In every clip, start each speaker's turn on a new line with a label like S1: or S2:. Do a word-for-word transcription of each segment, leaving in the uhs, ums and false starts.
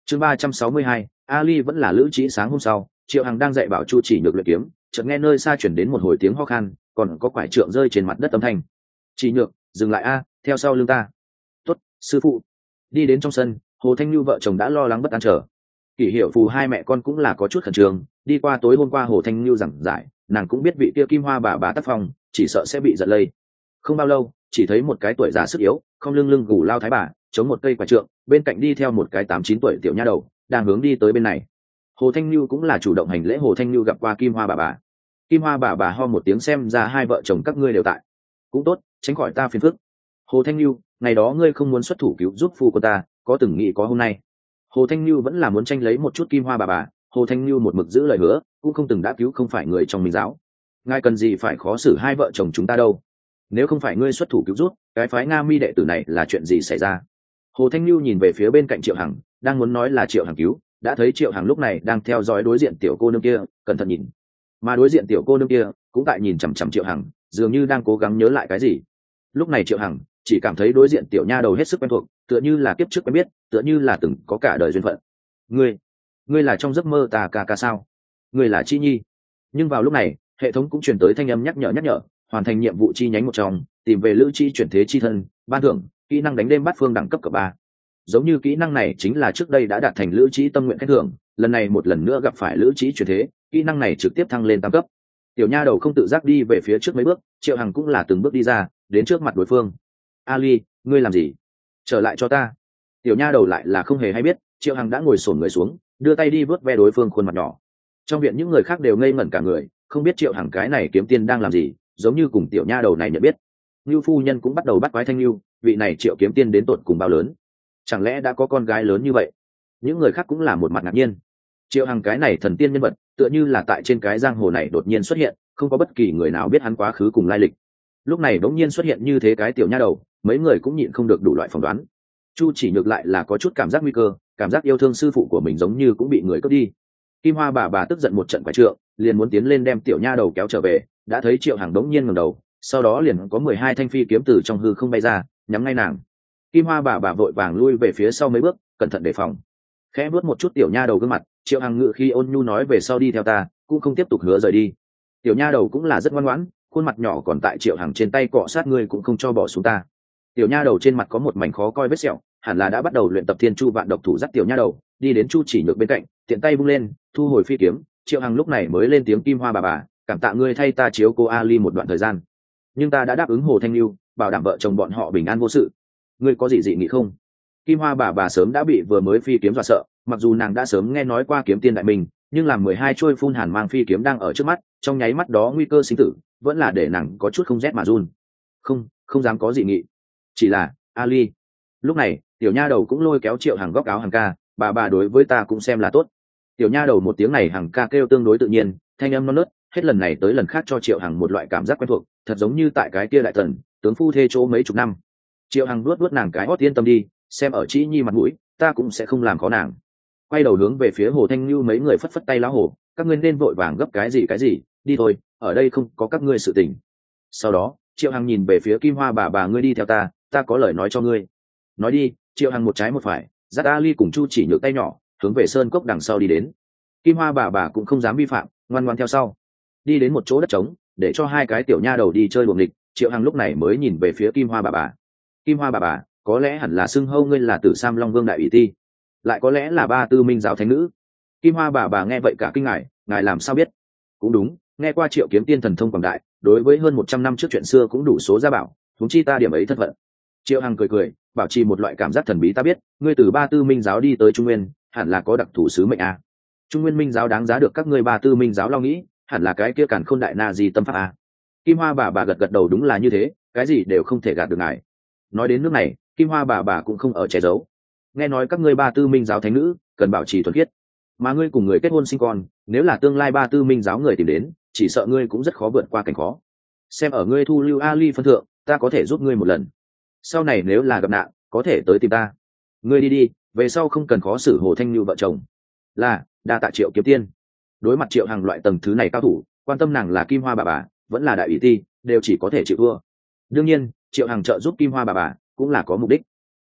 S1: chương ba trăm sáu mươi hai, Ali vẫn là lữ trí. Sáng hôm sau, Triệu Hằng đang dạy bảo Chu Chỉ Nhược luyện kiếm, chợt nghe nơi xa chuyển đến một hồi tiếng ho khan, còn có quải trượng rơi trên mặt đất âm thanh. Chỉ Nhược, dừng lại a, theo sau lưng ta. Tốt, sư phụ. Đi đến trong sân, Hồ Thanh Nhu vợ chồng đã lo lắng bất an chờ. Kỷ Hiểu Phù hai mẹ con cũng là có chút khẩn trương, đi qua tối hôm qua Hồ Thanh Nhu giảng giải, nàng cũng biết vị kia Kim Hoa bà bà tác phong, chỉ sợ sẽ bị giận lây. Không bao lâu, chỉ thấy một cái tuổi già sức yếu, không lưng lưng gù lao thái bà, chống một cây quả trượng, bên cạnh đi theo một cái tám chín tuổi tiểu nha đầu, đang hướng đi tới bên này. Hồ Thanh Nhu cũng là chủ động hành lễ. Hồ Thanh Nhu gặp qua Kim Hoa bà bà. Kim Hoa bà bà ho một tiếng, xem ra hai vợ chồng các ngươi đều tại. Cũng tốt, tránh khỏi ta phiền phức. Hồ Thanh Nhu, ngày đó ngươi không muốn xuất thủ cứu giúp phu của ta, có từng nghĩ có hôm nay. Hồ Thanh Nhu vẫn là muốn tranh lấy một chút Kim Hoa bà bà. Hồ Thanh Nhu một mực giữ lời hứa, cũng không từng đã cứu không phải người trong Minh giáo. Ngài cần gì phải khó xử hai vợ chồng chúng ta đâu? Nếu không phải ngươi xuất thủ cứu giúp, cái phái Nga Mi đệ tử này là chuyện gì xảy ra? Hồ Thanh Nhu nhìn về phía bên cạnh Triệu Hằng, đang muốn nói là Triệu Hằng cứu, đã thấy Triệu Hằng lúc này đang theo dõi đối diện tiểu cô nương kia, cẩn thận nhìn. Mà đối diện tiểu cô nương kia cũng tại nhìn chằm chằm Triệu Hằng, dường như đang cố gắng nhớ lại cái gì. Lúc này Triệu Hằng chỉ cảm thấy đối diện tiểu nha đầu hết sức quen thuộc, tựa như là kiếp trước quen biết, tựa như là từng có cả đời duyên phận. Ngươi, ngươi là trong giấc mơ ta ca ca sao? Ngươi là Chi Nhi. Nhưng vào lúc này, hệ thống cũng truyền tới thanh âm nhắc nhở nhắc nhở, hoàn thành nhiệm vụ chi nhánh một trong, tìm về Lữ Chi chuyển thế chi thân, ban thưởng kỹ năng đánh đêm bát phương đẳng cấp cấp ba. Giống như kỹ năng này chính là trước đây đã đạt thành Lữ Chi tâm nguyện khen thưởng, lần này một lần nữa gặp phải Lữ Chi chuyển thế, kỹ năng này trực tiếp thăng lên tam cấp. Tiểu nha đầu không tự giác đi về phía trước mấy bước, Triệu Hằng cũng là từng bước đi ra, đến trước mặt đối phương. Ali, ngươi làm gì? Trở lại cho ta. Tiểu nha đầu lại là không hề hay biết, Triệu Hằng đã ngồi xổm người xuống, đưa tay đi vớt ve đối phương khuôn mặt nhỏ. Trong viện những người khác đều ngây ngẩn cả người, không biết Triệu Hằng cái này kiếm tiên đang làm gì, giống như cùng tiểu nha đầu này nhận biết. Nưu phu nhân cũng bắt đầu bắt quái thanh Nưu, vị này Triệu kiếm tiên đến tột cùng bao lớn, chẳng lẽ đã có con gái lớn như vậy? Những người khác cũng là một mặt ngạc nhiên. Triệu Hằng cái này thần tiên nhân vật, tựa như là tại trên cái giang hồ này đột nhiên xuất hiện, không có bất kỳ người nào biết hắn quá khứ cùng lai lịch. Lúc này bỗng nhiên xuất hiện như thế cái tiểu nha đầu, mấy người cũng nhịn không được đủ loại phỏng đoán. Chu Chỉ Nhược lại là có chút cảm giác nguy cơ, cảm giác yêu thương sư phụ của mình giống như cũng bị người cướp đi. Kim Hoa bà bà tức giận một trận quả trượng, liền muốn tiến lên đem tiểu nha đầu kéo trở về, đã thấy Triệu Hằng đống nhiên ngẩng đầu, sau đó liền có mười hai thanh phi kiếm từ trong hư không bay ra, nhắm ngay nàng. Kim Hoa bà bà vội vàng lui về phía sau mấy bước, cẩn thận đề phòng. Khẽ vuốt một chút tiểu nha đầu gương mặt, Triệu Hằng ngự khi ôn nhu nói về sau đi theo ta, cũng không tiếp tục hứa rời đi. Tiểu nha đầu cũng là rất ngoan ngoãn, khuôn mặt nhỏ còn tại Triệu Hằng trên tay cọ sát, ngươi cũng không cho bỏ xuống ta. Tiểu nha đầu trên mặt có một mảnh khó coi vết sẹo, hẳn là đã bắt đầu luyện tập Thiên Chu Vạn Độc Thủ. Dắt tiểu nha đầu đi đến Chu Chỉ Nhược bên cạnh, tiện tay vung lên, thu hồi phi kiếm. Triệu Hằng lúc này mới lên tiếng, Kim Hoa bà bà, cảm tạ ngươi thay ta chiếu cô Ali một đoạn thời gian, nhưng ta đã đáp ứng Hồ Thanh Nhu, bảo đảm vợ chồng bọn họ bình an vô sự. Ngươi có gì dị nghị không? Kim Hoa bà bà sớm đã bị vừa mới phi kiếm dọa sợ, mặc dù nàng đã sớm nghe nói qua kiếm tiên đại minh, nhưng làm mười hai trôi phun hàn mang phi kiếm đang ở trước mắt, trong nháy mắt đó nguy cơ sinh tử vẫn là để nàng có chút không rét mà run. Không, không dám có dị nghị. Chỉ là Ali. Lúc này tiểu nha đầu cũng lôi kéo Triệu Hằng góc áo, Hằng ca, bà bà đối với ta cũng xem là tốt. Tiểu nha đầu một tiếng này Hằng ca kêu tương đối tự nhiên, thanh âm non nớt, hết lần này tới lần khác cho Triệu Hằng một loại cảm giác quen thuộc, thật giống như tại cái kia đại thần tướng phu thê chỗ mấy chục năm. Triệu Hằng nuốt nuốt nàng cái hót, yên tâm đi, xem ở Chỉ Nhi mặt mũi, ta cũng sẽ không làm khó nàng. Quay đầu hướng về phía Hồ Thanh Nhu mấy người phất phất tay, lão Hồ, các ngươi nên vội vàng gấp cái gì cái gì, đi thôi, ở đây không có các ngươi sự tình. Sau đó Triệu Hằng nhìn về phía Kim Hoa bà bà, ngươi đi theo ta, ta có lời nói cho ngươi. Nói đi. Triệu Hằng một trái một phải dắt Ali cùng Chu Chỉ Nhược tay nhỏ hướng về sơn cốc đằng sau đi đến. Kim Hoa bà bà cũng không dám vi phạm, ngoan ngoan theo sau. Đi đến một chỗ đất trống, để cho hai cái tiểu nha đầu đi chơi đuồng nghịch. Triệu Hằng lúc này mới nhìn về phía Kim Hoa bà bà. Kim Hoa bà bà, có lẽ hẳn là xưng hâu ngươi là Tử Sam Long Vương đại ủy ti, lại có lẽ là Ba Tư Minh giáo thánh nữ. Kim Hoa bà bà nghe vậy cả kinh ngài, ngài làm sao biết? Cũng đúng, nghe qua Triệu kiếm tiên thần thông quảng đại, đối với hơn một trăm năm trước chuyện xưa cũng đủ số gia bảo, huống chi ta điểm ấy thân phận. Triệu Hằng cười cười, bảo trì một loại cảm giác thần bí, ta biết ngươi từ Ba Tư Minh giáo đi tới Trung Nguyên, hẳn là có đặc thù sứ mệnh à. Trung Nguyên Minh giáo đáng giá được các ngươi Ba Tư Minh giáo lo nghĩ, hẳn là cái kia Càn Khôn đại na di tâm pháp à. Kim Hoa bà bà gật gật đầu, đúng là như thế, cái gì đều không thể gạt được ngài. Nói đến nước này, Kim Hoa bà bà cũng không ở che giấu. Nghe nói các ngươi Ba Tư Minh giáo thánh nữ cần bảo trì thuần khiết, mà ngươi cùng người kết hôn sinh con, nếu là tương lai Ba Tư Minh giáo người tìm đến, chỉ sợ ngươi cũng rất khó vượt qua cảnh khó. Xem ở ngươi thu lưu Ali phân thượng, ta có thể giúp ngươi một lần. Sau này nếu là gặp nạn, có thể tới tìm ta. Ngươi đi đi, về sau không cần khó xử Hồ Thanh Nhu vợ chồng. Là, đa tạ Triệu kiếm tiên. Đối mặt Triệu Hằng loại tầng thứ này cao thủ, quan tâm nàng là Kim Hoa bà bà vẫn là đại ủy ti, đều chỉ có thể chịu thua. Đương nhiên Triệu Hằng trợ giúp Kim Hoa bà bà cũng là có mục đích.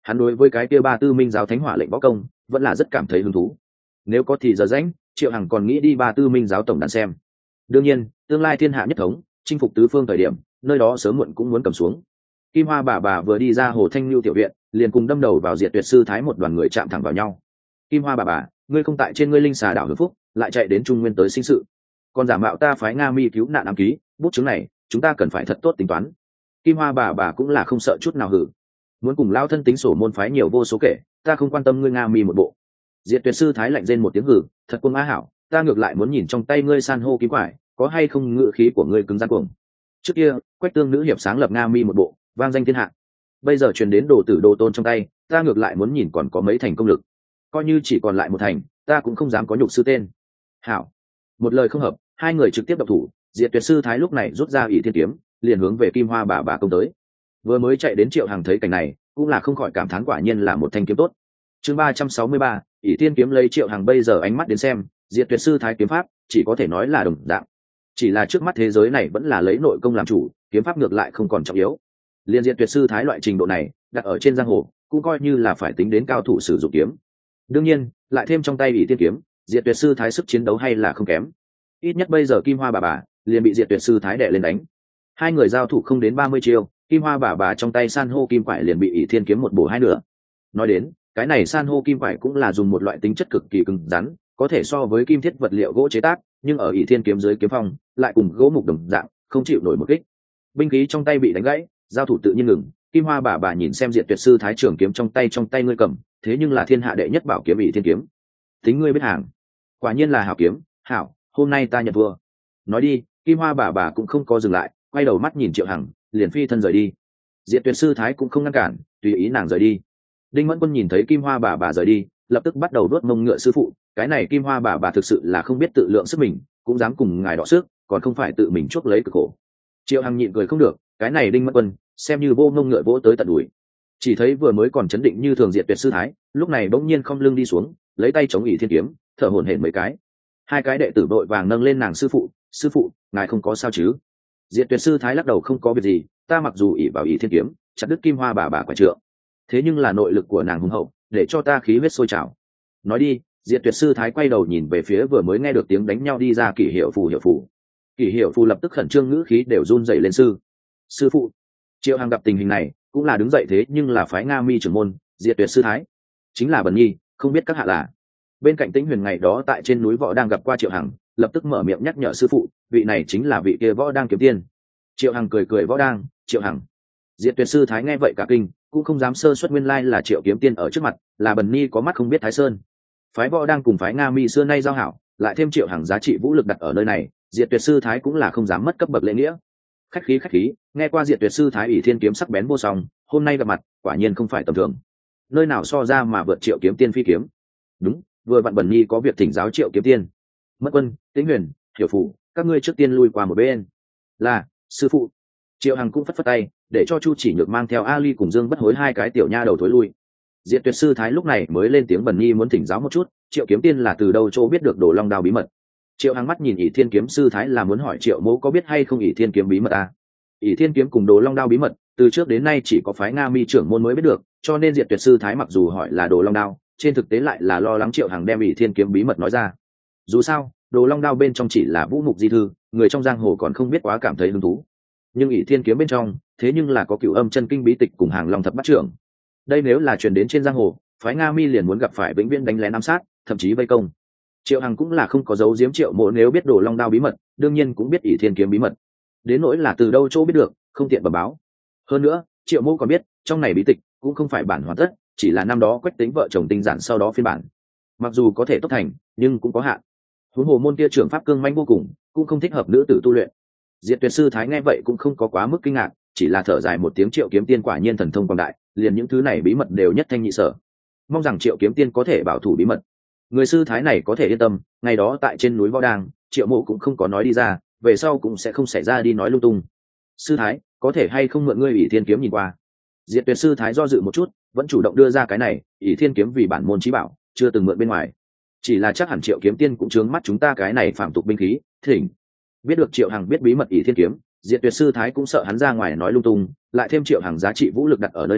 S1: hắn đối với cái kia ba tư minh giáo thánh hỏa lệnh võ công vẫn là rất cảm thấy hứng thú. Nếu có thì giờ rãnh, Triệu Hằng còn nghĩ đi ba tư minh giáo tổng đàn xem. Đương nhiên, tương lai thiên hạ nhất thống, chinh phục tứ phương thời điểm, nơi đó sớm muộn cũng muốn cầm xuống. Kim Hoa bà bà vừa đi ra Hồ Thanh Nhu tiểu viện, liền cùng đâm đầu vào Diệt Tuyệt sư thái một đoàn người chạm thẳng vào nhau. Kim Hoa bà bà, ngươi không tại trên ngươi linh xà đảo hưởng phúc, lại chạy đến Trung Nguyên tới sinh sự, còn giả mạo ta phái Nga Mi cứu nạn ám ký, bút chứng này, chúng ta cần phải thật tốt tính toán. Kim Hoa bà bà cũng là không sợ chút nào hử, muốn cùng lao thân tính sổ môn phái nhiều vô số kể, ta không quan tâm ngươi Nga Mi một bộ. Diệt Tuyệt sư thái lạnh rên một tiếng hử, thật cuồng á hảo, ta ngược lại muốn nhìn trong tay ngươi san hô kim quải, có hay không ngự khí của ngươi cứng rắn cuồng. Trước kia, Quách Tương nữ hiệp sáng lập Nga Mi một bộ, vang danh thiên hạ. Bây giờ truyền đến đồ tử đồ tôn trong tay, ta ngược lại muốn nhìn còn có mấy thành công lực. Coi như chỉ còn lại một thành, ta cũng không dám có nhục sư tên. Hảo. Một lời không hợp, hai người trực tiếp độc thủ. Diệt Tuyệt sư thái lúc này rút ra ỷ thiên kiếm, liền hướng về Kim Hoa bà bà công tới. Vừa mới chạy đến Triệu Hằng thấy cảnh này, cũng là không khỏi cảm thán quả nhiên là một thanh kiếm tốt. Chương ba trăm sáu mươi ba, ỷ thiên kiếm lấy Triệu Hằng bây giờ ánh mắt đến xem, Diệt Tuyệt sư thái kiếm pháp chỉ có thể nói là đồng dạng. Chỉ là trước mắt thế giới này vẫn là lấy nội công làm chủ, kiếm pháp ngược lại không còn trọng yếu. Liên Diệt Tuyệt sư thái loại trình độ này, đặt ở trên giang hồ, cũng coi như là phải tính đến cao thủ sử dụng kiếm. Đương nhiên, lại thêm trong tay ỷ thiên kiếm, Diệt Tuyệt sư thái sức chiến đấu hay là không kém. Ít nhất bây giờ Kim Hoa bà bà liền bị Diệt Tuyệt sư thái đè lên đánh. Hai người giao thủ không đến ba mươi chiêu, Kim Hoa bà bà trong tay san hô kim quải liền bị ỷ thiên kiếm một bổ hai nửa. Nói đến, cái này san hô kim quải cũng là dùng một loại tính chất cực kỳ cứng rắn, có thể so với kim thiết vật liệu gỗ chế tác, nhưng ở ỷ thiên kiếm dưới kiếm phong lại cùng gỗ mục đồng dạng, không chịu nổi một kích. Binh khí trong tay bị đánh gãy, giao thủ tự nhiên ngừng. Kim Hoa bà bà nhìn xem Diệt Tuyệt sư thái trưởng kiếm trong tay trong tay ngươi cầm, thế nhưng là thiên hạ đệ nhất bảo kiếm ỷ thiên kiếm. Tính ngươi biết hàng, quả nhiên là hảo kiếm, hảo, hôm nay ta nhận thua. Nói đi, Kim Hoa bà bà cũng không có dừng lại, quay đầu mắt nhìn Triệu Hằng, liền phi thân rời đi. Diệt Tuyệt sư thái cũng không ngăn cản, tùy ý nàng rời đi. Đinh Mẫn Quân nhìn thấy Kim Hoa bà bà rời đi, lập tức bắt đầu đuốt mông ngựa sư phụ, cái này Kim Hoa bà bà thực sự là không biết tự lượng sức mình, cũng dám cùng ngài đọ sức, còn không phải tự mình chuốc lấy cực khổ. Triệu Hằng nhịn cười không được, cái này Đinh Mẫn Quân xem như vô mông ngựa vỗ tới tận đùi. Chỉ thấy vừa mới còn chấn định như thường Diệt Tuyệt sư thái, lúc này bỗng nhiên không lưng đi xuống, lấy tay chống ỷ thiên kiếm, thở hổn hển mấy cái. Hai cái đệ tử đội vàng nâng lên nàng sư phụ, sư phụ, ngài không có sao chứ? Diệt Tuyệt sư thái lắc đầu không có việc gì, ta mặc dù ỷ vào ỷ thiên kiếm, chặt đứt Kim Hoa bà bà quả trượng, thế nhưng là nội lực của nàng hùng hậu, để cho ta khí huyết sôi trào. Nói đi, Diệt Tuyệt sư thái quay đầu nhìn về phía vừa mới nghe được tiếng đánh nhau đi ra Kỷ Hiệu Phù Hiệu Phù. Kỷ Hiệu Phù lập tức khẩn trương ngữ khí đều run rẩy lên sư. Sư phụ. Triệu Hằng gặp tình hình này, cũng là đứng dậy thế nhưng là phái Nga Mi trưởng môn, Diệt Tuyệt sư thái chính là Bần Nhi, không biết các hạ là. Bên cạnh Tĩnh Huyền ngày đó tại trên núi Võ đang gặp qua Triệu Hằng, lập tức mở miệng nhắc nhở sư phụ, vị này chính là vị kia Võ đang kiếm tiên. Triệu Hằng cười cười Võ đang, Triệu Hằng. Diệt Tuyệt sư thái nghe vậy cả kinh, cũng không dám sơ suất nguyên lai là Triệu kiếm tiên ở trước mặt, là Bần Nhi có mắt không biết Thái Sơn. Phái Võ đang cùng phái Nga Mi xưa nay giao hảo, lại thêm Triệu Hằng giá trị vũ lực đặt ở nơi này, Diệt Tuyệt sư thái cũng là không dám mất cấp bậc lễ nghĩa. Khách khí khách khí, nghe qua Diệt Tuyệt sư thái ỷ thiên kiếm sắc bén vô song, hôm nay gặp mặt, quả nhiên không phải tầm thường. Nơi nào so ra mà vượt Triệu kiếm tiên phi kiếm. Đúng, vừa vặn Bần Nhi có việc thỉnh giáo Triệu kiếm tiên. Mất Quân, Tĩnh Huyền, Hiểu Phụ, các ngươi trước tiên lui qua một bên. Là, sư phụ. Triệu Hằng cũng phất phất tay, để cho Chu Chỉ Nhược mang theo Ali cùng Dương Bất Hối hai cái tiểu nha đầu thối lui. Diệt Tuyệt sư thái lúc này mới lên tiếng Bần Nhi muốn thỉnh giáo một chút, Triệu kiếm tiên là từ đâu chỗ biết được Đồ Long đao bí mật. Triệu Hằng mắt nhìn ỷ thiên kiếm sư thái là muốn hỏi Triệu mỗ có biết hay không ỷ thiên kiếm bí mật à? ỷ thiên kiếm cùng Đồ Long đao bí mật, từ trước đến nay chỉ có phái Nga Mi trưởng môn mới biết được, cho nên Diệt Tuyệt sư thái mặc dù hỏi là Đồ Long đao, trên thực tế lại là lo lắng Triệu Hằng đem ỷ thiên kiếm bí mật nói ra. Dù sao, Đồ Long đao bên trong chỉ là vũ mục di thư, người trong giang hồ còn không biết quá cảm thấy hứng thú. Nhưng ỷ thiên kiếm bên trong, thế nhưng là có Cửu Âm chân kinh bí tịch cùng Hàng Long thập bát trưởng. Đây nếu là truyền đến trên giang hồ, phái Nga Mi liền muốn gặp phải vĩnh viễn đánh lén ám sát, thậm chí vây công. Triệu Hằng cũng là không có giấu giếm Triệu mộ nếu biết Đồ Long đao bí mật, đương nhiên cũng biết ỷ thiên kiếm bí mật. Đến nỗi là từ đâu chỗ biết được, không tiện bẩm báo. Hơn nữa, Triệu mộ còn biết, trong này bí tịch cũng không phải bản hoàn tất, chỉ là năm đó Quách Tĩnh vợ chồng tinh giản sau đó phiên bản. Mặc dù có thể tốc thành, nhưng cũng có hạn. Huống hồ môn kia trưởng pháp cương manh vô cùng, cũng không thích hợp nữ tử tu luyện. Diệt Tuyệt sư thái nghe vậy cũng không có quá mức kinh ngạc, chỉ là thở dài một tiếng Triệu kiếm tiên quả nhiên thần thông quảng đại, liền những thứ này bí mật đều nhất thanh nhị sở. Mong rằng Triệu kiếm tiên có thể bảo thủ bí mật. Người sư thái này có thể yên tâm, ngày đó tại trên núi Võ Đang, Triệu mộ cũng không có nói đi ra, về sau cũng sẽ không xảy ra đi nói lung tung. Sư thái, có thể hay không mượn ngươi ỷ thiên kiếm nhìn qua? Diệt Tuyệt sư thái do dự một chút, vẫn chủ động đưa ra cái này, ỷ thiên kiếm vì bản môn chí bảo, chưa từng mượn bên ngoài. Chỉ là chắc hẳn Triệu kiếm tiên cũng chướng mắt chúng ta cái này phạm tục binh khí, thỉnh. Biết được Triệu Hằng biết bí mật ỷ thiên kiếm, Diệt Tuyệt sư thái cũng sợ hắn ra ngoài nói lung tung, lại thêm Triệu Hằng giá trị vũ lực đặt ở nơi này,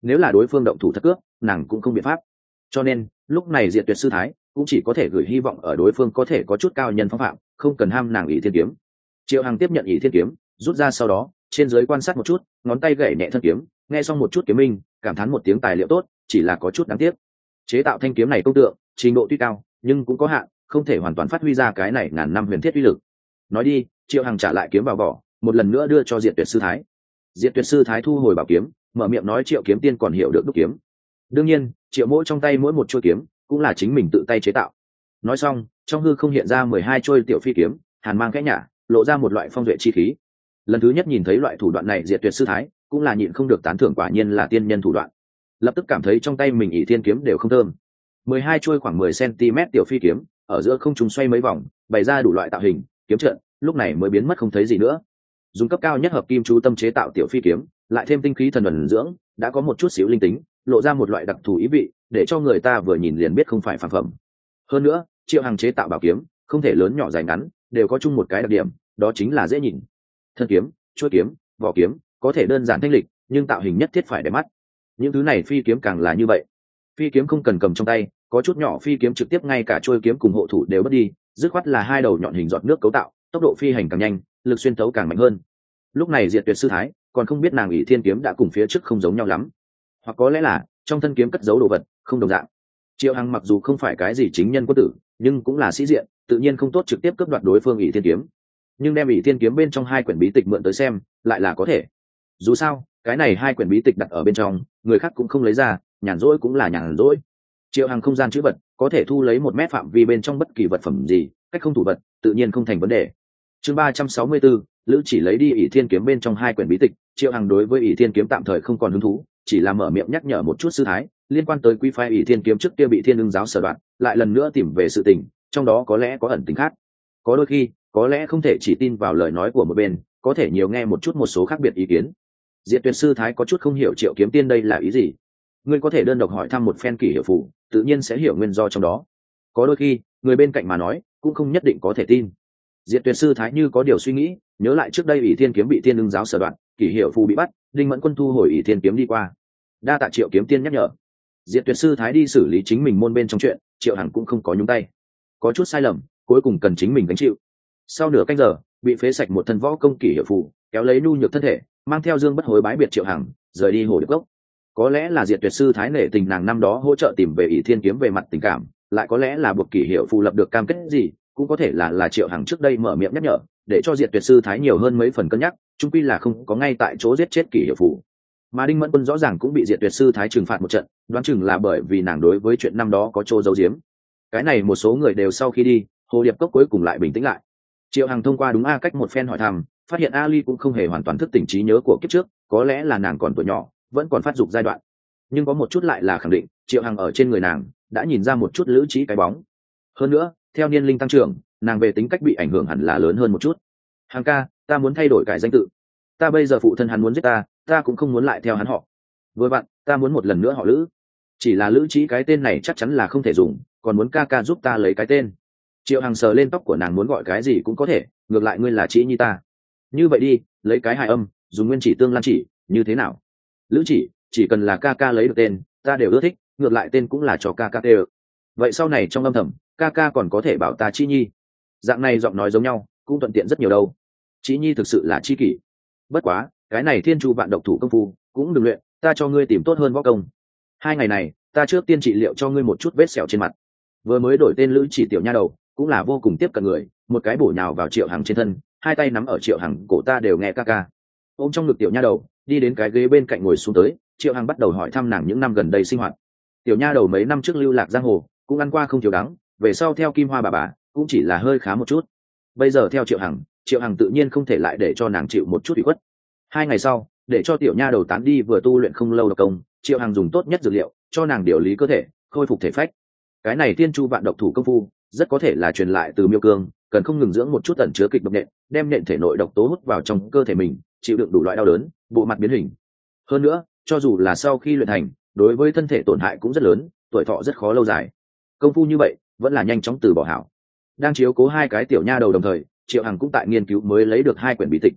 S1: nếu là đối phương động thủ thất cướp nàng cũng không biện pháp, cho nên lúc này Diệt Tuyệt sư thái cũng chỉ có thể gửi hy vọng ở đối phương có thể có chút cao nhân phong phạm, không cần ham nàng ỷ thiên kiếm. Triệu Hằng tiếp nhận ỷ thiên kiếm rút ra, sau đó trên dưới quan sát một chút, ngón tay gảy nhẹ thân kiếm, nghe xong một chút kiếm minh, cảm thán một tiếng tài liệu tốt, chỉ là có chút đáng tiếc. Chế tạo thanh kiếm này công tượng trình độ tuy cao nhưng cũng có hạn, không thể hoàn toàn phát huy ra cái này ngàn năm huyền thiết uy lực. Nói đi, Triệu Hằng trả lại kiếm vào vỏ, một lần nữa đưa cho Diệt Tuyệt sư thái. Diệt Tuyệt sư thái thu hồi bảo kiếm, mở miệng nói Triệu kiếm tiên còn hiểu được đúc kiếm. Đương nhiên, Triệu mỗi trong tay mỗi một chuôi kiếm cũng là chính mình tự tay chế tạo. Nói xong, trong hư không hiện ra mười hai chuôi tiểu phi kiếm, hàn mang khẽ nhả, lộ ra một loại phong duệ chi khí. Lần thứ nhất nhìn thấy loại thủ đoạn này Diệt Tuyệt sư thái cũng là nhịn không được tán thưởng, quả nhiên là tiên nhân thủ đoạn. Lập tức cảm thấy trong tay mình ỷ thiên kiếm đều không thơm. Mười hai chuôi khoảng mười xăng-ti-mét tiểu phi kiếm ở giữa không trung xoay mấy vòng, bày ra đủ loại tạo hình kiếm trận, lúc này mới biến mất không thấy gì nữa. Dùng cấp cao nhất hợp kim chú tâm chế tạo tiểu phi kiếm, lại thêm tinh khí thần ẩn dưỡng, đã có một chút xíu linh tính, lộ ra một loại đặc thù ý vị, để cho người ta vừa nhìn liền biết không phải phàm phẩm. Hơn nữa, Triệu Hằng chế tạo bảo kiếm không thể lớn nhỏ dài ngắn, đều có chung một cái đặc điểm, đó chính là dễ nhìn. Thân kiếm, chuôi kiếm, vỏ kiếm có thể đơn giản thanh lịch, nhưng tạo hình nhất thiết phải đẹp mắt. Những thứ này phi kiếm càng là như vậy. Phi kiếm không cần cầm trong tay, có chút nhỏ phi kiếm trực tiếp ngay cả chuôi kiếm cùng hộ thủ đều mất đi, dứt khoát là hai đầu nhọn hình giọt nước cấu tạo, tốc độ phi hành càng nhanh, lực xuyên thấu càng mạnh hơn. Lúc này Diệt Tuyệt sư thái còn không biết nàng ỷ thiên kiếm đã cùng phía trước không giống nhau lắm, hoặc có lẽ là trong thân kiếm cất giấu đồ vật không đồng dạng. Triệu Hằng mặc dù không phải cái gì chính nhân quân tử, nhưng cũng là sĩ diện, tự nhiên không tốt trực tiếp cướp đoạt đối phương ỷ thiên kiếm, nhưng đem ỷ thiên kiếm bên trong hai quyển bí tịch mượn tới xem lại là có thể. Dù sao cái này hai quyển bí tịch đặt ở bên trong, người khác cũng không lấy ra, nhàn rỗi cũng là nhàn rỗi. Triệu Hằng không gian chữ vật có thể thu lấy một mét phạm vi bên trong bất kỳ vật phẩm gì, cách không thủ vật tự nhiên không thành vấn đề. Chương ba trăm sáu mươi 364, Lữ Chỉ lấy đi ỷ thiên kiếm bên trong hai quyển bí tịch. Triệu Hằng đối với ỷ thiên kiếm tạm thời không còn hứng thú, chỉ là mở miệng nhắc nhở một chút sư thái liên quan tới quy phái ỷ thiên kiếm trước kia bị Thiên Ưng giáo sở đoạn, lại lần nữa tìm về sự tình, trong đó có lẽ có ẩn tình khác. Có đôi khi có lẽ không thể chỉ tin vào lời nói của một bên, có thể nhiều nghe một chút một số khác biệt ý kiến. Diệt Tuyệt sư thái có chút không hiểu Triệu kiếm tiên đây là ý gì. Ngươi có thể đơn độc hỏi thăm một phen kỷ hiệu phù, tự nhiên sẽ hiểu nguyên do trong đó. Có đôi khi người bên cạnh mà nói cũng không nhất định có thể tin. Diệt Tuyệt sư thái như có điều suy nghĩ, nhớ lại trước đây ỷ thiên kiếm bị Thiên Ưng giáo sở đoạn, kỷ hiệu phù bị bắt, Đinh Mẫn Quân thu hồi ỷ thiên kiếm đi qua. Đa tạ Triệu kiếm tiên nhắc nhở. Diệt Tuyệt sư thái đi xử lý chính mình môn bên trong chuyện, Triệu Hằng cũng không có nhúng tay. Có chút sai lầm cuối cùng cần chính mình gánh chịu. Sau nửa canh giờ bị phế sạch một thân võ công kỷ hiệu phù, kéo lấy nhu nhược thân thể, mang theo Dương Bất Hối bái biệt Triệu Hằng rời đi Hồ Điệp Cốc. Có lẽ là Diệt Tuyệt sư thái nể tình nàng năm đó hỗ trợ tìm về ỷ thiên kiếm về mặt tình cảm, lại có lẽ là buộc kỷ hiệu phù lập được cam kết gì, cũng có thể là là Triệu Hằng trước đây mở miệng nhắc nhở, để cho Diệt Tuyệt sư thái nhiều hơn mấy phần cân nhắc, chung quy là không có ngay tại chỗ giết chết kỷ hiệu phù. Mà Đinh Mẫn Quân rõ ràng cũng bị Diệt Tuyệt sư thái trừng phạt một trận, đoán chừng là bởi vì nàng đối với chuyện năm đó có chỗ giấu giếm. Cái này một số người đều sau khi đi, Hồ Điệp Cốc cuối cùng lại bình tĩnh lại. Triệu Hằng thông qua đúng A cách một phen hỏi thăm, phát hiện Ali cũng không hề hoàn toàn thức tỉnh trí nhớ của kiếp trước, có lẽ là nàng còn tuổi nhỏ, vẫn còn phát dục giai đoạn. Nhưng có một chút lại là khẳng định, Triệu Hằng ở trên người nàng đã nhìn ra một chút Lữ Trí cái bóng. Hơn nữa, theo niên linh tăng trưởng, nàng về tính cách bị ảnh hưởng hẳn là lớn hơn một chút. Hằng ca, ta muốn thay đổi cải danh tự. Ta bây giờ phụ thân hắn muốn giết ta, ta cũng không muốn lại theo hắn họ. Vừa bạn, ta muốn một lần nữa họ Lữ. Chỉ là Lữ Trí cái tên này chắc chắn là không thể dùng, còn muốn ca ca giúp ta lấy cái tên. Triệu Hằng sờ lên tóc của nàng, muốn gọi cái gì cũng có thể, ngược lại ngươi là Trí Nhi ta. Như vậy đi, lấy cái hài âm, dùng nguyên chỉ tương lan chỉ, như thế nào? Lữ Chỉ, chỉ cần là ca ca lấy được tên, ta đều ưa thích, ngược lại tên cũng là cho ca ca tê. Vậy sau này trong âm thầm, ca ca còn có thể bảo ta Trí Nhi. Dạng này giọng nói giống nhau, cũng thuận tiện rất nhiều đâu. Trí Nhi thực sự là chi kỷ. Bất quá, cái này thiên chu vạn độc thủ công phu, cũng đừng luyện, ta cho ngươi tìm tốt hơn võ công. Hai ngày này, ta trước tiên trị liệu cho ngươi một chút vết sẹo trên mặt. Vừa mới đổi tên Lữ Chỉ tiểu nha đầu, cũng là vô cùng tiếp cận người, một cái bổ nhào vào Triệu Hằng trên thân, hai tay nắm ở Triệu Hằng cổ, ta đều nghe ca ca. Ôm trong ngực tiểu nha đầu, đi đến cái ghế bên cạnh ngồi xuống tới, Triệu Hằng bắt đầu hỏi thăm nàng những năm gần đây sinh hoạt. Tiểu nha đầu mấy năm trước lưu lạc giang hồ, cũng ăn qua không thiếu đắng, về sau theo Kim Hoa bà bà, cũng chỉ là hơi khá một chút. Bây giờ theo Triệu Hằng, Triệu Hằng tự nhiên không thể lại để cho nàng chịu một chút ủy khuất. Hai ngày sau, để cho tiểu nha đầu tán đi vừa tu luyện không lâu độc công, Triệu Hằng dùng tốt nhất dược liệu cho nàng điều lý cơ thể, khôi phục thể phách. Cái này tiên chu vạn độc thủ công phu rất có thể là truyền lại từ Miêu Cương, cần không ngừng dưỡng một chút ẩn chứa kịch độc nện, đem nện thể nội độc tố hút vào trong cơ thể mình, chịu đựng đủ loại đau đớn, bộ mặt biến hình. Hơn nữa, cho dù là sau khi luyện thành, đối với thân thể tổn hại cũng rất lớn, tuổi thọ rất khó lâu dài. Công phu như vậy vẫn là nhanh chóng từ bỏ hảo. Đang chiếu cố hai cái tiểu nha đầu đồng thời, Triệu Hằng cũng tại nghiên cứu mới lấy được hai quyển bí tịch.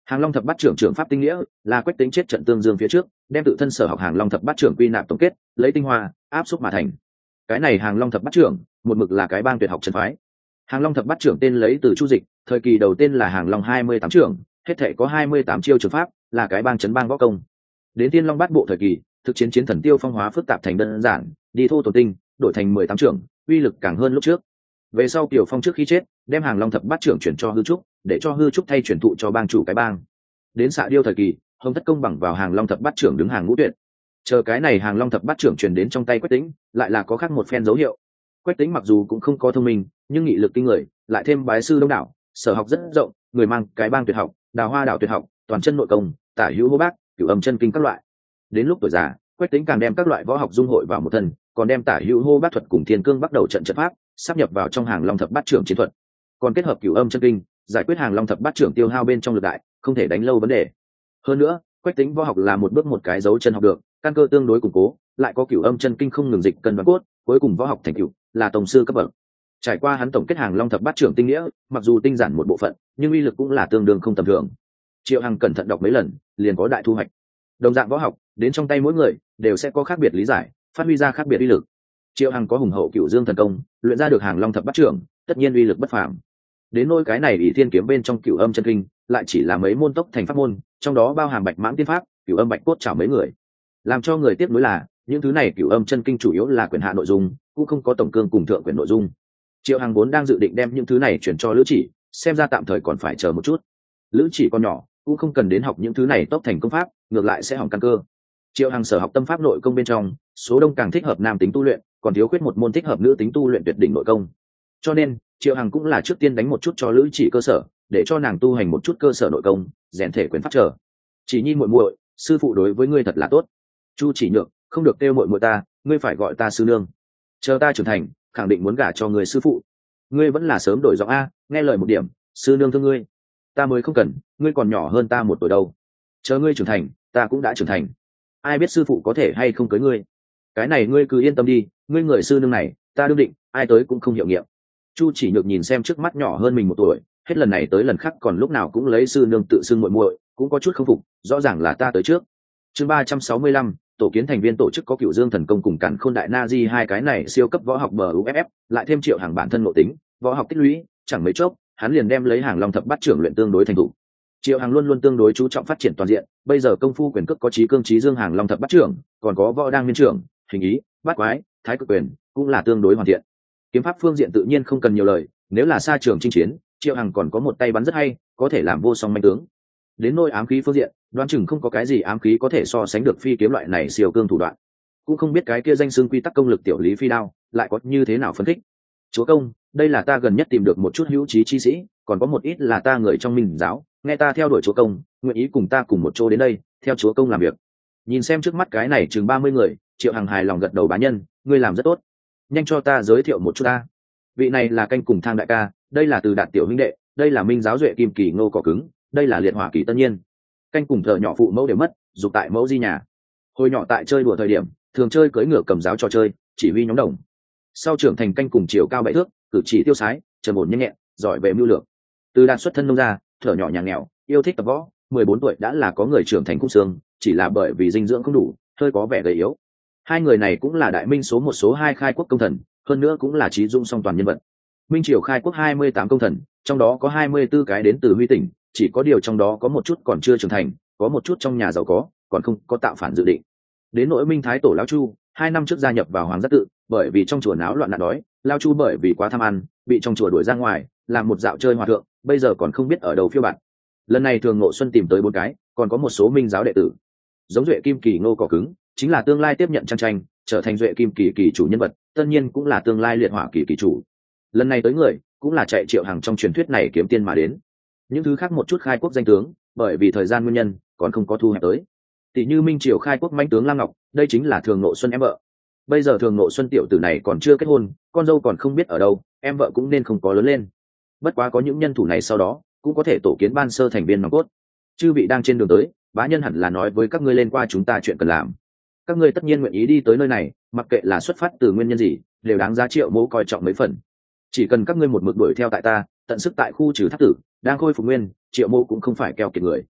S1: Hàng Long thập bát trưởng trưởng pháp tinh nghĩa là Quách Tĩnh chết trận tương dương phía trước đem tự thân sở học Hàng Long thập bát trưởng quy nạp tổng kết, lấy tinh hoa áp xúc mà thành. Cái này Hàng Long thập bát trưởng một mực là cái bang tuyệt học chân phái. Hàng Long thập bát trưởng tên lấy từ Chu Dịch, thời kỳ đầu tên là Hàng Long hai mươi tám trưởng, hết thảy có hai mươi tám chiêu trường pháp, là cái bang chấn bang võ công. Đến Tiên Long bát bộ thời kỳ, thực chiến chiến thần tiêu phong hóa phức tạp thành đơn giản, đi thô tổn tinh, đổi thành mười tám trưởng, uy lực càng hơn lúc trước. Về sau Kiều Phong trước khi chết, đem Hàng Long thập bát trưởng chuyển cho Hư Trúc, để cho Hư Trúc thay truyền thụ cho bang chủ cái bang. Đến Xạ Điêu thời kỳ, Hồng Thất công bằng vào Hàng Long thập bát trưởng đứng hàng ngũ tuyệt. Chờ cái này Hàng Long thập bát trưởng truyền đến trong tay Quách Tĩnh, lại là có khác một phen dấu hiệu. Quách Tĩnh mặc dù cũng không có thông minh, nhưng nghị lực kinh người, lại thêm bái sư đông đảo, sở học rất rộng, người mang cái bang tuyệt học, Đào Hoa đảo tuyệt học, toàn chân nội công, tả hữu hô bác, cửu âm chân kinh các loại. Đến lúc tuổi già, Quách Tĩnh càng đem các loại võ học dung hội vào một thân, còn đem tả hữu hô bác thuật cùng thiên cương bắt đầu trận trận pháp sắp nhập vào trong Hàng Long thập bát trưởng chiến thuật, còn kết hợp cửu âm chân kinh, giải quyết Hàng Long thập bát trưởng tiêu hao bên trong lực đại, không thể đánh lâu vấn đề. Hơn nữa, Quách Tĩnh võ học là một bước một cái dấu chân học được, căn cơ tương đối củng cố, lại có cửu âm chân kinh không ngừng dịch cân đoán cốt, cuối cùng võ học thành cửu là tổng sư cấp bậc. Trải qua hắn tổng kết Hàng Long thập bát trưởng tinh nghĩa, mặc dù tinh giản một bộ phận, nhưng uy lực cũng là tương đương không tầm thường. Triệu Hằng cẩn thận đọc mấy lần, liền có đại thu hoạch. Đồng dạng võ học, đến trong tay mỗi người đều sẽ có khác biệt lý giải, phát huy ra khác biệt uy lực. Triệu Hằng có hùng hậu cửu dương thần công, luyện ra được Hàng Long thập bát trưởng, tất nhiên uy lực bất phàm. Đến nỗi cái này ỷ thiên kiếm bên trong cửu âm chân kinh, lại chỉ là mấy môn tốc thành pháp môn, trong đó bao hàm bạch mãng tiên pháp, cửu âm bạch cốt chảo mấy người. Làm cho người tiếc nuối là, những thứ này cửu âm chân kinh chủ yếu là quyền hạ nội dung, cũng không có tổng cương cùng thượng quyền nội dung. Triệu Hằng vốn đang dự định đem những thứ này chuyển cho Lữ Chỉ, xem ra tạm thời còn phải chờ một chút. Lữ Chỉ còn nhỏ, cũng không cần đến học những thứ này tốc thành công pháp, ngược lại sẽ hỏng căn cơ. Triệu Hằng sở học tâm pháp nội công bên trong, số đông càng thích hợp nam tính tu luyện, còn thiếu khuyết một môn thích hợp nữ tính tu luyện tuyệt đỉnh nội công. Cho nên, Triệu Hằng cũng là trước tiên đánh một chút cho Lữ Chỉ cơ sở, để cho nàng tu hành một chút cơ sở nội công, rèn thể quyền pháp trở. Chỉ Nhi muội muội, sư phụ đối với ngươi thật là tốt. Chu Chỉ Nhược, không được kêu muội muội ta, ngươi phải gọi ta sư nương. Chờ ta trưởng thành, khẳng định muốn gả cho người sư phụ. Ngươi vẫn là sớm đổi giọng a, nghe lời một điểm, sư nương thương ngươi. Ta mới không cần, ngươi còn nhỏ hơn ta một tuổi đâu. Chờ ngươi trưởng thành, ta cũng đã trưởng thành. Ai biết sư phụ có thể hay không cưới ngươi. Cái này ngươi cứ yên tâm đi, ngươi người sư nương này, ta đương định, ai tới cũng không hiệu nghiệm. Chu Chỉ Nhược nhìn xem trước mắt nhỏ hơn mình một tuổi, hết lần này tới lần khác còn lúc nào cũng lấy sư nương tự xưng muội muội, cũng có chút không phục, rõ ràng là ta tới trước. Chương ba trăm sáu mươi lăm, tổ kiến thành viên tổ chức có Cửu Dương thần công cùng Càn Khôn đại na di hai cái này siêu cấp võ học bờ u ép ép, lại thêm Triệu Hằng bản thân nội tính, võ học tích lũy, chẳng mấy chốc, hắn liền đem lấy Hàng Long thập bát trưởng luyện tương đối thành thục. Triệu Hằng luôn luôn tương đối chú trọng phát triển toàn diện, bây giờ công phu quyền cước có Chí Cương Chí Dương Hàng Long thập bát trưởng, còn có võ đang miên trưởng, hình ý, bát quái, thái cực quyền, cũng là tương đối hoàn thiện. Kiếm pháp phương diện tự nhiên không cần nhiều lời, nếu là xa trường chinh chiến, Triệu Hằng còn có một tay bắn rất hay, có thể làm vô song manh tướng. Đến nỗi ám khí phương diện, đoán chừng không có cái gì ám khí có thể so sánh được phi kiếm loại này siêu cương thủ đoạn. Cũng không biết cái kia danh xưng quy tắc công lực tiểu lý phi đao lại có như thế nào phân tích. Chúa công, đây là ta gần nhất tìm được một chút hữu trí chi sĩ, còn có một ít là ta người trong Minh giáo, nghe ta theo đuổi chúa công, nguyện ý cùng ta cùng một chỗ đến đây, theo chúa công làm việc. Nhìn xem trước mắt cái này chừng ba mươi người, Triệu Hằng hài lòng gật đầu bá nhân, ngươi làm rất tốt. Nhanh cho ta giới thiệu một chút ta. Vị này là Canh cùng Thang đại ca, đây là Từ Đạt tiểu huynh đệ, đây là Minh giáo duệ kim kỳ Ngô cỏ cứng, đây là Liệt hỏa kỳ Tân Nhiên. Canh cùng thợ nhỏ phụ mẫu đều mất, dục tại mẫu di nhà. Hồi nhỏ tại chơi đùa thời điểm, thường chơi cưỡi ngựa cầm giáo trò chơi, chỉ huy nhóm đồng. Sau trưởng thành Canh cùng chiều cao bảy thước, cử chỉ tiêu sái, trầm ổn nhanh nhẹn, giỏi về mưu lược. Từ Đạt xuất thân nông gia, thợ nhỏ nhà nghèo, yêu thích tập võ, mười bốn tuổi đã là có người trưởng thành khung xương, chỉ là bởi vì dinh dưỡng không đủ, hơi có vẻ gầy yếu. Hai người này cũng là đại minh số một số hai khai quốc công thần, hơn nữa cũng là trí dung song toàn nhân vật. Minh triều khai quốc hai mươi tám công thần, trong đó có hai mươi tư cái đến từ Huy tỉnh, chỉ có điều trong đó có một chút còn chưa trưởng thành, có một chút trong nhà giàu có, còn không có tạo phản dự định. Đến nỗi Minh thái tổ lão Chu, hai năm trước gia nhập vào Hoàng Giác tự, bởi vì trong chùa náo loạn nạn đói, lão Chu bởi vì quá tham ăn, bị trong chùa đuổi ra ngoài, làm một dạo chơi hòa thượng, bây giờ còn không biết ở đâu phiêu bạt. Lần này Thường Ngộ Xuân tìm tới bốn cái, còn có một số Minh giáo đệ tử. Giống duệ kim kỳ Ngô cỏ cứng, chính là tương lai tiếp nhận trang tranh, trở thành duệ kim kỳ kỳ chủ nhân vật, tất nhiên cũng là tương lai liệt hỏa kỳ kỳ chủ. Lần này tới người, cũng là chạy Triệu Hằng trong truyền thuyết này kiếm tiên mà đến. Những thứ khác một chút khai quốc danh tướng, bởi vì thời gian nguyên nhân, còn không có thu hẹp tới. Tỷ như Minh triều khai quốc mãnh tướng Lam Ngọc, đây chính là Thường Ngộ Xuân em vợ. Bây giờ Thường Ngộ Xuân tiểu tử này còn chưa kết hôn, con dâu còn không biết ở đâu, em vợ cũng nên không có lớn lên. Bất quá có những nhân thủ này sau đó, cũng có thể tổ kiến ban sơ thành viên nòng cốt. Chư vị đang trên đường tới, bá nhân hẳn là nói với các ngươi lên qua chúng ta chuyện cần làm. Các ngươi tất nhiên nguyện ý đi tới nơi này, mặc kệ là xuất phát từ nguyên nhân gì, đều đáng giá Triệu mỗ coi trọng mấy phần. Chỉ cần các ngươi một mực đuổi theo tại ta, tận sức tại khu trừ thác tử, đang khôi phục nguyên, Triệu mỗ cũng không phải keo kiệt người.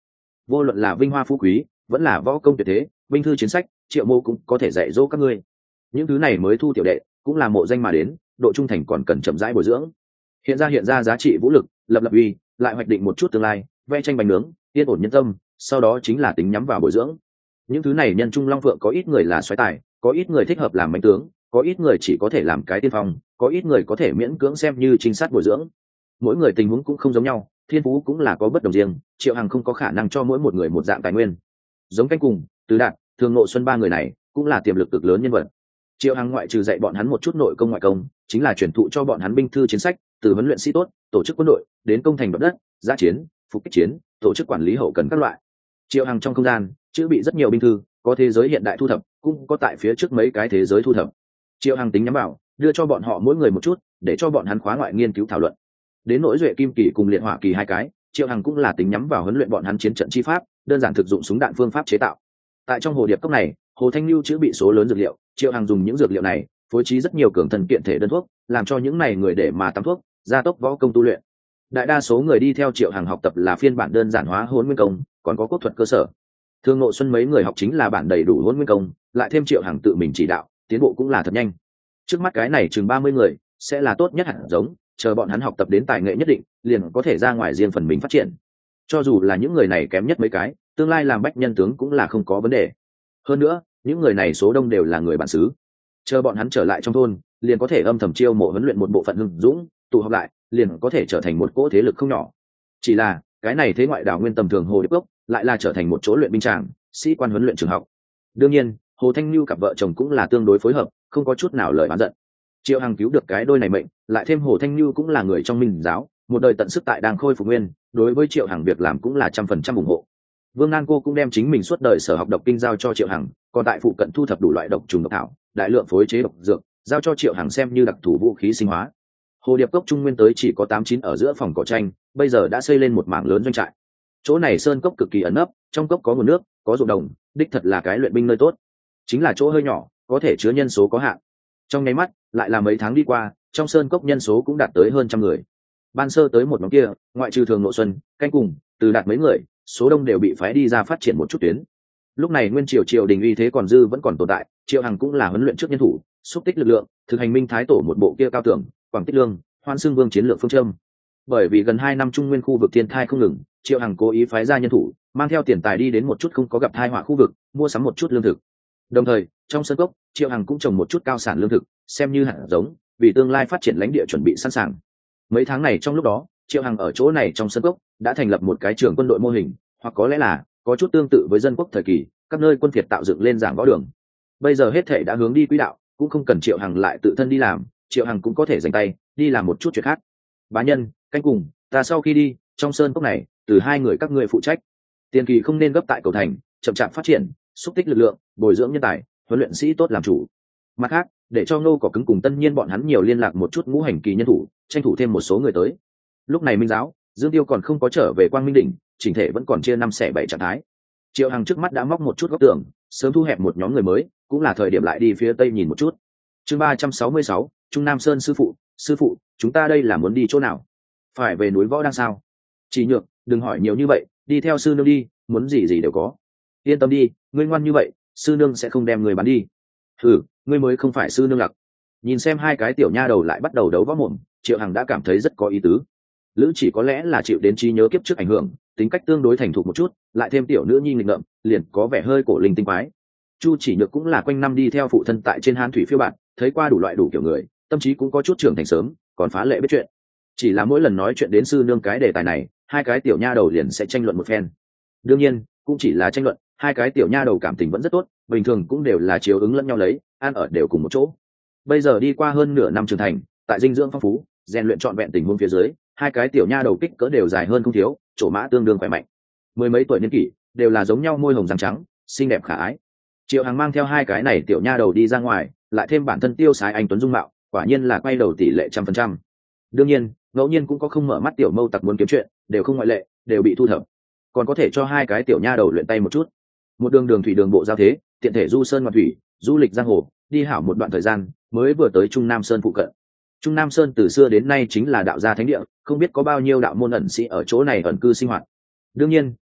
S1: vô luận là vinh hoa phú quý vẫn là võ công tuyệt thế binh thư chiến sách, Triệu Mô cũng có thể dạy dỗ các ngươi. Những thứ này mới thu tiểu đệ cũng là mộ danh mà đến, độ trung thành còn cần chậm rãi bồi dưỡng. Hiện ra hiện ra giá trị vũ lực, lập lập uy, lại hoạch định một chút tương lai, vẽ tranh bánh nướng, yên ổn nhân tâm, sau đó chính là tính nhắm vào bồi dưỡng. Những thứ này nhân trung long phượng có ít người là xoáy tài, có ít người thích hợp làm bánh tướng, có ít người chỉ có thể làm cái tiên phong, có ít người có thể miễn cưỡng xem như trinh sát bồi dưỡng. Mỗi người tình huống cũng không giống nhau, thiên phú cũng là có bất đồng riêng, Triệu Hằng không có khả năng cho mỗi một người một dạng tài nguyên. Giống Canh Cùng, Tứ Đạt, Thường Ngộ Xuân ba người này cũng là tiềm lực cực lớn nhân vật. Triệu Hằng ngoại trừ dạy bọn hắn một chút nội công ngoại công, chính là truyền thụ cho bọn hắn binh thư chiến sách, từ huấn luyện sĩ tốt, tổ chức quân đội, đến công thành đoạt đất, giã chiến, phục kích chiến, tổ chức quản lý hậu cần các loại. Triệu Hằng trong không gian chữ bị rất nhiều binh thư, có thế giới hiện đại thu thập, cũng có tại phía trước mấy cái thế giới thu thập. Triệu Hằng tính nhắm vào, đưa cho bọn họ mỗi người một chút, để cho bọn hắn khóa ngoại nghiên cứu thảo luận. Đến nỗi duệ kim kỳ cùng liệt hỏa kỳ hai cái, Triệu Hằng cũng là tính nhắm vào huấn luyện bọn hắn chiến trận chi pháp, đơn giản thực dụng súng đạn phương pháp chế tạo. Tại trong hồ điệp cốc này, Hồ Thanh Nhu chữ bị số lớn dược liệu, Triệu Hằng dùng những dược liệu này phối trí rất nhiều cường thân kiện thể đơn thuốc, làm cho những này người để mà tắm thuốc, gia tốc võ công tu luyện. Đại đa số người đi theo Triệu Hằng học tập là phiên bản đơn giản hóa Hỗn Nguyên công, còn có cốt thuật cơ sở. Thương Ngộ Xuân mấy người học chính là bản đầy đủ Hỗn Nguyên công, lại thêm Triệu Hằng tự mình chỉ đạo, tiến bộ cũng là thật nhanh. Trước mắt cái này chừng ba mươi người sẽ là tốt nhất hẳn giống, chờ bọn hắn học tập đến tài nghệ nhất định, liền có thể ra ngoài riêng phần mình phát triển. Cho dù là những người này kém nhất mấy cái, tương lai làm bách nhân tướng cũng là không có vấn đề. Hơn nữa, những người này số đông đều là người bản xứ, chờ bọn hắn trở lại trong thôn, liền có thể âm thầm chiêu mộ huấn luyện một bộ phận hưng dũng, tụ họp lại, liền có thể trở thành một cỗ thế lực không nhỏ. Chỉ là cái này thế ngoại đảo nguyên tầm thường hồ điệp cốc lại là trở thành một chỗ luyện binh tràng, sĩ quan huấn luyện trường học. Đương nhiên, Hồ Thanh Nhu cặp vợ chồng cũng là tương đối phối hợp, không có chút nào lời oán giận. Triệu Hằng cứu được cái đôi này mệnh, lại thêm Hồ Thanh Nhu cũng là người trong Minh giáo, một đời tận sức tại đang khôi phục nguyên, đối với Triệu Hằng việc làm cũng là trăm phần trăm ủng hộ. Vương Nan cô cũng đem chính mình suốt đời sở học độc kinh giao cho Triệu Hằng, còn tại phụ cận thu thập đủ loại độc trùng độc thảo, đại lượng phối chế độc dược, giao cho Triệu Hằng xem như đặc thù vũ khí sinh hóa. Hồ điệp cốc trung nguyên tới chỉ có tám chín ở giữa phòng cỏ tranh, bây giờ đã xây lên một mảng lớn doanh trại. Chỗ này sơn cốc cực kỳ ẩn nấp, trong cốc có nguồn nước, có ruộng đồng, đích thật là cái luyện binh nơi tốt. Chính là chỗ hơi nhỏ, có thể chứa nhân số có hạn. Trong nháy mắt, lại là mấy tháng đi qua, trong sơn cốc nhân số cũng đạt tới hơn trăm người. Ban sơ tới một nhóm kia, ngoại trừ Thường Ngộ Xuân, Canh Cùng, Từ Đạt mấy người, số đông đều bị phái đi ra phát triển một chút tuyến. Lúc này nguyên triều triều đình uy thế còn dư vẫn còn tồn tại, Triệu Hằng cũng là huấn luyện trước nhân thủ, xúc tích lực lượng, thực hành minh thái tổ một bộ kia cao tưởng, quảng tích lương, hoan xương vương chiến lược phương châm. Bởi vì gần hai năm trung nguyên khu vực thiên thai không ngừng, Triệu Hằng cố ý phái ra nhân thủ, mang theo tiền tài đi đến một chút không có gặp tai họa khu vực, mua sắm một chút lương thực. Đồng thời, trong sân cốc, Triệu Hằng cũng trồng một chút cao sản lương thực, xem như hạt giống, vì tương lai phát triển lãnh địa chuẩn bị sẵn sàng. Mấy tháng này trong lúc đó, Triệu Hằng ở chỗ này trong sân cốc đã thành lập một cái trường quân đội mô hình, hoặc có lẽ là có chút tương tự với dân quốc thời kỳ, các nơi quân phiệt tạo dựng lên giảng võ đường. Bây giờ hết thể đã hướng đi quỹ đạo, cũng không cần Triệu Hằng lại tự thân đi làm, Triệu Hằng cũng có thể dành tay đi làm một chút chuyện khác. Bá Nhân, Canh Cùng, ta sau khi đi, trong sơn cốc này, từ hai người các ngươi phụ trách. Tiền kỳ không nên gấp tại cầu thành, chậm chạp phát triển, xúc tích lực lượng, bồi dưỡng nhân tài, huấn luyện sĩ tốt làm chủ. Mặt khác, để cho Ngô Cỏ Cứng cùng Tân Nhiên bọn hắn nhiều liên lạc một chút ngũ hành kỳ nhân thủ, tranh thủ thêm một số người tới. Lúc này Minh giáo, Dương Tiêu còn không có trở về Quang Minh đỉnh, chỉnh thể vẫn còn chia năm xẻ bảy trạng thái. Triệu Hằng trước mắt đã móc một chút góc tường, sớm thu hẹp một nhóm người mới, cũng là thời điểm lại đi phía tây nhìn một chút. Chương ba trăm sáu mươi sáu, Trung Nam Sơn sư phụ, sư phụ, chúng ta đây là muốn đi chỗ nào? Phải về núi Võ Đang sao? Chỉ Nhược, đừng hỏi nhiều như vậy, đi theo sư nương đi, muốn gì gì đều có. Yên tâm đi, ngươi ngoan như vậy, sư nương sẽ không đem người bán đi. Ừ, ngươi mới không phải sư nương lặc. Nhìn xem hai cái tiểu nha đầu lại bắt đầu đấu võ mồm, Triệu Hằng đã cảm thấy rất có ý tứ. Lữ Chỉ có lẽ là chịu đến trí nhớ kiếp trước ảnh hưởng, tính cách tương đối thành thục một chút, lại thêm tiểu nữ nhi nghịch ngợm, liền có vẻ hơi cổ linh tinh quái. Chu Chỉ Nhược cũng là quanh năm đi theo phụ thân tại trên hán thủy phiêu bạt, thấy qua đủ loại đủ kiểu người, tâm trí cũng có chút trưởng thành sớm, còn phá lệ biết chuyện. Chỉ là mỗi lần nói chuyện đến sư nương cái đề tài này, hai cái tiểu nha đầu liền sẽ tranh luận một phen. Đương nhiên, cũng chỉ là tranh luận, hai cái tiểu nha đầu cảm tình vẫn rất tốt, bình thường cũng đều là chiếu ứng lẫn nhau lấy, ăn ở đều cùng một chỗ. Bây giờ đi qua hơn nửa năm trưởng thành, tại dinh dưỡng phong phú, rèn luyện trọn vẹn tình huống phía dưới, hai cái tiểu nha đầu kích cỡ đều dài hơn không thiếu, chỗ mã tương đương khỏe mạnh. Mười mấy tuổi niên kỷ, đều là giống nhau, môi hồng răng trắng, xinh đẹp khả ái. Triệu Hằng mang theo hai cái này tiểu nha đầu đi ra ngoài, lại thêm bản thân tiêu sái anh tuấn dung mạo, quả nhiên là quay đầu tỷ lệ trăm phần trăm. Đương nhiên, ngẫu nhiên cũng có không mở mắt tiểu mâu tặc muốn kiếm chuyện, đều không ngoại lệ, đều bị thu thập. Còn có thể cho hai cái tiểu nha đầu luyện tay một chút. Một đường đường thủy đường bộ giao thế, tiện thể du sơn ngoạn thủy, du lịch giang hồ, đi hảo một đoạn thời gian, mới vừa tới Trung Nam Sơn phụ cận. Trung Nam Sơn từ xưa đến nay chính là đạo gia thánh địa, không biết có bao nhiêu đạo môn ẩn sĩ ở chỗ này ẩn cư sinh hoạt. Đương nhiên,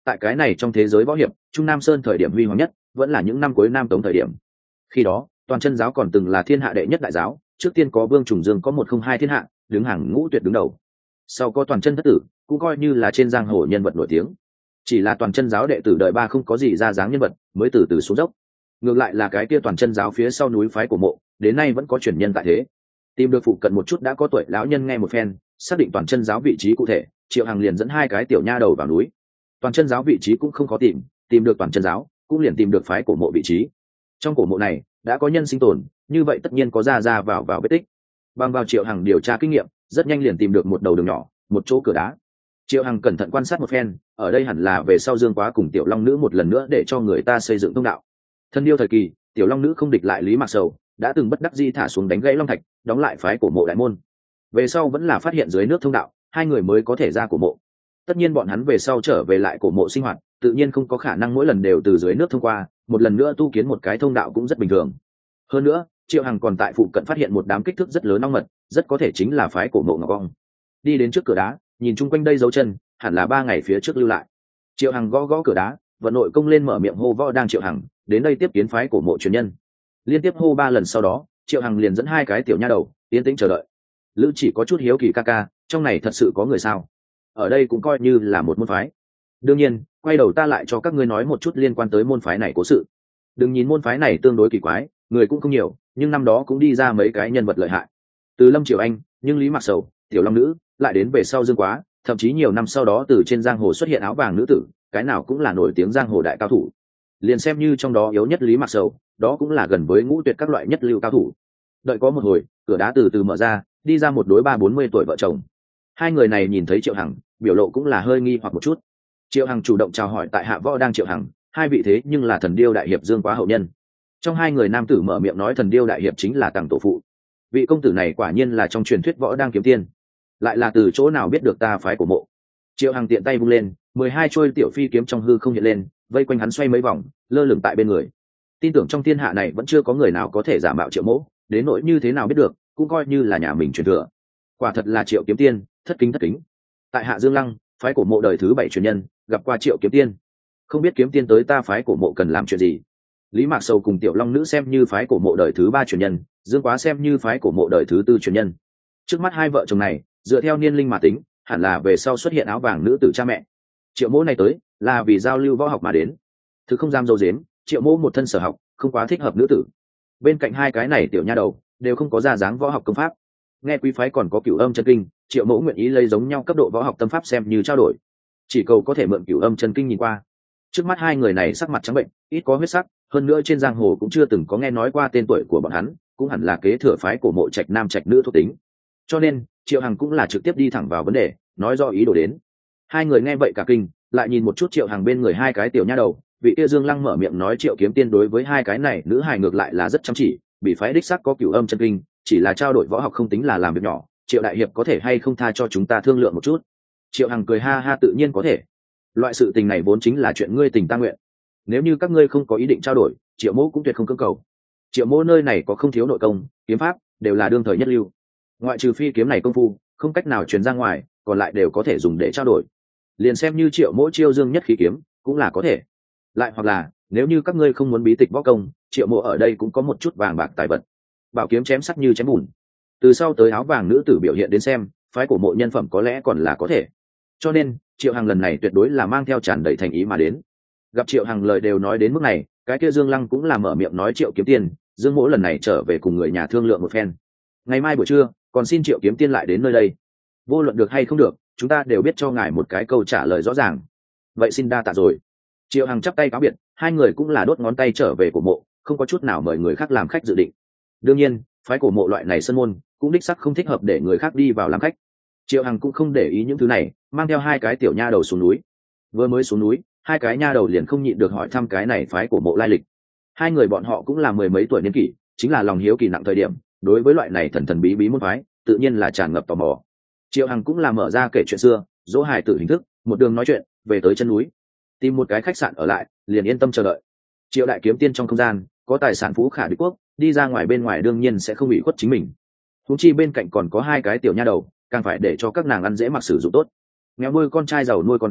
S1: tại cái này trong thế giới võ hiệp, Trung Nam Sơn thời điểm huy hoàng nhất vẫn là những năm cuối Nam Tống thời điểm. Khi đó toàn chân giáo còn từng là thiên hạ đệ nhất đại giáo, trước tiên có Vương Trùng Dương có một không hai thiên hạ, đứng hàng ngũ tuyệt đứng đầu. Sau có toàn chân thất tử, cũng coi như là trên giang hồ nhân vật nổi tiếng. Chỉ là toàn chân giáo đệ tử đời ba không có gì ra dáng nhân vật, mới từ từ xuống dốc. Ngược lại là cái kia toàn chân giáo phía sau núi phái của mộ, đến nay vẫn có truyền nhân tại thế. Tìm được phụ cận một chút đã có tuổi lão nhân nghe một phen, xác định toàn chân giáo vị trí cụ thể, Triệu Hằng liền dẫn hai cái tiểu nha đầu vào núi. Toàn chân giáo vị trí cũng không khó tìm, tìm được toàn chân giáo, cũng liền tìm được phái cổ mộ vị trí. Trong cổ mộ này đã có nhân sinh tồn, như vậy tất nhiên có ra ra vào vào vết tích. Bằng vào Triệu Hằng điều tra kinh nghiệm, rất nhanh liền tìm được một đầu đường nhỏ, một chỗ cửa đá. Triệu Hằng cẩn thận quan sát một phen, ở đây hẳn là về sau Dương Quá cùng Tiểu Long Nữ một lần nữa để cho người ta xây dựng thông đạo. Thân điêu thời kỳ, Tiểu Long Nữ không địch lại Lý Mạc Sầu, đã từng bất đắc dĩ thả xuống đánh gãy long thạch, đóng lại phái cổ mộ đại môn. Về sau vẫn là phát hiện dưới nước thông đạo, hai người mới có thể ra cổ mộ. Tất nhiên bọn hắn về sau trở về lại cổ mộ sinh hoạt, tự nhiên không có khả năng mỗi lần đều từ dưới nước thông qua, một lần nữa tu kiến một cái thông đạo cũng rất bình thường. Hơn nữa, Triệu Hằng còn tại phụ cận phát hiện một đám kích thước rất lớn ong mật, rất có thể chính là phái cổ mộ Ngọc Ong. Đi đến trước cửa đá, nhìn chung quanh đây dấu chân, hẳn là ba ngày phía trước lưu lại. Triệu Hằng gõ gõ cửa đá, vận nội công lên mở miệng hô võ đang Triệu Hằng, đến đây tiếp kiến phái cổ mộ truyền nhân. Liên tiếp hô ba lần sau đó, Triệu Hằng liền dẫn hai cái tiểu nha đầu tiến tĩnh chờ đợi. Lữ Chỉ có chút hiếu kỳ ca ca, trong này thật sự có người sao? Ở đây cũng coi như là một môn phái. Đương nhiên, quay đầu ta lại cho các ngươi nói một chút liên quan tới môn phái này cố sự. Đừng nhìn môn phái này tương đối kỳ quái, người cũng không nhiều, nhưng năm đó cũng đi ra mấy cái nhân vật lợi hại. Từ Lâm Triều Anh, nhưng Lý Mạc Sầu, Tiểu Long Nữ, lại đến về sau Dương Quá, thậm chí nhiều năm sau đó từ trên giang hồ xuất hiện áo vàng nữ tử, cái nào cũng là nổi tiếng giang hồ đại cao thủ. Liền xem như trong đó yếu nhất Lý Mạc Sầu, đó cũng là gần với ngũ tuyệt các loại nhất lưu cao thủ. Đợi có một hồi, cửa đá từ từ mở ra, đi ra một đối ba bốn mươi tuổi vợ chồng. Hai người này nhìn thấy Triệu Hằng, biểu lộ cũng là hơi nghi hoặc một chút. Triệu Hằng chủ động chào hỏi tại hạ võ đang Triệu Hằng, hai vị thế nhưng là thần điêu đại hiệp Dương Quá hậu nhân. Trong hai người nam tử mở miệng nói thần điêu đại hiệp chính là Tằng tổ phụ. Vị công tử này quả nhiên là trong truyền thuyết võ đang kiếm tiên, lại là từ chỗ nào biết được ta phái của mộ? Triệu Hằng tiện tay vung lên, mười hai trôi tiểu phi kiếm trong hư không hiện lên, vây quanh hắn xoay mấy vòng, lơ lửng tại bên người. Tin tưởng trong thiên hạ này vẫn chưa có người nào có thể giả mạo Triệu Mỗ, đến nỗi như thế nào biết được, cũng coi như là nhà mình truyền thừa. Quả thật là Triệu kiếm tiên, thất kính thất kính. Tại hạ Dương Lăng, phái cổ mộ đời thứ bảy truyền nhân, gặp qua Triệu kiếm tiên. Không biết kiếm tiên tới ta phái cổ mộ cần làm chuyện gì? Lý Mạc Sầu cùng Tiểu Long Nữ xem như phái cổ mộ đời thứ ba truyền nhân, Dương Quá xem như phái cổ mộ đời thứ tư truyền nhân. Trước mắt hai vợ chồng này, dựa theo niên linh mà tính, hẳn là về sau xuất hiện áo vàng nữ tử cha mẹ. Triệu Mỗ này tới là vì giao lưu võ học mà đến. Thứ không dám dâu dếm, Triệu Mỗ một thân sở học, không quá thích hợp nữ tử. Bên cạnh hai cái này tiểu nha đầu đều không có ra dáng võ học công pháp. Nghe quý phái còn có Cửu Âm chân kinh, Triệu Mỗ nguyện ý lấy giống nhau cấp độ võ học tâm pháp xem như trao đổi, chỉ cầu có thể mượn Cửu Âm chân kinh nhìn qua. Trước mắt hai người này sắc mặt trắng bệnh, ít có huyết sắc, hơn nữa trên giang hồ cũng chưa từng có nghe nói qua tên tuổi của bọn hắn, cũng hẳn là kế thừa phái của mộ trạch nam trạch nữ thuộc tính. Cho nên Triệu Hằng cũng là trực tiếp đi thẳng vào vấn đề, nói do ý đồ đến. Hai người nghe vậy cả kinh, lại nhìn một chút Triệu Hằng bên người hai cái tiểu nha đầu, vị kia Dương Lăng mở miệng nói Triệu kiếm tiên đối với hai cái này nữ hài ngược lại là rất chăm chỉ, bị phái đích sắc có Cửu Âm chân kinh, chỉ là trao đổi võ học không tính là làm việc nhỏ, Triệu đại hiệp có thể hay không tha cho chúng ta thương lượng một chút? Triệu Hằng cười ha ha, tự nhiên có thể. Loại sự tình này vốn chính là chuyện ngươi tình ta nguyện, nếu như các ngươi không có ý định trao đổi, Triệu Mỗ cũng tuyệt không cưỡng cầu. Triệu Mỗ nơi này có không thiếu nội công, kiếm pháp đều là đương thời nhất lưu, ngoại trừ phi kiếm này công phu không cách nào truyền ra ngoài, còn lại đều có thể dùng để trao đổi. Liền xem như Triệu Mỗ chiêu dương nhất khí kiếm cũng là có thể. Lại hoặc là nếu như các ngươi không muốn bí tịch võ công, Triệu Mỗ ở đây cũng có một chút vàng bạc tài vật, bảo kiếm chém sắc như chém bùn. Từ sau tới áo vàng nữ tử biểu hiện đến xem, phái của mộ nhân phẩm có lẽ còn là có thể. Cho nên Triệu Hằng lần này tuyệt đối là mang theo tràn đầy thành ý mà đến. Gặp Triệu Hằng lời đều nói đến mức này, cái kia Dương Lăng cũng là mở miệng nói Triệu kiếm tiên, Dương Mỗ lần này trở về cùng người nhà thương lượng một phen, ngày mai buổi trưa còn xin Triệu kiếm tiên lại đến nơi đây. Vô luận được hay không được, chúng ta đều biết cho ngài một cái câu trả lời rõ ràng. Vậy xin đa tạ rồi. Triệu Hằng chắp tay cáo biệt, hai người cũng là đốt ngón tay trở về cổ mộ, không có chút nào mời người khác làm khách dự định. Đương nhiên phái cổ mộ loại này sân môn cũng đích sắc không thích hợp để người khác đi vào làm khách. Triệu Hằng cũng không để ý những thứ này, mang theo hai cái tiểu nha đầu xuống núi. Vừa mới xuống núi, hai cái nha đầu liền không nhịn được hỏi thăm cái này phái cổ mộ lai lịch. Hai người bọn họ cũng là mười mấy tuổi niên kỷ, chính là lòng hiếu kỳ nặng thời điểm, đối với loại này thần thần bí bí môn phái tự nhiên là tràn ngập tò mò. Triệu Hằng cũng là mở ra kể chuyện xưa, dỗ hài tử hình thức, một đường nói chuyện về tới chân núi, tìm một cái khách sạn ở lại, liền yên tâm chờ đợi. Triệu đại kiếm tiên trong không gian có tài sản phú khả địch quốc, đi ra ngoài bên ngoài đương nhiên sẽ không bị khuất chính mình. Huống chi bên cạnh còn có hai cái tiểu nha đầu, càng phải để cho các nàng ăn dễ mặc sử dụng tốt. Nghèo nuôi con trai giàu nuôi con gái,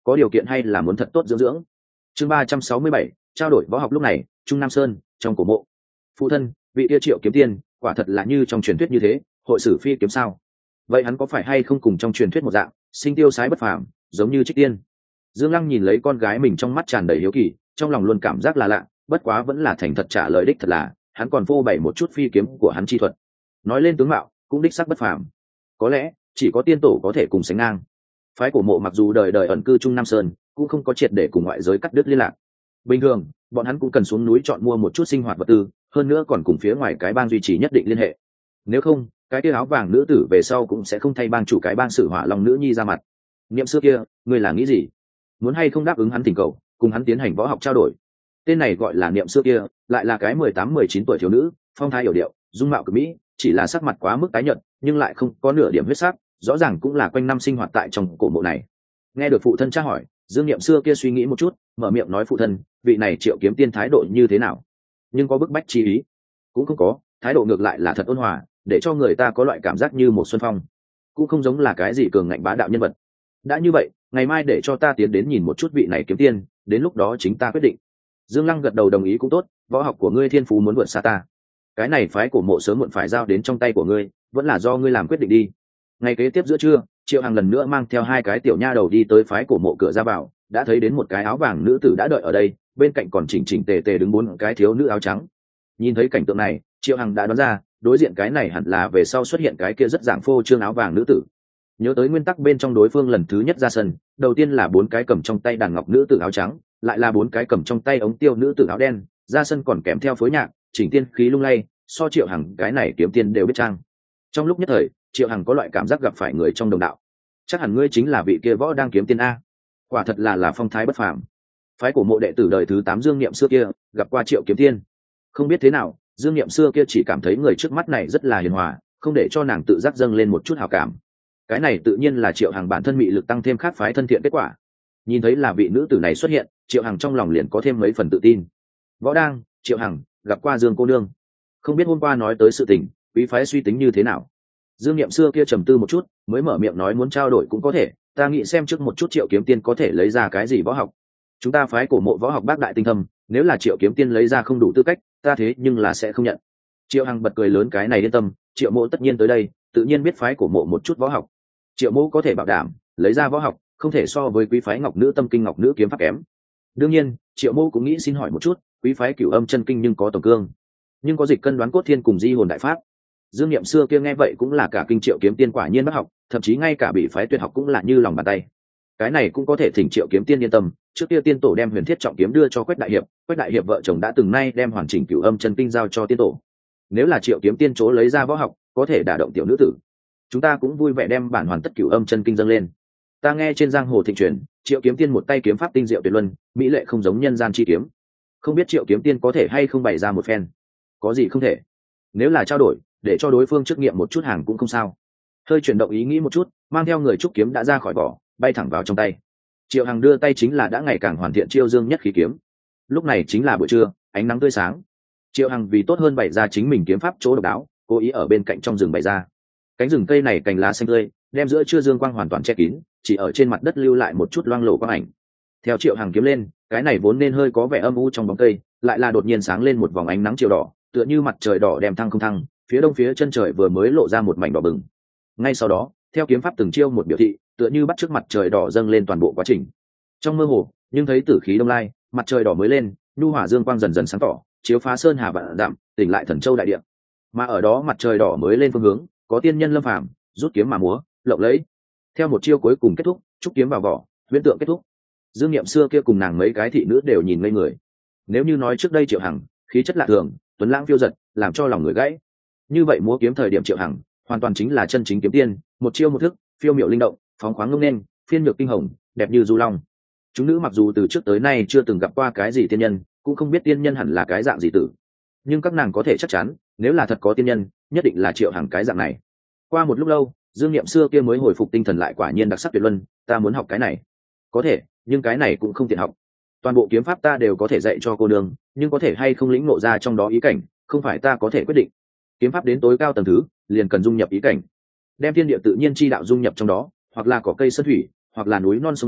S1: có điều kiện hay là muốn thật tốt dưỡng dưỡng. Chương ba trăm sáu mươi bảy, trao đổi võ học. Lúc này Trung Nam Sơn trong cổ mộ. Phụ thân, vị kia Triệu Kiếm Tiên quả thật là như trong truyền thuyết như thế, hội sử phi kiếm sao? Vậy hắn có phải hay không cùng trong truyền thuyết một dạng, sinh tiêu sái bất phàm, giống như Trích Tiên? Dương Lăng nhìn lấy con gái mình trong mắt tràn đầy hiếu kỳ, trong lòng luôn cảm giác là lạ, bất quá vẫn là thành thật trả lời đích thật là, hắn còn phô bày một chút phi kiếm của hắn chi thuật. Nói lên tướng mạo, cũng đích sắc bất phàm. Có lẽ chỉ có tiên tổ có thể cùng sánh ngang. Phái cổ mộ mặc dù đời đời ẩn cư Trung Nam Sơn, cũng không có triệt để cùng ngoại giới cắt đứt liên lạc. Bình thường, bọn hắn cũng cần xuống núi chọn mua một chút sinh hoạt vật tư, hơn nữa còn cùng phía ngoài cái bang duy trì nhất định liên hệ. Nếu không, cái kia áo vàng nữ tử về sau cũng sẽ không thay bang chủ cái bang Sử Hỏa Long nữ nhi ra mặt. Niệm xưa kia, ngươi là nghĩ gì? Muốn hay không đáp ứng hắn thỉnh cầu, cùng hắn tiến hành võ học trao đổi? Tên này gọi là Niệm xưa kia, lại là cái mười tám mười chín tuổi thiếu nữ, phong thái yểu điệu, dung mạo cực mỹ, chỉ là sắc mặt quá mức tái nhợt, nhưng lại không có nửa điểm huyết sắc, rõ ràng cũng là quanh năm sinh hoạt tại trong cổ mộ này. Nghe được phụ thân tra hỏi, Dương Niệm xưa kia suy nghĩ một chút, mở miệng nói: phụ thân, vị này Triệu Kiếm Tiên thái độ như thế nào? Nhưng có bức bách chi ý? Cũng không có, thái độ ngược lại là thật ôn hòa, để cho người ta có loại cảm giác như một xuân phong, cũng không giống là cái gì cường ngạnh bá đạo nhân vật. Đã như vậy, ngày mai để cho ta tiến đến nhìn một chút vị này kiếm tiên, đến lúc đó chính ta quyết định. Dương Lăng gật đầu đồng ý. Cũng tốt, võ học của ngươi thiên phú muốn vượt xa ta, cái này phái cổ mộ sớm muộn phải giao đến trong tay của ngươi, vẫn là do ngươi làm quyết định đi. Ngày kế tiếp giữa trưa, Triệu Hằng lần nữa mang theo hai cái tiểu nha đầu đi tới phái cổ mộ cửa ra vào, đã thấy đến một cái áo vàng nữ tử đã đợi ở đây, bên cạnh còn chỉnh chỉnh tề tề đứng bốn cái thiếu nữ áo trắng. Nhìn thấy cảnh tượng này, Triệu Hằng đã đoán ra, đối diện cái này hẳn là về sau xuất hiện cái kia rất dạng phô trương áo vàng nữ tử. Nhớ tới nguyên tắc bên trong đối phương lần thứ nhất ra sân, đầu tiên là bốn cái cầm trong tay đàn ngọc nữ tử áo trắng, lại là bốn cái cầm trong tay ống tiêu nữ tử áo đen, ra sân còn kèm theo phối nhạc, chỉnh tiên khí lung lay, so Triệu Hằng cái này kiếm tiên đều biết trang. Trong lúc nhất thời, Triệu Hằng có loại cảm giác gặp phải người trong đồng đạo. Chắc hẳn ngươi chính là vị kia võ đang kiếm tiên a. Quả thật là là phong thái bất phàm. Phái cổ mộ đệ tử đời thứ tám Dương Niệm xưa kia gặp qua Triệu Kiếm Tiên. Không biết thế nào, Dương Niệm xưa kia chỉ cảm thấy người trước mắt này rất là hiền hòa, không để cho nàng tự giác dâng lên một chút hảo cảm. Cái này tự nhiên là Triệu Hằng bản thân mị lực tăng thêm khác phái thân thiện kết quả. Nhìn thấy là vị nữ tử này xuất hiện, Triệu Hằng trong lòng liền có thêm mấy phần tự tin. Võ đang, Triệu Hằng gặp qua Dương cô nương. Không biết hôm qua nói tới sự tình, quý phái suy tính như thế nào? Dương Niệm xưa kia trầm tư một chút, mới mở miệng nói: muốn trao đổi cũng có thể, ta nghĩ xem trước một chút Triệu Kiếm Tiên có thể lấy ra cái gì võ học. Chúng ta phái cổ mộ võ học bác đại tinh thâm, nếu là Triệu Kiếm Tiên lấy ra không đủ tư cách, ta thế nhưng là sẽ không nhận. Triệu Hằng bật cười lớn: cái này yên tâm, Triệu mộ tất nhiên tới đây, tự nhiên biết phái cổ mộ một chút võ học. Triệu mộ có thể bảo đảm, lấy ra võ học không thể so với quý phái Ngọc Nữ Tâm Kinh Ngọc Nữ Kiếm Pháp kém. Đương nhiên, Triệu mộ cũng nghĩ xin hỏi một chút, quý phái Cửu Âm Chân Kinh nhưng có tổng cương, nhưng có dịch cân đoán cốt thiên cùng di hồn đại pháp. Dương Niệm xưa kia nghe vậy cũng là cả kinh, Triệu Kiếm Tiên quả nhiên bất học, thậm chí ngay cả bị phái tuyệt học cũng là như lòng bàn tay. Cái này cũng có thể thỉnh Triệu Kiếm Tiên yên tâm, trước kia tiên tổ đem huyền thiết trọng kiếm đưa cho Quách đại hiệp, Quách đại hiệp vợ chồng đã từng nay đem hoàn chỉnh Cửu Âm Chân Kinh giao cho tiên tổ. Nếu là Triệu Kiếm Tiên chỗ lấy ra võ học, có thể đả động tiểu nữ tử, chúng ta cũng vui vẻ đem bản hoàn tất Cửu Âm Chân Kinh dâng lên. Ta nghe trên giang hồ thịnh truyền, Triệu Kiếm Tiên một tay kiếm pháp tinh diệu tuyệt luân, mỹ lệ không giống nhân gian chi kiếm. Không biết Triệu Kiếm Tiên có thể hay không bày ra một phen? Có gì không thể? Nếu là trao đổi, để cho đối phương trước nghiệm một chút hàng cũng không sao. Hơi chuyển động ý nghĩ một chút, mang theo người trúc kiếm đã ra khỏi vỏ, bay thẳng vào trong tay. Triệu Hằng đưa tay chính là đã ngày càng hoàn thiện chiêu dương nhất khí kiếm. Lúc này chính là buổi trưa, ánh nắng tươi sáng. Triệu Hằng vì tốt hơn bày ra chính mình kiếm pháp chỗ độc đáo, cố ý ở bên cạnh trong rừng bày ra. Cánh rừng cây này cành lá xanh tươi, đem giữa trưa dương quang hoàn toàn che kín, chỉ ở trên mặt đất lưu lại một chút loang lổ quang ảnh. Theo Triệu Hằng kiếm lên, cái này vốn nên hơi có vẻ âm u trong bóng cây, lại là đột nhiên sáng lên một vòng ánh nắng chiều đỏ, tựa như mặt trời đỏ đem thăng không thăng, phía đông phía chân trời vừa mới lộ ra một mảnh đỏ bừng. Ngay sau đó, theo kiếm pháp từng chiêu một biểu thị, tựa như bắt trước mặt trời đỏ dâng lên toàn bộ quá trình. Trong mơ hồ, nhưng thấy tử khí đông lai, mặt trời đỏ mới lên, nhu hỏa dương quang dần dần sáng tỏ, chiếu phá sơn hà vạn dặm, tỉnh lại thần châu đại địa. Mà ở đó mặt trời đỏ mới lên phương hướng, có tiên nhân lâm phàm, rút kiếm mà múa, lộng lẫy. Theo một chiêu cuối cùng kết thúc, trúc kiếm vào vỏ, huyễn tượng kết thúc. Dương Niệm xưa kia cùng nàng mấy cái thị nữ đều nhìn ngây người. Nếu như nói trước đây Triệu Hằng khí chất lạ thường, tuấn lãng phiêu giật, làm cho lòng người gãy, như vậy múa kiếm thời điểm Triệu Hằng hoàn toàn chính là chân chính kiếm tiên, một chiêu một thức, phiêu miểu linh động, phóng khoáng ngông nên, phiên nhược kinh hồng, đẹp như du long. Chúng nữ mặc dù từ trước tới nay chưa từng gặp qua cái gì tiên nhân, cũng không biết tiên nhân hẳn là cái dạng gì tử, nhưng các nàng có thể chắc chắn, nếu là thật có tiên nhân, nhất định là Triệu Hằng cái dạng này. Qua một lúc lâu, Dương Niệm xưa kia mới hồi phục tinh thần lại, quả nhiên đặc sắc tuyệt luân, ta muốn học cái này. Có thể, nhưng cái này cũng không tiện học. Toàn bộ kiếm pháp ta đều có thể dạy cho cô đường, nhưng có thể hay không lĩnh ngộ ra trong đó ý cảnh, không phải ta có thể quyết định. Kiếm pháp đến tối cao tầng thứ, liền cần dung nhập ý cảnh, đem thiên địa tự nhiên chi đạo dung nhập trong đó, hoặc là cỏ cây sơn thủy, hoặc là núi non sông ngòi,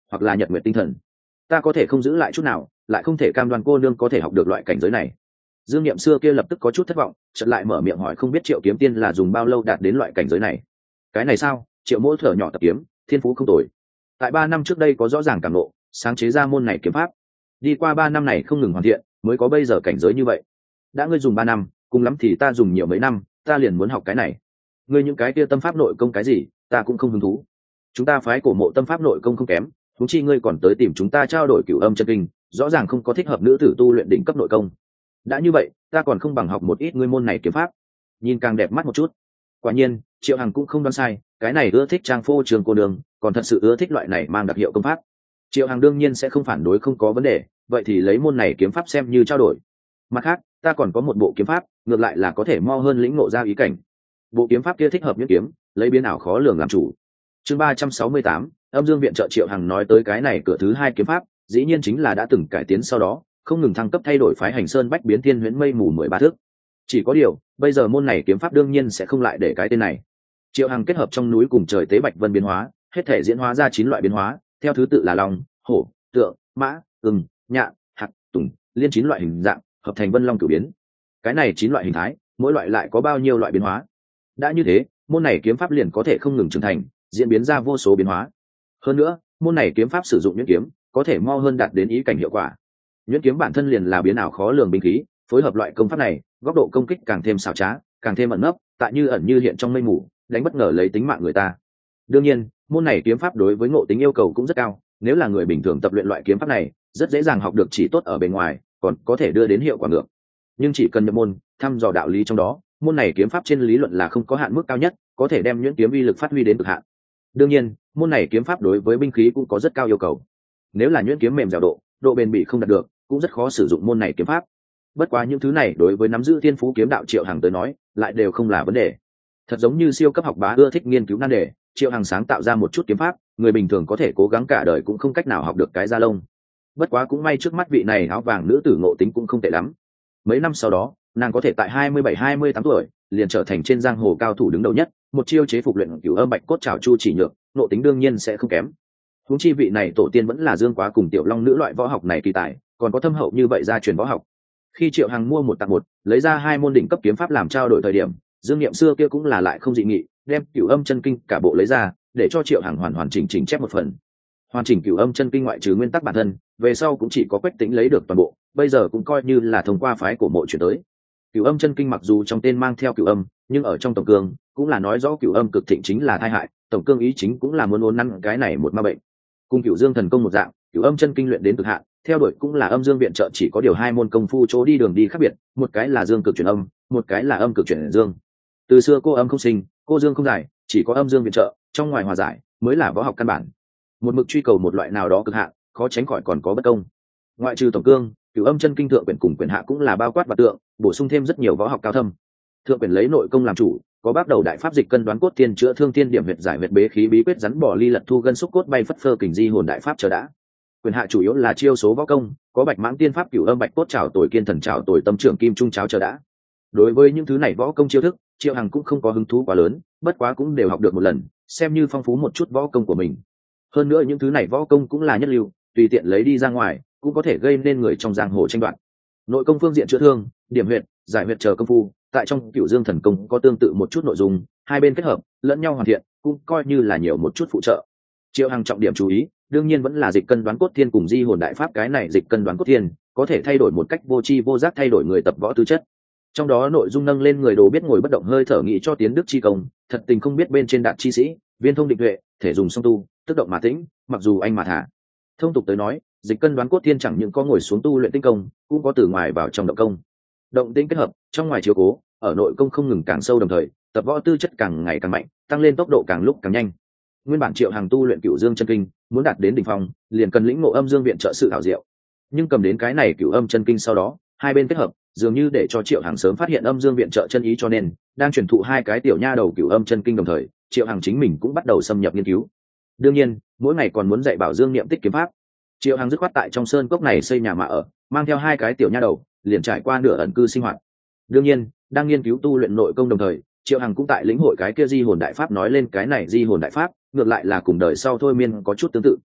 S1: hoặc là nhật nguyện tinh thần. Ta có thể không giữ lại chút nào, lại không thể cam đoan cô nương có thể học được loại cảnh giới này. Dương Niệm xưa kia lập tức có chút thất vọng, chợt lại mở miệng hỏi không biết Triệu Kiếm Tiên là dùng bao lâu đạt đến loại cảnh giới này. Cái này sao? Triệu Mỗ thở nhỏ tập kiếm, thiên phú không tồi. Tại ba năm trước đây có rõ ràng cảm ngộ, sáng chế ra môn này kiếm pháp. Đi qua ba năm này không ngừng hoàn thiện, mới có bây giờ cảnh giới như vậy. Đã ngươi dùng ba năm, cùng lắm thì ta dùng nhiều mấy năm, ta liền muốn học cái này. Ngươi những cái kia tâm pháp nội công cái gì, ta cũng không hứng thú. Chúng ta phái cổ mộ tâm pháp nội công không kém, huống chi ngươi còn tới tìm chúng ta trao đổi cửu âm chân kinh, rõ ràng không có thích hợp nữ tử tu luyện đỉnh cấp nội công. Đã như vậy, ta còn không bằng học một ít ngươi môn này kiếm pháp, nhìn càng đẹp mắt một chút. Quả nhiên, Triệu Hằng cũng không đoán sai, cái này ưa thích trang phô trường cô đường, còn thật sự ưa thích loại này mang đặc hiệu công pháp. Triệu Hằng đương nhiên sẽ không phản đối không có vấn đề, vậy thì lấy môn này kiếm pháp xem như trao đổi. Mặt khác, ta còn có một bộ kiếm pháp, ngược lại là có thể mo hơn lĩnh ngộ ra ý cảnh. Bộ kiếm pháp kia thích hợp nhất kiếm, lấy biến ảo khó lường làm chủ. Chương ba trăm sáu mươi tám, Âm Dương viện trợ. Triệu Hằng nói tới cái này cửa thứ hai kiếm pháp, dĩ nhiên chính là đã từng cải tiến sau đó, không ngừng thăng cấp thay đổi phái Hành Sơn Bách biến thiên huyễn mây mù mười ba thước. Chỉ có điều, bây giờ môn này kiếm pháp đương nhiên sẽ không lại để cái tên này. Triệu Hằng kết hợp trong núi cùng trời tế bạch vân biến hóa, hết thể diễn hóa ra chín loại biến hóa, theo thứ tự là long, hổ, tượng, mã, ưng, nhạn, hạc, tùng, liên chín loại hình dạng, hợp thành vân long cửu biến. Cái này chín loại hình thái, mỗi loại lại có bao nhiêu loại biến hóa. Đã như thế, môn này kiếm pháp liền có thể không ngừng trưởng thành, diễn biến ra vô số biến hóa. Hơn nữa, môn này kiếm pháp sử dụng nhuyễn kiếm, có thể mo hơn đạt đến ý cảnh hiệu quả. Nhuyễn kiếm bản thân liền là biến ảo khó lường binh khí, phối hợp loại công pháp này, góc độ công kích càng thêm xảo trá, càng thêm ẩn nấp, tại như ẩn như hiện trong mây mù, đánh bất ngờ lấy tính mạng người ta. Đương nhiên, môn này kiếm pháp đối với ngộ tính yêu cầu cũng rất cao, nếu là người bình thường tập luyện loại kiếm pháp này, rất dễ dàng học được chỉ tốt ở bề ngoài, còn có thể đưa đến hiệu quả ngược. Nhưng chỉ cần nhập môn, thăm dò đạo lý trong đó, môn này kiếm pháp trên lý luận là không có hạn mức cao nhất, có thể đem nhuyễn kiếm uy lực phát huy đến cực hạn. Đương nhiên, môn này kiếm pháp đối với binh khí cũng có rất cao yêu cầu. Nếu là nhuyễn kiếm mềm dẻo độ, độ bền bỉ không đạt được, cũng rất khó sử dụng môn này kiếm pháp. Bất quá những thứ này đối với nắm giữ thiên phú kiếm đạo Triệu Hằng tới nói, lại đều không là vấn đề. Thật giống như siêu cấp học bá ưa thích nghiên cứu nan đề, Triệu Hằng sáng tạo ra một chút kiếm pháp, người bình thường có thể cố gắng cả đời cũng không cách nào học được cái da lông. Bất quá cũng may trước mắt vị này áo vàng nữ tử ngộ tính cũng không tệ lắm. Mấy năm sau đó, nàng có thể tại hai mươi bảy hai mươi tám tuổi, liền trở thành trên giang hồ cao thủ đứng đầu nhất, một chiêu chế phục luyện cửu âm bạch cốt trảo chu chỉ nhược, ngộ tính đương nhiên sẽ không kém. Huống chi vị này tổ tiên vẫn là Dương Quá cùng Tiểu Long nữ loại võ học này kỳ tài, còn có thâm hậu như vậy gia truyền võ học. Khi Triệu Hằng mua một tặng một, lấy ra hai môn đỉnh cấp kiếm pháp làm trao đổi thời điểm, Dương Niệm xưa kia cũng là lại không dị nghị, đem Cửu Âm chân kinh cả bộ lấy ra, để cho Triệu Hằng hoàn hoàn chỉnh chỉnh chép một phần. Hoàn chỉnh Cửu Âm chân kinh ngoại trừ nguyên tắc bản thân, về sau cũng chỉ có Quách Tĩnh lấy được toàn bộ, bây giờ cũng coi như là thông qua phái của mộ chuyển tới. Cửu Âm chân kinh mặc dù trong tên mang theo cửu âm, nhưng ở trong tổng cương cũng là nói rõ cửu âm cực thịnh chính là tai hại, tổng cương ý chính cũng là muốn uốn nắn cái này một ma bệnh. Cùng Cửu Dương thần công một dạng, Cửu Âm chân kinh luyện đến cực hạn, theo đuổi cũng là Âm Dương viện trợ, chỉ có điều hai môn công phu chỗ đi đường đi khác biệt, một cái là dương cực chuyển âm, một cái là âm cực chuyển dương. Từ xưa cô âm không sinh, cô dương không giải, chỉ có Âm Dương viện trợ, trong ngoài hòa giải mới là võ học căn bản. Một mực truy cầu một loại nào đó cực hạn, khó tránh khỏi còn có bất công. Ngoại trừ tổng cương, Cửu Âm chân kinh thượng quyển cùng quyển hạ cũng là bao quát và tượng, bổ sung thêm rất nhiều võ học cao thâm. Thượng quyển lấy nội công làm chủ, có bắt đầu đại pháp dịch cân đoán cốt tiên chữa thương tiên điểm huyệt giải huyệt bế khí bí quyết rắn bỏ ly lật thu gân xúc cốt bay phất phơ kình di hồn đại pháp chờ đã. Quyển hạ chủ yếu là chiêu số võ công, có bạch mãng tiên pháp Cửu Âm bạch cốt trảo tồi kiên thần trảo tồi tâm trưởng kim trung cháo chờ đã. Đối với những thứ này võ công chiêu thức, Triệu Hằng cũng không có hứng thú quá lớn, bất quá cũng đều học được một lần, xem như phong phú một chút võ công của mình. Hơn nữa những thứ này võ công cũng là nhất lưu, tùy tiện lấy đi ra ngoài, cũng có thể gây nên người trong giang hồ tranh đoạt. Nội công phương diện chữa thương, điểm huyệt, giải huyệt chờ công phu, tại trong Cửu Dương thần công có tương tự một chút nội dung, hai bên kết hợp, lẫn nhau hoàn thiện, cũng coi như là nhiều một chút phụ trợ. Triệu Hằng trọng điểm chú ý, đương nhiên vẫn là dịch cân đoán cốt thiên cùng di hồn đại pháp, cái này dịch cân đoán cốt thiên có thể thay đổi một cách vô tri vô giác thay đổi người tập võ tư chất. Trong đó nội dung nâng lên người đồ biết ngồi bất động hơi thở nghị cho tiến đức chi công, thật tình không biết bên trên đạt chi sĩ, viên thông định huệ, thể dùng song tu, tức động mà tĩnh, mặc dù anh mà thả. Thông tục tới nói, dịch cân đoán cốt thiên chẳng những có ngồi xuống tu luyện tinh công, cũng có từ ngoài vào trong động công. Động tĩnh kết hợp, trong ngoài chiếu cố, ở nội công không ngừng càng sâu, đồng thời tập võ tư chất càng ngày càng mạnh, tăng lên tốc độ càng lúc càng nhanh. Nguyên bản Triệu Hằng tu luyện Cửu Dương chân kinh, muốn đạt đến đỉnh phong, liền cần lĩnh ngộ Âm Dương viện trợ sự thảo diệu. Nhưng cầm đến cái này Cửu Âm chân kinh sau đó, hai bên kết hợp, dường như để cho Triệu Hằng sớm phát hiện Âm Dương viện trợ chân ý, cho nên đang truyền thụ hai cái tiểu nha đầu Cửu Âm chân kinh đồng thời, Triệu Hằng chính mình cũng bắt đầu xâm nhập nghiên cứu. Đương nhiên, mỗi ngày còn muốn dạy bảo Dương Niệm Tích kiếm pháp. Triệu Hằng dứt khoát tại trong sơn cốc này xây nhà mà ở, mang theo hai cái tiểu nha đầu, liền trải qua nửa ẩn cư sinh hoạt. Đương nhiên, đang nghiên cứu tu luyện nội công đồng thời, Triệu Hằng cũng tại lĩnh hội cái kia di hồn đại pháp. Nói lên cái này di hồn đại pháp, ngược lại là cùng đời sau thôi miên có chút tương tự.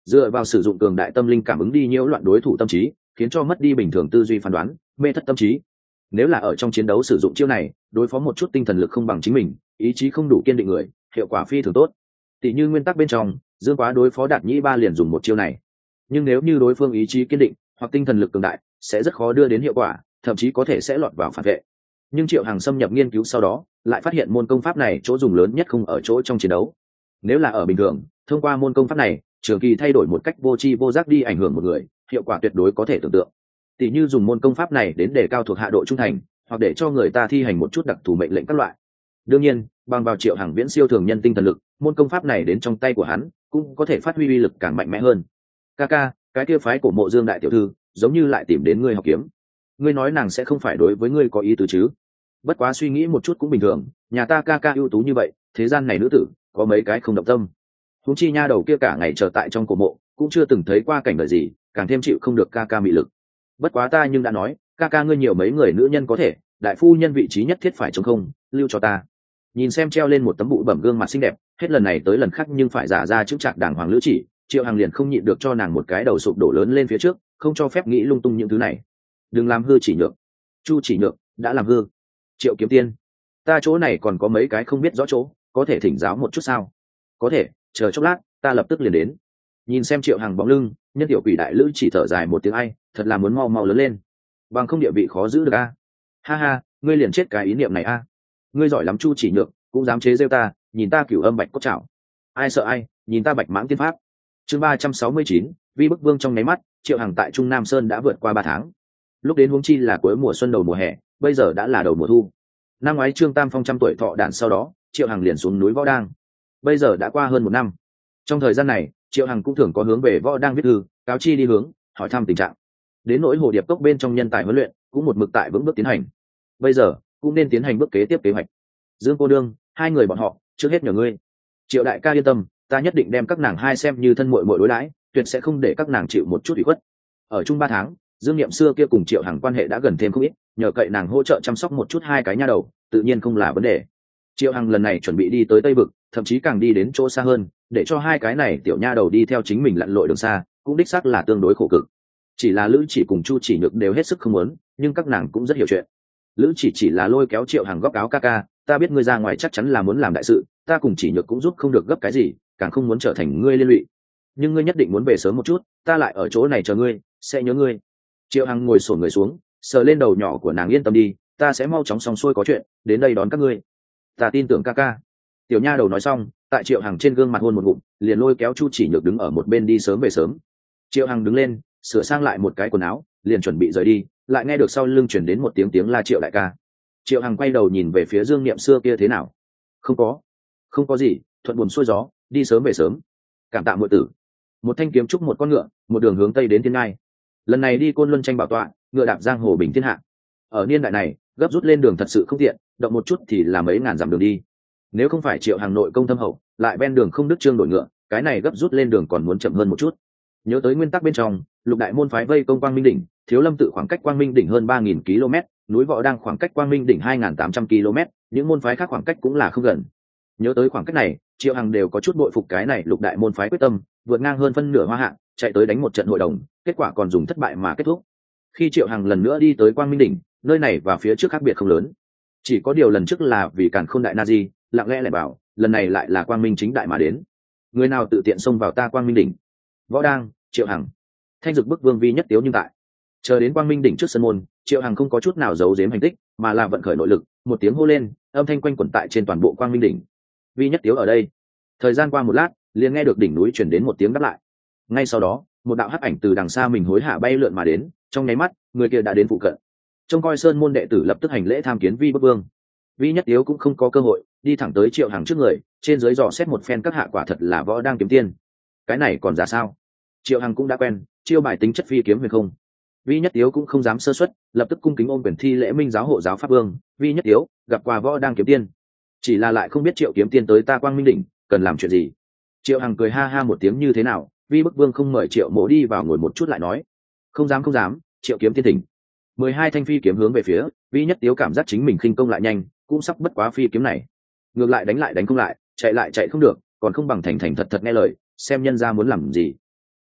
S1: dựa vào sử dụng cường đại tâm linh cảm ứng đi nhiễu loạn đối thủ tâm trí, khiến cho mất đi bình thường tư duy phán đoán, mê thất tâm trí. Nếu là ở trong chiến đấu sử dụng chiêu này, đối phó một chút tinh thần lực không bằng chính mình, ý chí không đủ kiên định người, hiệu quả phi thường tốt. Tỷ như nguyên tắc bên trong, Dương Quá đối phó Đạt Nhĩ Ba liền dùng một chiêu này. Nhưng nếu như đối phương ý chí kiên định hoặc tinh thần lực cường đại, sẽ rất khó đưa đến hiệu quả, thậm chí có thể sẽ lọt vào phản vệ. Nhưng Triệu Hằng xâm nhập nghiên cứu sau đó, lại phát hiện môn công pháp này chỗ dùng lớn nhất không ở chỗ trong chiến đấu. Nếu là ở bình thường, thông qua môn công pháp này, trường kỳ thay đổi một cách vô tri vô giác đi ảnh hưởng một người, hiệu quả tuyệt đối có thể tưởng tượng. Tỷ như dùng môn công pháp này đến để cao thuộc hạ độ trung thành, hoặc để cho người ta thi hành một chút đặc thù mệnh lệnh các loại. Đương nhiên, bằng vào Triệu Hằng viễn siêu thường nhân tinh thần lực, môn công pháp này đến trong tay của hắn cũng có thể phát huy uy lực càng mạnh mẽ hơn. Kaka, cái kia phái của Mộ Dương đại tiểu thư giống như lại tìm đến ngươi học kiếm. Ngươi nói nàng sẽ không phải đối với ngươi có ý tứ chứ? Bất quá suy nghĩ một chút cũng bình thường, nhà ta Kaka ưu tú như vậy, thế gian này nữ tử có mấy cái không động tâm. Huống chi nha đầu kia cả ngày chờ tại trong cổ mộ, cũng chưa từng thấy qua cảnh đời gì, càng thêm chịu không được Kaka mị lực. Bất quá ta nhưng đã nói, Kaka ngươi nhiều mấy người nữ nhân có thể, đại phu nhân vị trí nhất thiết phải trống không, lưu cho ta. Nhìn xem treo lên một tấm bụ bẩm gương mặt xinh đẹp, hết lần này tới lần khác nhưng phải giả ra chững chạc đàng hoàng lữ chỉ, Triệu Hằng liền không nhịn được cho nàng một cái đầu sụp đổ lớn lên phía trước, không cho phép nghĩ lung tung những thứ này. Đừng làm hư chỉ nhược. Chu chỉ nhược đã làm hư. Triệu Kiếm Tiên, ta chỗ này còn có mấy cái không biết rõ chỗ, có thể thỉnh giáo một chút sao? Có thể, chờ chốc lát, ta lập tức liền đến. Nhìn xem Triệu Hằng bóng lưng, nhân tiểu quỷ đại lữ chỉ thở dài một tiếng ai, thật là muốn mau mau lớn lên. Bằng không địa vị khó giữ được a. Ha ha, ngươi liền chết cái ý niệm này a. Ngươi giỏi lắm Chu chỉ nhược, cũng dám chế giễu ta, nhìn ta cửu âm bạch cốt trảo. Ai sợ ai, nhìn ta bạch mãng tiên pháp. Chương ba trăm sáu mươi chín, Vi bức vương trong nháy mắt, Triệu Hằng tại Trung Nam Sơn đã vượt qua ba tháng. Lúc đến huống chi là cuối mùa xuân đầu mùa hè, bây giờ đã là đầu mùa thu. Năm ngoái Trương Tam Phong trăm tuổi thọ đản sau đó, Triệu Hằng liền xuống núi Võ Đang. Bây giờ đã qua hơn một năm. Trong thời gian này, Triệu Hằng cũng thường có hướng về Võ Đang viết thư, cáo chi đi hướng, hỏi thăm tình trạng. Đến nỗi Hồ Điệp Cốc bên trong nhân tài huấn luyện, cũng một mực tại vững bước tiến hành. Bây giờ, cũng nên tiến hành bước kế tiếp kế hoạch. Dương cô đương, hai người bọn họ, trước hết nhờ ngươi. Triệu đại ca yên tâm, ta nhất định đem các nàng hai xem như thân muội muội đối đãi, tuyệt sẽ không để các nàng chịu một chút ủy khuất. Ở chung ba tháng, Dương Niệm xưa kia cùng Triệu Hằng quan hệ đã gần thêm không ít, nhờ cậy nàng hỗ trợ chăm sóc một chút hai cái nha đầu, tự nhiên không là vấn đề. Triệu Hằng lần này chuẩn bị đi tới Tây Vực, thậm chí càng đi đến chỗ xa hơn, để cho hai cái này tiểu nha đầu đi theo chính mình lặn lội đường xa, cũng đích xác là tương đối khổ cực. Chỉ là Lữ Chỉ cùng Chu Chỉ Nhược đều hết sức không muốn, nhưng các nàng cũng rất hiểu chuyện. Lữ Chỉ chỉ là lôi kéo Triệu Hằng góc áo ca ca, ta biết ngươi ra ngoài chắc chắn là muốn làm đại sự, ta cùng Chỉ Nhược cũng giúp không được gấp cái gì, càng không muốn trở thành ngươi liên lụy. Nhưng ngươi nhất định muốn về sớm một chút, ta lại ở chỗ này chờ ngươi, sẽ nhớ ngươi. Triệu Hằng ngồi xổm người xuống, sờ lên đầu nhỏ của nàng, yên tâm đi, ta sẽ mau chóng xong xuôi có chuyện, đến đây đón các ngươi. Ta tin tưởng ca ca. Tiểu nha đầu nói xong, tại Triệu Hằng trên gương mặt hôn một ngụm, liền lôi kéo Chu Chỉ Nhược đứng ở một bên đi sớm về sớm. Triệu Hằng đứng lên, sửa sang lại một cái quần áo, liền chuẩn bị rời đi, lại nghe được sau lưng chuyển đến một tiếng tiếng la Triệu đại ca. Triệu Hằng quay đầu nhìn về phía Dương Niệm xưa kia thế nào? Không có, không có gì, thuận buồm xuôi gió, đi sớm về sớm. Cảm tạ muội tử. Một thanh kiếm trúc một con ngựa, một đường hướng tây đến Thiên Ngai. Lần này đi Côn Luân tranh bảo tọa, ngựa đạp giang hồ bình thiên hạ. Ở niên đại này, gấp rút lên đường thật sự không tiện, động một chút thì là mấy ngàn dặm đường đi. Nếu không phải Triệu Hằng nội công thâm hậu, lại ven đường không đứt chương đổi ngựa, cái này gấp rút lên đường còn muốn chậm hơn một chút. Nhớ tới nguyên tắc bên trong, lục đại môn phái vây công Quang Minh đỉnh, Thiếu Lâm tự khoảng cách Quang Minh đỉnh hơn ba nghìn ki lô mét, núi Võ Đang khoảng cách Quang Minh đỉnh hai nghìn tám trăm ki lô mét, những môn phái khác khoảng cách cũng là không gần. Nhớ tới khoảng cách này, Triệu Hằng đều có chút bội phục cái này lục đại môn phái quyết tâm, vượt ngang hơn phân nửa Hoa Hạ, chạy tới đánh một trận hội đồng, kết quả còn dùng thất bại mà kết thúc. Khi Triệu Hằng lần nữa đi tới Quang Minh đỉnh, nơi này và phía trước khác biệt không lớn, chỉ có điều lần trước là vì Càn Khôn đại na di lặng lẽ lại bảo, lần này lại là Quang Minh chính đại mà đến. Người nào tự tiện xông vào ta Quang Minh đỉnh? Võ Đang, Triệu Hằng. Thanh Dực bức vương vi nhất tiếu nhưng tại. Chờ đến Quang Minh đỉnh trước sân môn, Triệu Hằng không có chút nào giấu giếm hành tích, mà là vận khởi nội lực, một tiếng hô lên, âm thanh quanh quẩn tại trên toàn bộ Quang Minh đỉnh. Vi nhất tiếu ở đây. Thời gian qua một lát, liền nghe được đỉnh núi truyền đến một tiếng đáp lại. Ngay sau đó, một đạo hắc ảnh từ đằng xa mình hối hạ bay lượn mà đến, trong nháy mắt, người kia đã đến phụ cận. Trông coi sơn môn đệ tử lập tức hành lễ tham kiến Vi bức vương. Vi nhất tiếu cũng không có cơ hội, đi thẳng tới Triệu Hằng trước người, trên dưới dò xét một phen các hạ quả thật là Võ Đang kiếm tiên. Cái này còn ra sao? Triệu Hằng cũng đã quen, chiêu bài tính chất phi kiếm huyền không. Vi nhất tiếu cũng không dám sơ suất, lập tức cung kính ôm quyền thi lễ minh giáo hộ giáo pháp vương. Vi nhất tiếu gặp qua Võ Đang kiếm tiên, chỉ là lại không biết Triệu kiếm tiên tới ta Quang Minh đỉnh cần làm chuyện gì. Triệu Hằng cười ha ha một tiếng, như thế nào, Vi bức vương không mời Triệu mộ đi vào ngồi một chút lại nói. Không dám không dám, Triệu kiếm tiên thỉnh. Mười hai thanh phi kiếm hướng về phía Vi nhất tiếu, cảm giác chính mình khinh công lại nhanh, cũng sắp bất quá phi kiếm này. Ngược lại đánh lại đánh không lại, chạy lại chạy không được, còn không bằng thành thành thật thật nghe lời, xem nhân ra muốn làm gì.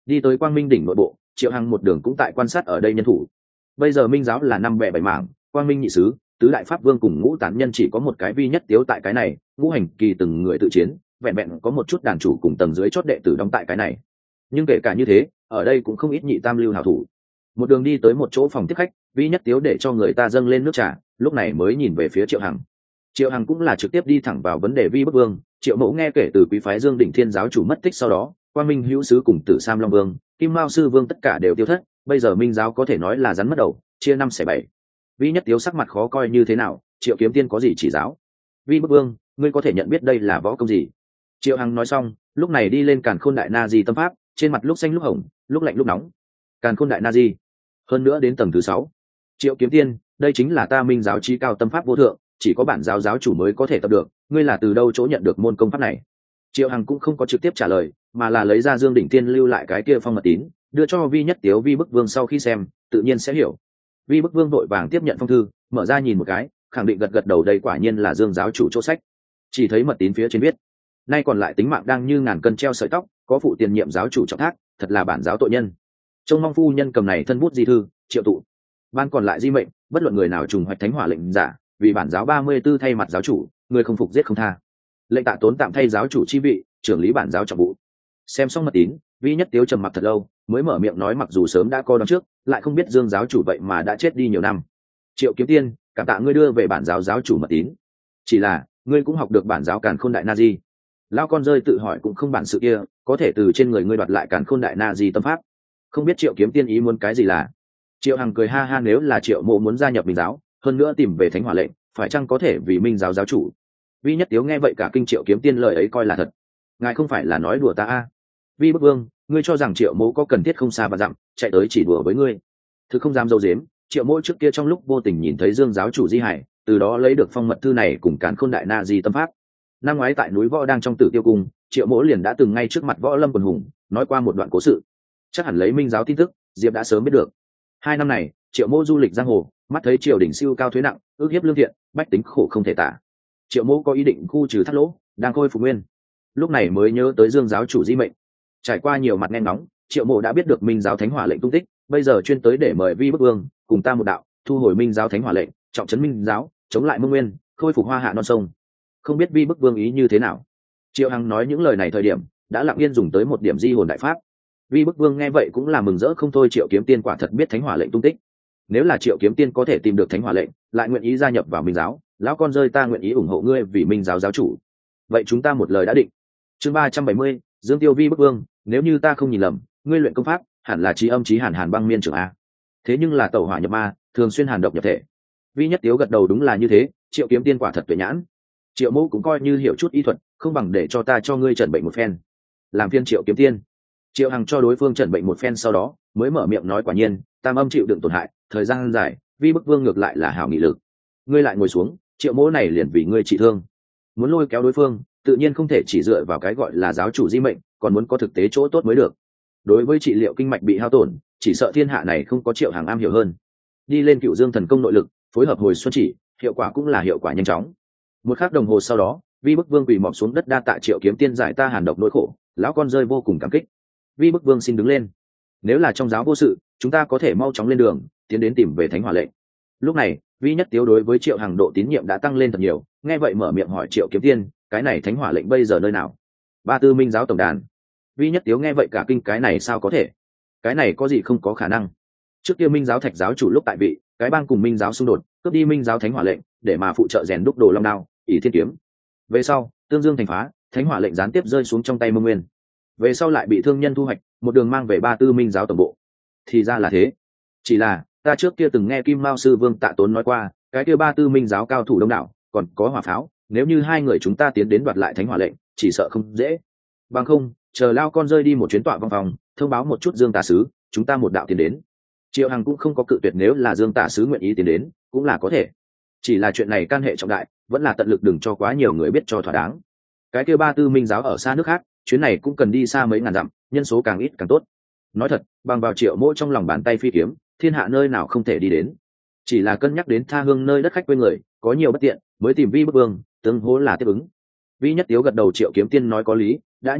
S1: đi tới quang minh đỉnh nội bộ, triệu hằng một đường cũng tại quan sát ở đây nhân thủ. Bây giờ minh giáo là năm bè bảy mảng, quang minh nhị sứ, tứ đại pháp vương cùng ngũ tán nhân chỉ có một cái vi nhất tiếu tại cái này, ngũ hành kỳ từng người tự chiến, vẹn vẹn có một chút đàn chủ cùng tầng dưới chót đệ tử đóng tại cái này. Nhưng kể cả như thế, ở đây cũng không ít nhị tam lưu hảo thủ. Một đường đi tới một chỗ phòng tiếp khách, vi nhất tiếu để cho người ta dâng lên nước trà, lúc này mới nhìn về phía triệu hằng. Triệu hằng cũng là trực tiếp đi thẳng vào vấn đề vi bức vương. Triệu mẫu nghe kể từ quý phái Dương Đỉnh Thiên giáo chủ mất tích sau đó, Quang Minh hữu sứ cùng Tử Sam Long Vương, Kim Mao sư vương tất cả đều tiêu thất, bây giờ minh giáo có thể nói là rắn mất đầu, chia năm xẻ bảy. Vi nhất tiếu sắc mặt khó coi như thế nào, Triệu Kiếm Tiên có gì chỉ giáo? Vi bức vương, ngươi có thể nhận biết đây là võ công gì? Triệu Hằng nói xong, lúc này đi lên Càn Khôn Đại Na Di tâm pháp, trên mặt lúc xanh lúc hồng, lúc lạnh lúc nóng. Càn Khôn Đại Na Di, hơn nữa đến tầng thứ sáu. Triệu Kiếm Tiên, đây chính là ta minh giáo chí cao tâm pháp vô thượng, chỉ có bản giáo giáo chủ mới có thể tập được, ngươi là từ đâu chỗ nhận được môn công pháp này? Triệu Hằng cũng không có trực tiếp trả lời, mà là lấy ra Dương Đỉnh Tiên lưu lại cái kia phong mật tín, đưa cho Vi nhất tiếu Vi bức vương sau khi xem, tự nhiên sẽ hiểu. Vi bức vương vội vàng tiếp nhận phong thư, mở ra nhìn một cái, khẳng định gật gật đầu, đây quả nhiên là Dương giáo chủ chỗ sách. Chỉ thấy mật tín phía trên viết: nay còn lại tính mạng đang như ngàn cân treo sợi tóc, có phụ tiền nhiệm giáo chủ trọng thác, thật là bản giáo tội nhân. Trông mong phu nhân cầm này thân bút di thư, triệu tụ. Ban còn lại di mệnh, bất luận người nào trùng hoạch thánh hỏa lệnh giả, vì bản giáo ba mươi tư thay mặt giáo chủ, người không phục giết không tha. Lệnh Tạ Tốn tạm thay giáo chủ chi vị, trưởng lý bản giáo trọng vụ. Xem xong mật tín, Vi nhất tiếu trầm mặc thật lâu, mới mở miệng nói, mặc dù sớm đã có đón trước, lại không biết Dương giáo chủ vậy mà đã chết đi nhiều năm. Triệu Kiếm Tiên, cảm tạ ngươi đưa về bản giáo giáo chủ mật tín. Chỉ là, ngươi cũng học được bản giáo Càn Khôn Đại Na Di. Lao con rơi tự hỏi cũng không bản sự kia, có thể từ trên người ngươi đoạt lại Càn Khôn Đại Na Di tâm pháp. Không biết Triệu Kiếm Tiên ý muốn cái gì là? Triệu Hằng cười ha ha, nếu là Triệu Mộ muốn gia nhập Minh giáo, hơn nữa tìm về thánh hỏa lệnh, phải chăng có thể vì Minh giáo giáo chủ? Vi nhất tiếu nghe vậy cả kinh, Triệu Kiếm Tiên lời ấy coi là thật. Ngài không phải là nói đùa ta a? Vi bức vương, ngươi cho rằng Triệu Mộ có cần thiết không xa và dặm chạy tới chỉ đùa với ngươi? Thứ không dám dâu dếm, Triệu Mộ trước kia trong lúc vô tình nhìn thấy Dương giáo chủ di hải, từ đó lấy được phong mật thư này cùng Càn Khôn Đại Na Di tâm pháp. Năm ngoái tại núi Võ đang trong Tử Tiêu cung, Triệu Mộ liền đã từng ngay trước mặt Võ Lâm quần hùng nói qua một đoạn cố sự. Chắc hẳn lấy Minh giáo tin tức, Diệp đã sớm biết được. Hai năm này, Triệu Mộ du lịch giang hồ, mắt thấy triều đình siêu cao thuế nặng, ước hiếp lương thiện, bách tính khổ không thể tả. Triệu Mộ có ý định khu trừ thắt lỗ, đang khôi phục nguyên. Lúc này mới nhớ tới Dương giáo chủ di mệnh. Trải qua nhiều mặt nghe ngóng, Triệu Mộ đã biết được Minh giáo thánh hỏa lệnh tung tích, bây giờ chuyên tới để mời Vi bức vương cùng ta một đạo, thu hồi Minh giáo thánh hỏa lệnh, trọng trấn Minh giáo, chống lại Mông Nguyên, khôi phục Hoa Hạ non sông. Không biết Vi bức vương ý như thế nào? Triệu Hằng nói những lời này thời điểm, đã lặng yên dùng tới một điểm di hồn đại pháp. Vi bức vương nghe vậy cũng là mừng rỡ không thôi, Triệu Kiếm Tiên quả thật biết thánh hỏa lệnh tung tích. Nếu là Triệu Kiếm Tiên có thể tìm được thánh hỏa lệnh, lại nguyện ý gia nhập vào Minh giáo, lão con rơi ta nguyện ý ủng hộ ngươi vì Minh giáo giáo chủ. Vậy chúng ta một lời đã định. Chương ba trăm bảy mươi, Dương Tiêu Vi bức vương, nếu như ta không nhìn lầm, ngươi luyện công pháp hẳn là trí âm trí hàn hàn băng miên trưởng a. Thế nhưng là tẩu hỏa nhập ma, thường xuyên hàn độc nhập thể. Vi nhất tiếu gật đầu, đúng là như thế, Triệu Kiếm Tiên quả thật tuệ nhãn. Triệu Mẫu cũng coi như hiểu chút y thuật, không bằng để cho ta cho ngươi chẩn bệnh một phen. Làm phiên Triệu Kiếm Tiên. Triệu Hằng cho đối phương chẩn bệnh một phen sau đó, mới mở miệng nói, quả nhiên, tam âm chịu đựng tổn hại, thời gian dài, Vi bức vương ngược lại là hảo nghị lực. Ngươi lại ngồi xuống, Triệu Mẫu này liền vì ngươi trị thương. Muốn lôi kéo đối phương, tự nhiên không thể chỉ dựa vào cái gọi là giáo chủ di mệnh, còn muốn có thực tế chỗ tốt mới được. Đối với trị liệu kinh mạch bị hao tổn, chỉ sợ thiên hạ này không có Triệu Hằng am hiểu hơn. Đi lên Cựu Dương thần công nội lực, phối hợp hồi xuân chỉ, hiệu quả cũng là hiệu quả nhanh chóng. Một khắc đồng hồ sau đó, Vi bức vương quỳ mọp xuống đất đa tạ Triệu Kiếm Tiên giải ta hàn độc nỗi khổ, lão con rơi vô cùng cảm kích. Vi bức vương xin đứng lên. Nếu là trong giáo vô sự, chúng ta có thể mau chóng lên đường, tiến đến tìm về thánh hỏa lệnh. Lúc này, Vi nhất tiếu đối với Triệu Hằng độ tín nhiệm đã tăng lên thật nhiều, nghe vậy mở miệng hỏi Triệu Kiếm Tiên, cái này thánh hỏa lệnh bây giờ nơi nào? Ba tư Minh giáo tổng đàn. Vi nhất tiếu nghe vậy cả kinh, cái này sao có thể? Cái này có gì không có khả năng? Trước kia Minh giáo thạch giáo chủ lúc tại vị, cái bang cùng Minh giáo xung đột, cướp đi Minh giáo thánh hỏa lệnh, để mà phụ trợ rèn đúc đồ long đao, ỷ thiên kiếm. Về sau, Tương Dương thành phá, thánh hỏa lệnh gián tiếp rơi xuống trong tay Mông Nguyên. Về sau lại bị thương nhân thu hoạch, một đường mang về ba tư Minh giáo tổng bộ. Thì ra là thế. Chỉ là, ta trước kia từng nghe Kim Mao sư vương Tạ Tốn nói qua, cái kia ba tư Minh giáo cao thủ đông đảo, còn có hỏa pháo, nếu như hai người chúng ta tiến đến đoạt lại thánh hỏa lệnh, chỉ sợ không dễ. Bằng không, chờ lao con rơi đi một chuyến tọa văn phòng, thông báo một chút Dương tả sứ, chúng ta một đạo tiến đến. Triệu Hằng cũng không có cự tuyệt, nếu là Dương tả sứ nguyện ý tiến đến, cũng là có thể. Chỉ là chuyện này can hệ trọng đại, vẫn là tận lực đừng cho quá nhiều người biết cho thỏa đáng. Cái kia ba tư Minh giáo ở xa nước khác, chuyến này cũng cần đi xa mấy ngàn dặm, nhân số càng ít càng tốt. Nói thật, bằng vào Triệu Mỗ trong lòng bàn tay phi kiếm, thiên hạ nơi nào không thể đi đến. Chỉ là cân nhắc đến tha hương nơi đất khách quê người, có nhiều bất tiện, mới tìm Vi bức vương, tương hỗ là tiếp ứng. Vi nhất tiếu gật đầu, Triệu Kiếm Tiên nói có lý, đã như vậy,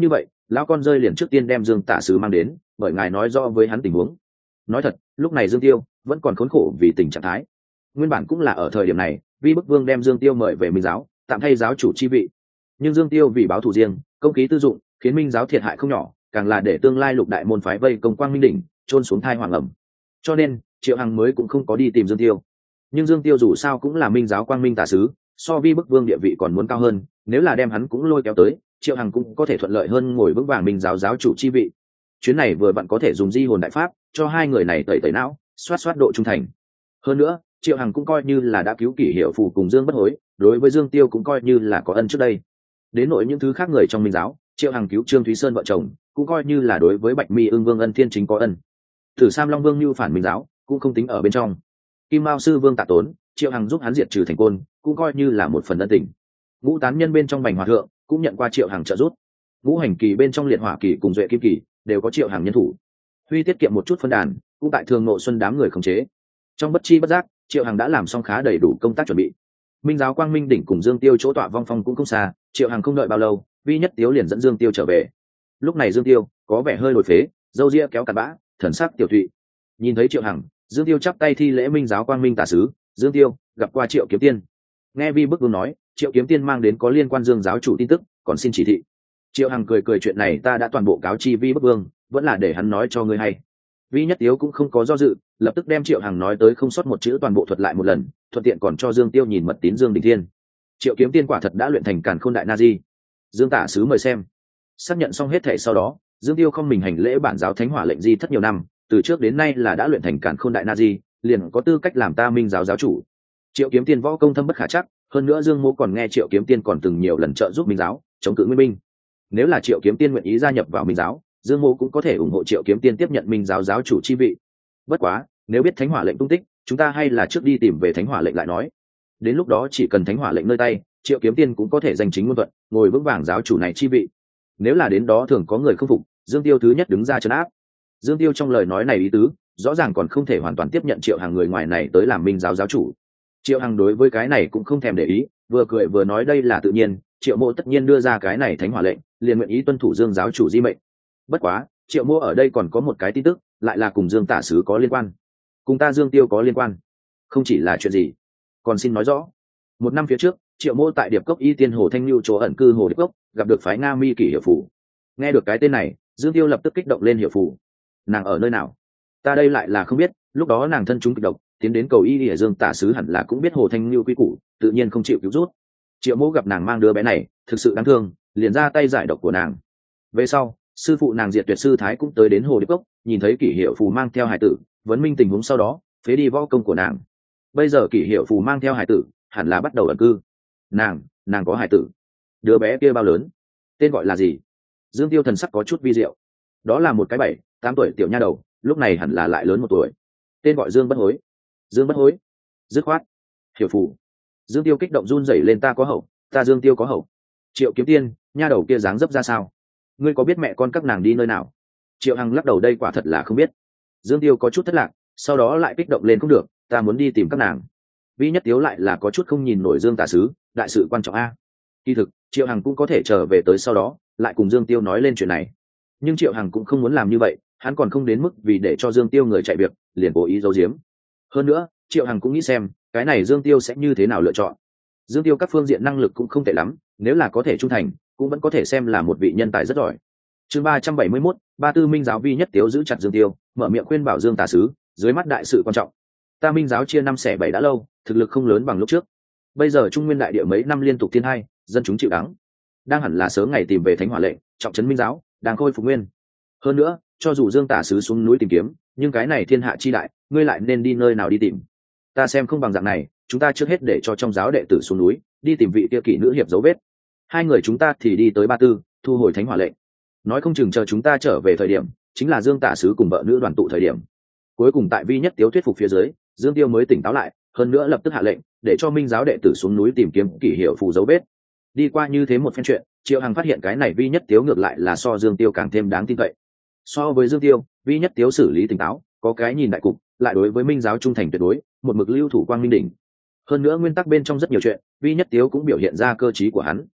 S1: lão con rơi liền trước tiên đem Dương Tả Sứ mang đến, bởi ngài nói rõ với hắn tình huống. Nói thật, lúc này Dương Tiêu vẫn còn khốn khổ vì tình trạng thái. Nguyên bản cũng là ở thời điểm này, Vi Bức Vương đem Dương Tiêu mời về Minh giáo, tạm thay giáo chủ chi vị. Nhưng Dương Tiêu vì báo thù riêng, công khí tư dụng, khiến Minh giáo thiệt hại không nhỏ, càng là để tương lai lục đại môn phái vây công Quang Minh đỉnh, trôn xuống thai hoàng ẩm. Cho nên, Triệu Hằng mới cũng không có đi tìm Dương Tiêu. Nhưng Dương Tiêu dù sao cũng là Minh giáo Quang Minh Tả sứ, so Vi Bức Vương địa vị còn muốn cao hơn, nếu là đem hắn cũng lôi kéo tới, Triệu Hằng cũng có thể thuận lợi hơn ngồi vững vàng Minh giáo giáo chủ chi vị. Chuyến này vừa vặn có thể dùng di hồn đại pháp cho hai người này tẩy tẩy não, xoát xoát độ trung thành. Hơn nữa, Triệu Hằng cũng coi như là đã cứu Kỷ Hiệu Phù cùng Dương Bất Hối, đối với Dương Tiêu cũng coi như là có ân trước đây. Đến nội những thứ khác người trong Minh giáo, Triệu Hằng cứu Trương Thúy Sơn vợ chồng, cũng coi như là đối với Bạch Mi Ưng Vương ân thiên chính có ân. Thử Sam Long Vương như phản Minh giáo, cũng không tính ở bên trong. Kim Mao Sư Vương Tạ Tốn, Triệu Hằng giúp hắn diệt trừ thành côn, cũng coi như là một phần ân tình. Ngũ tán nhân bên trong Bành Hòa thượng cũng nhận qua Triệu Hằng trợ giúp. Ngũ hành kỳ bên trong Liệt Hỏa kỳ cùng Duệ Kim kỳ đều có Triệu Hằng nhân thủ. Huy tiết kiệm một chút phân đàn, cũng tại Thường Ngộ Xuân đám người khống chế. Trong bất chi bất giác, Triệu Hằng đã làm xong khá đầy đủ công tác chuẩn bị. Minh giáo Quang Minh đỉnh cùng Dương Tiêu chỗ tọa vong phong cũng không xa, Triệu Hằng không đợi bao lâu, Vi Nhất Tiếu liền dẫn Dương Tiêu trở về. Lúc này Dương Tiêu có vẻ hơi đổi phế, râu ria kéo cặn bã, thần sắc tiểu thụy. Nhìn thấy Triệu Hằng, Dương Tiêu chắp tay thi lễ Minh giáo Quang Minh Tả sứ, Dương Tiêu gặp qua Triệu Kiếm Tiên. Nghe Vi Bức Vương nói, Triệu Kiếm Tiên mang đến có liên quan Dương giáo chủ tin tức, còn xin chỉ thị. Triệu Hằng cười cười chuyện này ta đã toàn bộ cáo chi Vi Bức Vương, vẫn là để hắn nói cho ngươi hay. Vi Nhất Tiếu cũng không có do dự, lập tức đem Triệu Hằng nói tới không sót một chữ toàn bộ thuật lại một lần, thuận tiện còn cho Dương Tiêu nhìn mật tín Dương Đình Thiên. Triệu Kiếm Tiên quả thật đã luyện thành Càn Khôn Đại Na Di. Dương Tả sứ mời xem. Xác nhận xong hết thảy sau đó, Dương Tiêu không mình hành lễ bản giáo Thánh Hỏa lệnh di thất nhiều năm, từ trước đến nay là đã luyện thành Càn Khôn Đại Na Di, liền có tư cách làm ta Minh giáo giáo chủ. Triệu Kiếm Tiên võ công thâm bất khả trắc, hơn nữa Dương Mỗ còn nghe Triệu Kiếm Tiên còn từng nhiều lần trợ giúp Minh giáo chống cự Nguyên Minh. Nếu là Triệu Kiếm Tiên nguyện ý gia nhập vào Minh giáo, Dương Mỗ cũng có thể ủng hộ Triệu Kiếm Tiên tiếp nhận Minh giáo giáo chủ chi vị. Bất quá, nếu biết Thánh Hỏa lệnh tung tích, chúng ta hay là trước đi tìm về Thánh Hỏa lệnh lại nói. Đến lúc đó chỉ cần Thánh Hỏa lệnh nơi tay, Triệu Kiếm Tiên cũng có thể giành chính ngôn thuận, ngồi vững vàng giáo chủ này chi vị. Nếu là đến đó thường có người không phục, Dương Tiêu thứ nhất đứng ra trấn áp. Dương Tiêu trong lời nói này ý tứ, rõ ràng còn không thể hoàn toàn tiếp nhận Triệu Hằng người ngoài này tới làm Minh giáo giáo chủ. Triệu Hằng đối với cái này cũng không thèm để ý, vừa cười vừa nói đây là tự nhiên, Triệu Mộ tất nhiên đưa ra cái này Thánh Hỏa lệnh, liền nguyện ý tuân thủ Dương giáo chủ di mệnh. Bất quá, Triệu Mộ ở đây còn có một cái tin tức, lại là cùng Dương Tả sứ có liên quan, cùng ta Dương Tiêu có liên quan. Không chỉ là chuyện gì, còn xin nói rõ. Một năm phía trước, Triệu Mộ tại Điệp Cốc Y Tiên Hồ Thanh Lưu chỗ ẩn cư Hồ Điệp Cốc, gặp được phái Nga Mi Kỷ Hiệu Phủ. Nghe được cái tên này, Dương Tiêu lập tức kích động lên Hiệu Phủ. Nàng ở nơi nào? Ta đây lại là không biết, lúc đó nàng thân chúng kịch độc, tiến đến cầu y ở Dương Tả sứ hẳn là cũng biết Hồ Thanh Lưu quy củ, tự nhiên không chịu cứu rút. Triệu Mộ gặp nàng mang đứa bé này, thực sự đáng thương, liền ra tay giải độc của nàng. Về sau, sư phụ nàng Diệt Tuyệt sư thái cũng tới đến Hồ Điệp Cốc, nhìn thấy Kỷ Hiệu Phù mang theo hải tử, vấn minh tình huống sau đó, phế đi võ công của nàng. Bây giờ Kỷ Hiệu Phù mang theo hải tử, hẳn là bắt đầu ẩn cư. Nàng, nàng có hải tử. Đứa bé kia bao lớn? Tên gọi là gì? Dương Tiêu thần sắc có chút vi diệu. Đó là một cái bảy, tám tuổi tiểu nha đầu, lúc này hẳn là lại lớn một tuổi. Tên gọi Dương Bất Hối. Dương Bất Hối. Dứt khoát. Hiểu Phù. Dương Tiêu kích động run rẩy lên ta có hậu, ta Dương Tiêu có hậu. Triệu Kiếm Tiên, nha đầu kia dáng dấp ra sao? Ngươi có biết mẹ con các nàng đi nơi nào? Triệu Hằng lắc đầu đây quả thật là không biết. Dương Tiêu có chút thất lạc, sau đó lại kích động lên không được, ta muốn đi tìm các nàng. Vi Nhất Tiếu lại là có chút không nhìn nổi Dương Tả sứ, đại sự quan trọng a. Kỳ thực, Triệu Hằng cũng có thể trở về tới sau đó, lại cùng Dương Tiêu nói lên chuyện này. Nhưng Triệu Hằng cũng không muốn làm như vậy, hắn còn không đến mức vì để cho Dương Tiêu người chạy việc, liền cố ý giấu giếm. Hơn nữa, Triệu Hằng cũng nghĩ xem, cái này Dương Tiêu sẽ như thế nào lựa chọn. Dương Tiêu các phương diện năng lực cũng không tệ lắm, nếu là có thể trung thành, cũng vẫn có thể xem là một vị nhân tài rất giỏi. Chương ba trăm bảy mươi mốt, Ba Tư Minh giáo Vi Nhất Tiếu giữ chặt Dương Tiêu, mở miệng khuyên bảo Dương Tả sứ, dưới mắt đại sự quan trọng. Ta Minh giáo chia năm xẻ bảy đã lâu, thực lực không lớn bằng lúc trước. Bây giờ Trung Nguyên đại địa mấy năm liên tục thiên hai, dân chúng chịu đắng. Đang hẳn là sớm ngày tìm về Thánh Hỏa lệnh, trọng trấn Minh giáo, đang khôi phục nguyên. Hơn nữa, cho dù Dương Tả sứ xuống núi tìm kiếm, nhưng cái này thiên hạ chi đại, ngươi lại nên đi nơi nào đi tìm? Ta xem không bằng dạng này, chúng ta trước hết để cho trong giáo đệ tử xuống núi, đi tìm vị kia kỵ nữ hiệp dấu vết. Hai người chúng ta thì đi tới Ba Tư, thu hồi Thánh Hỏa lệnh. Nói không chừng chờ chúng ta trở về thời điểm, chính là Dương Tả sứ cùng vợ nữ đoàn tụ thời điểm. Cuối cùng tại Vi Nhất Tiếu thuyết phục phía dưới, Dương Tiêu mới tỉnh táo lại, hơn nữa lập tức hạ lệnh để cho Minh giáo đệ tử xuống núi tìm kiếm Kỷ Hiệu Phù dấu vết. Đi qua như thế một phen chuyện, Triệu Hằng phát hiện cái này Vi Nhất Tiếu ngược lại là so Dương Tiêu càng thêm đáng tin cậy. So với Dương Tiêu, Vi Nhất Tiếu xử lý tỉnh táo, có cái nhìn đại cục, lại đối với Minh giáo trung thành tuyệt đối, một mực lưu thủ Quang Minh đỉnh. Hơn nữa nguyên tắc bên trong rất nhiều chuyện, Vi Nhất Tiếu cũng biểu hiện ra cơ trí của hắn.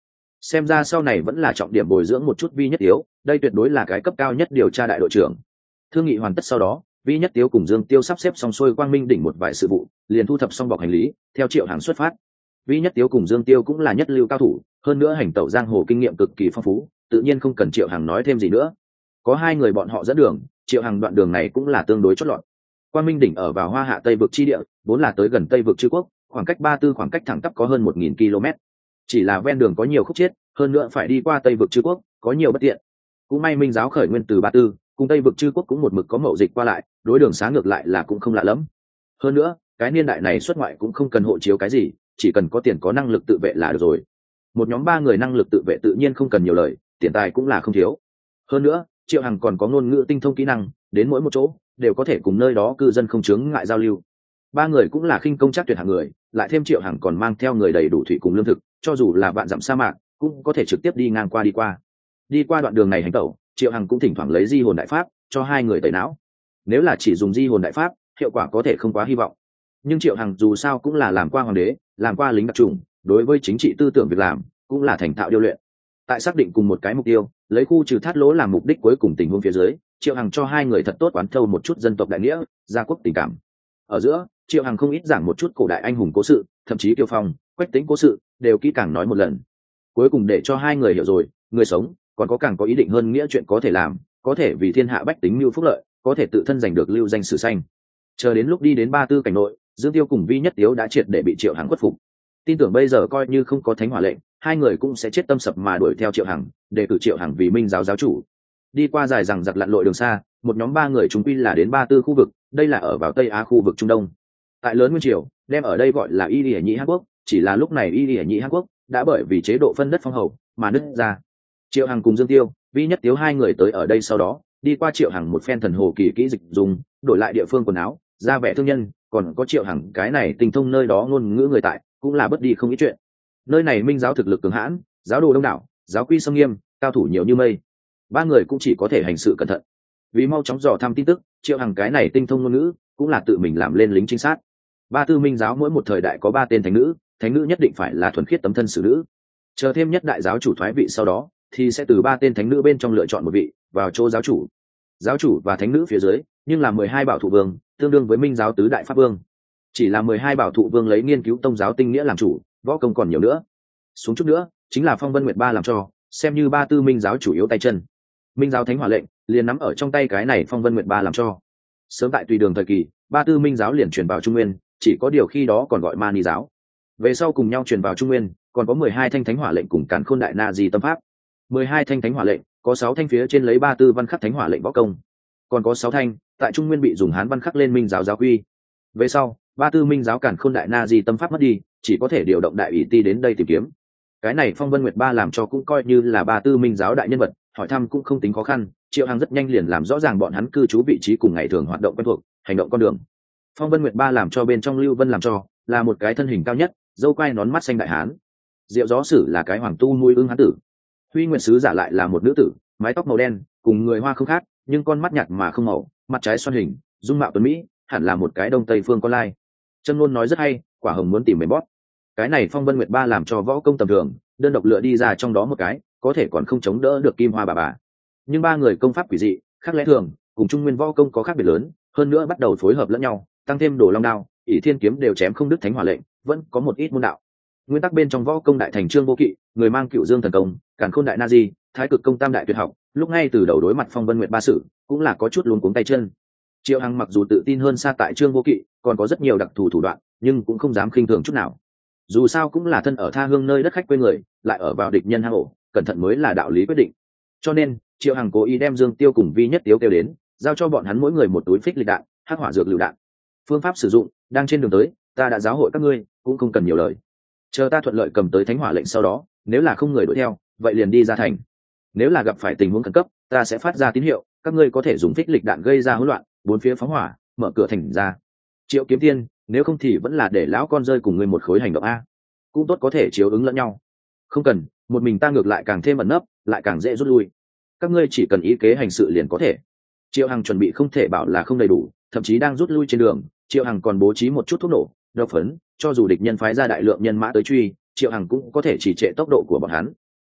S1: xem ra sau này vẫn là trọng điểm bồi dưỡng một chút Vi Nhất Tiếu, đây tuyệt đối là cái cấp cao nhất điều tra đại đội trưởng. Thương nghị hoàn tất sau đó, Vi Nhất Tiếu cùng Dương Tiêu sắp xếp xong xuôi Quang Minh đỉnh một vài sự vụ, liền thu thập xong bọc hành lý, theo Triệu Hằng xuất phát. Vi Nhất Tiếu cùng Dương Tiêu cũng là nhất lưu cao thủ, hơn nữa hành tẩu giang hồ kinh nghiệm cực kỳ phong phú, tự nhiên không cần Triệu Hằng nói thêm gì nữa. Có hai người bọn họ dẫn đường, Triệu Hằng đoạn đường này cũng là tương đối chót lọt. Quang Minh đỉnh ở vào Hoa Hạ Tây vực chi địa, vốn là tới gần Tây vực Trư Quốc, khoảng cách Ba Tư khoảng cách thẳng tắp có hơn một nghìn ki lô mét. Chỉ là ven đường có nhiều khúc chiết, hơn nữa phải đi qua Tây vực Trư Quốc, có nhiều bất tiện. Cũng may Minh giáo khởi nguyên từ Ba Tư, cùng Tây vực Trư Quốc cũng một mực có mậu dịch qua lại, đối đường xá ngược lại là cũng không lạ lắm. Hơn nữa, cái niên đại này xuất ngoại cũng không cần hộ chiếu cái gì, chỉ cần có tiền có năng lực tự vệ là được rồi. Một nhóm ba người năng lực tự vệ tự nhiên không cần nhiều lời, tiền tài cũng là không thiếu. Hơn nữa, Triệu Hằng còn có ngôn ngữ tinh thông kỹ năng, đến mỗi một chỗ đều có thể cùng nơi đó cư dân không chướng ngại giao lưu. Ba người cũng là khinh công chắc tuyệt hạng người, lại thêm Triệu Hằng còn mang theo người đầy đủ thủy cùng lương thực, cho dù là vạn dặm sa mạc cũng có thể trực tiếp đi ngang qua đi qua. Đi qua đoạn đường này hành tẩu, Triệu Hằng cũng thỉnh thoảng lấy di hồn đại pháp cho hai người tẩy não. Nếu là chỉ dùng di hồn đại pháp, hiệu quả có thể không quá hy vọng. Nhưng Triệu Hằng dù sao cũng là làm qua hoàng đế, làm qua lính đặc trùng, đối với chính trị tư tưởng việc làm cũng là thành thạo điêu luyện. Tại xác định cùng một cái mục tiêu, lấy khu trừ thát lỗ làm mục đích cuối cùng tình huống phía dưới, Triệu Hằng cho hai người thật tốt quán thâu một chút dân tộc đại nghĩa, gia quốc tình cảm. Ở giữa, Triệu Hằng không ít giảng một chút cổ đại anh hùng cố sự, thậm chí Kiêu Phong, Quách Tĩnh cố sự, đều kỹ càng nói một lần. Cuối cùng để cho hai người hiểu rồi, người sống còn có càng có ý định hơn nghĩa chuyện có thể làm, có thể vì thiên hạ bách tính mưu phúc lợi, có thể tự thân giành được lưu danh sử xanh. Chờ đến lúc đi đến Ba Tư cảnh nội, Dương Tiêu cùng Vi Nhất Tiếu đã triệt để bị Triệu Hằng khuất phục. Tin tưởng bây giờ coi như không có thánh hỏa lệnh, hai người cũng sẽ chết tâm sập mà đuổi theo Triệu Hằng, để cử Triệu Hằng vì Minh giáo giáo chủ. Đi qua dài rằng giặc lặn lội đường xa, một nhóm ba người chúng quy là đến Ba Tư khu vực, đây là ở vào Tây Á khu vực Trung Đông. Tại lớn nguyên triều, đem ở đây gọi là Y Lìa Nhĩ Hán Quốc, chỉ là lúc này Y Lìa Nhĩ Hán Quốc đã bởi vì chế độ phân đất phong hầu mà nứt ra. Triệu Hằng cùng Dương Tiêu, Vi Nhất Tiếu hai người tới ở đây sau đó, đi qua Triệu Hằng một phen thần hồ kỳ kỹ dịch dùng, đổi lại địa phương quần áo, ra vẻ thương nhân, còn có Triệu Hằng cái này tình thông nơi đó ngôn ngữ người tại, cũng là bất đi không ít chuyện. Nơi này Minh giáo thực lực cường hãn, giáo đồ đông đảo, giáo quy sông nghiêm, cao thủ nhiều như mây. Ba người cũng chỉ có thể hành sự cẩn thận. Vì mau chóng dò thăm tin tức, Triệu Hằng cái này tinh thông ngôn ngữ, cũng là tự mình làm lên lính trinh sát. Ba Tư Minh giáo mỗi một thời đại có ba tên thánh nữ, thánh nữ nhất định phải là thuần khiết tấm thân xử nữ. Chờ thêm nhất đại giáo chủ thoái vị sau đó, thì sẽ từ ba tên thánh nữ bên trong lựa chọn một vị vào chỗ giáo chủ. Giáo chủ và thánh nữ phía dưới, nhưng là mười hai bảo thụ vương, tương đương với Minh giáo tứ đại pháp vương. Chỉ là mười hai bảo thụ vương lấy nghiên cứu tông giáo tinh nghĩa làm chủ, võ công còn nhiều nữa. Xuống chút nữa, chính là Phong Vân Nguyệt Ba làm cho, xem như Ba Tư Minh giáo chủ yếu tay chân. Minh giáo thánh hỏa lệnh liền nắm ở trong tay cái này Phong Vân Nguyệt Ba làm cho. Sớm tại tùy đường thời kỳ, Ba Tư Minh giáo liền truyền vào Trung Nguyên, chỉ có điều khi đó còn gọi Mani giáo. Về sau cùng nhau truyền vào Trung Nguyên, còn có mười hai thanh thánh hỏa lệnh cùng Càn Khôn Đại Na Di tâm pháp. mười hai thanh thánh hỏa lệnh, có sáu thanh phía trên lấy Ba Tư văn khắc thánh hỏa lệnh võ công, còn có sáu thanh tại Trung Nguyên bị dùng Hán văn khắc lên Minh giáo giáo quy. Về sau, Ba Tư Minh giáo Càn Khôn Đại Na Di tâm pháp mất đi, chỉ có thể điều động đại ủy ti đến đây tìm kiếm. Cái này Phong Vân Nguyệt Ba làm cho cũng coi như là Ba Tư Minh giáo đại nhân vật, hỏi thăm cũng không tính khó khăn. Triệu Hằng rất nhanh liền làm rõ ràng bọn hắn cư trú vị trí cùng ngày thường hoạt động quen thuộc, hành động con đường. Phong Vân Nguyệt Ba làm cho bên trong Lưu Vân làm cho là một cái thân hình cao nhất, dâu quai nón mắt xanh đại hán. Diệu Gió Sử là cái hoàng tu nuôi ưng hán tử. Huy Nguyệt Sứ giả lại là một nữ tử, mái tóc màu đen, cùng người Hoa không khác, nhưng con mắt nhạt mà không màu, mặt trái xoan hình, dung mạo tuấn mỹ, hẳn là một cái đông tây phương con lai. Chân ngôn nói rất hay, quả hồng muốn tìm mềm bóp. Cái này Phong Vân Nguyệt Ba làm cho võ công tầm thường, đơn độc lựa đi ra trong đó một cái, có thể còn không chống đỡ được Kim Hoa bà bà. Nhưng ba người công pháp quỷ dị, khác lẽ thường, cùng Trung Nguyên võ công có khác biệt lớn, hơn nữa bắt đầu phối hợp lẫn nhau, tăng thêm Đồ Long đao, ỷ thiên kiếm đều chém không đứt thánh hỏa lệnh, vẫn có một ít môn đạo. Nguyên tắc bên trong võ công đại thành Trương Vô Kỵ, người mang Cựu Dương thần công, Càn Khôn Đại Na Di, Thái Cực công tam đại tuyệt học, lúc ngay từ đầu đối mặt Phong Vân Nguyệt Ba sử, cũng là có chút luống cuống tay chân. Triệu Hằng mặc dù tự tin hơn xa tại Trương Vô Kỵ, còn có rất nhiều đặc thù thủ đoạn, nhưng cũng không dám khinh thường chút nào. Dù sao cũng là thân ở tha hương nơi đất khách quê người, lại ở vào địch nhân hang ổ, cẩn thận mới là đạo lý quyết định. Cho nên, Triệu Hằng cố ý đem Dương Tiêu cùng Vi Nhất Tiếu kêu đến, giao cho bọn hắn mỗi người một túi phích lịch đạn, hắc hỏa dược lựu đạn. Phương pháp sử dụng, đang trên đường tới, ta đã giáo hội các ngươi, cũng không cần nhiều lời. Chờ ta thuận lợi cầm tới thánh hỏa lệnh sau đó, nếu là không người đuổi theo, vậy liền đi ra thành. Nếu là gặp phải tình huống khẩn cấp, ta sẽ phát ra tín hiệu, các ngươi có thể dùng phích lịch đạn gây ra hỗn loạn, bốn phía phóng hỏa, mở cửa thành ra. Triệu Kiếm Tiên, nếu không thì vẫn là để lão con rơi cùng ngươi một khối hành động a. Cũng tốt có thể chiếu ứng lẫn nhau. Không cần, một mình ta ngược lại càng thêm ẩn nấp, lại càng dễ rút lui. Các ngươi chỉ cần ý kế hành sự liền có thể. Triệu Hằng chuẩn bị không thể bảo là không đầy đủ, thậm chí đang rút lui trên đường, Triệu Hằng còn bố trí một chút thuốc nổ, độc phấn, cho dù địch nhân phái ra đại lượng nhân mã tới truy, Triệu Hằng cũng có thể chỉ trệ tốc độ của bọn hắn.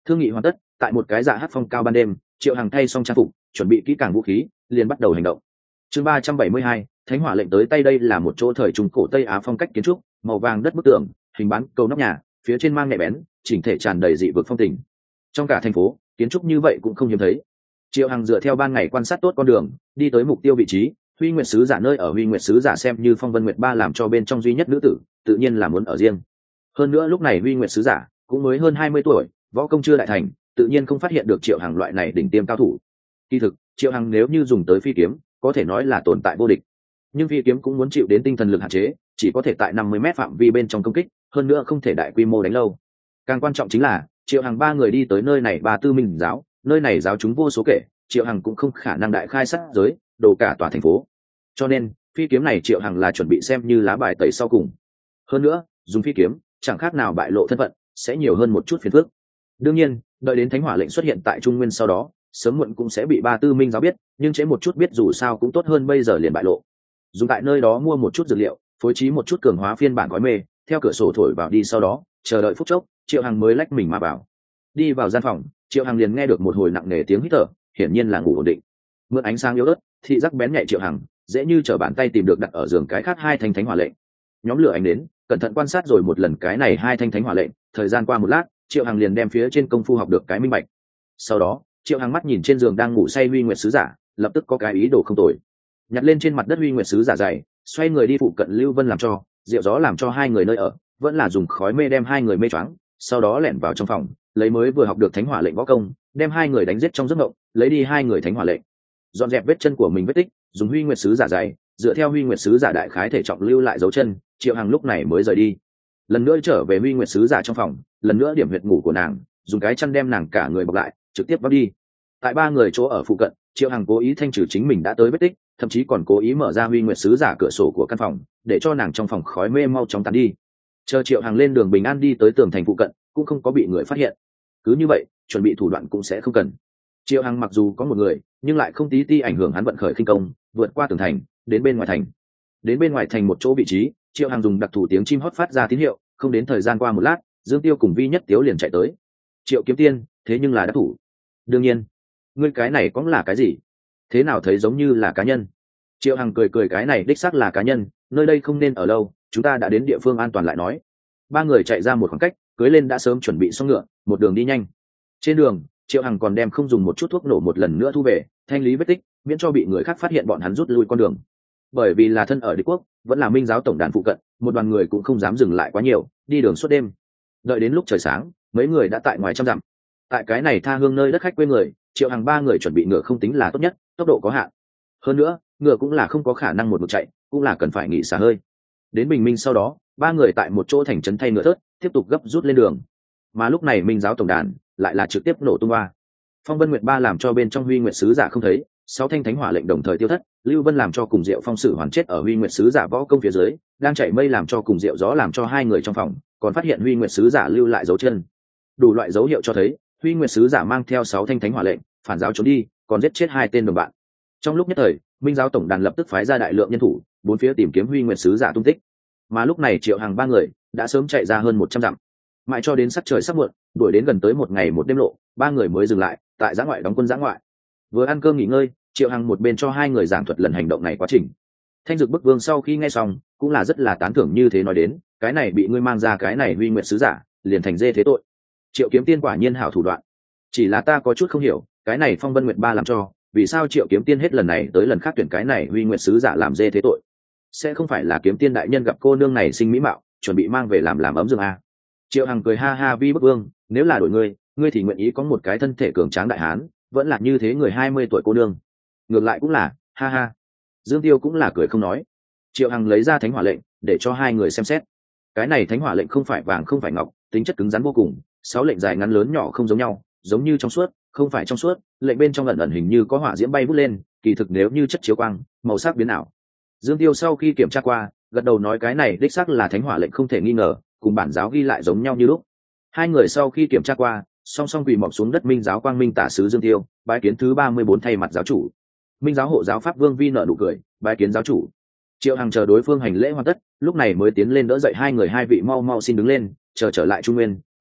S1: Thương nghị hoàn tất, tại một cái dạ hát phong cao ban đêm, Triệu Hằng thay xong trang phục, chuẩn bị kỹ càng vũ khí, liền bắt đầu hành động. Chương ba trăm bảy mươi hai, Thánh hỏa lệnh tới tay. Đây là một chỗ thời trung cổ Tây Á phong cách kiến trúc, màu vàng đất bức tường, hình bán cầu nóc nhà, phía trên mang nhẹ bén, chỉnh thể tràn đầy dị vực phong tình. Trong cả thành phố, kiến trúc như vậy cũng không hiếm thấy. Triệu Hằng dựa theo ban ngày quan sát tốt con đường, đi tới mục tiêu vị trí, Huy Nguyệt sứ giả nơi ở. Huy Nguyệt sứ giả xem như Phong Vân Nguyệt ba làm cho bên trong duy nhất nữ tử, tự nhiên là muốn ở riêng. Hơn nữa lúc này Huy Nguyệt sứ giả cũng mới hơn hai mươi tuổi, võ công chưa đại thành, tự nhiên không phát hiện được Triệu Hằng loại này đỉnh tiêm cao thủ. Kỳ thực, Triệu Hằng nếu như dùng tới phi kiếm, có thể nói là tồn tại vô địch. Nhưng phi kiếm cũng muốn chịu đến tinh thần lực hạn chế, chỉ có thể tại năm mươi mét phạm vi bên trong công kích, hơn nữa không thể đại quy mô đánh lâu. Càng quan trọng chính là, Triệu Hằng ba người đi tới nơi này Ba Tư Minh giáo, nơi này giáo chúng vô số kể, Triệu Hằng cũng không khả năng đại khai sát giới, đồ cả tòa thành phố. Cho nên, phi kiếm này Triệu Hằng là chuẩn bị xem như lá bài tẩy sau cùng. Hơn nữa, dùng phi kiếm, chẳng khác nào bại lộ thân phận, sẽ nhiều hơn một chút phiền phức. Đương nhiên, đợi đến Thánh hỏa lệnh xuất hiện tại Trung Nguyên sau đó, sớm muộn cũng sẽ bị Ba Tư Minh giáo biết, nhưng chế một chút biết dù sao cũng tốt hơn bây giờ liền bại lộ. Dùng tại nơi đó mua một chút dược liệu, phối trí một chút cường hóa phiên bản gói mê, theo cửa sổ thổi vào đi, sau đó chờ đợi phút chốc, Triệu Hằng mới lách mình mà vào. Đi vào gian phòng, Triệu Hằng liền nghe được một hồi nặng nề tiếng hít thở, hiển nhiên là ngủ ổn định. Mượn ánh sáng yếu ớt, thị giác bén nhạy Triệu Hằng dễ như trở bàn tay tìm được đặt ở giường cái khác hai thanh thánh hỏa lệnh. Nhóm lửa ánh đến, cẩn thận quan sát rồi một lần cái này hai thanh thánh hỏa lệnh, thời gian qua một lát, Triệu Hằng liền đem phía trên công phu học được cái minh bạch. Sau đó, Triệu Hằng mắt nhìn trên giường đang ngủ say Huy Nguyệt sứ giả, lập tức có cái ý đồ không tồi. Nhặt lên trên mặt đất Huy Nguyệt sứ giả dày, xoay người đi phụ cận Lưu Vân làm cho, Diệu Gió làm cho hai người nơi ở, vẫn là dùng khói mê đem hai người mê choáng, sau đó lẻn vào trong phòng, lấy mới vừa học được thánh hỏa lệnh võ công, đem hai người đánh giết trong giấc mộng, lấy đi hai người thánh hỏa lệnh. Dọn dẹp vết chân của mình vết tích, dùng Huy Nguyệt sứ giả dày, dựa theo Huy Nguyệt sứ giả đại khái thể trọng lưu lại dấu chân, Triệu Hằng lúc này mới rời đi. Lần nữa trở về Huy Nguyệt sứ giả trong phòng, lần nữa điểm huyệt ngủ của nàng, dùng cái chăn đem nàng cả người bọc lại, trực tiếp vác đi. Tại ba người chỗ ở phụ cận, Triệu Hằng cố ý thanh trừ chính mình đã tới vết tích, thậm chí còn cố ý mở ra Huy Nguyệt sứ giả cửa sổ của căn phòng, để cho nàng trong phòng khói mê mau chóng tàn đi. Chờ Triệu Hằng lên đường bình an đi tới tường thành phụ cận, cũng không có bị người phát hiện. Cứ như vậy, chuẩn bị thủ đoạn cũng sẽ không cần. Triệu Hằng mặc dù có một người, nhưng lại không tí ti ảnh hưởng hắn vận khởi khinh công, vượt qua tường thành, đến bên ngoài thành. Đến bên ngoài thành một chỗ vị trí, Triệu Hằng dùng đặc thù tiếng chim hót phát ra tín hiệu, không đến thời gian qua một lát, Dương Tiêu cùng Vi Nhất Tiếu liền chạy tới. Triệu Kiếm Tiên, thế nhưng là đắc thủ. Đương nhiên, ngươi cái này cũng là cái gì? Thế nào thấy giống như là cá nhân? Triệu Hằng cười cười, cái này đích xác là cá nhân, nơi đây không nên ở lâu, chúng ta đã đến địa phương an toàn lại nói. Ba người chạy ra một khoảng cách, cưới lên đã sớm chuẩn bị xong ngựa, một đường đi nhanh. Trên đường, Triệu Hằng còn đem không dùng một chút thuốc nổ một lần nữa thu về, thanh lý vết tích, miễn cho bị người khác phát hiện bọn hắn rút lui con đường. Bởi vì là thân ở đế quốc, vẫn là Minh giáo tổng đàn phụ cận, một đoàn người cũng không dám dừng lại quá nhiều, đi đường suốt đêm. Đợi đến lúc trời sáng, mấy người đã tại ngoài trăm dặm. Tại cái này tha hương nơi đất khách quê người, Triệu Hằng ba người chuẩn bị ngựa không tính là tốt nhất, tốc độ có hạn. Hơn nữa, ngựa cũng là không có khả năng một mực chạy, cũng là cần phải nghỉ xả hơi. Đến bình minh sau đó, ba người tại một chỗ thành trấn thay ngựa thớt, tiếp tục gấp rút lên đường. Mà lúc này Minh giáo tổng đàn lại là trực tiếp nổ tung ba. Phong Vân Nguyệt ba làm cho bên trong Huy Nguyệt sứ giả không thấy, sáu thanh thánh hỏa lệnh đồng thời tiêu thất, Lưu Vân làm cho cùng Diệu Phong Sử hoàn chết ở Huy Nguyệt sứ giả võ công phía dưới, đang chạy mây làm cho cùng Diệu Gió làm cho hai người trong phòng, còn phát hiện Huy Nguyệt sứ giả lưu lại dấu chân. Đủ loại dấu hiệu cho thấy, Huy Nguyệt sứ giả mang theo sáu thanh thánh hỏa lệnh, phản giáo trốn đi, còn giết chết hai tên đồng bạn. Trong lúc nhất thời, Minh giáo tổng đàn lập tức phái ra đại lượng nhân thủ, bốn phía tìm kiếm Huy Nguyệt sứ giả tung tích. Mà lúc này Triệu Hằng ba người đã sớm chạy ra hơn một trăm dặm. Mãi cho đến sắc trời sắp muộn, đuổi đến gần tới một ngày một đêm lộ, ba người mới dừng lại tại giã ngoại đóng quân giã ngoại. Vừa ăn cơm nghỉ ngơi, Triệu Hằng một bên cho hai người giảng thuật lần hành động này quá trình. Thanh Dực Bức Vương sau khi nghe xong, cũng là rất là tán thưởng, như thế nói đến, cái này bị ngươi mang ra cái này Huy Nguyệt sứ giả, liền thành dê thế tội. Triệu Kiếm Tiên quả nhiên hảo thủ đoạn. Chỉ là ta có chút không hiểu, cái này Phong Vân Nguyệt ba làm cho, vì sao Triệu Kiếm Tiên hết lần này tới lần khác tuyển cái này Huy Nguyệt sứ giả làm dê thế tội? Sẽ không phải là Kiếm Tiên đại nhân gặp cô nương này sinh mỹ mạo, chuẩn bị mang về làm làm ấm giường a? Triệu Hằng cười ha ha, Vi Bức Vương, nếu là đổi ngươi, ngươi thì nguyện ý có một cái thân thể cường tráng đại hán, vẫn là như thế người hai mươi tuổi cô nương. Ngược lại cũng là, ha ha. Dương Tiêu cũng là cười không nói. Triệu Hằng lấy ra thánh hỏa lệnh, để cho hai người xem xét. Cái này thánh hỏa lệnh không phải vàng không phải ngọc, tính chất cứng rắn vô cùng, sáu lệnh dài ngắn lớn nhỏ không giống nhau, giống như trong suốt, không phải trong suốt, lệnh bên trong ẩn ẩn hình như có hỏa diễm bay vút lên, kỳ thực nếu như chất chiếu quang, màu sắc biến ảo. Dương Tiêu sau khi kiểm tra qua, gật đầu nói cái này đích xác là thánh hỏa lệnh không thể nghi ngờ, cùng bản giáo ghi lại giống nhau như lúc. Hai người sau khi kiểm tra qua, song song quỳ mọp xuống đất. Minh giáo quang minh tả sứ Dương Tiêu, bái kiến thứ ba mươi bốn thay mặt giáo chủ. Minh giáo hộ giáo pháp Vương Vi nở nụ cười, bái kiến giáo chủ. Triệu Hằng chờ đối phương hành lễ hoàn tất, lúc này mới tiến lên đỡ dậy hai người, hai vị mau mau xin đứng lên, chờ trở lại Trung Nguyên,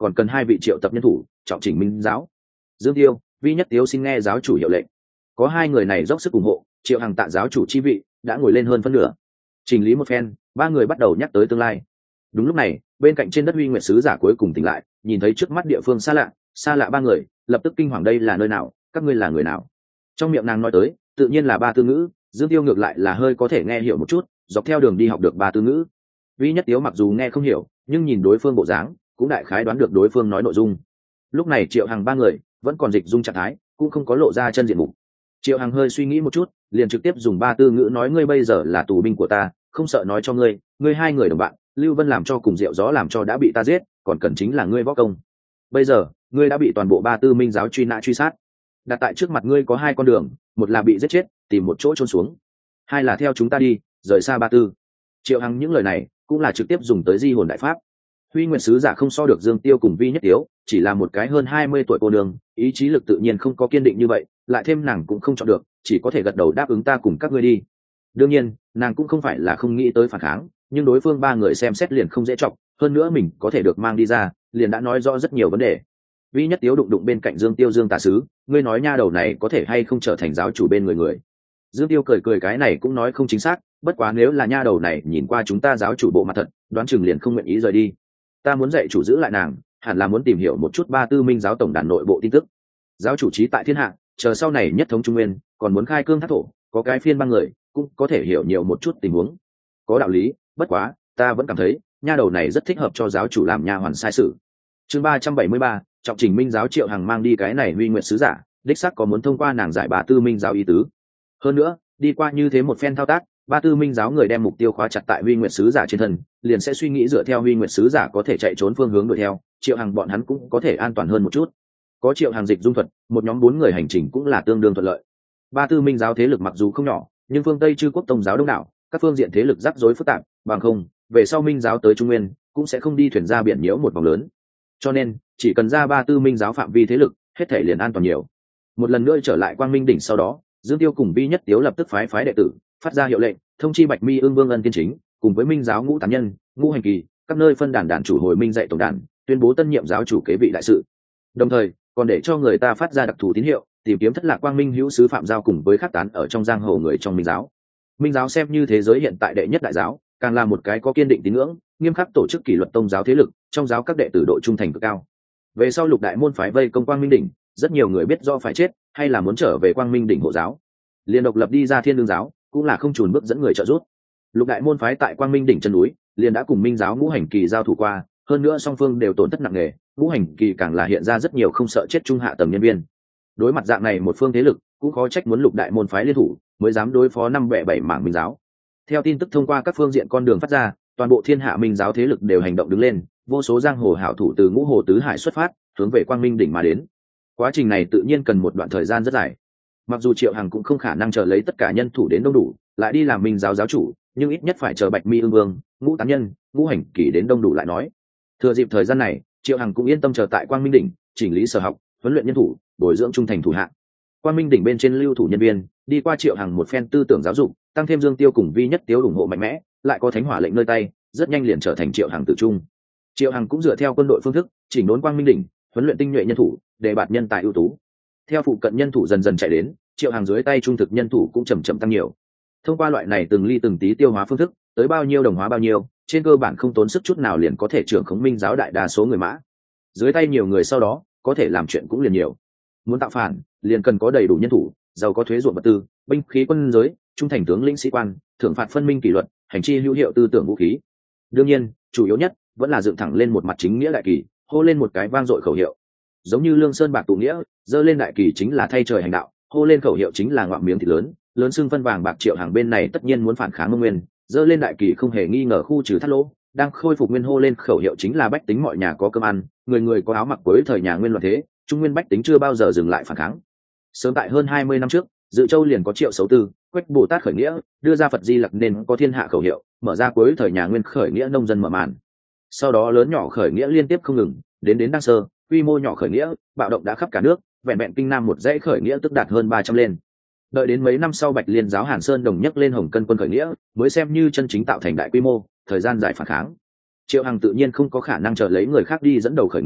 S1: còn cần hai vị triệu tập nhân thủ trọng chỉnh minh giáo. Dương Tiêu, Vi Nhất Tiếu xin nghe giáo chủ hiệu lệnh. Có hai người này dốc sức ủng hộ, Triệu Hằng tạ giáo chủ chi vị đã ngồi lên hơn phân nửa. Chỉnh lý một phen, ba người bắt đầu nhắc tới tương lai. Đúng lúc này, bên cạnh trên đất Huy Nguyệt sứ giả cuối cùng tỉnh lại, nhìn thấy trước mắt địa phương xa lạ, xa lạ ba người, lập tức kinh hoàng, đây là nơi nào, các ngươi là người nào? Trong miệng nàng nói tới, tự nhiên là ba tư ngữ, Dương Tiêu ngược lại là hơi có thể nghe hiểu một chút, dọc theo đường đi học được ba tư ngữ. Vi Nhất Tiếu mặc dù nghe không hiểu, nhưng nhìn đối phương bộ dáng, cũng đại khái đoán được đối phương nói nội dung. Lúc này Triệu Hằng ba người vẫn còn dịch dung trạng thái, cũng không có lộ ra chân diện mục. Triệu Hằng hơi suy nghĩ một chút, liền trực tiếp dùng ba tư ngữ nói, ngươi bây giờ là tù binh của ta, không sợ nói cho ngươi, ngươi hai người đồng bạn, Lưu Vân làm cho cùng Diệu Gió làm cho đã bị ta giết, còn cần chính là ngươi võ công. Bây giờ, ngươi đã bị toàn bộ ba tư minh giáo truy nã truy sát. Đặt tại trước mặt ngươi có hai con đường, một là bị giết chết, tìm một chỗ chôn xuống, hai là theo chúng ta đi, rời xa ba tư. Triệu Hằng những lời này cũng là trực tiếp dùng tới di hồn đại pháp. Huy Nguyệt sứ giả không so được Dương Tiêu cùng Vi Nhất Tiếu, chỉ là một cái hơn hai mươi tuổi cô nương, ý chí lực tự nhiên không có kiên định như vậy, lại thêm nàng cũng không chọn được, chỉ có thể gật đầu đáp ứng ta cùng các ngươi đi. Đương nhiên, nàng cũng không phải là không nghĩ tới phản kháng, nhưng đối phương ba người xem xét liền không dễ trọng, hơn nữa mình có thể được mang đi ra, liền đã nói rõ rất nhiều vấn đề. Vi Nhất Tiếu đụng đụng bên cạnh Dương Tiêu, Dương tả sứ, ngươi nói nha đầu này có thể hay không trở thành giáo chủ bên người người. Dương Tiêu cười cười, cái này cũng nói không chính xác, bất quá nếu là nha đầu này nhìn qua chúng ta giáo chủ bộ mặt thật, đoán chừng liền không nguyện ý rời đi. Ta muốn dạy chủ giữ lại nàng, hẳn là muốn tìm hiểu một chút ba tư minh giáo tổng đàn nội bộ tin tức. Giáo chủ trí tại thiên hạ, chờ sau này nhất thống trung nguyên, còn muốn khai cương thác thổ, có cái phiên ba người cũng có thể hiểu nhiều một chút tình huống. Có đạo lý, bất quá ta vẫn cảm thấy nha đầu này rất thích hợp cho giáo chủ làm nha hoàn sai sự. Chương ba trăm bảy mươi ba, trọng trình minh giáo. Triệu Hằng mang đi cái này Huy Nguyệt sứ giả, đích xác có muốn thông qua nàng giải ba tư minh giáo ý tứ. Hơn nữa, đi qua như thế một phen thao tác, ba tư minh giáo người đem mục tiêu khóa chặt tại Huy Nguyệt sứ giả trên thân, liền sẽ suy nghĩ dựa theo Huy Nguyệt sứ giả có thể chạy trốn phương hướng đuổi theo, Triệu Hằng bọn hắn cũng có thể an toàn hơn một chút. Có Triệu Hằng dịch dung thuật, một nhóm bốn người hành trình cũng là tương đương thuận lợi. Ba tư minh giáo thế lực mặc dù không nhỏ, nhưng phương Tây Chư Quốc Tông giáo đông đảo, các phương diện thế lực rắc rối phức tạp, bằng không, về sau minh giáo tới Trung Nguyên, cũng sẽ không đi thuyền ra biển nhiễu một vòng lớn. Cho nên, chỉ cần ra ba tư minh giáo phạm vi thế lực, hết thể liền an toàn nhiều. Một lần nữa trở lại Quang Minh đỉnh sau đó, Dương Tiêu cùng Vi Nhất Tiếu lập tức phái phái đệ tử, phát ra hiệu lệnh, thông chi Bạch Mi Ương Vương Ân Tiên Chính, cùng với minh giáo ngũ tán nhân, ngũ hành kỳ, các nơi phân đàn đàn chủ hồi minh dạy tổng đàn, tuyên bố tân nhiệm giáo chủ kế vị đại sự. Đồng thời, còn để cho người ta phát ra đặc thù tín hiệu, tìm kiếm thất lạc Quang Minh hữu sứ Phạm Giao cùng với khắc tán ở trong giang hồ người trong minh giáo. Minh giáo xem như thế giới hiện tại đệ nhất đại giáo, càng là một cái có kiên định tín ngưỡng, nghiêm khắc tổ chức kỷ luật tông giáo thế lực, trong giáo các đệ tử độ trung thành cực cao. Về sau lục đại môn phái vây công Quang Minh đỉnh, rất nhiều người biết do phải chết, hay là muốn trở về Quang Minh đỉnh hộ giáo, liền độc lập đi ra Thiên Đương giáo, cũng là không chùn bước dẫn người trợ giúp. Lục đại môn phái tại Quang Minh đỉnh chân núi, liền đã cùng minh giáo ngũ hành kỳ giao thủ qua, hơn nữa song phương đều tổn thất nặng nề, ngũ hành kỳ càng là hiện ra rất nhiều không sợ chết trung hạ tầng nhân viên. Đối mặt dạng này một phương thế lực, cũng khó trách muốn lục đại môn phái liên thủ, mới dám đối phó năm bẻ bảy mảng minh giáo. Theo tin tức thông qua các phương diện con đường phát ra, toàn bộ thiên hạ minh giáo thế lực đều hành động đứng lên, vô số giang hồ hảo thủ từ ngũ hồ tứ hải xuất phát, hướng về Quang Minh đỉnh mà đến. Quá trình này tự nhiên cần một đoạn thời gian rất dài. Mặc dù Triệu Hằng cũng không khả năng chờ lấy tất cả nhân thủ đến đông đủ, lại đi làm minh giáo giáo chủ, nhưng ít nhất phải chờ Bạch Mi Ương Vương, ngũ tán nhân, ngũ hành kỳ đến đông đủ lại nói. Thừa dịp thời gian này, Triệu Hằng cũng yên tâm chờ tại Quang Minh đỉnh, chỉnh lý sở học, huấn luyện nhân thủ, bồi dưỡng trung thành thủ hạ. Quang Minh đỉnh bên trên lưu thủ nhân viên, đi qua Triệu Hằng một phen tư tưởng giáo dục, tăng thêm Dương Tiêu cùng Vi Nhất Tiếu ủng hộ mạnh mẽ, lại có thánh hỏa lệnh nơi tay, rất nhanh liền trở thành Triệu Hằng tự trung. Triệu Hằng cũng dựa theo quân đội phương thức, chỉnh đốn Quang Minh đỉnh, huấn luyện tinh nhuệ nhân thủ, đề bạt nhân tài ưu tú. Theo phụ cận nhân thủ dần dần chạy đến, Triệu Hằng dưới tay trung thực nhân thủ cũng chậm chậm tăng nhiều. Thông qua loại này từng ly từng tí tiêu hóa phương thức, tới bao nhiêu đồng hóa bao nhiêu, trên cơ bản không tốn sức chút nào liền có thể trưởng khống minh giáo đại đa số người mã. Dưới tay nhiều người sau đó, có thể làm chuyện cũng liền nhiều. Muốn tạo phản, liền cần có đầy đủ nhân thủ, giàu có thuế ruộng vật tư, binh khí quân giới, trung thành tướng lĩnh sĩ quan, thưởng phạt phân minh kỷ luật, hành chi hữu hiệu tư tưởng vũ khí. Đương nhiên, chủ yếu nhất vẫn là dựng thẳng lên một mặt chính nghĩa đại kỳ, hô lên một cái vang dội khẩu hiệu. Giống như Lương Sơn bạc tụ nghĩa, dơ lên đại kỳ chính là thay trời hành đạo, hô lên khẩu hiệu chính là ngoạm miếng thịt lớn, lớn xưng phân vàng bạc. Triệu Hàng bên này tất nhiên muốn phản kháng Mông Nguyên, dơ lên đại kỳ không hề nghi ngờ khu trừ thắt lỗ, đang khôi phục nguyên hô lên khẩu hiệu chính là bách tính mọi nhà có cơm ăn, người người có áo mặc. Cuối thời nhà Nguyên loạn thế, trung nguyên bách tính chưa bao giờ dừng lại phản kháng. Sớm tại hơn hai mươi năm trước, Dự Châu liền có Triệu Xấu Tư, Quách Bồ Tát khởi nghĩa, đưa ra Phật Di Lặc nên có thiên hạ khẩu hiệu, mở ra cuối thời nhà Nguyên khởi nghĩa nông dân mở màn. Sau đó lớn nhỏ khởi nghĩa liên tiếp không ngừng, đến đến Đăng Sơ, quy mô nhỏ khởi nghĩa, bạo động đã khắp cả nước, vẹn vẹn Kinh Nam một dãy khởi nghĩa tức đạt hơn ba trăm lên. Đợi đến mấy năm sau Bạch Liên giáo Hàn Sơn đồng nhấc lên Hồng Cân quân khởi nghĩa, mới xem như chân chính tạo thành đại quy mô, thời gian dài phản kháng. Triệu Hằng tự nhiên không có khả năng chờ lấy người khác đi dẫn đầu khởi nghĩa,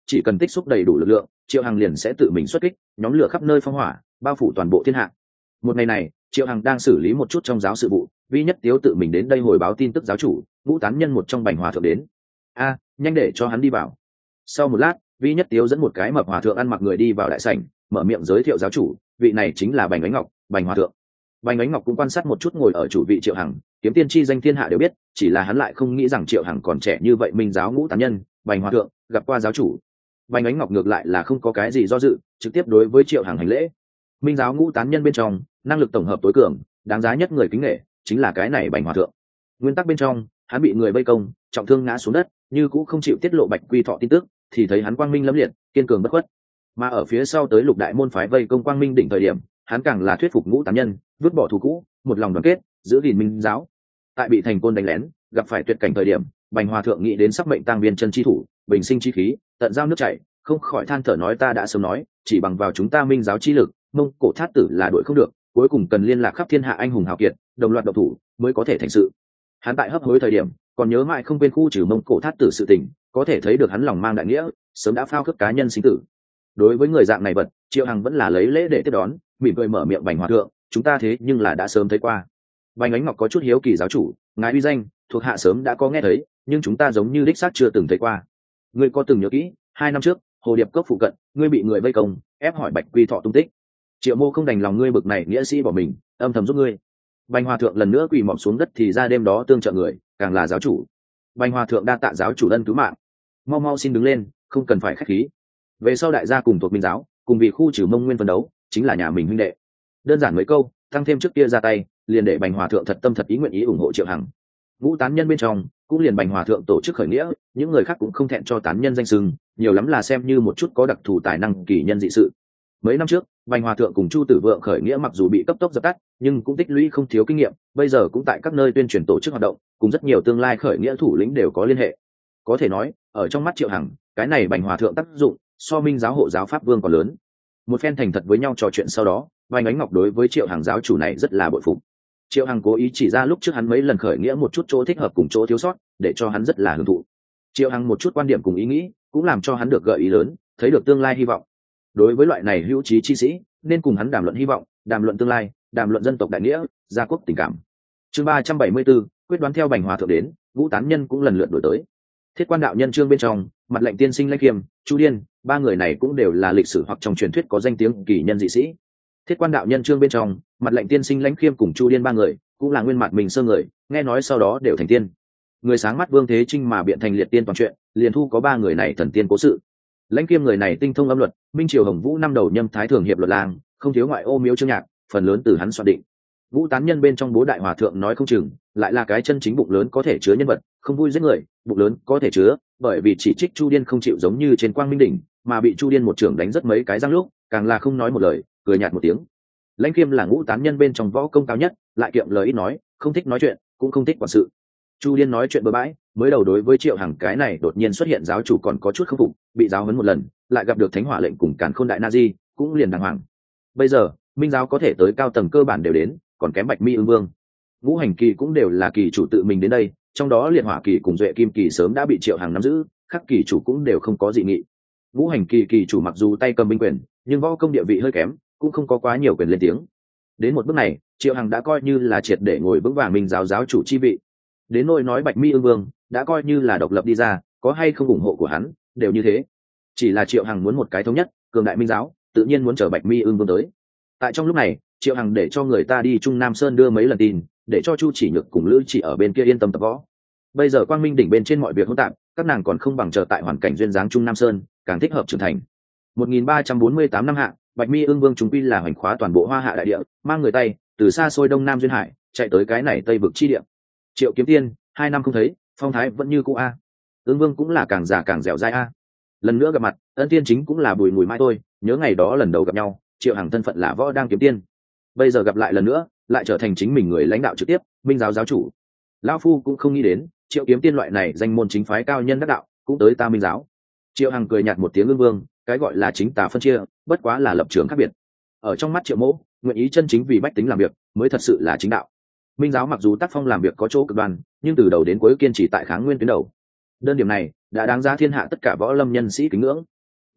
S1: chỉ cần tích xúc đầy đủ lực lượng, Triệu Hằng liền sẽ tự mình xuất kích, nhóm lửa khắp nơi phong hỏa, bao phủ toàn bộ thiên hạ. Một ngày này, Triệu Hằng đang xử lý một chút trong giáo sự vụ, Vi Nhất Tiếu tự mình đến đây hồi báo tin tức giáo chủ, Ngũ Tán Nhân một trong Bành Hòa thượng đến. A, nhanh để cho hắn đi vào. Sau một lát, Vi Nhất Tiếu dẫn một cái mập hòa thượng ăn mặc người đi vào đại sảnh, mở miệng giới thiệu giáo chủ, vị này chính là Bành Ánh Ngọc, Bành Hòa thượng. Bành Ánh Ngọc cũng quan sát một chút ngồi ở chủ vị Triệu Hằng, kiếm tiên chi danh thiên hạ đều biết, chỉ là hắn lại không nghĩ rằng Triệu Hằng còn trẻ như vậy. Minh giáo Ngũ Tán Nhân, Bành Hòa thượng, gặp qua giáo chủ. Bành Ánh Ngọc ngược lại là không có cái gì do dự, trực tiếp đối với Triệu Hằng hành lễ. Minh giáo Ngũ Tán Nhân bên trong, năng lực tổng hợp tối cường, đáng giá nhất người kính nể, chính là cái này Bành Hòa thượng. Nguyên tắc bên trong, hắn bị người vây công, trọng thương ngã xuống đất, như cũng không chịu tiết lộ Bạch Quy Thọ tin tức, thì thấy hắn quang minh lẫm liệt, kiên cường bất khuất. Mà ở phía sau tới Lục Đại môn phái vây công Quang Minh đỉnh thời điểm, hắn càng là thuyết phục Ngũ Tán Nhân, vứt bỏ thù cũ, một lòng đoàn kết, giữ gìn Minh giáo. Tại bị thành côn đánh lén, gặp phải tuyệt cảnh thời điểm, Bành Hòa thượng nghĩ đến sắc mệnh tang viên chân chi thủ, bình sinh chi khí, tận giao nước chảy, không khỏi than thở nói ta đã sớm nói, chỉ bằng vào chúng ta Minh giáo chi lực, Mông Cổ Thát tử là đuổi không được, cuối cùng cần liên lạc khắp thiên hạ anh hùng hào kiệt, đồng loạt độc thủ mới có thể thành sự. Hắn tại hấp hối thời điểm, còn nhớ mãi không quên khu trừ Mông Cổ Thát tử sự tình, có thể thấy được hắn lòng mang đại nghĩa, sớm đã phao khước cá nhân sinh tử. Đối với người dạng này vật, Triệu Hằng vẫn là lấy lễ để tiếp đón, mỉm cười mở miệng Bành Hòa thượng, chúng ta thế nhưng là đã sớm thấy qua. Bành Ánh Ngọc có chút hiếu kỳ giáo chủ, ngài uy danh, thuộc hạ sớm đã có nghe thấy, nhưng chúng ta giống như đích xác chưa từng thấy qua. Ngươi có từng nhớ kỹ, hai năm trước, Hồ Điệp Cốc phụ cận, ngươi bị người vây công, ép hỏi Bạch Quy Thọ tung tích. Triệu Mô không đành lòng ngươi bực này nghĩa sĩ bỏ mình, âm thầm giúp ngươi. Bành Hòa thượng lần nữa quỳ mọp xuống đất thì ra đêm đó tương trợ người, càng là giáo chủ. Bành Hòa thượng đa tạ giáo chủ ân cứu mạng, mau mau xin đứng lên, không cần phải khách khí. Về sau đại gia cùng thuộc Minh giáo, cùng vì khu trừ Mông Nguyên phân đấu, chính là nhà mình huynh đệ. Đơn giản mấy câu, tăng thêm trước kia ra tay, liền để Bành Hòa thượng thật tâm thật ý nguyện ý ủng hộ Triệu Hằng. Ngũ Tán Nhân bên trong cũng liền Bành Hòa thượng tổ chức khởi nghĩa, những người khác cũng không thẹn cho tán nhân danh xưng, nhiều lắm là xem như một chút có đặc thù tài năng kỳ nhân dị sự. Mấy năm trước, Bành Hòa thượng cùng Chu Tử Vượng khởi nghĩa mặc dù bị cấp tốc dập tắt, nhưng cũng tích lũy không thiếu kinh nghiệm, bây giờ cũng tại các nơi tuyên truyền tổ chức hoạt động, cùng rất nhiều tương lai khởi nghĩa thủ lĩnh đều có liên hệ. Có thể nói, ở trong mắt Triệu Hằng, cái này Bành Hòa thượng tác dụng so Minh giáo hộ giáo pháp vương còn lớn. Một phen thành thật với nhau trò chuyện sau đó, Bành Ánh Ngọc đối với Triệu Hằng giáo chủ này rất là bội phục. Triệu Hằng cố ý chỉ ra lúc trước hắn mấy lần khởi nghĩa một chút chỗ thích hợp cùng chỗ thiếu sót, để cho hắn rất là hưởng thụ. Triệu Hằng một chút quan điểm cùng ý nghĩ, cũng làm cho hắn được gợi ý lớn, thấy được tương lai hy vọng. Đối với loại này hữu trí chi sĩ, nên cùng hắn đàm luận hy vọng, đàm luận tương lai, đàm luận dân tộc đại nghĩa, gia quốc tình cảm. Chương ba trăm bảy mươi 74, quyết đoán theo Bành Hòa thượng đến, Ngũ Tán Nhân cũng lần lượt đổi tới. Thiết Quan đạo nhân chương bên trong, Mặt Lệnh tiên sinh Lãnh Khiêm, Chu Điên, ba người này cũng đều là lịch sử hoặc trong truyền thuyết có danh tiếng kỳ nhân dị sĩ. Thiết Quan đạo nhân chương bên trong, Mặt Lệnh tiên sinh Lãnh Khiêm cùng Chu Điên ba người cũng là nguyên mặt mình sơ người, nghe nói sau đó đều thành tiên. Người sáng mắt Vương Thế Trinh mà biện thành liệt tiên toàn chuyện, liền thu có ba người này thần tiên cố sự. Lãnh Khiêm người này tinh thông âm luật, minh triều Hồng Vũ năm đầu nhâm thái thường hiệp luật lang, không thiếu ngoại ô miếu chương nhạc, phần lớn từ hắn soạn định. Ngũ Tán Nhân bên trong Bố Đại Hòa thượng nói không chừng lại là cái chân chính bụng lớn có thể chứa nhân vật, không vui giết người, bụng lớn có thể chứa, bởi vì chỉ trích Chu Điên không chịu giống như trên Quang Minh đỉnh, mà bị Chu Điên một trưởng đánh rất mấy cái răng lúc, càng là không nói một lời, cười nhạt một tiếng. Lãnh Khiêm là Ngũ Tán Nhân bên trong võ công cao nhất, lại kiệm lời ít nói, không thích nói chuyện, cũng không thích quản sự. Chu Điên nói chuyện bừa bãi, mới đầu đối với Triệu Hằng cái này đột nhiên xuất hiện giáo chủ còn có chút không phục, bị giáo huấn một lần, lại gặp được Thánh Hỏa lệnh cùng Càn Khôn đại na di, cũng liền đàng hoàng. Bây giờ, Minh giáo có thể tới cao tầng cơ bản đều đến, còn kém Bạch Mi Ưng Vương. Ngũ Hành kỳ cũng đều là kỳ chủ tự mình đến đây, trong đó Liệt Hỏa kỳ cùng Duệ Kim kỳ sớm đã bị Triệu Hằng nắm giữ, các kỳ chủ cũng đều không có dị nghị. Ngũ Hành kỳ kỳ chủ mặc dù tay cầm binh quyền, nhưng võ công địa vị hơi kém, cũng không có quá nhiều quyền lên tiếng. Đến một bước này, Triệu Hằng đã coi như là triệt để ngồi vững vàng Minh giáo giáo chủ chi vị. Đến nỗi nói Bạch Mi Ưng Vương đã coi như là độc lập đi ra, có hay không ủng hộ của hắn, đều như thế. Chỉ là Triệu Hằng muốn một cái thống nhất, cường đại Minh giáo, tự nhiên muốn chờ Bạch Mi Ưng Vương tới. Tại trong lúc này, Triệu Hằng để cho người ta đi Trung Nam Sơn đưa mấy lần tin, để cho Chu Chỉ Nhược cùng Lữ Chỉ ở bên kia yên tâm tập võ. Bây giờ Quang Minh đỉnh bên trên mọi việc hỗn tạp, các nàng còn không bằng chờ tại hoàn cảnh duyên dáng Trung Nam Sơn, càng thích hợp trưởng thành. một nghìn ba trăm bốn mươi tám năm hạ, Bạch Mi Ưng Vương chúng quy là hoành khóa toàn bộ Hoa Hạ đại địa, mang người Tây từ xa xôi Đông Nam duyên hải, chạy tới cái này Tây vực chi địa. Triệu Kiếm Tiên, hai năm không thấy, phong thái vẫn như cũ a. Ưng Vương cũng là càng già càng dẻo dai a. Lần nữa gặp mặt, Ân Tiên chính cũng là Bùi Mùi Mai tôi, nhớ ngày đó lần đầu gặp nhau, Triệu Hằng thân phận là Võ Đang Kiếm Tiên. Bây giờ gặp lại lần nữa, lại trở thành chính mình người lãnh đạo trực tiếp, Minh giáo giáo chủ. Lão phu cũng không nghĩ đến, Triệu Kiếm Tiên loại này danh môn chính phái cao nhân đắc đạo, cũng tới ta Minh giáo. Triệu Hằng cười nhạt một tiếng Ưng Vương, cái gọi là chính tà phân chia, bất quá là lập trường khác biệt. Ở trong mắt Triệu Mỗ, nguyện ý chân chính vì bách tính làm việc, mới thật sự là chính đạo. Minh giáo mặc dù tác phong làm việc có chỗ cực đoan, nhưng từ đầu đến cuối kiên trì tại kháng nguyên tuyến đầu. Đơn điểm này đã đáng giá thiên hạ tất cả võ lâm nhân sĩ kính ngưỡng,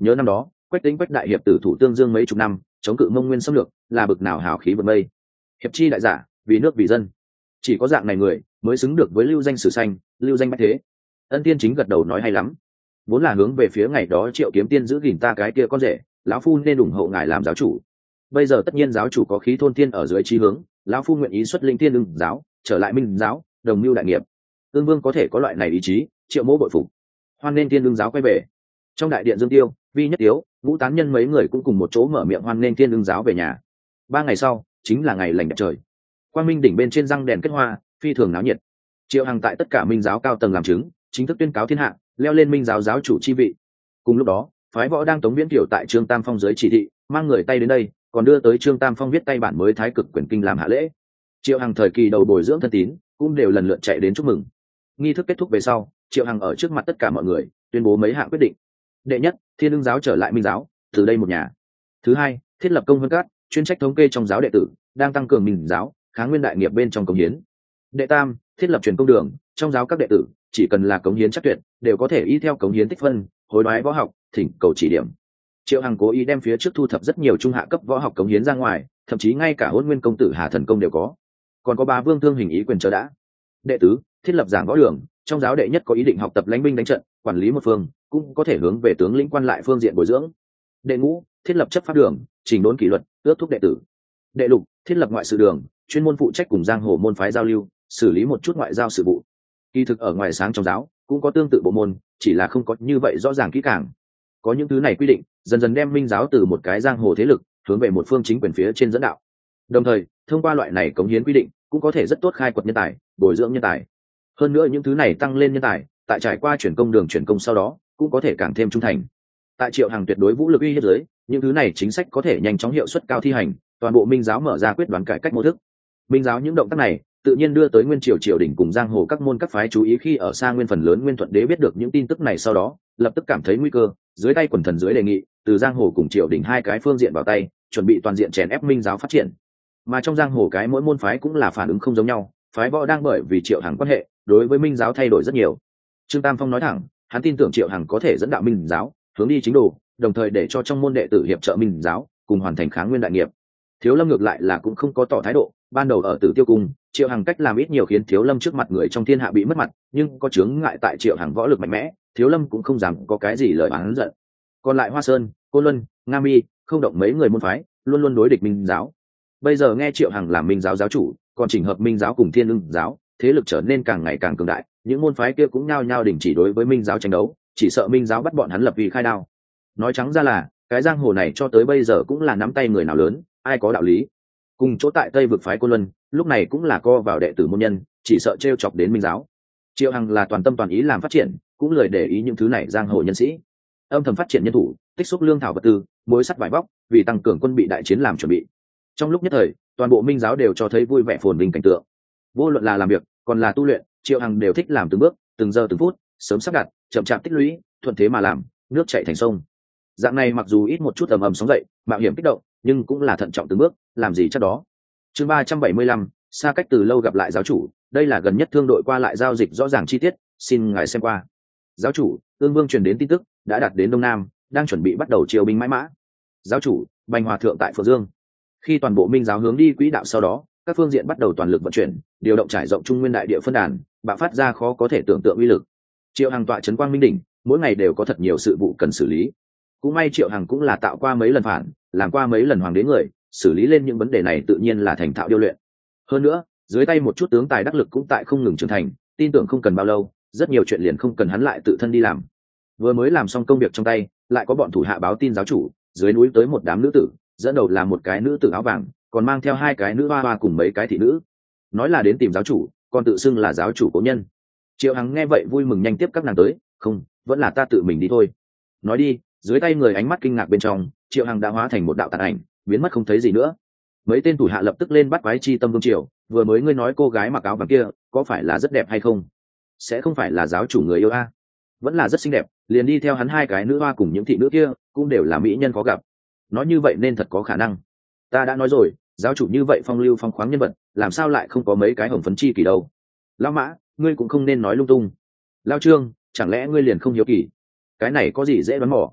S1: nhớ năm đó Quách Tĩnh Quách đại hiệp tử thủ tương dương mấy chục năm chống cự Mông Nguyên xâm lược, là bực nào hào khí vượt mây. Hiệp chi đại giả, vì nước vì dân, chỉ có dạng này người mới xứng được với lưu danh sử xanh, lưu danh bách thế. Ân Tiên Chính gật đầu nói hay lắm, vốn là hướng về phía ngày đó Triệu Kiếm Tiên giữ gìn ta cái kia con rể, lão phu nên ủng hộ ngài làm giáo chủ. Bây giờ tất nhiên giáo chủ có khí thôn tiên ở dưới chí hướng, lão phu nguyện ý xuất linh tiên ưng giáo, trở lại minh giáo, đồng mưu đại nghiệp. Ương Vương có thể có loại này ý chí, Triệu Mỗ bội phục. Hoan nên tiên ưng giáo quay về. Trong đại điện Dương Tiêu, Vi Nhất Tiếu, Ngũ Tán Nhân mấy người cũng cùng một chỗ mở miệng hoan nên tiên ưng giáo về nhà. Ba ngày sau chính là ngày lành đẹp trời, quang minh đỉnh bên trên răng đèn kết hoa, phi thường náo nhiệt. Triệu Hằng tại tất cả minh giáo cao tầng làm chứng, chính thức tuyên cáo thiên hạ, leo lên minh giáo giáo chủ chi vị. Cùng lúc đó, phái võ đang Tống Viễn Kiều tại Trương Tam Phong dưới chỉ thị, mang người tay đến đây, còn đưa tới Trương Tam Phong viết tay bản mới Thái Cực Quyền Kinh làm hạ lễ. Triệu Hằng thời kỳ đầu bồi dưỡng thân tín, cũng đều lần lượt chạy đến chúc mừng. Nghi thức kết thúc về sau, Triệu Hằng ở trước mặt tất cả mọi người tuyên bố mấy hạng quyết định. Đệ nhất, Thiên Ưng giáo trở lại minh giáo, từ đây một nhà. Thứ hai, thiết lập công vân cát, chuyên trách thống kê trong giáo đệ tử, đang tăng cường minh giáo, kháng nguyên đại nghiệp bên trong cống hiến. Đệ tam, thiết lập truyền công đường, trong giáo các đệ tử chỉ cần là cống hiến chắc tuyệt, đều có thể y theo cống hiến tích phân, hối đoái võ học, thỉnh cầu chỉ điểm. Triệu Hằng cố ý đem phía trước thu thập rất nhiều trung hạ cấp võ học cống hiến ra ngoài, thậm chí ngay cả Hỗn Nguyên công tử Hà Thần công đều có. Còn có ba vương thương hình ý quyền chờ đã. Đệ tứ, thiết lập giảng võ đường, trong giáo đệ nhất có ý định học tập lãnh binh đánh trận, quản lý một phương, cũng có thể hướng về tướng lĩnh quan lại phương diện bồi dưỡng. Đệ ngũ, thiết lập chấp pháp đường, chỉnh đốn kỷ luật, ước thúc đệ tử. Đệ lục, thiết lập ngoại sự đường, chuyên môn phụ trách cùng giang hồ môn phái giao lưu, xử lý một chút ngoại giao sự vụ. Kỳ thực ở ngoài sáng trong giáo cũng có tương tự bộ môn, chỉ là không có như vậy rõ ràng kỹ càng. Có những thứ này quy định, dần dần đem minh giáo từ một cái giang hồ thế lực hướng về một phương chính quyền phía trên dẫn đạo. Đồng thời, thông qua loại này cống hiến quy định, cũng có thể rất tốt khai quật nhân tài, bồi dưỡng nhân tài. Hơn nữa những thứ này tăng lên nhân tài, tại trải qua chuyển công đường chuyển công sau đó, cũng có thể càng thêm trung thành. Tại Triệu Hằng tuyệt đối vũ lực uy hiếp dưới, những thứ này chính sách có thể nhanh chóng hiệu suất cao thi hành, toàn bộ minh giáo mở ra quyết đoán cải cách mô thức. Minh giáo những động tác này tự nhiên đưa tới nguyên triều triều đình cùng giang hồ các môn các phái chú ý, khi ở xa nguyên phần lớn nguyên thuận đế biết được những tin tức này sau đó, lập tức cảm thấy nguy cơ, dưới tay quần thần dưới đề nghị từ giang hồ cùng triều đình hai cái phương diện vào tay, chuẩn bị toàn diện chèn ép minh giáo phát triển. Mà trong giang hồ cái mỗi môn phái cũng là phản ứng không giống nhau, phái võ đang bởi vì Triệu Hằng quan hệ đối với minh giáo thay đổi rất nhiều. Trương Tam Phong nói thẳng, hắn tin tưởng Triệu Hằng có thể dẫn đạo minh giáo hướng đi chính đồ, đồng thời để cho trong môn đệ tử hiệp trợ minh giáo cùng hoàn thành kháng nguyên đại nghiệp. Thiếu Lâm ngược lại là cũng không có tỏ thái độ, ban đầu ở Tử Tiêu Cung, Triệu Hằng cách làm ít nhiều khiến Thiếu Lâm trước mặt người trong thiên hạ bị mất mặt, nhưng có chướng ngại tại Triệu Hằng võ lực mạnh mẽ, Thiếu Lâm cũng không dám có cái gì lời oán giận. Còn lại Hoa Sơn, Côn Luân, Nga Mi, không động mấy người môn phái, luôn luôn đối địch minh giáo. Bây giờ nghe Triệu Hằng làm minh giáo giáo chủ, còn chỉnh hợp minh giáo cùng Thiên Ưng giáo, thế lực trở nên càng ngày càng cường đại, những môn phái kia cũng nhao nhao đình chỉ đối với minh giáo tranh đấu, chỉ sợ minh giáo bắt bọn hắn lập vì khai đao. Nói trắng ra là, cái giang hồ này cho tới bây giờ cũng là nắm tay người nào lớn, ai có đạo lý. Cùng chỗ tại Tây vực phái Côn Luân, lúc này cũng là co vào đệ tử môn nhân, chỉ sợ trêu chọc đến minh giáo. Triệu Hằng là toàn tâm toàn ý làm phát triển, cũng lười để ý những thứ này giang hồ nhân sĩ. Âm thầm phát triển nhân thủ, tích xúc lương thảo vật tư, mối sắt vải vóc, vì tăng cường quân bị đại chiến làm chuẩn bị. Trong lúc nhất thời, toàn bộ minh giáo đều cho thấy vui vẻ phồn vinh cảnh tượng. Vô luận là làm việc, còn là tu luyện, Triệu Hằng đều thích làm từng bước, từng giờ từng phút, sớm sắp đặt, chậm chạp tích lũy, thuận thế mà làm, nước chảy thành sông. Dạng này mặc dù ít một chút ầm ầm sóng dậy, mạo hiểm kích động, nhưng cũng là thận trọng từng bước, làm gì chắc đó. Chương ba trăm bảy mươi lăm, xa cách từ lâu gặp lại giáo chủ, đây là gần nhất thương đội qua lại giao dịch rõ ràng chi tiết, xin ngài xem qua. Giáo chủ, Ương Vương truyền đến tin tức, đã đạt đến Đông Nam, đang chuẩn bị bắt đầu triều binh mãi mã. Giáo chủ, Bành Hòa thượng tại Phượng Dương. Khi toàn bộ minh giáo hướng đi quỹ đạo sau đó, các phương diện bắt đầu toàn lực vận chuyển, điều động trải rộng trung nguyên đại địa phân đàn, bạo phát ra khó có thể tưởng tượng uy lực. Triệu Hằng tọa trấn Quang Minh đỉnh, mỗi ngày đều có thật nhiều sự vụ cần xử lý. Cũng may Triệu Hằng cũng là tạo qua mấy lần phản, làm qua mấy lần hoàng đế người, xử lý lên những vấn đề này tự nhiên là thành thạo điêu luyện. Hơn nữa, dưới tay một chút tướng tài đắc lực cũng tại không ngừng trưởng thành, tin tưởng không cần bao lâu, rất nhiều chuyện liền không cần hắn lại tự thân đi làm. Vừa mới làm xong công việc trong tay, lại có bọn thủ hạ báo tin giáo chủ, dưới núi tới một đám nữ tử, dẫn đầu là một cái nữ tử áo vàng, còn mang theo hai cái nữ hoa hoa cùng mấy cái thị nữ. Nói là đến tìm giáo chủ, còn tự xưng là giáo chủ cố nhân. Triệu Hằng nghe vậy vui mừng nhanh tiếp các nàng tới, không, vẫn là ta tự mình đi thôi. Nói đi, dưới tay người ánh mắt kinh ngạc bên trong, Triệu Hằng đã hóa thành một đạo tàn ảnh, biến mất không thấy gì nữa. Mấy tên thủ hạ lập tức lên bắt quái chi tâm vương triều, vừa mới ngươi nói cô gái mặc áo vàng kia, có phải là rất đẹp hay không? Sẽ không phải là giáo chủ người yêu a? Vẫn là rất xinh đẹp, liền đi theo hắn hai cái nữ hoa cùng những thị nữ kia, cũng đều là mỹ nhân khó gặp. Nói như vậy nên thật có khả năng. Ta đã nói rồi, giáo chủ như vậy phong lưu phong khoáng nhân vật, làm sao lại không có mấy cái hồng phấn chi kỳ đâu? Lão Mã, ngươi cũng không nên nói lung tung. Lão Trương, chẳng lẽ ngươi liền không hiếu kỳ? Cái này có gì dễ đoán mò?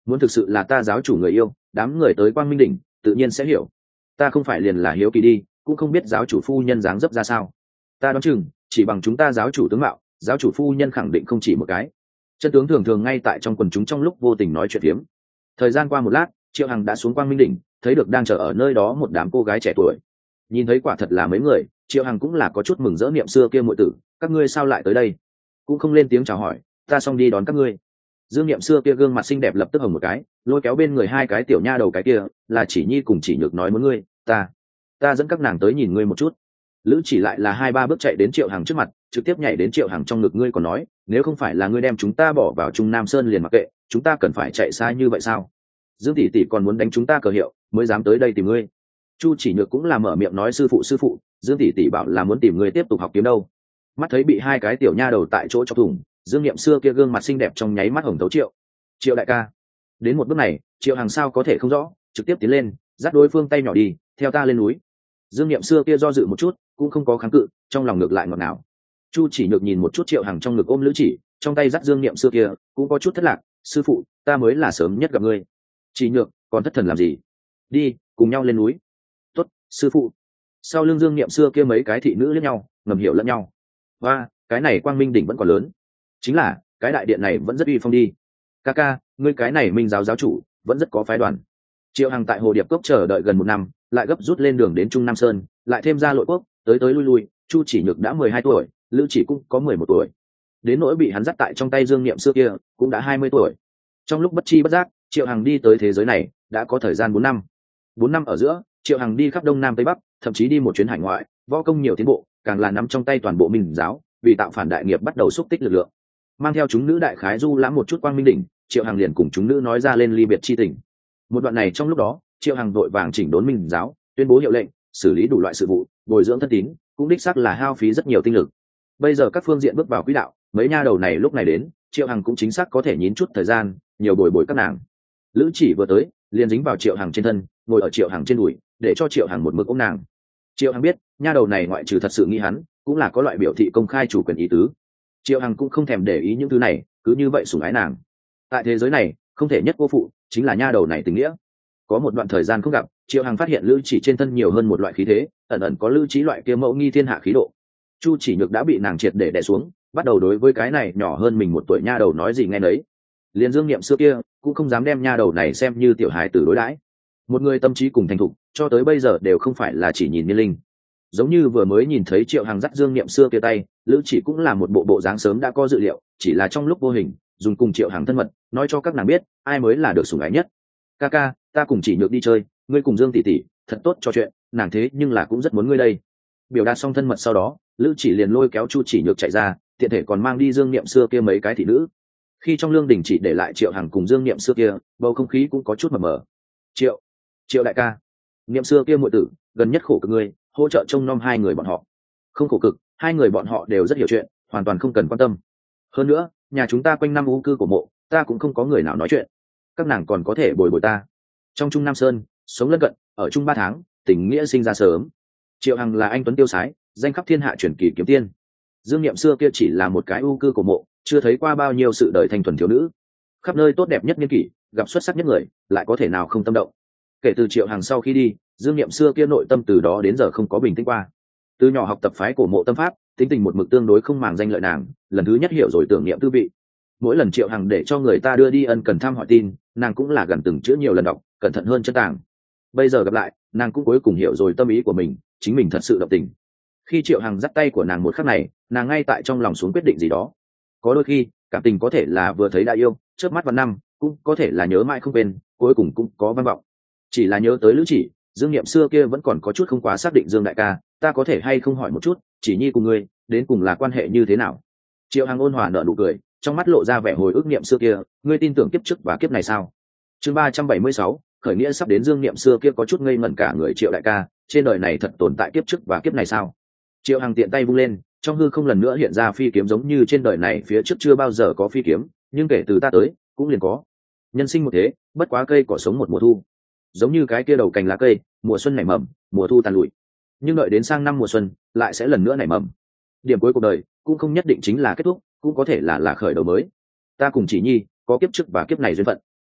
S1: muốn thực sự là ta giáo chủ người yêu, đám người tới quang minh đỉnh tự nhiên sẽ hiểu. Ta không phải liền là hiếu kỳ đi, cũng không biết giáo chủ phu nhân dáng dấp ra sao. Ta đoán chừng chỉ bằng chúng ta giáo chủ tướng mạo, giáo chủ phu nhân khẳng định không chỉ một cái. Chân tướng thường thường ngay tại trong quần chúng trong lúc vô tình nói chuyện phiếm. Thời gian qua một lát, Triệu Hằng đã xuống quang minh đỉnh, thấy được đang chờ ở nơi đó một đám cô gái trẻ tuổi. Nhìn thấy quả thật là mấy người, Triệu Hằng cũng là có chút mừng rỡ, niệm xưa kia muội tử, các ngươi sao lại tới đây? Cũng không lên tiếng chào hỏi, ta xong đi đón các ngươi. Dương Niệm xưa kia gương mặt xinh đẹp lập tức hồng một cái, lôi kéo bên người hai cái tiểu nha đầu cái kia, là Chỉ Nhi cùng Chỉ Nhược nói muốn ngươi, ta, ta dẫn các nàng tới nhìn ngươi một chút. Lữ Chỉ lại là hai ba bước chạy đến Triệu Hằng trước mặt, trực tiếp nhảy đến Triệu Hằng trong ngực, ngươi còn nói, nếu không phải là ngươi đem chúng ta bỏ vào Trung Nam Sơn liền mặc kệ, chúng ta cần phải chạy xa như vậy sao? Dương tỷ tỷ còn muốn đánh chúng ta cờ hiệu, mới dám tới đây tìm ngươi. Chu Chỉ Nhược cũng là mở miệng nói, sư phụ sư phụ, Dương tỷ tỷ bảo là muốn tìm ngươi tiếp tục học kiếm đâu. Mắt thấy bị hai cái tiểu nha đầu tại chỗ chọc thủng, Dương Niệm xưa kia gương mặt xinh đẹp trong nháy mắt hồng thấu. Triệu, Triệu đại ca. Đến một bước này, Triệu Hằng sao có thể không rõ, trực tiếp tiến lên, dắt đối phương tay nhỏ đi, theo ta lên núi. Dương Niệm xưa kia do dự một chút, cũng không có kháng cự, trong lòng ngược lại ngọt ngào. Chu Chỉ Nhược nhìn một chút Triệu Hằng trong ngực ôm Lữ Chỉ, trong tay dắt Dương Niệm xưa kia, cũng có chút thất lạc, sư phụ, ta mới là sớm nhất gặp ngươi. Chỉ Nhược, còn thất thần làm gì? Đi, cùng nhau lên núi. Tốt, sư phụ. Sau lưng Dương Niệm xưa kia mấy cái thị nữ lẫn nhau, ngầm hiểu lẫn nhau. Và cái này quang minh đỉnh vẫn còn lớn, chính là cái đại điện này vẫn rất uy phong đi. Ca ca, ngươi cái này minh giáo giáo chủ vẫn rất có phái đoàn. Triệu Hằng tại Hồ Điệp Cốc chờ đợi gần một năm, lại gấp rút lên đường đến Trung Nam Sơn, lại thêm ra Lội Quốc, tới tới lui lui, Chu Chỉ Nhược đã mười hai tuổi, Lữ Chỉ cũng có mười một tuổi. Đến nỗi bị hắn dắt tại trong tay Dương Niệm xưa kia, cũng đã hai mươi tuổi. Trong lúc bất chi bất giác, Triệu Hằng đi tới thế giới này đã có thời gian bốn năm. Bốn năm ở giữa, Triệu Hằng đi khắp Đông Nam Tây Bắc, thậm chí đi một chuyến hải ngoại, võ công nhiều tiến bộ, càng là nắm trong tay toàn bộ minh giáo, vì tạo phản đại nghiệp bắt đầu xúc tích lực lượng. Mang theo chúng nữ đại khái du lãm một chút quang minh đỉnh, Triệu Hằng liền cùng chúng nữ nói ra lên ly biệt chi tình. Một đoạn này trong lúc đó, Triệu Hằng vội vàng chỉnh đốn minh giáo, tuyên bố hiệu lệnh, xử lý đủ loại sự vụ, bồi dưỡng thân tín, cũng đích xác là hao phí rất nhiều tinh lực. Bây giờ các phương diện bước vào quỹ đạo, mấy nha đầu này lúc này đến, Triệu Hằng cũng chính xác có thể nhín chút thời gian, nhiều bồi bồi các nàng. Lữ Chỉ vừa tới, liền dính vào Triệu Hằng trên thân, ngồi ở Triệu Hằng trên đùi, để cho Triệu Hằng một mực ôm nàng. Triệu Hằng biết, nha đầu này ngoại trừ thật sự nghi hắn, cũng là có loại biểu thị công khai chủ quyền ý tứ. Triệu Hằng cũng không thèm để ý những thứ này, cứ như vậy sủng ái nàng. Tại thế giới này, không thể nhất cô phụ, chính là nha đầu này tình nghĩa. Có một đoạn thời gian không gặp, Triệu Hằng phát hiện Lữ Chỉ trên thân nhiều hơn một loại khí thế, ẩn ẩn có Lữ Chỉ loại kia mẫu nghi thiên hạ khí độ. Chu Chỉ Nhược đã bị nàng triệt để đè xuống, bắt đầu đối với cái này nhỏ hơn mình một tuổi nha đầu nói gì nghe nấy. Liên Dương Niệm xưa kia cũng không dám đem nha đầu này xem như tiểu hài tử đối đãi. Một người tâm trí cùng thành thục, cho tới bây giờ đều không phải là chỉ nhìn niên linh. Giống như vừa mới nhìn thấy Triệu Hằng dắt Dương Niệm xưa kia tay, Lữ Chỉ cũng là một bộ bộ dáng sớm đã có dự liệu, chỉ là trong lúc vô hình dùng cùng Triệu Hằng thân mật, nói cho các nàng biết ai mới là được sủng ái nhất. Ca ca, ta cùng Chỉ Nhược đi chơi, ngươi cùng Dương tỷ tỷ, thật tốt trò chuyện, nàng thế nhưng là cũng rất muốn ngươi đây. Biểu đạt xong thân mật sau đó, Lữ Chỉ liền lôi kéo Chu Chỉ Nhược chạy ra, tiện thể còn mang đi Dương Niệm xưa kia mấy cái thị nữ. Khi trong lương đình chỉ để lại Triệu Hằng cùng Dương Niệm xưa kia, bầu không khí cũng có chút mờ mờ. Triệu, Triệu đại ca, Niệm xưa kia muội tử, gần nhất khổ cực ngươi, hỗ trợ trông nom hai người bọn họ. Không khổ cực, hai người bọn họ đều rất hiểu chuyện, hoàn toàn không cần quan tâm. Hơn nữa, nhà chúng ta quanh năm u cư của mộ, ta cũng không có người nào nói chuyện, các nàng còn có thể bồi bồi ta. Trong Trung Nam Sơn, sống lân cận, ở chung ba tháng, tình nghĩa sinh ra sớm. Triệu Hằng là anh tuấn tiêu sái, danh khắp thiên hạ truyền kỳ kiếm tiên. Dương Niệm xưa kia chỉ là một cái u cư của mộ, chưa thấy qua bao nhiêu sự đời thanh thuần thiếu nữ. Khắp nơi tốt đẹp nhất niên kỷ, gặp xuất sắc nhất người, lại có thể nào không tâm động. Kể từ Triệu Hằng sau khi đi, Dương Niệm xưa kia nội tâm từ đó đến giờ không có bình tĩnh qua. Từ nhỏ học tập phái cổ mộ tâm pháp, tính tình một mực tương đối không màng danh lợi nàng, lần thứ nhất hiểu rồi tưởng niệm tư vị. Mỗi lần Triệu Hằng để cho người ta đưa đi ân cần thăm hỏi tin, nàng cũng là gần từng chữ nhiều lần đọc, cẩn thận hơn chân tàng. Bây giờ gặp lại, nàng cũng cuối cùng hiểu rồi tâm ý của mình, chính mình thật sự động tình. Khi Triệu Hằng dắt tay của nàng một khắc này, nàng ngay tại trong lòng xuống quyết định gì đó. Có đôi khi, cảm tình có thể là vừa thấy đã yêu, chớp mắt vào năm, cũng có thể là nhớ mãi không quên, cuối cùng cũng có vang vọng. Chỉ là nhớ tới Lữ Chỉ, Dương Niệm xưa kia vẫn còn có chút không quá xác định. Dương đại ca, ta có thể hay không hỏi một chút, Chỉ Nhi cùng ngươi đến cùng là quan hệ như thế nào? Triệu Hằng ôn hòa nở nụ cười, trong mắt lộ ra vẻ hồi ức niệm xưa kia, ngươi tin tưởng kiếp trước và kiếp này sao? Chương ba trăm bảy mươi sáu, khởi nghĩa sắp đến. Dương Niệm xưa kia có chút ngây ngẩn cả người. Triệu đại ca, trên đời này thật tồn tại kiếp trước và kiếp này sao? Triệu Hằng tiện tay vung lên, trong hư không lần nữa hiện ra phi kiếm, giống như trên đời này phía trước chưa bao giờ có phi kiếm, nhưng kể từ ta tới, cũng liền có. Nhân sinh một thế, bất quá cây cỏ sống một mùa thu. Giống như cái kia đầu cành lá cây, mùa xuân nảy mầm, mùa thu tàn lụi, nhưng đợi đến sang năm mùa xuân, lại sẽ lần nữa nảy mầm. Điểm cuối cuộc đời cũng không nhất định chính là kết thúc, cũng có thể là là khởi đầu mới. Ta cùng Chỉ Nhi có kiếp trước và kiếp này duyên phận.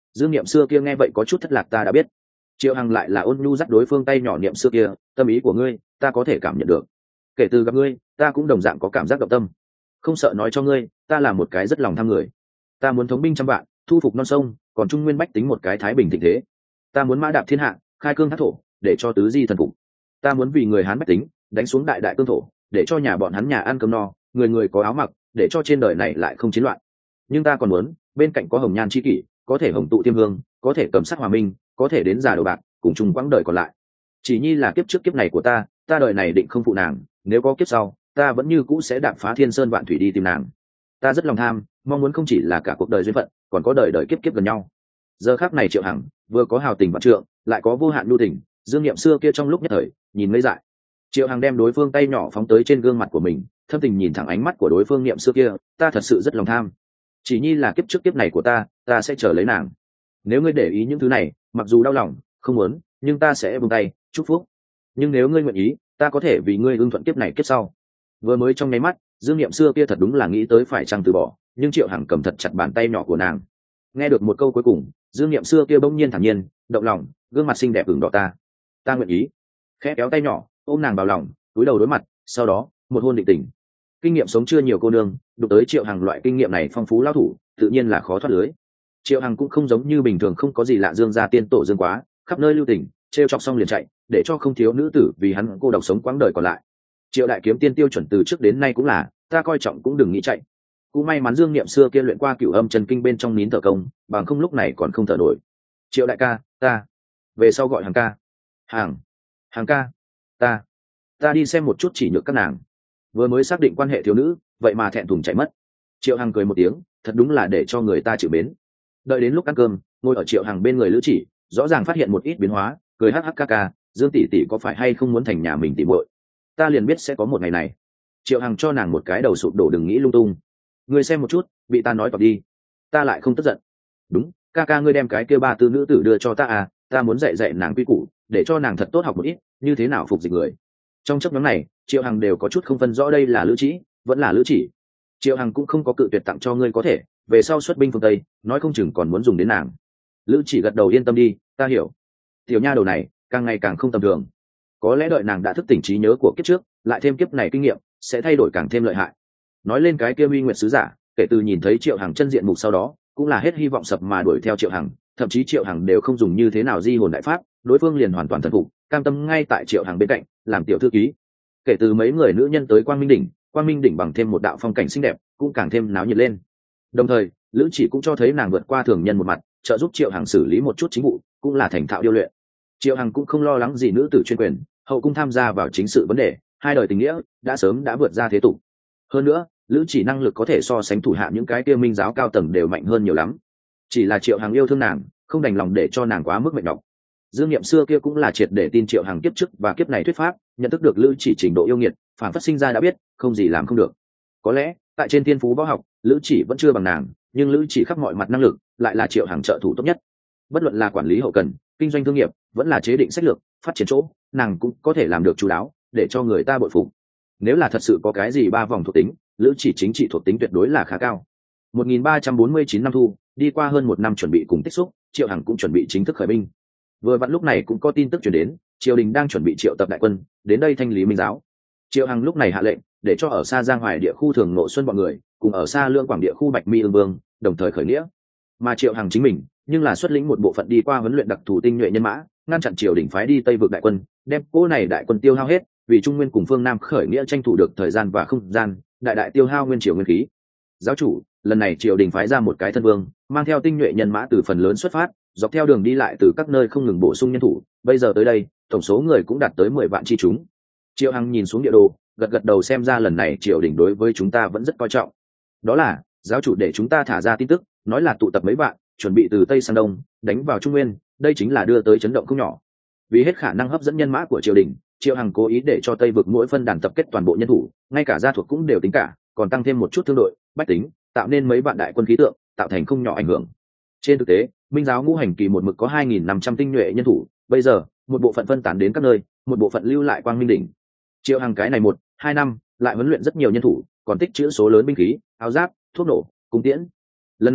S1: Dương Niệm xưa kia nghe vậy có chút thất lạc. Ta đã biết. Triệu Hằng lại là ôn nhu dắt đối phương tay nhỏ. Niệm xưa kia, tâm ý của ngươi ta có thể cảm nhận được, kể từ gặp ngươi ta cũng đồng dạng có cảm giác động tâm. Không sợ nói cho ngươi, ta là một cái rất lòng tham người. Ta muốn thống binh trăm vạn, thu phục non sông, còn trung nguyên bách tính một cái thái bình thịnh thế. Ta muốn mã đạp thiên hạ, khai cương thác thổ, để cho tứ di thần phục. Ta muốn vì người Hán bách tính đánh xuống đại đại cương thổ, để cho nhà bọn hắn nhà ăn cơm no, người người có áo mặc, để cho trên đời này lại không chiến loạn. Nhưng ta còn muốn bên cạnh có hồng nhan chi kỷ, có thể hồng tụ thiêm hương, có thể cầm sắc hòa minh, có thể đến già đầu bạc, cùng chung quãng đời còn lại. Chỉ nhi là kiếp trước kiếp này của ta, ta đời này định không phụ nàng, nếu có kiếp sau ta vẫn như cũ sẽ đạp phá thiên sơn vạn thủy đi tìm nàng. Ta rất lòng tham, mong muốn không chỉ là cả cuộc đời duyên phận, còn có đời đời kiếp kiếp gần nhau. Giờ khắc này Triệu Hằng vừa có hào tình vạn trượng, lại có vô hạn lưu tình. Dương Niệm xưa kia trong lúc nhất thời nhìn ngây dại. Triệu Hằng đem đối phương tay nhỏ phóng tới trên gương mặt của mình, thâm tình nhìn thẳng ánh mắt của đối phương. Niệm xưa kia, ta thật sự rất lòng tham. Chỉ nhi là kiếp trước kiếp này của ta, ta sẽ chờ lấy nàng. Nếu ngươi để ý những thứ này, mặc dù đau lòng, không muốn, nhưng ta sẽ buông tay, chúc phúc. Nhưng nếu ngươi nguyện ý, ta có thể vì ngươi ưng thuận kiếp này kiếp sau. Vừa mới trong nháy mắt, Dương Niệm xưa kia thật đúng là nghĩ tới phải chăng từ bỏ, nhưng Triệu Hằng cầm thật chặt bàn tay nhỏ của nàng. Nghe được một câu cuối cùng, Dương Niệm xưa kia bỗng nhiên thản nhiên, động lòng, gương mặt xinh đẹp ửng đỏ. Ta, ta nguyện ý. Khẽ kéo tay nhỏ, ôm nàng vào lòng, cúi đầu đối mặt, sau đó, một hôn định tình. Kinh nghiệm sống chưa nhiều cô nương, đụng tới Triệu Hằng loại kinh nghiệm này phong phú lao thủ, tự nhiên là khó thoát lưới. Triệu Hằng cũng không giống như bình thường không có gì lạ dương gia tiên tổ dương quá, khắp nơi lưu tình, trêu chọc xong liền chạy, để cho không thiếu nữ tử vì hắn cô độc sống quãng đời còn lại. Triệu đại kiếm tiên tiêu chuẩn từ trước đến nay cũng là, ta coi trọng cũng đừng nghĩ chạy. Cũng may mắn Dương Niệm xưa kia luyện qua cửu âm chân kinh bên trong nín thở công, bằng không lúc này còn không thở nổi. Triệu đại ca, ta về sau gọi Hàng ca. Hàng, Hàng ca, ta, ta đi xem một chút chỉ nhược các nàng. Vừa mới xác định quan hệ thiếu nữ, vậy mà thẹn thùng chạy mất. Triệu Hằng cười một tiếng, thật đúng là để cho người ta chịu mến. Đợi đến lúc ăn cơm, ngồi ở Triệu Hằng bên người Lữ Chỉ, rõ ràng phát hiện một ít biến hóa, cười hắc hắc ca ca, Dương tỷ tỷ có phải hay không muốn thành nhà mình tỷ muội? Ta liền biết sẽ có một ngày này. Triệu Hằng cho nàng một cái đầu sụp đổ, đừng nghĩ lung tung. Ngươi xem một chút, bị ta nói tọt đi. Ta lại không tức giận. Đúng, ca ca ngươi đem cái kia ba tư nữ tử đưa cho ta à, ta muốn dạy dạy nàng quy củ, để cho nàng thật tốt học một ít, như thế nào phục dịch người. Trong chấp nhóm này, Triệu Hằng đều có chút không phân rõ đây là Lữ Chỉ, vẫn là Lữ Chỉ. Triệu Hằng cũng không có cự tuyệt tặng cho ngươi, có thể về sau xuất binh phương Tây, nói không chừng còn muốn dùng đến nàng. Lữ Chỉ gật đầu, yên tâm đi, ta hiểu. Tiểu nha đầu này càng ngày càng không tầm thường, có lẽ đợi nàng đã thức tỉnh trí nhớ của kiếp trước, lại thêm kiếp này kinh nghiệm, sẽ thay đổi càng thêm lợi hại. Nói lên cái kia Huy Nguyệt sứ giả, kể từ nhìn thấy Triệu Hằng chân diện mục sau đó, cũng là hết hy vọng sập mà đuổi theo Triệu Hằng, thậm chí Triệu Hằng đều không dùng như thế nào di hồn đại pháp, đối phương liền hoàn toàn thần phục, cam tâm ngay tại Triệu Hằng bên cạnh làm tiểu thư ký. Kể từ mấy người nữ nhân tới Quang Minh đỉnh, Quang Minh đỉnh bằng thêm một đạo phong cảnh xinh đẹp, cũng càng thêm náo nhiệt lên. Đồng thời, Lữ Chỉ cũng cho thấy nàng vượt qua thường nhân một mặt, trợ giúp Triệu Hằng xử lý một chút chính vụ, cũng là thành thạo điêu luyện. Triệu Hằng cũng không lo lắng gì nữ tử chuyên quyền, hậu cung tham gia vào chính sự vấn đề, hai đời tình nghĩa đã sớm đã vượt ra thế tục. Hơn nữa, Lữ Chỉ năng lực có thể so sánh thủ hạ những cái kia minh giáo cao tầng đều mạnh hơn nhiều lắm. Chỉ là Triệu Hằng yêu thương nàng, không đành lòng để cho nàng quá mức mệt nhọc. Dương Niệm xưa kia cũng là triệt để tin Triệu Hằng kiếp trước và kiếp này thuyết pháp, nhận thức được Lữ Chỉ trình độ yêu nghiệt, phản phất sinh ra đã biết, không gì làm không được. Có lẽ, tại trên thiên phú võ học, Lữ Chỉ vẫn chưa bằng nàng, nhưng Lữ Chỉ khắp mọi mặt năng lực, lại là Triệu Hằng trợ thủ tốt nhất. Bất luận là quản lý hậu cần, kinh doanh thương nghiệp, vẫn là chế định sách lược, phát triển chỗ, nàng cũng có thể làm được chu đáo, để cho người ta bội phục. Nếu là thật sự có cái gì ba vòng thuộc tính, Lữ Chỉ chính trị thuộc tính tuyệt đối là khá cao. một nghìn ba trăm bốn mươi chín năm thu, đi qua hơn một năm chuẩn bị cùng tích xúc, Triệu Hằng cũng chuẩn bị chính thức khởi binh. Vừa vặn lúc này cũng có tin tức truyền đến, triều đình đang chuẩn bị triệu tập đại quân đến đây thanh lý minh giáo. Triệu Hằng lúc này hạ lệnh, để cho ở xa Giang Hoài địa khu Thường Ngộ Xuân bọn người, cùng ở xa Lương Quảng địa khu Bạch Mi Ưng Vương, đồng thời khởi nghĩa. Mà Triệu Hằng chính mình, nhưng là xuất lĩnh một bộ phận đi qua huấn luyện đặc thù tinh nhuệ nhân mã, ngăn chặn triều đình phái đi Tây vực đại quân, đem cỗ này đại quân tiêu hao hết, vì Trung Nguyên cùng phương Nam khởi nghĩa tranh thủ được thời gian và không gian, đại đại tiêu hao nguyên triều nguyên khí. Giáo chủ, lần này triều đình phái ra một cái thân vương, mang theo tinh nhuệ nhân mã từ phần lớn xuất phát, dọc theo đường đi lại từ các nơi không ngừng bổ sung nhân thủ, bây giờ tới đây, tổng số người cũng đạt tới mười vạn chi chúng. Triệu Hằng nhìn xuống địa đồ, gật gật đầu, xem ra lần này triều đình đối với chúng ta vẫn rất coi trọng. Đó là, giáo chủ để chúng ta thả ra tin tức, nói là tụ tập mấy vạn, chuẩn bị từ Tây sang Đông, đánh vào Trung Nguyên, đây chính là đưa tới chấn động không nhỏ. Vì hết khả năng hấp dẫn nhân mã của triều đình, Triệu Hằng cố ý để cho Tây vực mỗi phân đàn tập kết toàn bộ nhân thủ, ngay cả gia thuộc cũng đều tính cả, còn tăng thêm một chút thương đội, bách tính, tạo nên mấy vạn đại quân khí tượng, tạo thành không nhỏ ảnh hưởng. Trên thực tế, minh giáo ngũ hành kỳ một mực có hai nghìn năm trăm tinh nhuệ nhân thủ, bây giờ một bộ phận phân tán đến các nơi, một bộ phận lưu lại Quang Minh đỉnh. Triệu Hằng cái này một hai năm lại huấn luyện rất nhiều nhân thủ, còn tích trữ số lớn binh khí, áo giáp, thuốc nổ, cung tiễn. Lần này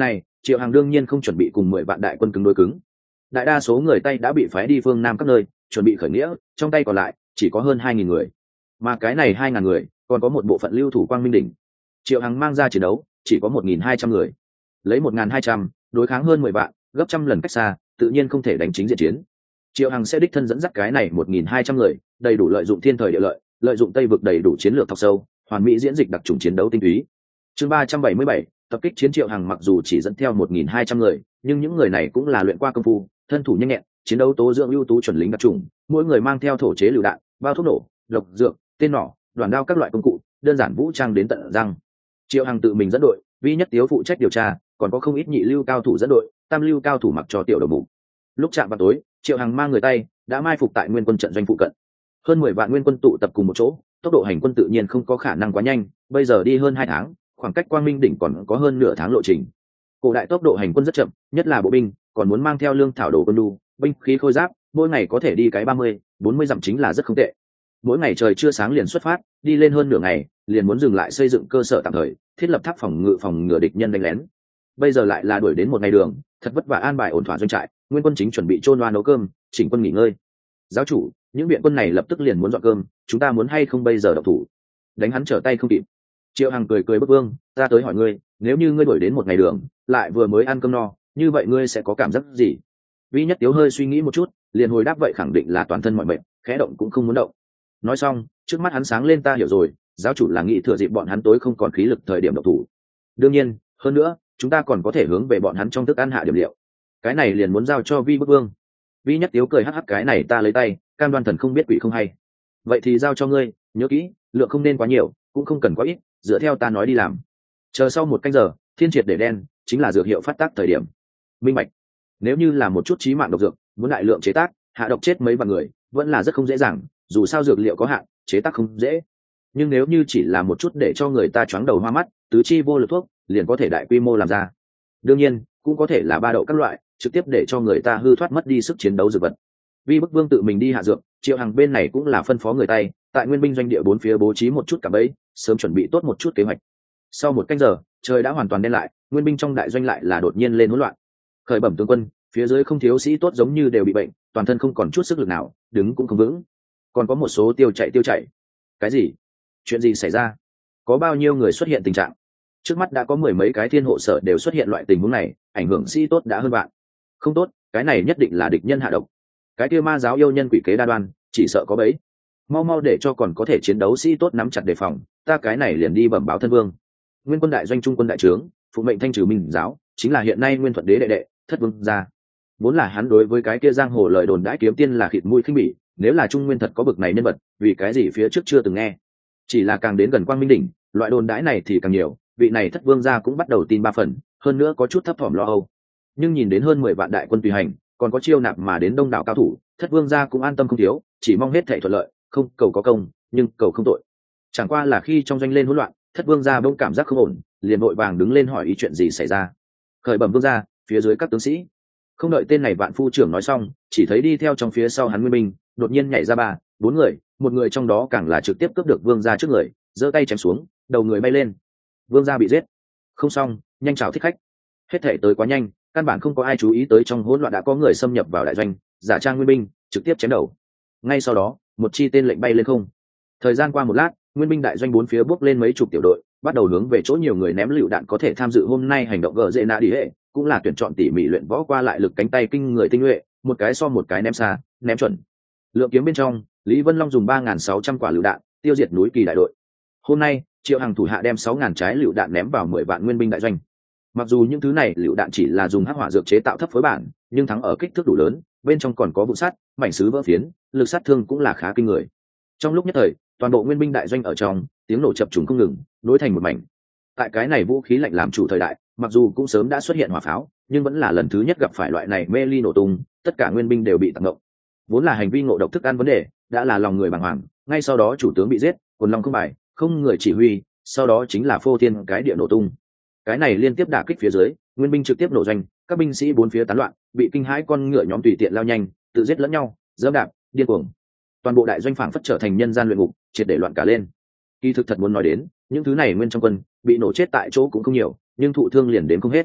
S1: Triệu Hằng đương nhiên không chuẩn bị cùng mười vạn đại quân cứng đối cứng. Đại đa số người Tây đã bị phái đi phương Nam các nơi, chuẩn bị khởi nghĩa, trong tay còn lại chỉ có hơn hai nghìn người. Mà cái này hai ngàn người, còn có một bộ phận lưu thủ Quang Minh đỉnh. Triệu Hằng mang ra chiến đấu, chỉ có một nghìn hai trăm người. Lấy một nghìn hai trăm đối kháng hơn mười vạn, gấp trăm lần cách xa, tự nhiên không thể đánh chính diện chiến. Triệu Hằng sẽ đích thân dẫn dắt cái này một nghìn hai trăm người, đầy đủ lợi dụng thiên thời địa lợi, lợi dụng Tây vực đầy đủ chiến lược thọc sâu, hoàn mỹ diễn dịch đặc trùng chiến đấu tinh túy. Chương ba trăm bảy mươi bảy, tập kích chiến. Triệu Hằng mặc dù chỉ dẫn theo một nghìn hai trăm người, nhưng những người này cũng là luyện qua công phu, thân thủ nhanh nhẹn, chiến đấu tố dưỡng ưu tú chuẩn lính đặc trùng, mỗi người mang theo thổ chế lựu đạn, bao thuốc nổ, độc dược, tên nỏ, đoàn đao các loại công cụ, đơn giản vũ trang đến tận răng. Triệu Hằng tự mình dẫn đội, Vi Nhất Tiếu phụ trách điều tra, còn có không ít nhị lưu cao thủ dẫn đội, tam lưu cao thủ mặc cho tiểu đầu mục. Lúc chạm vào tối, Triệu Hằng mang người Tây đã mai phục tại nguyên quân trận doanh phụ cận. Hơn mười vạn nguyên quân tụ tập cùng một chỗ, tốc độ hành quân tự nhiên không có khả năng quá nhanh, bây giờ đi hơn hai tháng, khoảng cách Quang Minh đỉnh còn có hơn nửa tháng lộ trình. Cổ đại tốc độ hành quân rất chậm, nhất là bộ binh, còn muốn mang theo lương thảo đồ quân đu, binh khí khôi giáp, mỗi ngày có thể đi cái ba mươi, bốn mươi dặm chính là rất không tệ. Mỗi ngày trời chưa sáng liền xuất phát, đi lên hơn nửa ngày, liền muốn dừng lại xây dựng cơ sở tạm thời, thiết lập tháp phòng ngự phòng ngừa địch nhân đánh lén. Bây giờ lại là đuổi đến một ngày đường, thật vất vả an bài ổn thỏa doanh trại, nguyên quân chính chuẩn bị chôn loa nấu cơm, chỉnh quân nghỉ ngơi. Giáo chủ, những viện quân này lập tức liền muốn dọn cơm, chúng ta muốn hay không bây giờ động thủ? Đánh hắn trở tay không kịp. Triệu Hằng cười cười bức vương, ta tới hỏi ngươi, nếu như ngươi đuổi đến một ngày đường, lại vừa mới ăn cơm no, như vậy ngươi sẽ có cảm giác gì? Vi Nhất Tiếu hơi suy nghĩ một chút, liền hồi đáp vậy khẳng định là toàn thân mọi mệt, khẽ động cũng không muốn động. Nói xong, trước mắt hắn sáng lên, ta hiểu rồi, giáo chủ là nghĩ thừa dịp bọn hắn tối không còn khí lực thời điểm động thủ. Đương nhiên, hơn nữa, chúng ta còn có thể hướng về bọn hắn trong thức ăn hạ điểm liệu. Cái này liền muốn giao cho Vi bức vương. Vi Nhất Tiếu cười hắc hắc, cái này ta lấy tay, cam đoan thần không biết quỷ không hay. Vậy thì giao cho ngươi, nhớ kỹ, lượng không nên quá nhiều, cũng không cần quá ít, dựa theo ta nói đi làm. Chờ sau một canh giờ, thiên triệt để đen, chính là dược hiệu phát tác thời điểm. Minh bạch. Nếu như là một chút chí mạng độc dược, muốn đại lượng chế tác, hạ độc chết mấy vạn người, vẫn là rất không dễ dàng, dù sao dược liệu có hạn, chế tác không dễ. Nhưng nếu như chỉ là một chút để cho người ta choáng đầu hoa mắt, tứ chi vô lực thuốc, liền có thể đại quy mô làm ra. Đương nhiên, cũng có thể là ba đậu các loại, trực tiếp để cho người ta hư thoát mất đi sức chiến đấu dược vật. Vi bức vương tự mình đi hạ dược, Triệu Hằng bên này cũng là phân phó người Tây, tại nguyên binh doanh địa bốn phía bố trí một chút cả bẫy, sớm chuẩn bị tốt một chút kế hoạch. Sau một canh giờ, trời đã hoàn toàn đen lại, nguyên binh trong đại doanh lại là đột nhiên lên hỗn loạn. Khởi bẩm tướng quân, phía dưới không thiếu sĩ tốt giống như đều bị bệnh, toàn thân không còn chút sức lực nào, đứng cũng không vững. Còn có một số tiêu chạy tiêu chạy. Cái gì? Chuyện gì xảy ra? Có bao nhiêu người xuất hiện tình trạng? Trước mắt đã có mười mấy cái thiên hộ sở đều xuất hiện loại tình huống này, ảnh hưởng sĩ tốt đã hơn bạn. Không tốt, cái này nhất định là địch nhân hạ độc. Cái kia ma giáo yêu nhân quỷ kế đa đoan, chỉ sợ có bẫy. Mau mau để cho còn có thể chiến đấu sĩ tốt nắm chặt đề phòng, ta cái này liền đi bẩm báo thân vương. Nguyên quân đại doanh trung quân đại trướng, phụ mệnh thanh trừ minh giáo, chính là hiện nay Nguyên Thuận đế đệ đệ, Thất Vương gia. Vốn là hắn đối với cái kia giang hồ lời đồn đãi kiếm tiên là khịt mũi khinh bỉ, nếu là Trung Nguyên thật có bực này nhân vật, vì cái gì phía trước chưa từng nghe. Chỉ là càng đến gần Quang Minh đỉnh, loại đồn đãi này thì càng nhiều, vị này Thất Vương gia cũng bắt đầu tin ba phần, hơn nữa có chút thấp thỏm lo âu. Nhưng nhìn đến hơn mười vạn đại quân tùy hành, còn có chiêu nạp mà đến đông đảo cao thủ, Thất Vương gia cũng an tâm không thiếu, chỉ mong hết thảy thuận lợi, không cầu có công, nhưng cầu không tội. Chẳng qua là khi trong doanh lên hỗn loạn, Thất Vương gia bỗng cảm giác không ổn, liền vội vàng đứng lên hỏi ý chuyện gì xảy ra. Khởi bẩm vương gia, phía dưới các tướng sĩ. Không đợi tên này vạn phu trưởng nói xong, chỉ thấy đi theo trong phía sau hắn nguyên binh, đột nhiên nhảy ra ba, bốn người, một người trong đó càng là trực tiếp cướp được vương gia trước người, giơ tay chém xuống, đầu người bay lên. Vương gia bị giết. Không xong, nhanh chào thích khách. Hết thể tới quá nhanh, căn bản không có ai chú ý tới trong hỗn loạn đã có người xâm nhập vào đại doanh, giả trang nguyên binh, trực tiếp chém đầu. Ngay sau đó, một chi tên lệnh bay lên không. Thời gian qua một lát, nguyên binh đại doanh bốn phía bước lên mấy chục tiểu đội, bắt đầu hướng về chỗ nhiều người ném lựu đạn có thể tham dự hôm nay hành động gờ dễ nạ đi hệ, cũng là tuyển chọn tỉ mỉ luyện võ qua lại lực cánh tay kinh người tinh nhuệ, một cái so một cái ném xa, ném chuẩn. Lượng kiếm bên trong, Lý Vân Long dùng ba nghìn sáu trăm quả lựu đạn, tiêu diệt núi Kỳ đại đội. Hôm nay, Triệu Hằng thủ hạ đem sáu nghìn trái lựu đạn ném vào mười vạn nguyên binh đại doanh. Mặc dù những thứ này lựu đạn chỉ là dùng hắc hỏa dược chế tạo thấp phối bản, nhưng thắng ở kích thước đủ lớn, bên trong còn có vụ sắt, mảnh sứ vỡ phiến, lực sát thương cũng là khá kinh người. Trong lúc nhất thời, toàn bộ nguyên binh đại doanh ở trong, tiếng nổ chập trùng không ngừng, nối thành một mảnh. Tại cái này vũ khí lạnh làm chủ thời đại, mặc dù cũng sớm đã xuất hiện hỏa pháo, nhưng vẫn là lần thứ nhất gặp phải loại này mê ly nổ tung, tất cả nguyên binh đều bị tạc ngộng. Vốn là hành vi ngộ độc thức ăn vấn đề, đã là lòng người bàng hoàng, ngay sau đó chủ tướng bị giết, quần long không bài, không người chỉ huy, sau đó chính là phô thiên cái địa nổ tung. Cái này liên tiếp đả kích phía dưới, nguyên binh trực tiếp nổ doanh, các binh sĩ bốn phía tán loạn, bị kinh hãi con ngựa nhóm tùy tiện lao nhanh, tự giết lẫn nhau, dẫm đạp, điên cuồng. Toàn bộ đại doanh phảng phất trở thành nhân gian luyện ngục, triệt để loạn cả lên. Kỳ thực thật muốn nói đến, những thứ này nguyên trong quân bị nổ chết tại chỗ cũng không nhiều, nhưng thụ thương liền đến không hết.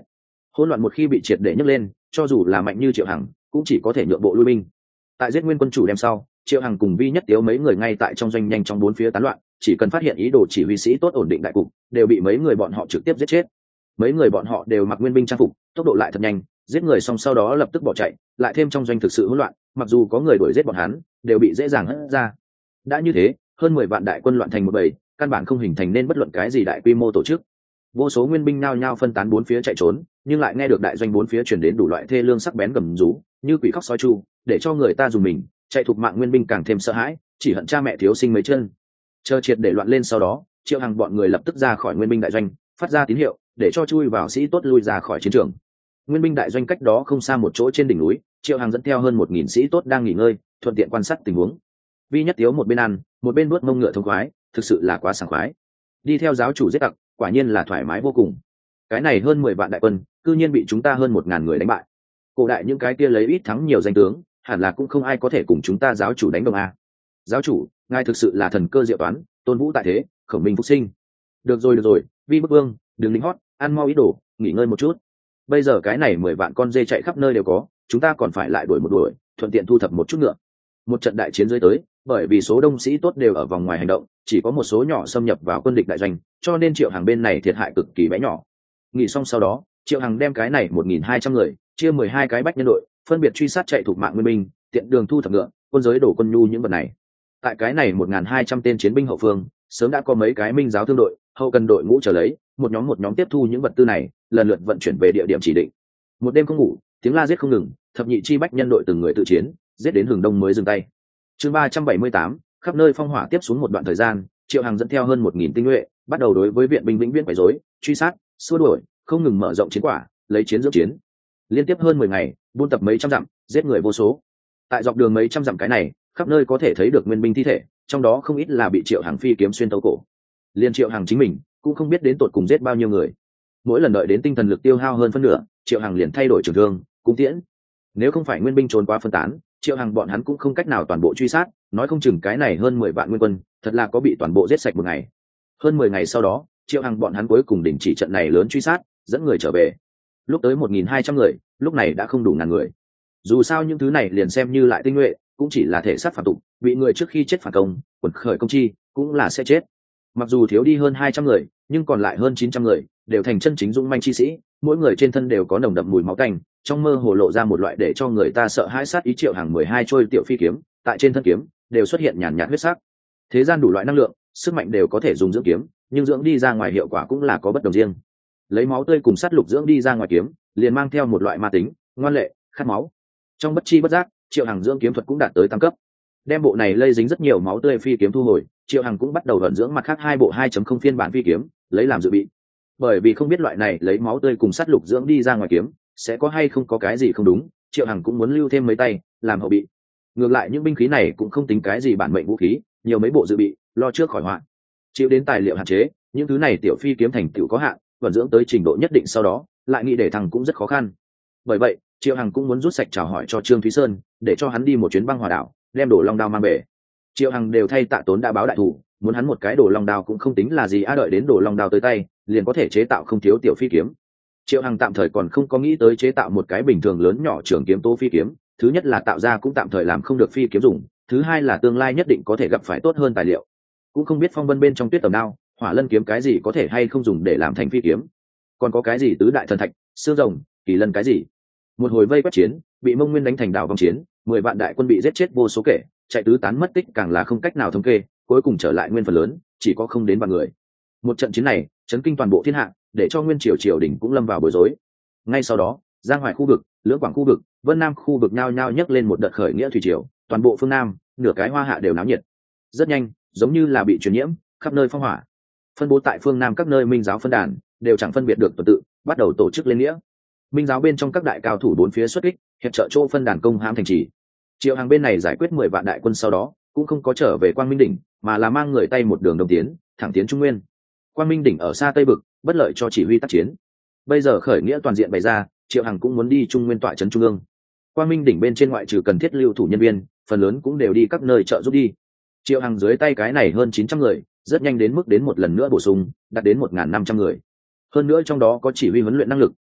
S1: Hỗn loạn một khi bị triệt để nhấc lên, cho dù là mạnh như Triệu Hằng cũng chỉ có thể nhượng bộ lui binh. Tại giết nguyên quân chủ đem sau, Triệu Hằng cùng Vi Nhất Tiếu mấy người ngay tại trong doanh nhanh trong bốn phía tán loạn, chỉ cần phát hiện ý đồ chỉ huy sĩ tốt ổn định đại cục, đều bị mấy người bọn họ trực tiếp giết chết. Mấy người bọn họ đều mặc nguyên binh trang phục, tốc độ lại thật nhanh, giết người xong sau đó lập tức bỏ chạy, lại thêm trong doanh thực sự hỗn loạn, mặc dù có người đuổi giết bọn hắn, đều bị dễ dàng hất ra. Đã như thế, hơn mười vạn đại quân loạn thành một bầy, căn bản không hình thành nên bất luận cái gì đại quy mô tổ chức. Vô số nguyên binh nhao nhao phân tán bốn phía chạy trốn, nhưng lại nghe được đại doanh bốn phía truyền đến đủ loại thê lương sắc bén gầm rú, như quỷ khóc sói chu, để cho người ta dùng mình, chạy thục mạng nguyên binh càng thêm sợ hãi, chỉ hận cha mẹ thiếu sinh mấy chân. Chờ triệt để loạn lên sau đó, Triệu Hằng bọn người lập tức ra khỏi nguyên binh đại doanh, phát ra tín hiệu để cho chui vào sĩ tốt lui ra khỏi chiến trường. Nguyên binh đại doanh cách đó không xa một chỗ trên đỉnh núi, Triệu Hằng dẫn theo hơn một nghìn sĩ tốt đang nghỉ ngơi, thuận tiện quan sát tình huống. Vi Nhất Tiếu một bên ăn, một bên nuốt mông ngựa thông khoái, thực sự là quá sảng khoái. Đi theo giáo chủ giết tặc, quả nhiên là thoải mái vô cùng. Cái này hơn mười vạn đại quân, cư nhiên bị chúng ta hơn một ngàn người đánh bại. Cổ đại những cái kia lấy ít thắng nhiều danh tướng, hẳn là cũng không ai có thể cùng chúng ta giáo chủ đánh đồng a. Giáo chủ, ngài thực sự là thần cơ diệu toán, tôn vũ tại thế, khổng minh phục sinh. Được rồi được rồi, Vi Bức Vương, đừng lính hót, ăn mau ít đồ, nghỉ ngơi một chút. Bây giờ cái này mười vạn con dê chạy khắp nơi đều có, chúng ta còn phải lại đuổi một đuổi, thuận tiện thu thập một chút ngựa. Một trận đại chiến dưới tới, bởi vì số đông sĩ tốt đều ở vòng ngoài hành động, chỉ có một số nhỏ xâm nhập vào quân địch đại doanh, cho nên Triệu Hằng bên này thiệt hại cực kỳ bé nhỏ. Nghỉ xong sau đó, Triệu Hằng đem cái này một nghìn hai trăm người chia mười hai cái bách nhân đội, phân biệt truy sát chạy thuộc mạng nguyên binh, tiện đường thu thập ngựa, quân giới đổ quân nhu những vật này. Tại cái này một nghìn hai trăm tên chiến binh hậu phương, sớm đã có mấy cái minh giáo thương đội, hậu cần đội ngũ chờ lấy, một nhóm một nhóm tiếp thu những vật tư này, lần lượt vận chuyển về địa điểm chỉ định. Một đêm không ngủ, tiếng la giết không ngừng, thập nhị chi bách nhân đội từng người tự chiến, giết đến hừng đông mới dừng tay. Chương ba trăm bảy mươi tám, khắp nơi phong hỏa tiếp xuống một đoạn thời gian, Triệu Hằng dẫn theo hơn một nghìn tinh nhuệ, bắt đầu đối với viện binh vĩnh viễn quấy rối, truy sát, xua đuổi, không ngừng mở rộng chiến quả, lấy chiến dưỡng chiến. Liên tiếp hơn mười ngày, buôn tập mấy trăm dặm, giết người vô số. Tại dọc đường mấy trăm dặm cái này, khắp nơi có thể thấy được nguyên binh thi thể, trong đó không ít là bị Triệu Hằng phi kiếm xuyên tấu cổ. Liên Triệu Hằng chính mình cũng không biết đến tột cùng giết bao nhiêu người. Mỗi lần đợi đến tinh thần lực tiêu hao hơn phân nửa, Triệu Hằng liền thay đổi trường thương, cung tiễn. Nếu không phải nguyên binh trốn quá phân tán, Triệu Hằng bọn hắn cũng không cách nào toàn bộ truy sát, nói không chừng cái này hơn mười vạn nguyên quân, thật là có bị toàn bộ giết sạch một ngày. Hơn mười ngày sau đó, Triệu Hằng bọn hắn cuối cùng đình chỉ trận này lớn truy sát, dẫn người trở về. Lúc tới một nghìn hai trăm người, lúc này đã không đủ ngàn người. Dù sao những thứ này liền xem như lại tinh nhuệ, cũng chỉ là thể sát phản tục, bị người trước khi chết phản công, quần khởi công chi, cũng là sẽ chết. Mặc dù thiếu đi hơn hai trăm người, nhưng còn lại hơn chín trăm người, đều thành chân chính dũng manh chi sĩ, mỗi người trên thân đều có nồng đậm mùi máu tanh, trong mơ hồ lộ ra một loại để cho người ta sợ hãi sát ý. Triệu Hằng mười hai trôi tiểu phi kiếm, tại trên thân kiếm đều xuất hiện nhàn nhạt huyết sắc. Thế gian đủ loại năng lượng, sức mạnh đều có thể dùng dưỡng kiếm, nhưng dưỡng đi ra ngoài hiệu quả cũng là có bất đồng riêng. Lấy máu tươi cùng sát lục dưỡng đi ra ngoài kiếm, liền mang theo một loại ma tính, ngoan lệ, khát máu. Trong bất chi bất giác, Triệu Hằng dưỡng kiếm thuật cũng đạt tới tam cấp. Đem bộ này lây dính rất nhiều máu tươi phi kiếm thu hồi, Triệu Hằng cũng bắt đầu vận dưỡng mặt khác hai bộ hai chấm không phiên bản phi kiếm, lấy làm dự bị. Bởi vì không biết loại này lấy máu tươi cùng sát lục dưỡng đi ra ngoài kiếm sẽ có hay không có cái gì không đúng, Triệu Hằng cũng muốn lưu thêm mấy tay làm hậu bị. Ngược lại những binh khí này cũng không tính cái gì bản mệnh vũ khí, nhiều mấy bộ dự bị, lo trước khỏi họa. Chịu đến tài liệu hạn chế, những thứ này tiểu phi kiếm thành tựu có hạn, vận dưỡng tới trình độ nhất định sau đó, lại nghĩ để thằng cũng rất khó khăn. Bởi vậy, Triệu Hằng cũng muốn rút sạch chào hỏi cho Trương Thúy Sơn, để cho hắn đi một chuyến băng hỏa đảo, đem đổ long đao mang về. Triệu Hằng đều thay Tạ Tốn đã báo đại thủ, muốn hắn một cái đổ long đao cũng không tính là gì, a đợi đến đổ long đao tới tay, liền có thể chế tạo không thiếu tiểu phi kiếm. Triệu Hằng tạm thời còn không có nghĩ tới chế tạo một cái bình thường lớn nhỏ trường kiếm tố phi kiếm, thứ nhất là tạo ra cũng tạm thời làm không được phi kiếm dùng, thứ hai là tương lai nhất định có thể gặp phải tốt hơn tài liệu. Cũng không biết phong vân bên trong tuyết tầm đao, hỏa lân kiếm cái gì có thể hay không dùng để làm thành phi kiếm, còn có cái gì tứ đại thần thạch, xương rồng, kỳ lân cái gì. Một hồi vây quét chiến, bị Mông Nguyên đánh thành đảo vòng chiến, mười vạn đại quân bị giết chết vô số kể, chạy tứ tán mất tích càng là không cách nào thống kê, cuối cùng trở lại nguyên phần lớn, chỉ có không đến vạn người. Một trận chiến này, chấn kinh toàn bộ thiên hạ, để cho nguyên triều triều đình cũng lâm vào bối rối. Ngay sau đó, Giang Hoài khu vực, Lưỡng Quảng khu vực, Vân Nam khu vực nhao nhao nhấc lên một đợt khởi nghĩa thủy triều, toàn bộ phương Nam, nửa cái Hoa Hạ đều náo nhiệt. Rất nhanh, giống như là bị truyền nhiễm, khắp nơi phong hỏa. Phân bố tại phương Nam các nơi minh giáo phân đàn, đều chẳng phân biệt được tuần tự, bắt đầu tổ chức lên nghĩa. Minh giáo bên trong các đại cao thủ bốn phía xuất kích, hiệp trợ chỗ phân đàn công hãm thành trì. Triệu Hằng bên này giải quyết mười vạn đại quân sau đó, cũng không có trở về Quang Minh đỉnh, mà là mang người tay một đường đông tiến, thẳng tiến Trung Nguyên. Quang Minh đỉnh ở xa Tây Bực, bất lợi cho chỉ huy tác chiến. Bây giờ khởi nghĩa toàn diện bày ra, Triệu Hằng cũng muốn đi Trung Nguyên tọa trấn trung ương. Quang Minh đỉnh bên trên ngoại trừ cần thiết lưu thủ nhân viên, phần lớn cũng đều đi các nơi trợ giúp đi. Triệu Hằng dưới tay cái này hơn chín trăm người, rất nhanh đến mức đến một lần nữa bổ sung, đạt đến một nghìn năm trăm người. Hơn nữa trong đó có chỉ huy huấn luyện năng lực,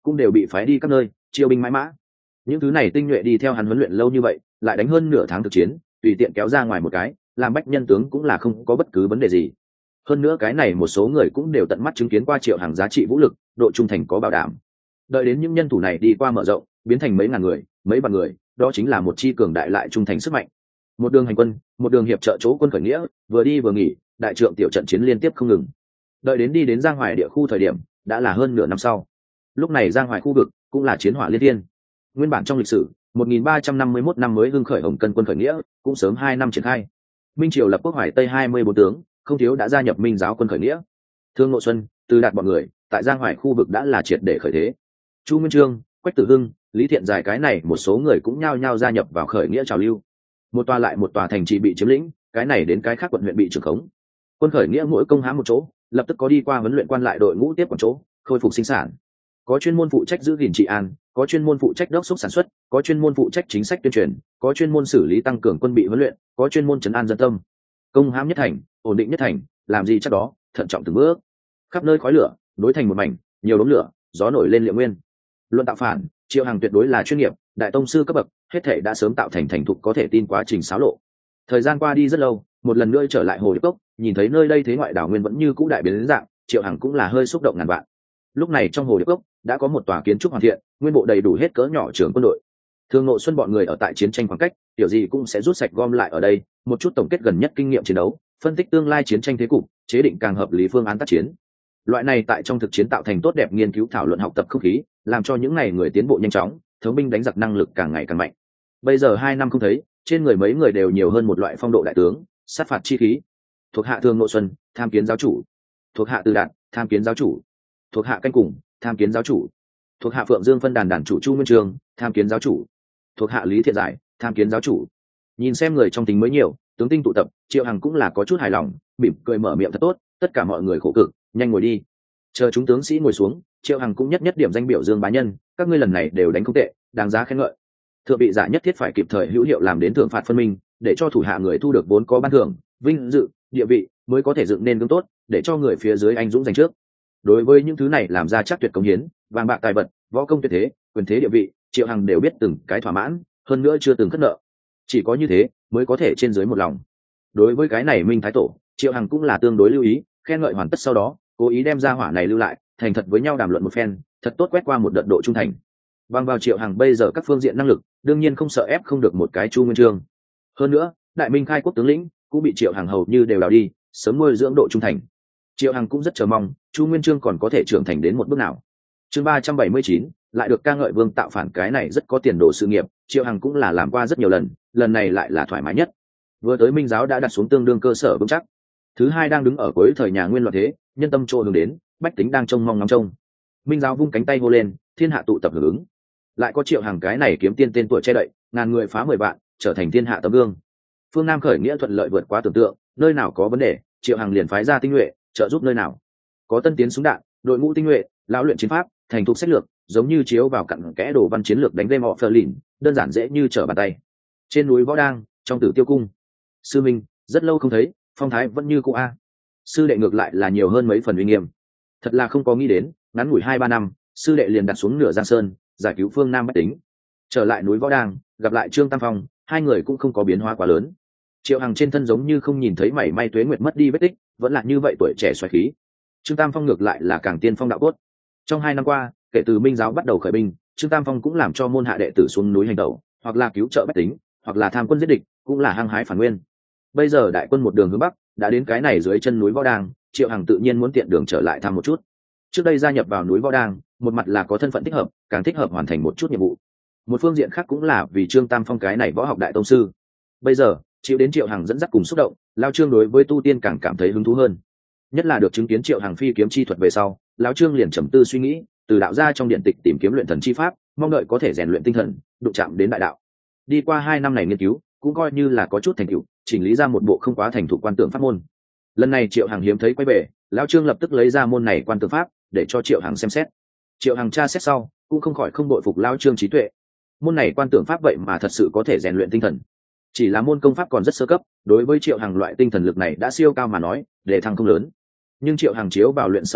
S1: cũng đều bị phái đi các nơi chiêu binh mãi mã. Những thứ này tinh nhuệ đi theo hắn huấn luyện lâu như vậy, lại đánh hơn nửa tháng thực chiến, tùy tiện kéo ra ngoài một cái, làm bách nhân tướng cũng là không có bất cứ vấn đề gì. Hơn nữa cái này một số người cũng đều tận mắt chứng kiến qua Triệu Hằng giá trị vũ lực, độ trung thành có bảo đảm. Đợi đến những nhân thủ này đi qua mở rộng, biến thành mấy ngàn người, mấy vạn người, đó chính là một chi cường đại lại trung thành sức mạnh. Một đường hành quân, một đường hiệp trợ chỗ quân khởi nghĩa, vừa đi vừa nghỉ, đại trượng tiểu trận chiến liên tiếp không ngừng. Đợi đến đi đến Giang Hoài địa khu thời điểm, đã là hơn nửa năm sau. Lúc này Giang Hoài khu vực cũng là chiến hỏa liên thiên. Nguyên bản trong lịch sử, một nghìn ba trăm năm mươi mốt năm mới hưng khởi Hồng Cân quân khởi nghĩa, cũng sớm hai năm triển khai. Minh Triều lập quốc Hoài Tây hai mươi bốn tướng, không thiếu đã gia nhập Minh giáo quân khởi nghĩa. Thương Ngộ Xuân, Từ Đạt bọn người, tại Giang Hoài khu vực đã là triệt để khởi thế. Chu Nguyên Chương, Quách Tử Hưng, Lý Thiện Giải cái này một số người cũng nhao nhao gia nhập vào khởi nghĩa trào lưu. Một tòa lại một tòa thành trì bị chiếm lĩnh, cái này đến cái khác quận huyện bị trưởng khống. Quân khởi nghĩa mỗi công hãm một chỗ, lập tức có đi qua huấn luyện quan lại đội ngũ tiếp quản chỗ, khôi phục sinh sản. Có chuyên môn phụ trách giữ gìn trị an, có chuyên môn phụ trách đốc thúc sản xuất, có chuyên môn phụ trách chính sách tuyên truyền, có chuyên môn xử lý tăng cường quân bị huấn luyện, có chuyên môn trấn an dân tâm. Công hãm nhất thành, ổn định nhất thành, làm gì chắc đó, thận trọng từng bước. Khắp nơi khói lửa, đối thành một mảnh, nhiều đống lửa, gió nổi lên liệu nguyên. Luận tạo phản, Triệu Hằng tuyệt đối là chuyên nghiệp, đại tông sư cấp bậc, hết thể đã sớm tạo thành thành thục có thể tin quá trình xáo lộ. Thời gian qua đi rất lâu, một lần nữa trở lại Hồ Điệp Cốc, nhìn thấy nơi đây thế ngoại đảo nguyên vẫn như cũ đại biến đến dạng, Triệu Hằng cũng là hơi xúc động ngàn vạn. Lúc này trong Hồ Điệp Cốc đã có một tòa kiến trúc hoàn thiện, nguyên bộ đầy đủ hết cỡ nhỏ trưởng quân đội. Thường Ngộ Xuân bọn người ở tại chiến tranh khoảng cách, tiểu gì cũng sẽ rút sạch gom lại ở đây, một chút tổng kết gần nhất kinh nghiệm chiến đấu, phân tích tương lai chiến tranh thế cục, chế định càng hợp lý phương án tác chiến. Loại này tại trong thực chiến tạo thành tốt đẹp nghiên cứu thảo luận học tập không khí, làm cho những này người tiến bộ nhanh chóng, thống binh đánh giặc năng lực càng ngày càng mạnh. Bây giờ hai năm không thấy, trên người mấy người đều nhiều hơn một loại phong độ đại tướng, sát phạt chi khí. Thuộc hạ Thường Ngộ Xuân, tham kiến giáo chủ. Thuộc hạ Từ Đạt, tham kiến giáo chủ. Thuộc hạ Canh Cùng, tham kiến giáo chủ. Thuộc hạ Phượng Dương phân đàn đàn chủ Chu Nguyên Chương, tham kiến giáo chủ. Thuộc hạ Lý Thiện Giải, tham kiến giáo chủ. Nhìn xem người trong tính mới nhiều, tướng tinh tụ tập, Triệu Hằng cũng là có chút hài lòng, mỉm cười mở miệng thật tốt, tất cả mọi người khổ cực, nhanh ngồi đi. Chờ chúng tướng sĩ ngồi xuống, Triệu Hằng cũng nhất nhất điểm danh biểu dương bá nhân, các ngươi lần này đều đánh không tệ, đáng giá khen ngợi. Thượng vị giả nhất thiết phải kịp thời hữu hiệu làm đến thưởng phạt phân minh, để cho thủ hạ người thu được vốn có ban thưởng, vinh dự, địa vị, mới có thể dựng nên gương tốt, để cho người phía dưới anh dũng giành trước. Đối với những thứ này làm ra chắc tuyệt công hiến, vàng bạc tài vật, võ công tuyệt thế, quyền thế địa vị, Triệu Hằng đều biết từng cái thỏa mãn, hơn nữa chưa từng khất nợ. Chỉ có như thế mới có thể trên dưới một lòng. Đối với cái này Minh Thái Tổ, Triệu Hằng cũng là tương đối lưu ý, khen ngợi hoàn tất sau đó, cố ý đem ra hỏa này lưu lại, thành thật với nhau đàm luận một phen, thật tốt quét qua một đợt độ trung thành. Bằng vào Triệu Hằng bây giờ các phương diện năng lực, đương nhiên không sợ ép không được một cái Chu Nguyên Chương. Hơn nữa, Đại Minh khai quốc tướng lĩnh cũng bị Triệu Hằng hầu như đều đào đi, sớm nuôi dưỡng độ trung thành. Triệu Hằng cũng rất chờ mong, Chu Nguyên Chương còn có thể trưởng thành đến một bước nào. Chương ba trăm bảy mươi chín, lại được ca ngợi Vương tạo phản, cái này rất có tiền đồ sự nghiệp, Triệu Hằng cũng là làm qua rất nhiều lần, lần này lại là thoải mái nhất. Vừa tới Minh giáo đã đặt xuống tương đương cơ sở vững chắc. Thứ hai đang đứng ở cuối thời nhà Nguyên loạn thế, nhân tâm trôi hướng đến, bách tính đang trông mong ngóng trông. Minh giáo vung cánh tay hô lên, thiên hạ tụ tập hưởng ứng. Lại có Triệu Hằng cái này kiếm tiên tên tuổi che đậy, ngàn người phá mười vạn, trở thành thiên hạ tấm gương. Phương Nam khởi nghĩa thuận lợi vượt quá tưởng tượng, nơi nào có vấn đề, Triệu Hằng liền phái ra tinh nhuệ trợ giúp nơi nào. Có tân tiến súng đạn, đội ngũ tinh nhuệ, lão luyện chiến pháp, thành thục sách lược, giống như chiếu vào cặn kẽ đồ văn chiến lược đánh game họ phờ lìn, đơn giản dễ như trở bàn tay. Trên núi Võ Đang, trong Tử Tiêu cung, sư minh rất lâu không thấy, phong thái vẫn như cũ a. Sư đệ ngược lại là nhiều hơn mấy phần uy nghiêm. Thật là không có nghĩ đến, ngắn ngủi hai ba năm, sư đệ liền đặt xuống nửa Giang Sơn, giải cứu phương Nam bách tính. Trở lại núi Võ Đang, gặp lại Trương Tam Phong, hai người cũng không có biến hóa quá lớn. Triệu Hằng trên thân giống như không nhìn thấy mảy may tuế nguyệt mất đi vết tích, vẫn là như vậy tuổi trẻ xoáy khí. Trương Tam Phong ngược lại là càng tiên phong đạo cốt. Trong hai năm qua, kể từ Minh giáo bắt đầu khởi binh, Trương Tam Phong cũng làm cho môn hạ đệ tử xuống núi hành động, hoặc là cứu trợ bách tính, hoặc là tham quân giết địch, cũng là hăng hái phản nguyên. Bây giờ đại quân một đường hướng bắc, đã đến cái này dưới chân núi Võ Đang, Triệu Hằng tự nhiên muốn tiện đường trở lại thăm một chút. Trước đây gia nhập vào núi Võ Đang, một mặt là có thân phận thích hợp, càng thích hợp hoàn thành một chút nhiệm vụ. Một phương diện khác cũng là vì Trương Tam Phong cái này võ học đại tông sư. Bây giờ, chịu đến Triệu Hằng dẫn dắt cùng xúc động, lão Trương đối với tu tiên càng cảm thấy hứng thú hơn. Nhất là được chứng kiến Triệu Hằng phi kiếm chi thuật về sau, lão Trương liền trầm tư suy nghĩ, từ đạo gia trong điện tịch tìm kiếm luyện thần chi pháp, mong đợi có thể rèn luyện tinh thần, đụng chạm đến đại đạo. Đi qua hai năm này nghiên cứu, cũng coi như là có chút thành tựu, chỉnh lý ra một bộ không quá thành thục quan tượng pháp môn. Lần này Triệu Hằng hiếm thấy quay về, lão Trương lập tức lấy ra môn này quan tượng pháp để cho Triệu Hằng xem xét. Triệu Hằng tra xét sau, cũng không khỏi không đội phục lão Trương trí tuệ. Môn này quan tượng pháp vậy mà thật sự có thể rèn luyện tinh thần. Chỉ là môn công pháp còn rất sơ cấp, đối với Triệu Hằng loại tinh thần lực này đã siêu cao mà nói, để thăng không lớn. Nhưng Triệu Hằng chiếu vào luyện sau đó,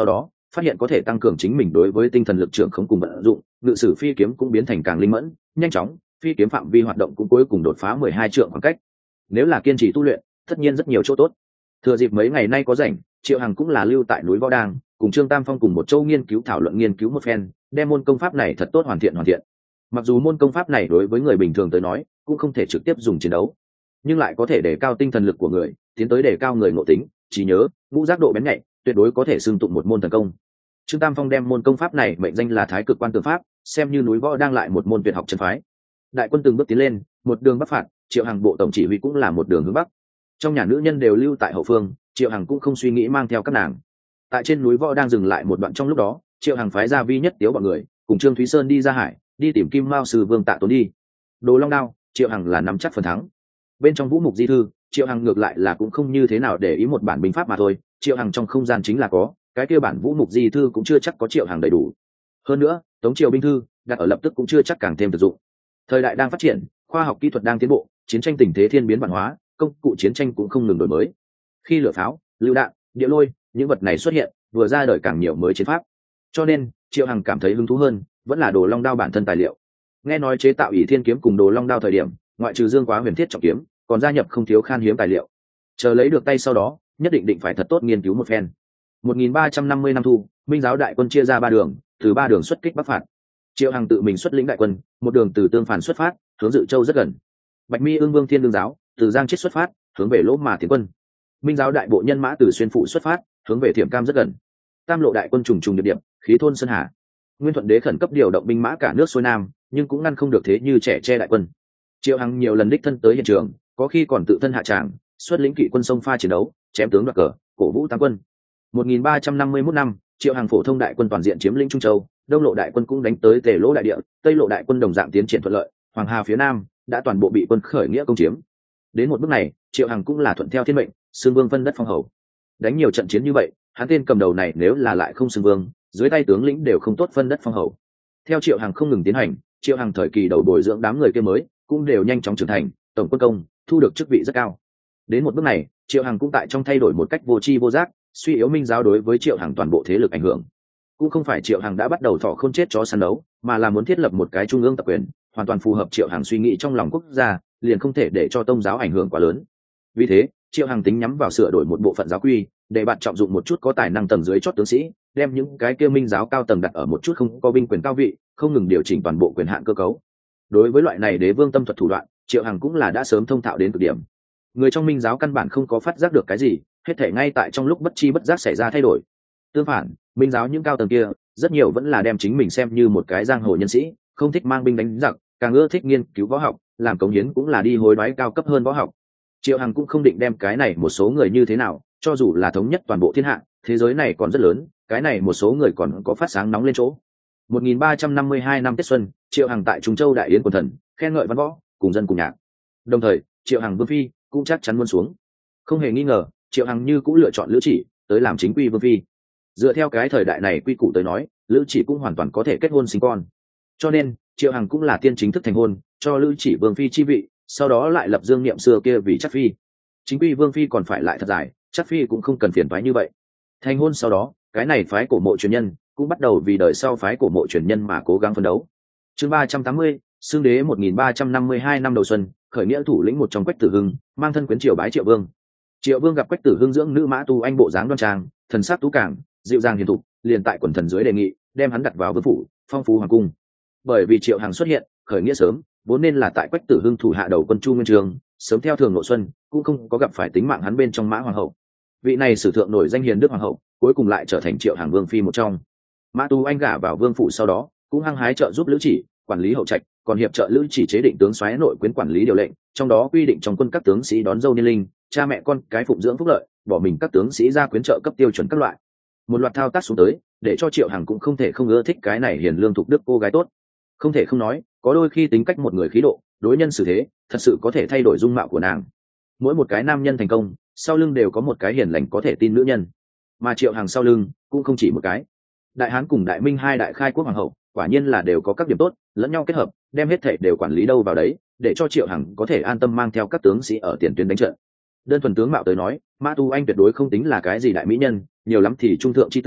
S1: phát hiện có thể tăng cường chính mình đối với tinh thần lực trưởng không cùng vận dụng, ngự sử phi kiếm cũng biến thành càng linh mẫn nhanh chóng, phi kiếm phạm vi hoạt động cũng cuối cùng đột phá mười hai trượng khoảng cách. Nếu là kiên trì tu luyện, tất nhiên rất nhiều chỗ tốt. Thừa dịp mấy ngày nay có rảnh, Triệu Hằng cũng là lưu tại núi Võ Đang, cùng Trương Tam Phong cùng một châu nghiên cứu thảo luận nghiên cứu một phen, đem môn công pháp này thật tốt hoàn thiện hoàn thiện. Mặc dù môn công pháp này đối với người bình thường tới nói cũng không thể trực tiếp dùng chiến đấu, nhưng lại có thể đề cao tinh thần lực của người, tiến tới đề cao người ngộ tính, trí nhớ, ngũ giác độ bén nhạy, tuyệt đối có thể xưng tụng một môn thần công. Trương Tam Phong đem môn công pháp này mệnh danh là Thái Cực Quan Tượng Pháp, xem như núi Võ đang lại một môn tuyệt học chân phái. Đại quân từng bước tiến lên, một đường bắc phạt, Triệu Hằng bộ tổng chỉ huy cũng là một đường hướng bắc. Trong nhà nữ nhân đều lưu tại hậu phương, Triệu Hằng cũng không suy nghĩ mang theo các nàng. Tại trên núi Võ đang dừng lại một đoạn, trong lúc đó, Triệu Hằng phái ra Vi Nhất Tiếu bọn người, cùng Trương Thúy Sơn đi ra hải, đi tìm Kim Mao sư Vương Tạ Tốn đi. Đồ Long Đao, Triệu Hằng là nắm chắc phần thắng. Bên trong Vũ Mục Di thư, Triệu Hằng ngược lại là cũng không như thế nào để ý một bản binh pháp mà thôi, Triệu Hằng trong không gian chính là có, cái kia bản Vũ Mục Di thư cũng chưa chắc có Triệu Hằng đầy đủ. Hơn nữa, Tống Triều binh thư đặt ở lập tức cũng chưa chắc càng thêm thực dụng. Thời đại đang phát triển, khoa học kỹ thuật đang tiến bộ, chiến tranh tình thế thiên biến vạn hóa, công cụ chiến tranh cũng không ngừng đổi mới. Khi lửa pháo, lựu đạn, địa lôi, những vật này xuất hiện, vừa ra đời càng nhiều mới chiến pháp. Cho nên, Triệu Hằng cảm thấy hứng thú hơn, vẫn là Đồ Long Đao bản thân tài liệu. Nghe nói chế tạo ỷ thiên kiếm cùng Đồ Long Đao thời điểm, ngoại trừ Dương Quá huyền thiết trọng kiếm, còn gia nhập không thiếu khan hiếm tài liệu. Chờ lấy được tay sau đó, nhất định định phải thật tốt nghiên cứu một phen. một nghìn ba trăm năm mươi năm thu, Minh giáo đại quân chia ra ba đường, từ ba đường xuất kích bắc phạt. Triệu Hằng tự mình xuất lĩnh đại quân, một đường từ Tương Phản xuất phát, hướng Dự Châu rất gần. Bạch Mi Ương Vương Thiên Đương giáo từ Giang Chiết xuất phát, hướng về Lỗ Mà tiến quân. Minh giáo đại bộ nhân mã từ Xuyên Phụ xuất phát, hướng về Thiểm Cam rất gần. Tam lộ đại quân trùng trùng điệp điệp, khí thôn sơn hà. Nguyên Thuận đế khẩn cấp điều động binh mã cả nước xuôi nam, nhưng cũng ngăn không được thế như trẻ che đại quân. Triệu Hằng nhiều lần đích thân tới hiện trường, có khi còn tự thân hạ tràng, xuất lĩnh kỵ quân sông pha chiến đấu, chém tướng đoạt cờ, cổ vũ tam quân. một nghìn ba trăm năm mươi mốt năm, Triệu Hằng phổ thông đại quân toàn diện chiếm lĩnh Trung Châu, Đông lộ đại quân cũng đánh tới Tề Lỗ đại địa, Tây lộ đại quân đồng dạng tiến triển thuận lợi, Hoàng Hà phía nam đã toàn bộ bị quân khởi nghĩa công chiếm. Đến một bước này, Triệu Hằng cũng là thuận theo thiên mệnh, xưng vương phân đất phong hầu. Đánh nhiều trận chiến như vậy, hắn tên cầm đầu này nếu là lại không xưng vương, dưới tay tướng lĩnh đều không tốt phân đất phong hầu. Theo Triệu Hằng không ngừng tiến hành, Triệu Hằng thời kỳ đầu bồi dưỡng đám người kia mới cũng đều nhanh chóng trưởng thành, tổng quân công thu được chức vị rất cao. Đến một bước này, Triệu Hằng cũng tại trong thay đổi một cách vô tri vô giác, suy yếu Minh giáo đối với Triệu Hằng toàn bộ thế lực ảnh hưởng. Cũng không phải Triệu Hằng đã bắt đầu thọ khôn chết chó săn đấu, mà là muốn thiết lập một cái trung ương tập quyền, hoàn toàn phù hợp Triệu Hằng suy nghĩ trong lòng quốc gia, liền không thể để cho tông giáo ảnh hưởng quá lớn. Vì thế, Triệu Hằng tính nhắm vào sửa đổi một bộ phận giáo quy, để bạn trọng dụng một chút có tài năng tầng dưới chót tướng sĩ, đem những cái kia Minh giáo cao tầng đặt ở một chút không có binh quyền cao vị, không ngừng điều chỉnh toàn bộ quyền hạn cơ cấu. Đối với loại này đế vương tâm thuật thủ đoạn, Triệu Hằng cũng là đã sớm thông thạo đến cực điểm. Người trong Minh giáo căn bản không có phát giác được cái gì, hết thể ngay tại trong lúc bất chi bất giác xảy ra thay đổi. Tương phản, Minh giáo những cao tầng kia rất nhiều vẫn là đem chính mình xem như một cái giang hồ nhân sĩ, không thích mang binh đánh giặc, càng ưa thích nghiên cứu võ học, làm cống hiến cũng là đi hối đoái cao cấp hơn võ học. Triệu Hằng cũng không định đem cái này một số người như thế nào, cho dù là thống nhất toàn bộ thiên hạ, thế giới này còn rất lớn, cái này một số người còn có phát sáng nóng lên chỗ. một nghìn ba trăm năm mươi hai năm Tết Xuân, Triệu Hằng tại Trung Châu đại yến quần thần, khen ngợi văn võ, cùng dân cùng nhạc. Đồng thời, Triệu Hằng vương phi cũng chắc chắn muốn xuống. Không hề nghi ngờ, Triệu Hằng như cũng lựa chọn Lữ Chỉ tới làm chính quy vương phi. Dựa theo cái thời đại này quy củ tới nói, Lữ Chỉ cũng hoàn toàn có thể kết hôn sinh con. Cho nên, Triệu Hằng cũng là tiên chính thức thành hôn, cho Lữ Chỉ vương phi chi vị, sau đó lại lập Dương Niệm xưa kia vì chắc phi. Chính quy vương phi còn phải lại thật dài, chắc phi cũng không cần phiền toái như vậy. Thành hôn sau đó, cái này phái cổ mộ truyền nhân cũng bắt đầu vì đời sau phái cổ mộ truyền nhân mà cố gắng phấn đấu. Chương ba trăm tám mươi, Xương đế một nghìn ba trăm năm mươi hai năm đầu xuân, khởi nghĩa thủ lĩnh một trong Quách Tử Hưng, mang thân quyến triều bái Triệu Vương. Triệu Vương gặp Quách Tử Hưng dưỡng nữ mã tu anh bộ dáng đoan trang, thần sắc tú cảng, dịu dàng hiền thục, liền tại quần thần dưới đề nghị, đem hắn đặt vào vương phủ, phong phú hoàng cung. Bởi vì Triệu Hằng xuất hiện, khởi nghĩa sớm, vốn nên là tại Quách Tử Hưng thủ hạ đầu quân Chu Nguyên Trường, sớm theo thường nội xuân, cũng không có gặp phải tính mạng hắn bên trong mã hoàng hậu. Vị này sử thượng nổi danh hiền đức hoàng hậu, cuối cùng lại trở thành Triệu Hằng vương phi một trong. Mã tu anh gả vào vương phủ sau đó, cũng hăng hái trợ giúp Lữ Chỉ quản lý hậu trạch, còn hiệp trợ Lữ Chỉ chế định tướng soái nội quyến quản lý điều lệnh, trong đó quy định trong quân các tướng sĩ đón dâu niên linh, cha mẹ con cái phụng dưỡng phúc lợi, bỏ mình các tướng sĩ ra quyến trợ cấp tiêu chuẩn các loại. Một loạt thao tác xuống tới, để cho Triệu Hằng cũng không thể không ưa thích cái này hiền lương thục đức cô gái tốt. Không thể không nói, có đôi khi tính cách một người khí độ, đối nhân xử thế, thật sự có thể thay đổi dung mạo của nàng. Mỗi một cái nam nhân thành công, sau lưng đều có một cái hiền lành có thể tin nữ nhân, mà Triệu Hằng sau lưng cũng không chỉ một cái. Đại Hán cùng Đại Minh hai đại khai quốc hoàng hậu, quả nhiên là đều có các điểm tốt, lẫn nhau kết hợp, đem hết thảy đều quản lý đâu vào đấy, để cho Triệu Hằng có thể an tâm mang theo các tướng sĩ ở tiền tuyến đánh trận. Đơn thuần tướng mạo tới nói, Mã Tu Anh tuyệt đối không tính là cái gì đại mỹ nhân, nhiều lắm thì trung thượng chi tư,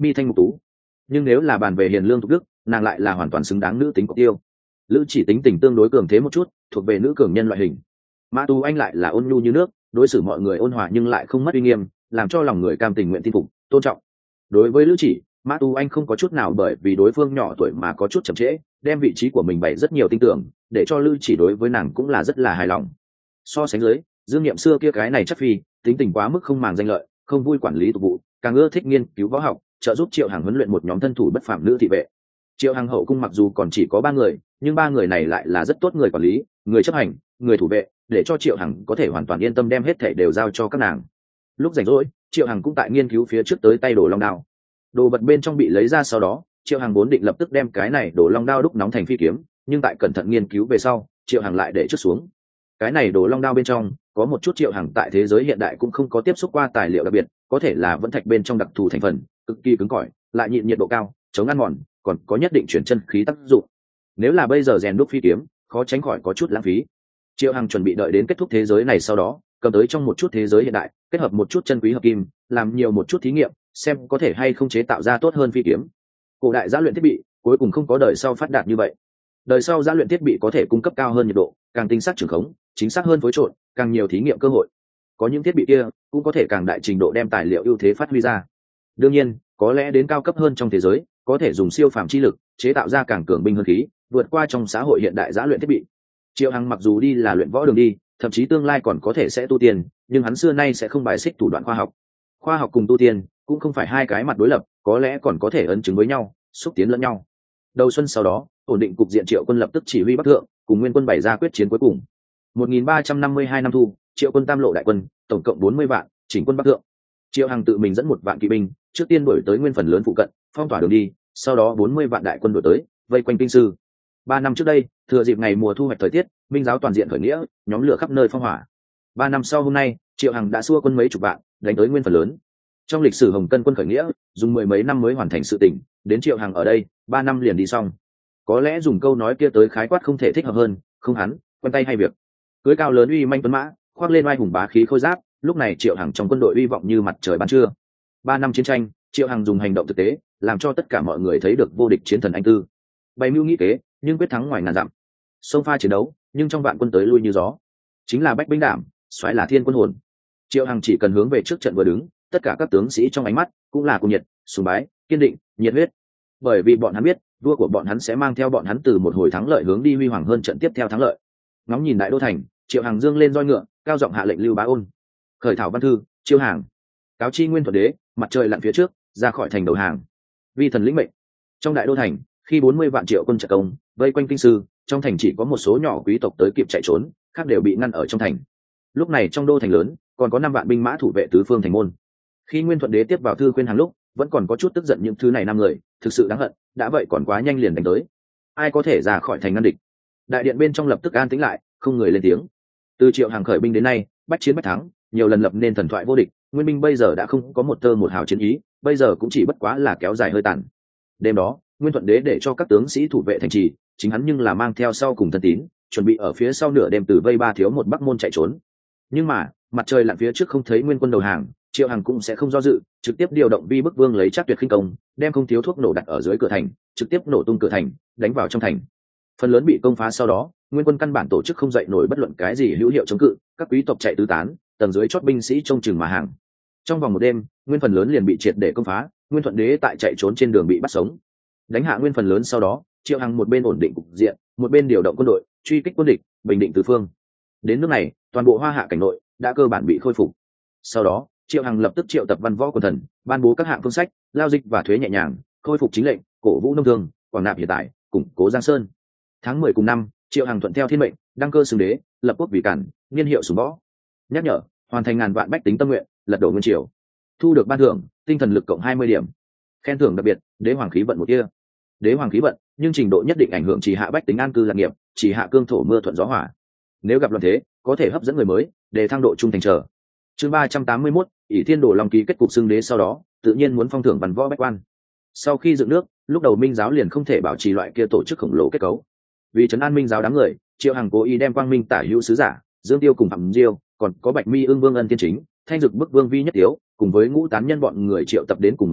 S1: mi thanh ngục tú. Nhưng nếu là bàn về hiền lương thục đức, nàng lại là hoàn toàn xứng đáng nữ tính cọc tiêu. Lữ chỉ tính tình tương đối cường thế một chút, thuộc về nữ cường nhân loại hình. Mã Tu Anh lại là ôn nhu như nước, đối xử mọi người ôn hòa nhưng lại không mất uy nghiêm, làm cho lòng người cam tình nguyện tin phục, tôn trọng. Đối với Lữ chỉ, Mã Tu Anh không có chút nào bởi vì đối phương nhỏ tuổi mà có chút chậm trễ, đem vị trí của mình bày rất nhiều tin tưởng, để cho Lữ chỉ đối với nàng cũng là rất là hài lòng. So sánh dưới, Dương Nghiệm xưa kia cái này chắc phi, tính tình quá mức không màng danh lợi, không vui quản lý tục vụ, càng ưa thích nghiên cứu võ học, trợ giúp Triệu Hằng huấn luyện một nhóm thân thủ bất phàm nữ thị vệ. Triệu Hằng hậu cung mặc dù còn chỉ có ba người, nhưng ba người này lại là rất tốt người quản lý, người chấp hành, người thủ vệ, để cho Triệu Hằng có thể hoàn toàn yên tâm đem hết thảy đều giao cho các nàng. Lúc rảnh rỗi, Triệu Hằng cũng tại nghiên cứu phía trước tới tay đồ long đao. Đồ vật bên trong bị lấy ra sau đó, Triệu Hằng vốn định lập tức đem cái này đồ long đao đúc nóng thành phi kiếm, nhưng tại cẩn thận nghiên cứu về sau, Triệu Hằng lại để trước xuống. Cái này đồ long đao bên trong có một chút Triệu Hằng tại thế giới hiện đại cũng không có tiếp xúc qua tài liệu đặc biệt, có thể là vẫn thạch bên trong đặc thù thành phần, cực kỳ cứng cỏi, lại nhịn nhiệt độ cao, chống ăn mòn, còn có nhất định chuyển chân khí tác dụng. Nếu là bây giờ rèn đúc phi kiếm, khó tránh khỏi có chút lãng phí. Triệu Hằng chuẩn bị đợi đến kết thúc thế giới này sau đó, cầm tới trong một chút thế giới hiện đại, kết hợp một chút chân quý hợp kim, làm nhiều một chút thí nghiệm, xem có thể hay không chế tạo ra tốt hơn phi kiếm. Cổ đại giã luyện thiết bị, cuối cùng không có đời sau phát đạt như vậy. Đời sau giã luyện thiết bị có thể cung cấp cao hơn nhiệt độ, càng tinh xác trường khống, chính xác hơn phối trộn, càng nhiều thí nghiệm cơ hội. Có những thiết bị kia, cũng có thể càng đại trình độ đem tài liệu ưu thế phát huy ra. Đương nhiên, có lẽ đến cao cấp hơn trong thế giới, có thể dùng siêu phàm chi lực chế tạo ra càng cường binh hơn khí, vượt qua trong xã hội hiện đại giã luyện thiết bị. Triệu Hằng mặc dù đi là luyện võ đường đi, thậm chí tương lai còn có thể sẽ tu tiên, nhưng hắn xưa nay sẽ không bài xích thủ đoạn khoa học. Khoa học cùng tu tiên cũng không phải hai cái mặt đối lập, có lẽ còn có thể ấn chứng với nhau, xúc tiến lẫn nhau. Đầu xuân sau đó, ổn định cục diện, Triệu Quân lập tức chỉ huy Bắc Thượng, cùng Nguyên Quân bày ra quyết chiến cuối cùng. một nghìn ba trăm năm mươi hai năm thu, Triệu Quân tam lộ đại quân, tổng cộng bốn mươi vạn, chỉnh quân Bắc Thượng. Triệu Hằng tự mình dẫn một vạn kỵ binh, trước tiên đuổi tới Nguyên Phần lớn phụ cận, phong tỏa đường đi, sau đó bốn mươi vạn đại quân đuổi tới, vây quanh Kinh Sư. Ba năm trước đây, thừa dịp ngày mùa thu hoạch thời tiết, Minh giáo toàn diện khởi nghĩa, nhóm lửa khắp nơi phong hỏa. Ba năm sau hôm nay, Triệu Hằng đã xua quân mấy chục vạn, đánh tới Nguyên Phần lớn. Trong lịch sử Hồng Cân quân khởi nghĩa, dùng mười mấy năm mới hoàn thành sự tỉnh, đến Triệu Hằng ở đây, ba năm liền đi xong. Có lẽ dùng câu nói kia tới khái quát không thể thích hợp hơn, không hắn, quen tay hay việc. Cưới cao lớn uy manh tuấn mã, khoác lên oai hùng bá khí khôi giáp, lúc này Triệu Hằng trong quân đội uy vọng như mặt trời ban trưa. Ba năm chiến tranh, Triệu Hằng dùng hành động thực tế, làm cho tất cả mọi người thấy được vô địch chiến thần anh tư. Bày mưu nghĩ kế, nhưng quyết thắng ngoài ngàn dặm. Xông pha chiến đấu, nhưng trong vạn quân tới lui như gió. Chính là bách binh đảm, xoáy là thiên quân hồn. Triệu Hằng chỉ cần hướng về trước trận vừa đứng, tất cả các tướng sĩ trong ánh mắt cũng là cuồng nhiệt, sùng bái, kiên định, nhiệt huyết. Bởi vì bọn hắn biết, vua của bọn hắn sẽ mang theo bọn hắn từ một hồi thắng lợi hướng đi huy hoàng hơn trận tiếp theo thắng lợi. Ngóng nhìn đại đô thành, Triệu Hằng dương lên roi ngựa, cao giọng hạ lệnh Lưu Bá Ôn khởi thảo văn thư, chiêu hàng, cáo chi Nguyên Thuận Đế, mặt trời lặn phía trước, ra khỏi thành đầu hàng. Vi thần lĩnh mệnh. Trong đại đô thành, khi bốn mươi vạn Triệu quân trợ công, vây quanh Kinh Sư, trong thành chỉ có một số nhỏ quý tộc tới kịp chạy trốn, khác đều bị ngăn ở trong thành. Lúc này trong đô thành lớn, còn có năm vạn binh mã thủ vệ tứ phương thành môn. Khi Nguyên Thuận Đế tiếp vào thư khuyên hàng lúc, vẫn còn có chút tức giận những thứ này năm người, thực sự đáng hận, đã vậy còn quá nhanh liền đánh tới. Ai có thể ra khỏi thành ngăn địch? Đại điện bên trong lập tức an tĩnh lại, không người lên tiếng. Từ Triệu Hằng khởi binh đến nay, bách chiến bách thắng, nhiều lần lập nên thần thoại vô địch, nguyên binh bây giờ đã không có một tơ một hào chiến ý, bây giờ cũng chỉ bất quá là kéo dài hơi tàn. Đêm đó, Nguyên Thuận Đế để cho các tướng sĩ thủ vệ thành trì, chính hắn nhưng là mang theo sau cùng thân tín, chuẩn bị ở phía sau nửa đêm từ vây ba thiếu một bắc môn chạy trốn. Nhưng mà, mặt trời lặn phía trước không thấy Nguyên quân đầu hàng, Triệu Hằng cũng sẽ không do dự, trực tiếp điều động Vi Bức Vương lấy chắc tuyệt khinh công, đem không thiếu thuốc nổ đặt ở dưới cửa thành, trực tiếp nổ tung cửa thành, đánh vào trong thành. Phần lớn bị công phá sau đó, Nguyên quân căn bản tổ chức không dậy nổi bất luận cái gì hữu hiệu chống cự, các quý tộc chạy tứ tán, tầng dưới chót binh sĩ trông chừng mà hàng. Trong vòng một đêm, Nguyên phần lớn liền bị triệt để công phá, Nguyên Thuận Đế tại chạy trốn trên đường bị bắt sống. Đánh hạ Nguyên phần lớn sau đó, Triệu Hằng một bên ổn định cục diện, một bên điều động quân đội, truy kích quân địch, bình định tứ phương. Đến nước này, toàn bộ Hoa Hạ cảnh nội đã cơ bản bị khôi phục. Sau đó, Triệu Hằng lập tức triệu tập văn võ quần thần, ban bố các hạng phương sách, lao dịch và thuế nhẹ nhàng, khôi phục chính lệnh, cổ vũ nông thương, quảng nạp hiện tại, củng cố Giang Sơn. Tháng mười cùng năm, Triệu Hằng thuận theo thiên mệnh, đăng cơ xưng đế, lập quốc vì cản, niên hiệu sùng võ. Nhắc nhở, hoàn thành ngàn vạn bách tính tâm nguyện, lật đổ nguyên triều. Thu được ban thưởng, tinh thần lực cộng hai mươi điểm. Khen thưởng đặc biệt, đế hoàng khí vận một kia. Đế hoàng khí vận, nhưng trình độ nhất định ảnh hưởng chỉ hạ bách tính an cư lạc nghiệp, chỉ hạ cương thổ mưa thuận gió hỏa. Nếu gặp loạn thế, có thể hấp dẫn người mới, để thăng độ trung thành trở. Chương ba trăm tám mươi mốt, ỷ Thiên Đồ Long ký kết cục xưng đế sau đó, tự nhiên muốn phong thưởng văn võ bách quan. Sau khi dựng nước, lúc đầu Minh giáo liền không thể bảo trì loại kia tổ chức khổng lồ kết cấu. Vì trấn an Minh giáo đám người, Triệu Hằng cố ý đem Quang Minh Tả Hữu sứ giả, Dương Tiêu cùng Phạm Diêu, còn có Bạch Mi Ưng Vương Ân Thiên Chính, Thanh Dực Bức Vương Vi Nhất Tiếu, cùng với ngũ tán nhân bọn người triệu tập đến cùng một chỗ,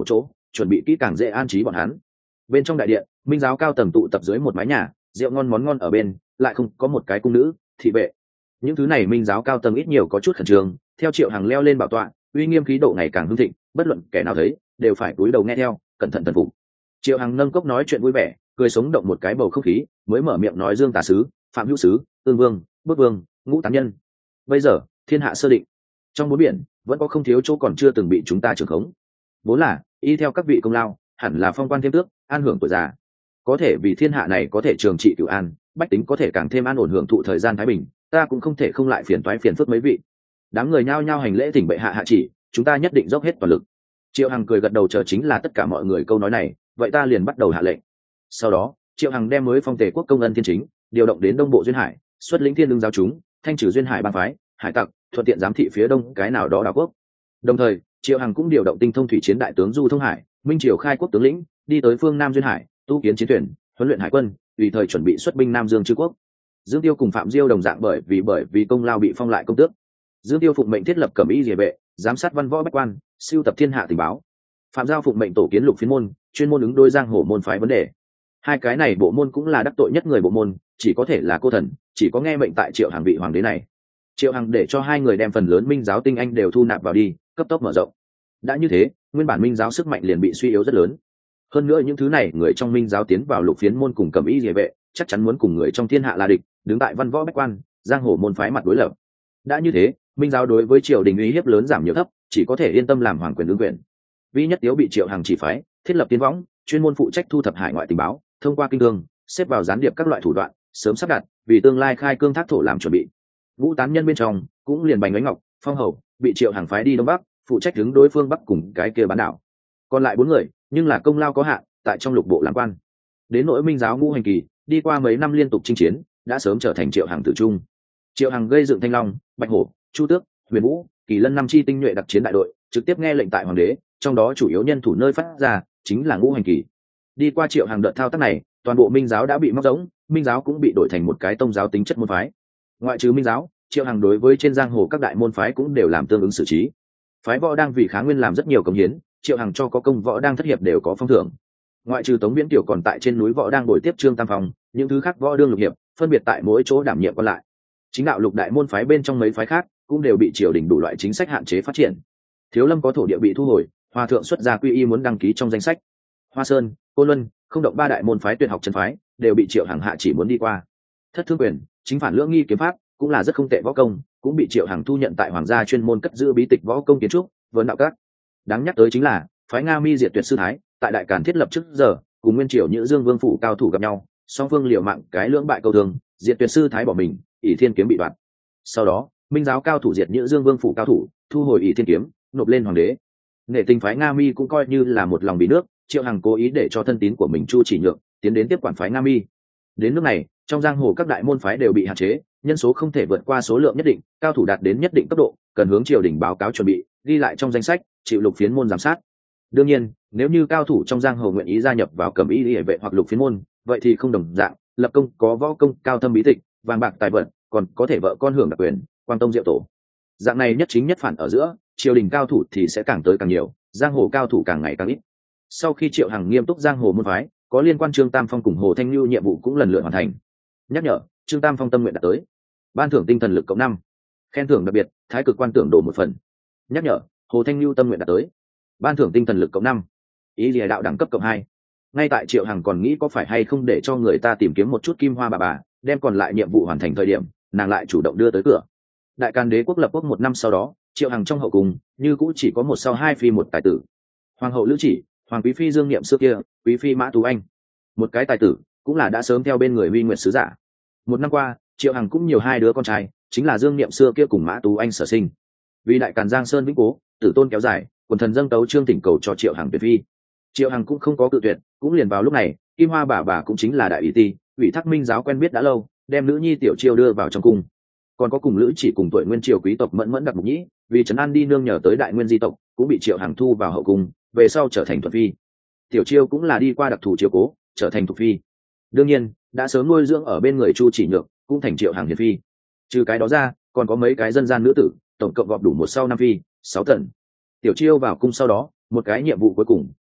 S1: chuẩn bị kỹ càng dễ an trí bọn hắn. Bên trong đại điện, minh giáo cao tầng tụ tập dưới một mái nhà, rượu ngon món ngon ở bên, lại không có một cái cung nữ thị vệ. Những thứ này minh giáo cao tầng ít nhiều có chút khẩn trương, theo Triệu Hằng leo lên bảo tọa, uy nghiêm khí độ ngày càng hưng thịnh, bất luận kẻ nào thấy đều phải cúi đầu nghe theo, cẩn thận thần phục. Triệu Hằng nâng cốc nói chuyện vui vẻ, cười sống động một cái bầu không khí, mới mở miệng nói: Dương Tả sứ, Phạm Hữu sứ, Ương Vương, Bước Vương, Ngũ Tán nhân. Bây giờ, thiên hạ sơ định, trong bốn biển vẫn có không thiếu chỗ còn chưa từng bị chúng ta trưởng khống. Vốn là y theo các vị công lao, hẳn là phong quan thêm tước, an hưởng tuổi già. Có thể vì thiên hạ này có thể trường trị cửu an, bách tính có thể càng thêm an ổn hưởng thụ thời gian thái bình, ta cũng không thể không lại phiền toái phiền phức mấy vị. Đám người nhao nhao hành lễ thỉnh bệ hạ hạ chỉ, chúng ta nhất định dốc hết toàn lực. Triệu Hằng cười gật đầu, chờ chính là tất cả mọi người câu nói này, vậy ta liền bắt đầu hạ lệnh. Sau đó, Triệu Hằng đem mới phong tề quốc công ân thiên chính điều động đến đông bộ duyên hải, xuất lĩnh thiên lương giáo chúng, thanh trừ duyên hải bang phái, hải tặc, thuận tiện giám thị phía đông cái nào đó đảo quốc. Đồng thời, Triệu Hằng cũng điều động tinh thông thủy chiến đại tướng Du Thông Hải, minh triều khai quốc tướng lĩnh, đi tới phương nam duyên hải, tu kiến chiến thuyền, huấn luyện hải quân, tùy thời chuẩn bị xuất binh Nam Dương chư quốc. Dương Tiêu cùng Phạm Diêu đồng dạng bởi vì bởi vì công lao bị phong lại công tước. Dương Tiêu phụng mệnh thiết lập cẩm y liề vệ, giám sát văn võ bách quan, siêu tập thiên hạ tình báo. Phạm Giao phụng mệnh tổ kiến lục phiến môn, chuyên môn ứng đối giang hồ môn phái vấn đề. Hai cái này bộ môn cũng là đắc tội nhất người bộ môn, chỉ có thể là cô thần, chỉ có nghe mệnh tại Triệu Hằng vị hoàng đế này. Triệu Hằng để cho hai người đem phần lớn minh giáo tinh anh đều thu nạp vào đi, cấp tốc mở rộng. Đã như thế, nguyên bản minh giáo sức mạnh liền bị suy yếu rất lớn. Hơn nữa những thứ này người trong minh giáo tiến vào lục phiến môn cùng cẩm y liề vệ, chắc chắn muốn cùng người trong thiên hạ là địch, đứng tại văn võ bách quan, giang hồ môn phái mặt đối lập. Đã như thế, minh giáo đối với triều đình uy hiếp lớn giảm nhiều thấp, chỉ có thể yên tâm làm hoàng quyền đương quyền. Vi Nhất Tiếu bị Triệu Hằng chỉ phái thiết lập tiến võng, chuyên môn phụ trách thu thập hải ngoại tình báo, thông qua kinh thương xếp vào gián điệp các loại thủ đoạn, sớm sắp đặt vì tương lai khai cương thác thổ làm chuẩn bị. Ngũ Tán nhân bên trong cũng liền Bành Ánh Ngọc, Phong Hầu bị Triệu Hằng phái đi đông bắc, phụ trách đứng đối phương bắc cùng cái kia bán đảo. Còn lại bốn người nhưng là công lao có hạn, tại trong lục bộ làm quan. Đến nỗi minh giáo Ngũ Hành Kỳ, đi qua mấy năm liên tục chinh chiến, đã sớm trở thành Triệu Hằng tử trung. Triệu Hằng gây dựng Thanh Long, Bạch Hổ, Chu Tước, Huyền Vũ, Kỳ Lân năm chi tinh nhuệ đặc chiến đại đội, trực tiếp nghe lệnh tại hoàng đế, trong đó chủ yếu nhân thủ nơi phát ra chính là Ngũ Hành Kỳ. Đi qua Triệu Hằng đợt thao tác này, toàn bộ minh giáo đã bị móc rỗng, minh giáo cũng bị đổi thành một cái tông giáo tính chất môn phái. Ngoại trừ minh giáo, Triệu Hằng đối với trên giang hồ các đại môn phái cũng đều làm tương ứng xử trí. Phái võ đang vì kháng nguyên làm rất nhiều công hiến, Triệu Hằng cho có công võ đang thất hiệp đều có phong thưởng. Ngoại trừ Tống Viễn Kiều còn tại trên núi võ đang bồi tiếp Trương Tam Phong, những thứ khác võ đương lục hiệp phân biệt tại mỗi chỗ đảm nhiệm còn lại. Chính đạo lục đại môn phái bên trong mấy phái khác cũng đều bị triều đình đủ loại chính sách hạn chế phát triển. Thiếu Lâm có thổ địa bị thu hồi, Hòa thượng xuất gia quy y muốn đăng ký trong danh sách. Hoa Sơn, Côn Luân, Không Động ba đại môn phái tuyệt học chân phái đều bị Triệu Hằng hạ chỉ muốn đi qua. Thất Thương Quyền, chính phản lưỡng nghi kiếm pháp cũng là rất không tệ võ công, cũng bị Triệu Hằng thu nhận tại hoàng gia chuyên môn cất giữ bí tịch võ công kiến trúc, vấn đạo các. Đáng nhắc tới chính là phái Nga Mi Diệt Tuyệt sư thái, tại đại càn thiết lập trước giờ, cùng nguyên triều Nhữ Dương Vương phủ cao thủ gặp nhau, song phương liều mạng cái lưỡng bại câu thương, Diệt Tuyệt sư thái bỏ mình, ỷ thiên kiếm bị đoạt. Sau đó, minh giáo cao thủ diệt Nhữ Dương Vương phủ cao thủ, thu hồi ỷ thiên kiếm, nộp lên hoàng đế. Nghệ tình phái Nga Mi cũng coi như là một lòng vì nước, Triệu Hằng cố ý để cho thân tín của mình Chu Chỉ Nhượng tiến đến tiếp quản phái Nga Mi. Đến nước này, trong giang hồ các đại môn phái đều bị hạn chế, nhân số không thể vượt qua số lượng nhất định, cao thủ đạt đến nhất định cấp độ, cần hướng triều đình báo cáo chuẩn bị, ghi lại trong danh sách, chịu lục phiến môn giám sát. Đương nhiên, nếu như cao thủ trong giang hồ nguyện ý gia nhập vào cẩm y liề vệ hoặc lục phiến môn, vậy thì không đồng dạng, lập công có võ công cao thâm bí tịch, vàng bạc tài vận, còn có thể vợ con hưởng đặc quyền, quan tông diệu tổ. Dạng này nhất chính nhất phản ở giữa, triều đình cao thủ thì sẽ càng tới càng nhiều, giang hồ cao thủ càng ngày càng ít. Sau khi Triệu Hằng nghiêm túc giang hồ môn phái, có liên quan Trương Tam Phong cùng Hồ Thanh Nhu nhiệm vụ cũng lần lượt hoàn thành. Nhắc nhở, Trương Tam Phong tâm nguyện đạt tới, ban thưởng tinh thần lực cộng năm, khen thưởng đặc biệt, thái cực quan tưởng đồ một phần. Nhắc nhở, Hồ Thanh Nhu tâm nguyện đạt tới, ban thưởng tinh thần lực cộng năm, ý lìa đạo đẳng cấp cộng hai. Ngay tại Triệu Hằng còn nghĩ có phải hay không để cho người ta tìm kiếm một chút kim hoa bà bà, đem còn lại nhiệm vụ hoàn thành thời điểm, nàng lại chủ động đưa tới cửa. Đại Càn Đế quốc lập quốc một năm sau đó, Triệu Hằng trong hậu cung như cũ chỉ có một sau hai phi một tài tử. Hoàng hậu Lữ Chỉ, hoàng quý phi Dương Niệm xưa kia, quý phi Mã Tú Anh, một cái tài tử, cũng là đã sớm theo bên người Huy Nguyệt sứ giả. Một năm qua, Triệu Hằng cũng nhiều hai đứa con trai, chính là Dương Niệm xưa kia cùng Mã Tú Anh sở sinh. Vì Đại Càn Giang Sơn vĩnh cố, tử tôn kéo dài, quần thần dâng tấu trương thỉnh cầu cho Triệu Hằng tuyệt phi. Triệu Hằng cũng không có cự tuyệt, cũng liền vào lúc này, Kim Hoa bà bà cũng chính là đại ủy ti, ủy thác minh giáo quen biết đã lâu, đem nữ nhi Tiểu Chiêu đưa vào trong cung. Còn có cùng Lữ Chỉ cùng tuổi nguyên triều quý tộc Mẫn Mẫn đặc mục nhĩ, vì trấn an đi nương nhờ tới đại nguyên di tộc, cũng bị Triệu Hằng thu vào hậu cung, về sau trở thành thuận phi. Tiểu Chiêu cũng là đi qua đặc thù chiếu cố, trở thành thuộc phi. Đương nhiên, đã sớm nuôi dưỡng ở bên người Chu Chỉ Nhược, cũng thành Triệu Hằng hiền phi. Trừ cái đó ra, còn có mấy cái dân gian nữ tử, tổng cộng gọp đủ một sau năm phi, sáu tần. Tiểu Chiêu vào cung sau đó, một cái nhiệm vụ cuối cùng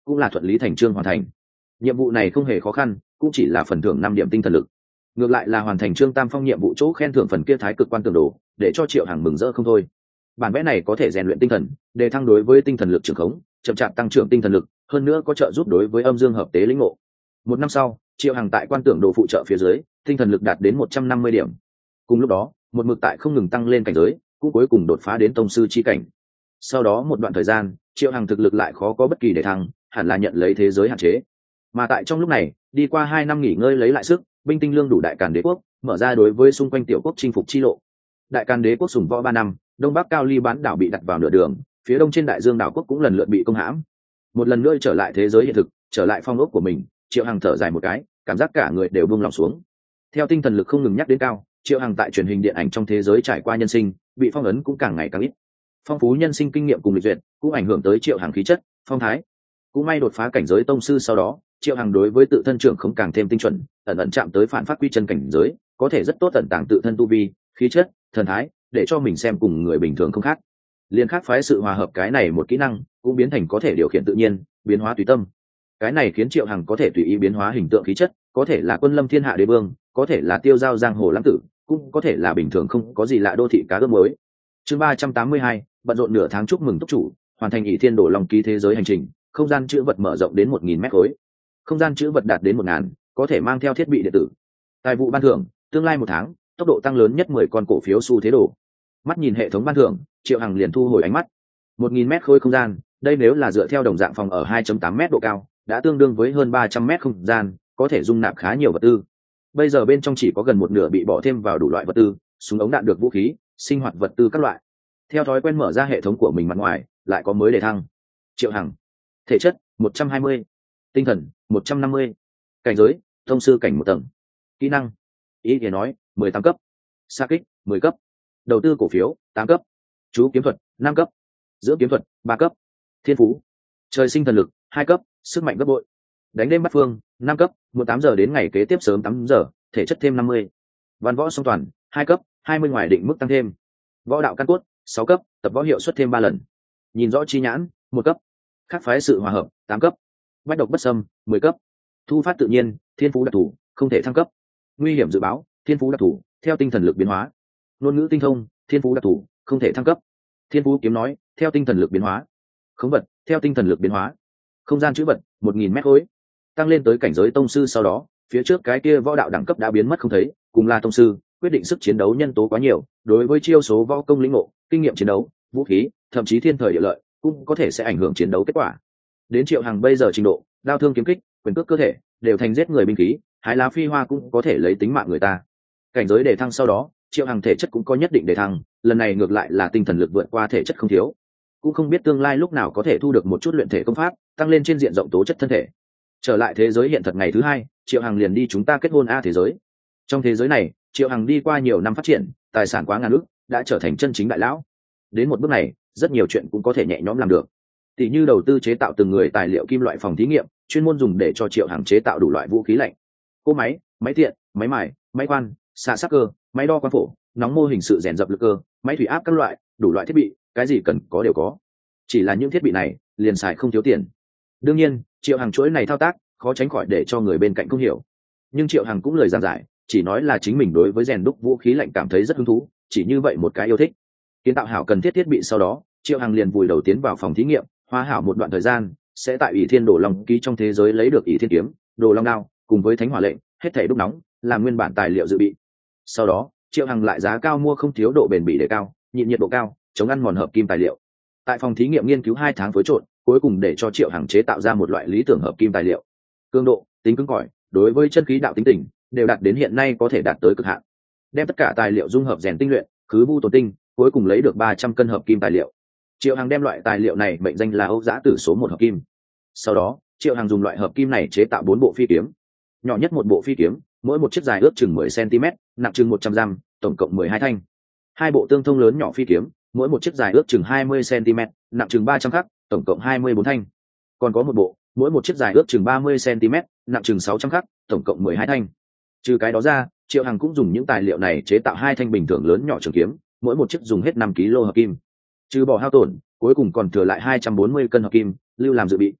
S1: cũng là thuận lý thành trương hoàn thành. Nhiệm vụ này không hề khó khăn, cũng chỉ là phần thưởng năm điểm tinh thần lực. Ngược lại là hoàn thành trương tam phong nhiệm vụ chỗ khen thưởng phần kia thái cực quan tường đồ, để cho Triệu Hằng mừng rỡ không thôi. Bản vẽ này có thể rèn luyện tinh thần, đề thăng đối với tinh thần lực trường khống, chậm chạp tăng trưởng tinh thần lực, hơn nữa có trợ giúp đối với âm dương hợp tế lĩnh ngộ. Một năm sau, Triệu Hằng tại quan tưởng đồ phụ trợ phía dưới, tinh thần lực đạt đến một trăm năm mươi điểm. Cùng lúc đó, một mực tại không ngừng tăng lên cảnh giới, cũng cuối cùng đột phá đến tông sư chi cảnh. Sau đó một đoạn thời gian, Triệu Hằng thực lực lại khó có bất kỳ đề thăng, hẳn là nhận lấy thế giới hạn chế. Mà tại trong lúc này, đi qua hai năm nghỉ ngơi lấy lại sức, binh tinh lương đủ Đại Càn Đế quốc, mở ra đối với xung quanh tiểu quốc chinh phục chi lộ. Đại Càn Đế quốc sùng võ ba năm, đông bắc Cao Ly bán đảo bị đặt vào nửa đường, phía đông trên đại dương đảo quốc cũng lần lượt bị công hãm. Một lần nữa trở lại thế giới hiện thực, trở lại phong ốc của mình, Triệu Hằng thở dài một cái, cảm giác cả người đều buông lòng xuống. Theo tinh thần lực không ngừng nhắc đến cao, Triệu Hằng tại truyền hình điện ảnh trong thế giới trải qua nhân sinh, bị phong ấn cũng càng ngày càng ít. Phong phú nhân sinh kinh nghiệm cùng lịch duyệt cũng ảnh hưởng tới Triệu Hằng khí chất, phong thái. Cũng may đột phá cảnh giới tông sư sau đó, Triệu Hằng đối với tự thân trưởng không càng thêm tinh chuẩn, ẩn ẩn chạm tới phản phát quy chân cảnh giới, có thể rất tốt tận tàng tự thân tu vi, khí chất, thần thái, để cho mình xem cùng người bình thường không khác. Liên khác phái sự hòa hợp cái này một kỹ năng, cũng biến thành có thể điều khiển tự nhiên, biến hóa tùy tâm. Cái này khiến Triệu Hằng có thể tùy ý biến hóa hình tượng khí chất, có thể là quân lâm thiên hạ đế vương, có thể là tiêu giao giang hồ lãng tử, cũng có thể là bình thường không có gì lạ đô thị cá ướp mới. Chương ba trăm tám mươi hai, bận rộn nửa tháng chúc mừng túc chủ, hoàn thành ỷ thiên đổ long ký thế giới hành trình, không gian chữ vật mở rộng đến một nghìn mét khối. Không gian chữ vật đạt đến một ngàn, có thể mang theo thiết bị điện tử. Tài vụ ban thưởng, tương lai một tháng, tốc độ tăng lớn nhất mười con cổ phiếu xu thế đổ. Mắt nhìn hệ thống ban thưởng, Triệu Hằng liền thu hồi ánh mắt. một nghìn mét khối không gian, đây nếu là dựa theo đồng dạng phòng ở hai phẩy tám mét độ cao, đã tương đương với hơn ba trăm mét không gian, có thể dung nạp khá nhiều vật tư. Bây giờ bên trong chỉ có gần một nửa bị bỏ thêm vào đủ loại vật tư, súng ống đạn được vũ khí, sinh hoạt vật tư các loại. Theo thói quen mở ra hệ thống của mình mặt ngoài, lại có mới đề thăng. Triệu Hằng, thể chất một trăm hai mươi, tinh thần một trăm năm mươi, cảnh giới thông sư cảnh một tầng, kỹ năng ý thì nói mười tám cấp, xa kích mười cấp, đầu tư cổ phiếu tám cấp, chú kiếm thuật năm cấp, giữa kiếm thuật ba cấp, thiên phú trời sinh thần lực hai cấp, sức mạnh gấp bội, đánh đêm bắt phương năm cấp, một tám giờ đến ngày kế tiếp sớm tám giờ, thể chất thêm năm mươi, văn võ song toàn hai cấp, hai mươi ngoài định mức tăng thêm, võ đạo căn cốt sáu cấp, tập võ hiệu suất thêm ba lần, nhìn rõ chi nhãn một cấp, khác phái sự hòa hợp tám cấp, bách độc bất xâm mười cấp, thu phát tự nhiên thiên phú đặc thù không thể thăng cấp, nguy hiểm dự báo thiên phú đặc thù theo tinh thần lực biến hóa, ngôn ngữ tinh thông thiên phú đặc thù không thể thăng cấp, thiên phú kiếm nói theo tinh thần lực biến hóa, khống vật theo tinh thần lực biến hóa, không gian chữ vật một nghìn mét khối, tăng lên tới cảnh giới tông sư sau đó, phía trước cái kia võ đạo đẳng cấp đã biến mất không thấy, cùng là tông sư, quyết định sức chiến đấu nhân tố quá nhiều, đối với chiêu số võ công lĩnh ngộ, kinh nghiệm chiến đấu, vũ khí, thậm chí thiên thời địa lợi, cũng có thể sẽ ảnh hưởng chiến đấu kết quả. Đến Triệu Hằng bây giờ trình độ, đao thương kiếm kích, quyền cước cơ thể, đều thành giết người binh khí, hái lá phi hoa cũng có thể lấy tính mạng người ta. Cảnh giới đề thăng sau đó, Triệu Hằng thể chất cũng có nhất định đề thăng, lần này ngược lại là tinh thần lực vượt qua thể chất không thiếu. Cũng không biết tương lai lúc nào có thể thu được một chút luyện thể công pháp, tăng lên trên diện rộng tố chất thân thể. Trở lại thế giới hiện thật ngày thứ hai, Triệu Hằng liền đi chúng ta kết hôn a thế giới. Trong thế giới này, Triệu Hằng đi qua nhiều năm phát triển, tài sản quá ngàn ức, đã trở thành chân chính đại lão. Đến một bước này, rất nhiều chuyện cũng có thể nhẹ nhõm làm được. Tỷ như đầu tư chế tạo từng người tài liệu kim loại phòng thí nghiệm, chuyên môn dùng để cho Triệu Hằng chế tạo đủ loại vũ khí lạnh, cỗ máy, máy tiện, máy mài, máy khoan, xạ sắc cơ, máy đo quan phổ, nóng mô hình sự rèn dập lực cơ, máy thủy áp các loại, đủ loại thiết bị, cái gì cần có đều có. Chỉ là những thiết bị này, liền xài không thiếu tiền. Đương nhiên, Triệu Hằng chuỗi này thao tác, khó tránh khỏi để cho người bên cạnh không hiểu. Nhưng Triệu Hằng cũng lời giảng giải, chỉ nói là chính mình đối với rèn đúc vũ khí lạnh cảm thấy rất hứng thú, chỉ như vậy một cái yêu thích. Kiến tạo hảo cần thiết thiết bị sau đó, Triệu Hằng liền vùi đầu tiến vào phòng thí nghiệm, hóa hảo một đoạn thời gian, sẽ tại ỷ thiên đồ long ký trong thế giới lấy được ỷ thiên kiếm, đồ long đao, cùng với thánh hỏa lệnh, hết thảy đúc nóng, làm nguyên bản tài liệu dự bị. Sau đó, Triệu Hằng lại giá cao mua không thiếu độ bền bỉ để cao, nhịn nhiệt độ cao, chống ăn mòn hợp kim tài liệu. Tại phòng thí nghiệm nghiên cứu hai tháng phối trộn, cuối cùng để cho Triệu Hằng chế tạo ra một loại lý tưởng hợp kim tài liệu. Cương độ, tính cứng cỏi, đối với chân khí đạo tính tình, đều đạt đến hiện nay có thể đạt tới cực hạn. Đem tất cả tài liệu dung hợp rèn tinh luyện, khứ vu tổn tinh, cuối cùng lấy được ba trăm cân hợp kim tài liệu. Triệu Hằng đem loại tài liệu này mệnh danh là Âu Giã Tử số một hợp kim. Sau đó, Triệu Hằng dùng loại hợp kim này chế tạo bốn bộ phi kiếm. Nhỏ nhất một bộ phi kiếm, mỗi một chiếc dài ước chừng mười xăng-ti-mét, nặng chừng một trăm gam, tổng cộng mười hai thanh. Hai bộ tương thông lớn nhỏ phi kiếm, mỗi một chiếc dài ước chừng hai mươi xăng-ti-mét, nặng chừng ba trăm khắc, tổng cộng hai mươi bốn thanh. Còn có một bộ, mỗi một chiếc dài ước chừng ba mươi xăng-ti-mét, nặng chừng sáu trăm khắc, tổng cộng mười hai thanh. Trừ cái đó ra, Triệu Hằng cũng dùng những tài liệu này chế tạo hai thanh bình thường lớn nhỏ trường kiếm, mỗi một chiếc dùng hết năm ki lô hợp kim. Trừ bỏ hao tổn, cuối cùng còn thừa lại hai trăm bốn mươi cân hợp kim, lưu làm dự bị.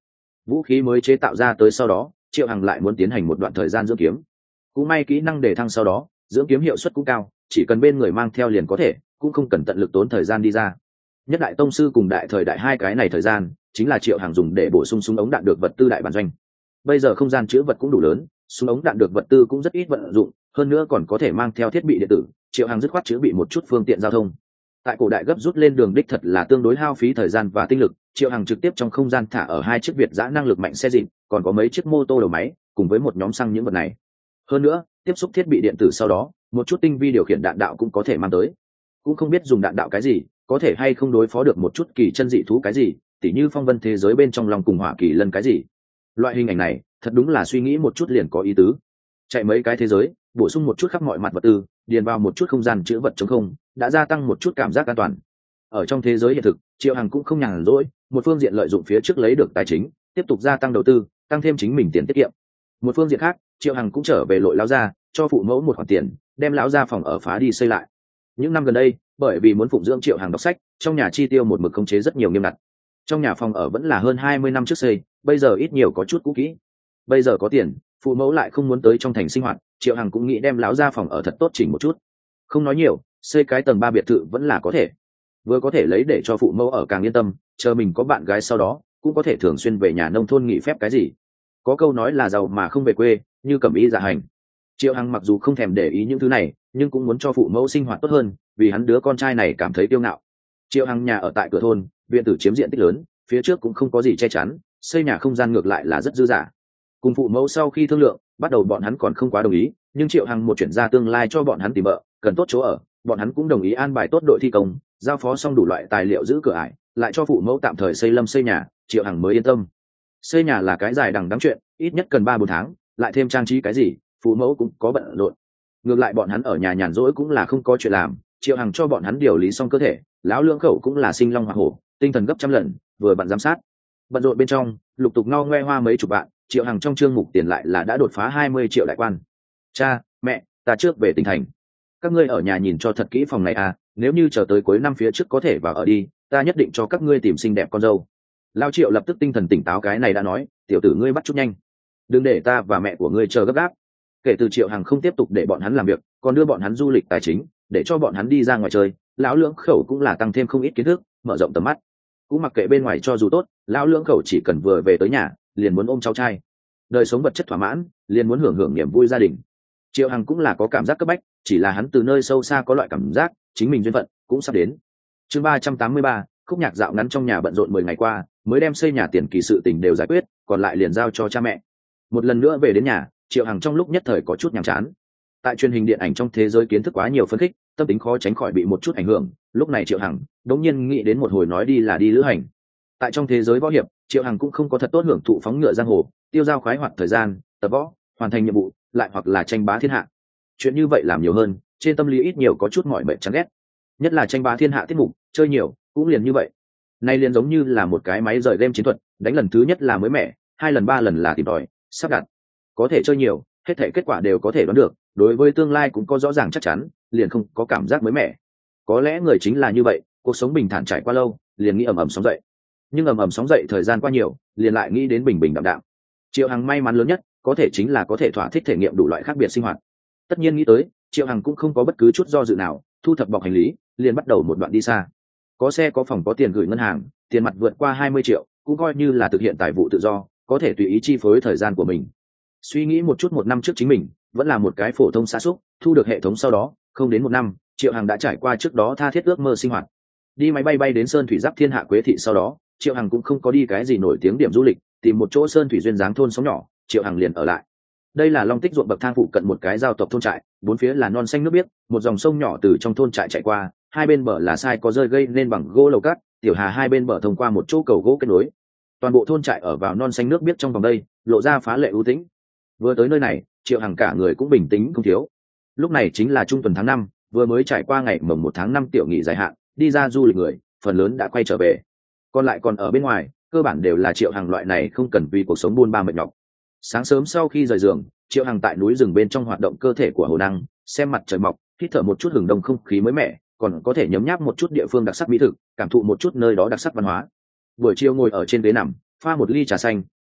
S1: vũ khí mới chế tạo ra tới sau đó Triệu Hằng lại muốn tiến hành một đoạn thời gian dưỡng kiếm. Cũng may kỹ năng đề thăng sau đó dưỡng kiếm hiệu suất cũng cao, chỉ cần bên người mang theo liền có thể, cũng không cần tận lực tốn thời gian đi ra. Nhất đại tông sư cùng đại thời đại hai cái này thời gian chính là Triệu Hằng dùng để bổ sung súng ống đạn được vật tư đại bản doanh. Bây giờ không gian chứa vật cũng đủ lớn, súng ống đạn được vật tư cũng rất ít vận dụng, hơn nữa còn có thể mang theo thiết bị điện tử, Triệu Hằng dứt khoát chứa bị một chút phương tiện giao thông. Tại cổ đại gấp rút lên đường đích thật là tương đối hao phí thời gian và tinh lực, Triệu Hằng trực tiếp trong không gian thả ở hai chiếc việt giã năng lực mạnh xe dịp, còn có mấy chiếc mô tô đầu máy cùng với một nhóm xăng những vật này. Hơn nữa tiếp xúc thiết bị điện tử sau đó một chút tinh vi điều khiển đạn đạo cũng có thể mang tới. Cũng không biết dùng đạn đạo cái gì, có thể hay không đối phó được một chút kỳ chân dị thú cái gì, tỉ như phong vân thế giới bên trong lòng cùng hỏa kỳ lân cái gì. Loại hình ảnh này thật đúng là suy nghĩ một chút liền có ý tứ. Chạy mấy cái thế giới, bổ sung một chút khắp mọi mặt vật tư, điền vào một chút không gian chứa vật trống không, đã gia tăng một chút cảm giác an toàn. Ở trong thế giới hiện thực, Triệu Hằng cũng không nhàn rỗi, một phương diện lợi dụng phía trước lấy được tài chính, tiếp tục gia tăng đầu tư, tăng thêm chính mình tiền tiết kiệm. Một phương diện khác, Triệu Hằng cũng trở về lội lão gia, cho phụ mẫu một khoản tiền, đem lão gia phòng ở phá đi xây lại. Những năm gần đây, bởi vì muốn phụng dưỡng Triệu Hằng đọc sách, trong nhà chi tiêu một mực khống chế rất nhiều nghiêm ngặt. Trong nhà phòng ở vẫn là hơn hai mươi năm trước xây, bây giờ ít nhiều có chút cũ kỹ. Bây giờ có tiền, phụ mẫu lại không muốn tới trong thành sinh hoạt, Triệu Hằng cũng nghĩ đem lão gia phòng ở thật tốt chỉnh một chút. Không nói nhiều, xây cái tầng ba biệt thự vẫn là có thể. Vừa có thể lấy để cho phụ mẫu ở càng yên tâm, chờ mình có bạn gái sau đó, cũng có thể thường xuyên về nhà nông thôn nghỉ phép cái gì. Có câu nói là giàu mà không về quê, như cẩm y dạ hành. Triệu Hằng mặc dù không thèm để ý những thứ này, nhưng cũng muốn cho phụ mẫu sinh hoạt tốt hơn, vì hắn đứa con trai này cảm thấy kiêu ngạo. Triệu Hằng nhà ở tại cửa thôn, viện tử chiếm diện tích lớn, phía trước cũng không có gì che chắn, xây nhà không gian ngược lại là rất dư dả. Cùng phụ mẫu sau khi thương lượng, bắt đầu bọn hắn còn không quá đồng ý, nhưng Triệu Hằng một chuyển ra tương lai cho bọn hắn tìm vợ, cần tốt chỗ ở, bọn hắn cũng đồng ý an bài tốt đội thi công, giao phó xong đủ loại tài liệu giữ cửa ải, lại cho phụ mẫu tạm thời xây lâm xây nhà, Triệu Hằng mới yên tâm. Xây nhà là cái dài đằng đẵng chuyện, ít nhất cần ba bốn tháng, lại thêm trang trí cái gì, phụ mẫu cũng có bận rộn. Ngược lại bọn hắn ở nhà nhàn rỗi cũng là không có chuyện làm, Triệu Hằng cho bọn hắn điều lý xong cơ thể, lão lưỡng khẩu cũng là sinh long hỏa hổ, tinh thần gấp trăm lần, vừa bận giám sát. Bận rộn bên trong, lục tục ngao ngoe hoa mấy chục bạn, Triệu Hằng trong chương mục tiền lại là đã đột phá hai mươi triệu đại quan. Cha, mẹ, ta trước về tỉnh thành. Các ngươi ở nhà nhìn cho thật kỹ phòng này à, nếu như chờ tới cuối năm phía trước có thể vào ở đi, ta nhất định cho các ngươi tìm xinh đẹp con dâu. Lao Triệu lập tức tinh thần tỉnh táo, cái này đã nói, tiểu tử ngươi bắt chút nhanh, đừng để ta và mẹ của ngươi chờ gấp gáp. Kể từ Triệu Hằng không tiếp tục để bọn hắn làm việc, còn đưa bọn hắn du lịch tài chính, để cho bọn hắn đi ra ngoài chơi, lão lưỡng khẩu cũng là tăng thêm không ít kiến thức, mở rộng tầm mắt. Cũng mặc kệ bên ngoài cho dù tốt, lão lưỡng khẩu chỉ cần vừa về tới nhà liền muốn ôm cháu trai, đời sống vật chất thỏa mãn, liền muốn hưởng hưởng niềm vui gia đình. Triệu Hằng cũng là có cảm giác cấp bách, chỉ là hắn từ nơi sâu xa có loại cảm giác chính mình duyên phận cũng sắp đến. Chương ba trăm tám mươi ba, khúc nhạc dạo ngắn trong nhà bận rộn mười ngày qua, mới đem xây nhà tiền kỳ sự tình đều giải quyết, còn lại liền giao cho cha mẹ. Một lần nữa về đến nhà, Triệu Hằng trong lúc nhất thời có chút nhàm chán. Tại truyền hình điện ảnh trong thế giới kiến thức quá nhiều phân khích, tâm tính khó tránh khỏi bị một chút ảnh hưởng, lúc này Triệu Hằng đống nhiên nghĩ đến một hồi nói đi là đi lữ hành. Tại trong thế giới võ hiệp, Triệu Hằng cũng không có thật tốt hưởng thụ phóng ngựa giang hồ, tiêu dao khoái hoạt thời gian, tập võ, hoàn thành nhiệm vụ, lại hoặc là tranh bá thiên hạ. Chuyện như vậy làm nhiều hơn, trên tâm lý ít nhiều có chút mỏi mệt chán ghét. Nhất là tranh bá thiên hạ tiết mục, chơi nhiều cũng liền như vậy. Nay liền giống như là một cái máy rời game chiến thuật, đánh lần thứ nhất là mới mẻ, hai lần ba lần là tìm tòi, sắp đặt. Có thể chơi nhiều, hết thể kết quả đều có thể đoán được, đối với tương lai cũng có rõ ràng chắc chắn, liền không có cảm giác mới mẻ. Có lẽ người chính là như vậy, cuộc sống bình thản trải qua lâu, liền nghĩ ầm ầm sóng dậy. Nhưng ầm ầm sóng dậy thời gian qua nhiều, liền lại nghĩ đến bình bình đạm đạm. Triệu Hằng may mắn lớn nhất, có thể chính là có thể thỏa thích thể nghiệm đủ loại khác biệt sinh hoạt. Tất nhiên nghĩ tới, Triệu Hằng cũng không có bất cứ chút do dự nào, thu thập bọc hành lý, liền bắt đầu một đoạn đi xa. Có xe có phòng có tiền gửi ngân hàng, tiền mặt vượt qua hai mươi triệu, cũng coi như là thực hiện tài vụ tự do, có thể tùy ý chi phối thời gian của mình. Suy nghĩ một chút, một năm trước chính mình vẫn là một cái phổ thông xã xúc, thu được hệ thống sau đó, không đến một năm, Triệu Hằng đã trải qua trước đó tha thiết ước mơ sinh hoạt. Đi máy bay bay đến Sơn Thủy Giáp Thiên Hạ Quế thị sau đó, Triệu Hằng cũng không có đi cái gì nổi tiếng điểm du lịch, tìm một chỗ sơn thủy duyên dáng thôn sống nhỏ, Triệu Hằng liền ở lại. Đây là Long Tích ruộng bậc thang phụ cận một cái giao tộc thôn trại, bốn phía là non xanh nước biếc, một dòng sông nhỏ từ trong thôn trại chạy qua, hai bên bờ là sai có rơi gây nên bằng gỗ lầu cát, tiểu hà hai bên bờ thông qua một chỗ cầu gỗ kết nối. Toàn bộ thôn trại ở vào non xanh nước biếc trong vòng đây, lộ ra phá lệ ưu tĩnh. Vừa tới nơi này, Triệu Hằng cả người cũng bình tĩnh không thiếu. Lúc này chính là trung tuần tháng năm, vừa mới trải qua ngày mồng một tháng năm tiểu nghỉ dài hạn, đi ra du lịch người, phần lớn đã quay trở về. Còn lại còn ở bên ngoài, cơ bản đều là Triệu Hằng loại này không cần vì cuộc sống buôn ba mệt nhọc. Sáng sớm sau khi rời giường, Triệu Hằng tại núi rừng bên trong hoạt động cơ thể của hồ năng, xem mặt trời mọc, hít thở một chút hừng đông không khí mới mẻ, còn có thể nhấm nháp một chút địa phương đặc sắc mỹ thực, cảm thụ một chút nơi đó đặc sắc văn hóa. Buổi chiều ngồi ở trên ghế nằm, pha một ly trà xanh,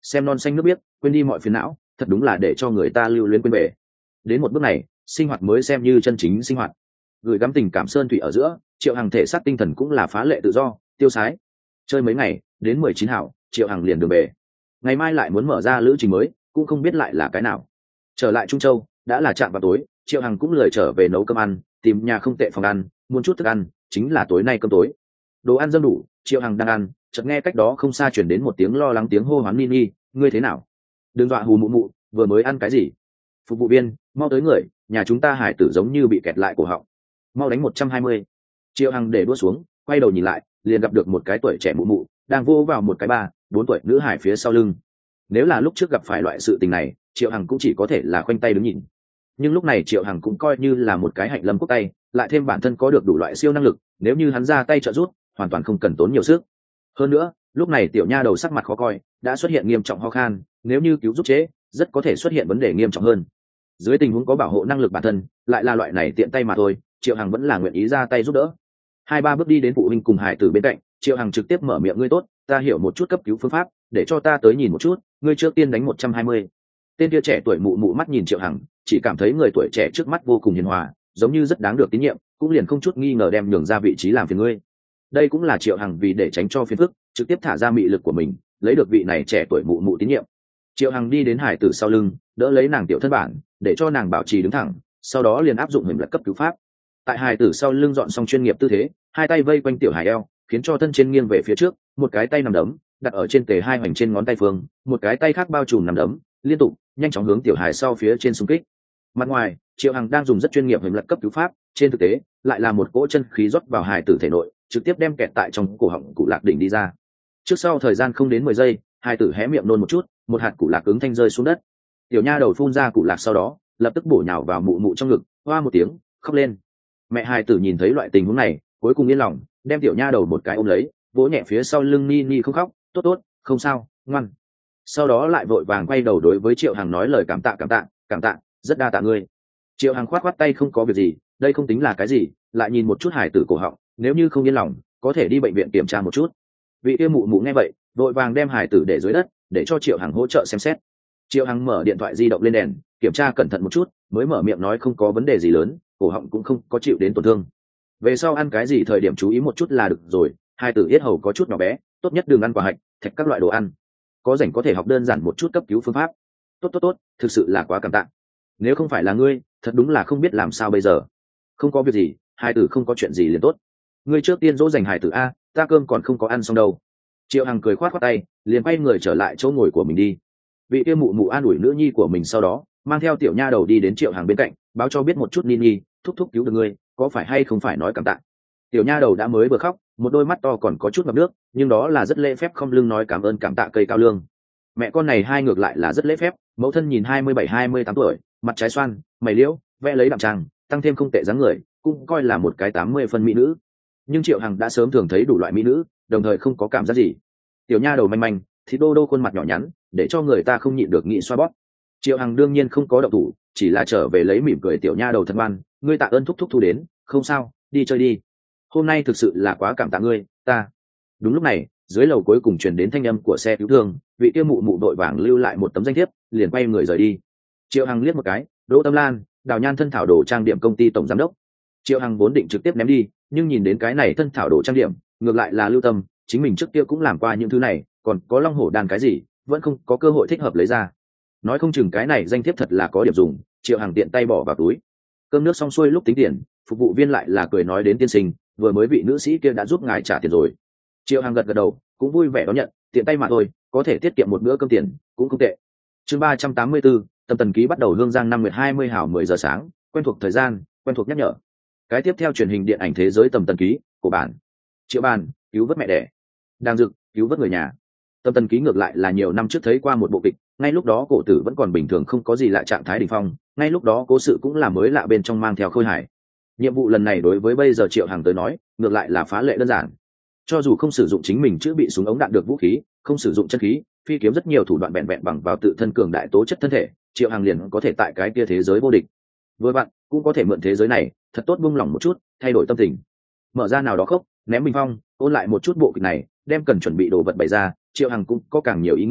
S1: xem non xanh nước biếc, quên đi mọi phiền não, thật đúng là để cho người ta lưu luyến quên về. Đến một bước này, sinh hoạt mới xem như chân chính sinh hoạt. Gửi gắm tình cảm sơn thủy ở giữa, Triệu Hằng thể xác tinh thần cũng là phá lệ tự do tiêu sái. Chơi mấy ngày, đến mười chín hảo, Triệu Hằng liền đường về. Ngày mai lại muốn mở ra lữ trình mới, cũng không biết lại là cái nào. Trở lại Trung Châu, đã là chạm vào tối, Triệu Hằng cũng lười trở về nấu cơm ăn, tìm nhà không tệ phòng ăn, muốn chút thức ăn, chính là tối nay cơm tối. Đồ ăn dâng đủ, Triệu Hằng đang ăn, chợt nghe cách đó không xa chuyển đến một tiếng lo lắng tiếng hô hoán Nini, ngươi thế nào? Đừng dọa hù mụ mụ, vừa mới ăn cái gì? Phục vụ viên, mau tới người, nhà chúng ta hải tử giống như bị kẹt lại cổ họng. Mau đánh một trăm hai mươi. Triệu Hằng để đua xuống, quay đầu nhìn lại, liền gặp được một cái tuổi trẻ mụ mụ, đang vô vào một cái ba, bốn tuổi nữ hải phía sau lưng. Nếu là lúc trước gặp phải loại sự tình này, Triệu Hằng cũng chỉ có thể là khoanh tay đứng nhìn. Nhưng lúc này Triệu Hằng cũng coi như là một cái hạnh lâm quốc tay, lại thêm bản thân có được đủ loại siêu năng lực, nếu như hắn ra tay trợ giúp, hoàn toàn không cần tốn nhiều sức. Hơn nữa, lúc này tiểu nha đầu sắc mặt khó coi, đã xuất hiện nghiêm trọng ho khan, nếu như cứu giúp chế, rất có thể xuất hiện vấn đề nghiêm trọng hơn. Dưới tình huống có bảo hộ năng lực bản thân, lại là loại này tiện tay mà thôi, Triệu Hằng vẫn là nguyện ý ra tay giúp đỡ. Hai ba bước đi đến phụ huynh cùng hải tử bên cạnh, Triệu Hằng trực tiếp mở miệng, ngươi tốt, ta hiểu một chút cấp cứu phương pháp, để cho ta tới nhìn một chút, ngươi trước tiên đánh một trăm hai mươi. Tên kia trẻ tuổi mụ mụ mắt nhìn Triệu Hằng, chỉ cảm thấy người tuổi trẻ trước mắt vô cùng hiền hòa, giống như rất đáng được tín nhiệm, cũng liền không chút nghi ngờ đem nhường ra vị trí làm phiền ngươi. Đây cũng là Triệu Hằng vì để tránh cho phiền phức, trực tiếp thả ra mị lực của mình, lấy được vị này trẻ tuổi mụ mụ tín nhiệm. Triệu Hằng đi đến hải tử sau lưng, đỡ lấy nàng tiểu thân bản, để cho nàng bảo trì đứng thẳng, sau đó liền áp dụng hình lật cấp cứu pháp. Tại hải tử sau lưng dọn xong chuyên nghiệp tư thế, hai tay vây quanh tiểu hải eo, khiến cho thân trên nghiêng về phía trước, một cái tay nằm đấm đặt ở trên tề hai hoành trên ngón tay phương, một cái tay khác bao trùm nằm đấm, liên tục nhanh chóng hướng tiểu hải sau phía trên xung kích. Mặt ngoài, Triệu Hằng đang dùng rất chuyên nghiệp hình lật cấp cứu pháp, trên thực tế lại là một cỗ chân khí rót vào hải tử thể nội, trực tiếp đem kẹt tại trong cổ họng cụ lạc đỉnh đi ra. Trước sau thời gian không đến mười giây, hải tử hé miệng nôn một chút, một hạt cụ lạc ứng thanh rơi xuống đất. Tiểu nha đầu phun ra cụ lạc sau đó, lập tức bổ nhào vào mụ mụ trong ngực, hoa một tiếng khóc lên. Mẹ hải tử nhìn thấy loại tình huống này, cuối cùng yên lòng, đem tiểu nha đầu một cái ôm lấy, vỗ nhẹ phía sau lưng, ni ni không khóc, tốt tốt, không sao, ngoan. Sau đó lại vội vàng quay đầu đối với Triệu Hằng nói lời cảm tạ cảm tạ cảm tạ, rất đa tạ ngươi. Triệu Hằng khoát khoát tay, không có việc gì, đây không tính là cái gì, lại nhìn một chút hải tử cổ họng, nếu như không yên lòng, có thể đi bệnh viện kiểm tra một chút. Vị kia mụ mụ nghe vậy, vội vàng đem hải tử để dưới đất, để cho Triệu Hằng hỗ trợ xem xét. Triệu Hằng mở điện thoại di động lên đèn, kiểm tra cẩn thận một chút, mới mở miệng nói không có vấn đề gì lớn, cổ họng cũng không có chịu đến tổn thương. Về sau ăn cái gì thời điểm chú ý một chút là được rồi, hai tử yết hầu có chút nhỏ bé, tốt nhất đừng ăn quả hạch, thạch các loại đồ ăn. Có rảnh có thể học đơn giản một chút cấp cứu phương pháp. Tốt tốt tốt, thực sự là quá cảm tạ. Nếu không phải là ngươi, thật đúng là không biết làm sao bây giờ. Không có việc gì, hai tử không có chuyện gì liền tốt. Ngươi trước tiên dỗ dành hải tử a, ta cơm còn không có ăn xong đâu. Triệu Hằng cười khoát khoát tay, liền quay người trở lại chỗ ngồi của mình đi. Vị kia mụ mụ an ủi nữ nhi của mình, sau đó mang theo tiểu nha đầu đi đến Triệu Hằng bên cạnh, báo cho biết một chút Nini, thúc thúc cứu được ngươi, có phải hay không phải nói cảm tạ. Tiểu nha đầu đã mới vừa khóc, một đôi mắt to còn có chút ngập nước, nhưng đó là rất lễ phép không lưng nói cảm ơn cảm tạ cây cao lương. Mẹ con này hai ngược lại là rất lễ phép, mẫu thân nhìn hai mươi bảy hai mươi tám tuổi, mặt trái xoan, mày liễu, vẽ lấy đạm trang, tăng thêm không tệ dáng người, cũng coi là một cái tám mươi phân mỹ nữ. Nhưng Triệu Hằng đã sớm thường thấy đủ loại mỹ nữ, đồng thời không có cảm giác gì. Tiểu nha đầu manh manh, thì đô đô khuôn mặt nhỏ nhắn, để cho người ta không nhịn được nghĩ xoa bóp. Triệu Hằng đương nhiên không có động thủ, chỉ là trở về lấy mỉm cười tiểu nha đầu thân ngoan, ngươi tạ ơn thúc thúc thu đến, không sao, đi chơi đi. Hôm nay thực sự là quá cảm tạ ngươi, ta. Đúng lúc này, dưới lầu cuối cùng truyền đến thanh âm của xe cứu thương, vị kia mụ mụ đội vàng lưu lại một tấm danh thiếp, liền quay người rời đi. Triệu Hằng liếc một cái, Đỗ Tâm Lan, Đào Nhan thân thảo đồ trang điểm công ty tổng giám đốc. Triệu Hằng vốn định trực tiếp ném đi, nhưng nhìn đến cái này thân thảo đồ trang điểm, ngược lại là lưu tâm, chính mình trước kia cũng làm qua những thứ này, còn có long hổ đàn cái gì, vẫn không có cơ hội thích hợp lấy ra. Nói không chừng cái này danh thiếp thật là có điểm dùng, Triệu Hằng tiện tay bỏ vào túi. Cơm nước xong xuôi lúc tính tiền, phục vụ viên lại là cười nói đến tiên sinh, vừa mới vị nữ sĩ kia đã giúp ngài trả tiền rồi. Triệu Hằng gật gật đầu, cũng vui vẻ đón nhận, tiện tay mà thôi, có thể tiết kiệm một bữa cơm tiền, cũng không tệ. Chương ba trăm tám mươi tư, Tâm Tần Ký bắt đầu hương giang năm nguyệt hai mươi hảo mười giờ sáng, quen thuộc thời gian, quen thuộc nhắc nhở. Cái tiếp theo truyền hình điện ảnh thế giới Tâm Tần Ký, của bản. Triệu Bàn, cứu vớt mẹ đẻ. Đang Dực, cứu vớt người nhà. Tâm Tần Ký ngược lại là nhiều năm trước thấy qua một bộ kịch, ngay lúc đó cổ tử vẫn còn bình thường không có gì lạ trạng thái đỉnh phong, ngay lúc đó cố sự cũng là mới lạ bên trong mang theo khôi hài. Nhiệm vụ lần này đối với bây giờ Triệu Hằng tới nói, ngược lại là phá lệ đơn giản. Cho dù không sử dụng chính mình chữa bị súng ống đạn được vũ khí, không sử dụng chân khí, phi kiếm rất nhiều thủ đoạn bèn bèn bằng vào tự thân cường đại tố chất thân thể, Triệu Hằng liền có thể tại cái kia thế giới vô địch. Với bạn, cũng có thể mượn thế giới này, thật tốt buông lỏng một chút, thay đổi tâm tình. Mở ra nào đó khốc, ném bình phong, ôn lại một chút bộ kịch này, đem cần chuẩn bị đồ vật bày ra, Triệu Hằng cũng có càng nhiều ý nghĩ,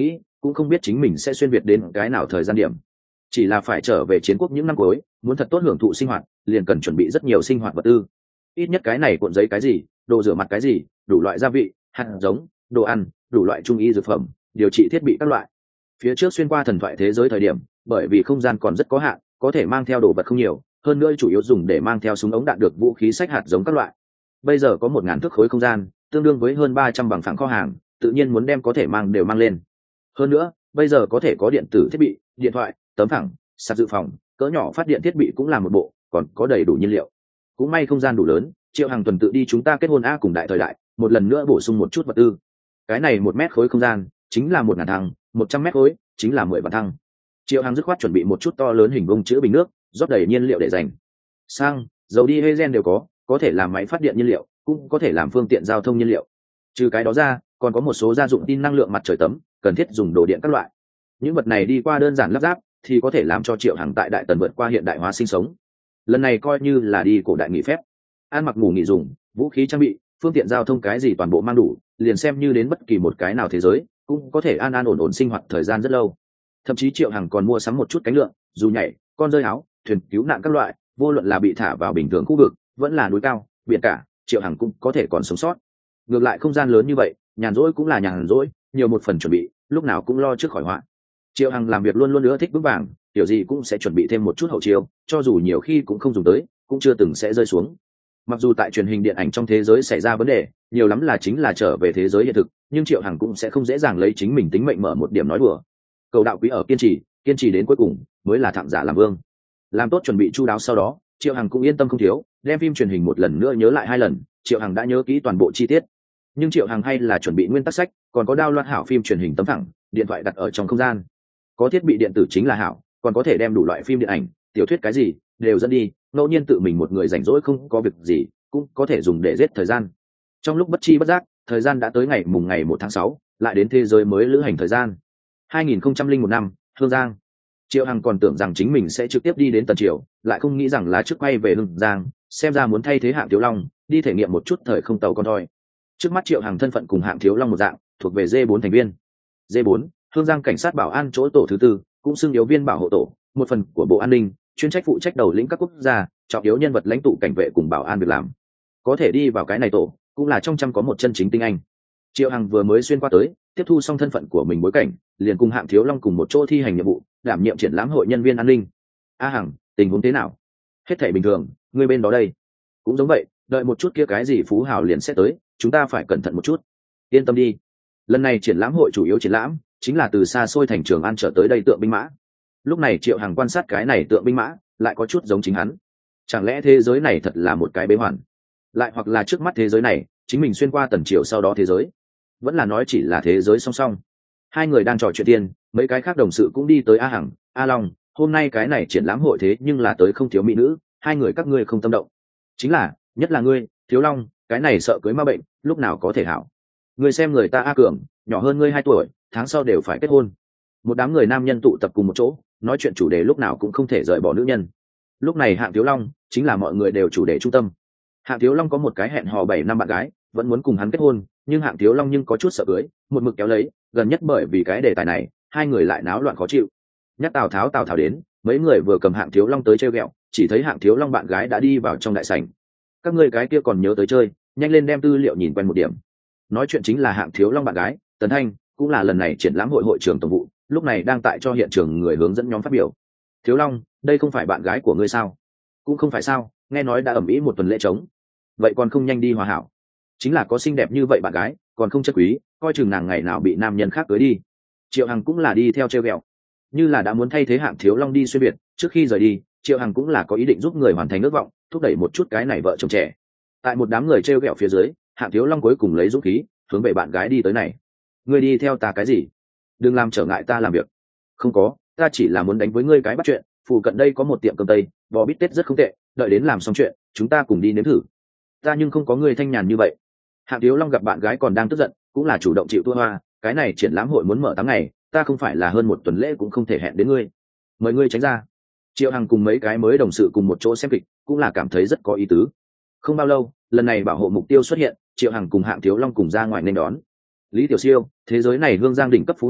S1: cũng không biết chính mình sẽ xuyên việt đến cái nào thời gian điểm. Chỉ là phải trở về chiến quốc những năm cuối, muốn thật tốt hưởng thụ sinh hoạt, liền cần chuẩn bị rất nhiều sinh hoạt vật tư. Ít nhất cái này cuộn giấy cái gì, đồ rửa mặt cái gì, đủ loại gia vị, hạt giống, đồ ăn, đủ loại trung y dược phẩm, điều trị thiết bị các loại. Phía trước xuyên qua thần thoại thế giới thời điểm, bởi vì không gian còn rất có hạn, có thể mang theo đồ vật không nhiều, hơn nữa chủ yếu dùng để mang theo súng ống đạn được vũ khí sách hạt giống các loại. Bây giờ có một ngàn thước khối không gian, tương đương với hơn ba trăm bằng phẳng kho hàng, tự nhiên muốn đem có thể mang đều mang lên. Hơn nữa, bây giờ có thể có điện tử thiết bị, điện thoại, tấm phẳng, sạc dự phòng, cỡ nhỏ phát điện thiết bị cũng là một bộ, còn có đầy đủ nhiên liệu. Cũng may không gian đủ lớn, Triệu Hằng tuần tự đi chúng ta kết hôn a cùng đại thời đại, một lần nữa bổ sung một chút vật tư. Cái này một mét khối không gian chính là một ngàn thăng, một trăm mét khối chính là mười vạn thăng. Triệu Hằng dứt khoát chuẩn bị một chút to lớn hình vuông chứa bình nước, rót đầy nhiên liệu để dành. Xăng, dầu diesel đều có, có thể làm máy phát điện nhiên liệu, cũng có thể làm phương tiện giao thông nhiên liệu. Trừ cái đó ra, còn có một số gia dụng tin năng lượng mặt trời tấm, cần thiết dùng đồ điện các loại. Những vật này đi qua đơn giản lắp ráp, thì có thể làm cho Triệu Hằng tại Đại Tần vượt qua hiện đại hóa sinh sống. Lần này coi như là đi cổ đại nghỉ phép, ăn mặc ngủ nghỉ dùng, vũ khí trang bị, phương tiện giao thông cái gì toàn bộ mang đủ, liền xem như đến bất kỳ một cái nào thế giới, cũng có thể an an ổn ổn sinh hoạt thời gian rất lâu. Thậm chí Triệu Hằng còn mua sắm một chút cánh lượng, dù nhảy, con rơi áo, thuyền cứu nạn các loại, vô luận là bị thả vào bình thường khu vực, vẫn là núi cao, biển cả, Triệu Hằng cũng có thể còn sống sót. Ngược lại không gian lớn như vậy, nhàn rỗi cũng là nhàn rỗi, nhiều một phần chuẩn bị, lúc nào cũng lo trước khỏi họa. Triệu Hằng làm việc luôn luôn nữa thích vững vàng, kiểu gì cũng sẽ chuẩn bị thêm một chút hậu chiêu, cho dù nhiều khi cũng không dùng tới, cũng chưa từng sẽ rơi xuống. Mặc dù tại truyền hình điện ảnh trong thế giới xảy ra vấn đề, nhiều lắm là chính là trở về thế giới hiện thực, nhưng Triệu Hằng cũng sẽ không dễ dàng lấy chính mình tính mệnh mở một điểm nói đùa. Cầu đạo quý ở kiên trì, kiên trì đến cuối cùng mới là thặng giả làm vương. Làm tốt chuẩn bị chu đáo sau đó, Triệu Hằng cũng yên tâm không thiếu, đem phim truyền hình một lần nữa nhớ lại hai lần, Triệu Hằng đã nhớ kỹ toàn bộ chi tiết. Nhưng Triệu Hằng hay là chuẩn bị nguyên tắc sách, còn có download hảo phim truyền hình tấm phẳng, điện thoại đặt ở trong không gian. Có thiết bị điện tử chính là hảo, còn có thể đem đủ loại phim điện ảnh, tiểu thuyết cái gì đều dẫn đi, ngẫu nhiên tự mình một người rảnh rỗi không có việc gì, cũng có thể dùng để giết thời gian. Trong lúc bất chi bất giác, thời gian đã tới ngày mùng ngày một tháng sáu, lại đến thế giới mới lữ hành thời gian. hai nghìn không trăm lẻ một năm, Hương Giang. Triệu Hằng còn tưởng rằng chính mình sẽ trực tiếp đi đến Tần Triều, lại không nghĩ rằng lá trước quay về Hương Giang, xem ra muốn thay thế Hạng Thiếu Long, đi thể nghiệm một chút thời không tàu con thoi. Trước mắt Triệu Hằng thân phận cùng Hạng Thiếu Long một dạng, thuộc về D bốn thành viên. D bốn, Hương Giang cảnh sát bảo an chỗ tổ thứ tư, cũng xưng yếu viên bảo hộ tổ, một phần của Bộ An ninh, chuyên trách phụ trách đầu lĩnh các quốc gia, trọng yếu nhân vật lãnh tụ cảnh vệ cùng bảo an việc làm. Có thể đi vào cái này tổ, cũng là trong trăm có một chân chính tinh anh. Triệu Hằng vừa mới xuyên qua tới, tiếp thu xong thân phận của mình bối cảnh, liền cùng Hạng Thiếu Long cùng một chỗ thi hành nhiệm vụ, đảm nhiệm triển lãm hội nhân viên an ninh. A Hằng, tình huống thế nào? Hết thảy bình thường, ngươi bên đó đây? Cũng giống vậy, đợi một chút kia cái gì phú hào liền sẽ tới, chúng ta phải cẩn thận một chút. Yên tâm đi, lần này triển lãm hội chủ yếu triển lãm chính là từ xa xôi thành Trường An trở tới đây tượng binh mã. Lúc này Triệu Hằng quan sát cái này tượng binh mã, lại có chút giống chính hắn. Chẳng lẽ thế giới này thật là một cái bế hoàn? Lại hoặc là trước mắt thế giới này, chính mình xuyên qua Tần Triều sau đó thế giới, vẫn là nói chỉ là thế giới song song. Hai người đang trò chuyện tiên, mấy cái khác đồng sự cũng đi tới. A Hằng, A Long, hôm nay cái này triển lãm hội thế nhưng là tới không thiếu mỹ nữ, hai người các ngươi không tâm động? Chính là, nhất là ngươi, Thiếu Long, cái này sợ cưới ma bệnh, lúc nào có thể hảo? Ngươi xem người ta A Cường, nhỏ hơn ngươi hai tuổi, tháng sau đều phải kết hôn. Một đám người nam nhân tụ tập cùng một chỗ, nói chuyện chủ đề lúc nào cũng không thể rời bỏ nữ nhân. Lúc này Hạng Thiếu Long chính là mọi người đều chủ đề trung tâm. Hạng Thiếu Long có một cái hẹn hò bảy năm bạn gái, vẫn muốn cùng hắn kết hôn, nhưng Hạng Thiếu Long nhưng có chút sợ cưới, một mực kéo lấy, gần nhất bởi vì cái đề tài này, hai người lại náo loạn khó chịu. Nhắc Tào Tháo Tào Tháo đến, mấy người vừa cầm Hạng Thiếu Long tới chơi ghẹo, chỉ thấy Hạng Thiếu Long bạn gái đã đi vào trong đại sảnh. Các ngươi cái kia còn nhớ tới chơi, nhanh lên đem tư liệu nhìn quen một điểm. Nói chuyện chính là Hạng Thiếu Long bạn gái, Tần Thanh, cũng là lần này triển lãm hội hội trưởng tổng vụ, lúc này đang tại cho hiện trường người hướng dẫn nhóm phát biểu. Thiếu Long, đây không phải bạn gái của ngươi sao? Cũng không phải sao, nghe nói đã ẩm ĩ một tuần lễ trống. Vậy còn không nhanh đi hòa hảo? Chính là có xinh đẹp như vậy bạn gái, còn không chất quý, coi chừng nàng ngày nào bị nam nhân khác cưới đi. Triệu Hằng cũng là đi theo treo ghẹo, như là đã muốn thay thế Hạng Thiếu Long đi xuyên việt. Trước khi rời đi, Triệu Hằng cũng là có ý định giúp người hoàn thành ước vọng, thúc đẩy một chút cái này vợ chồng trẻ. Tại một đám người treo ghẹo phía dưới, Hạng Thiếu Long cuối cùng lấy dũng khí, hướng về bạn gái đi tới này. Ngươi đi theo ta cái gì? Đừng làm trở ngại ta làm việc. Không có, ta chỉ là muốn đánh với ngươi cái bắt chuyện. Phụ cận đây có một tiệm cơm tây, bò bít tết rất không tệ, đợi đến làm xong chuyện, chúng ta cùng đi nếm thử. Ta nhưng không có ngươi thanh nhàn như vậy. Hạng Thiếu Long gặp bạn gái còn đang tức giận, cũng là chủ động chịu thua hoa. Cái này triển lãm hội muốn mở tám ngày, ta không phải là hơn một tuần lễ cũng không thể hẹn đến ngươi. Mời ngươi tránh ra. Triệu Hằng cùng mấy cái mới đồng sự cùng một chỗ xem kịch, cũng là cảm thấy rất có ý tứ. Không bao lâu, lần này bảo hộ mục tiêu xuất hiện, Triệu Hằng cùng Hạng Thiếu Long cùng ra ngoài nên đón. Lý Tiểu Siêu, thế giới này Hương Giang đỉnh cấp phú hảo,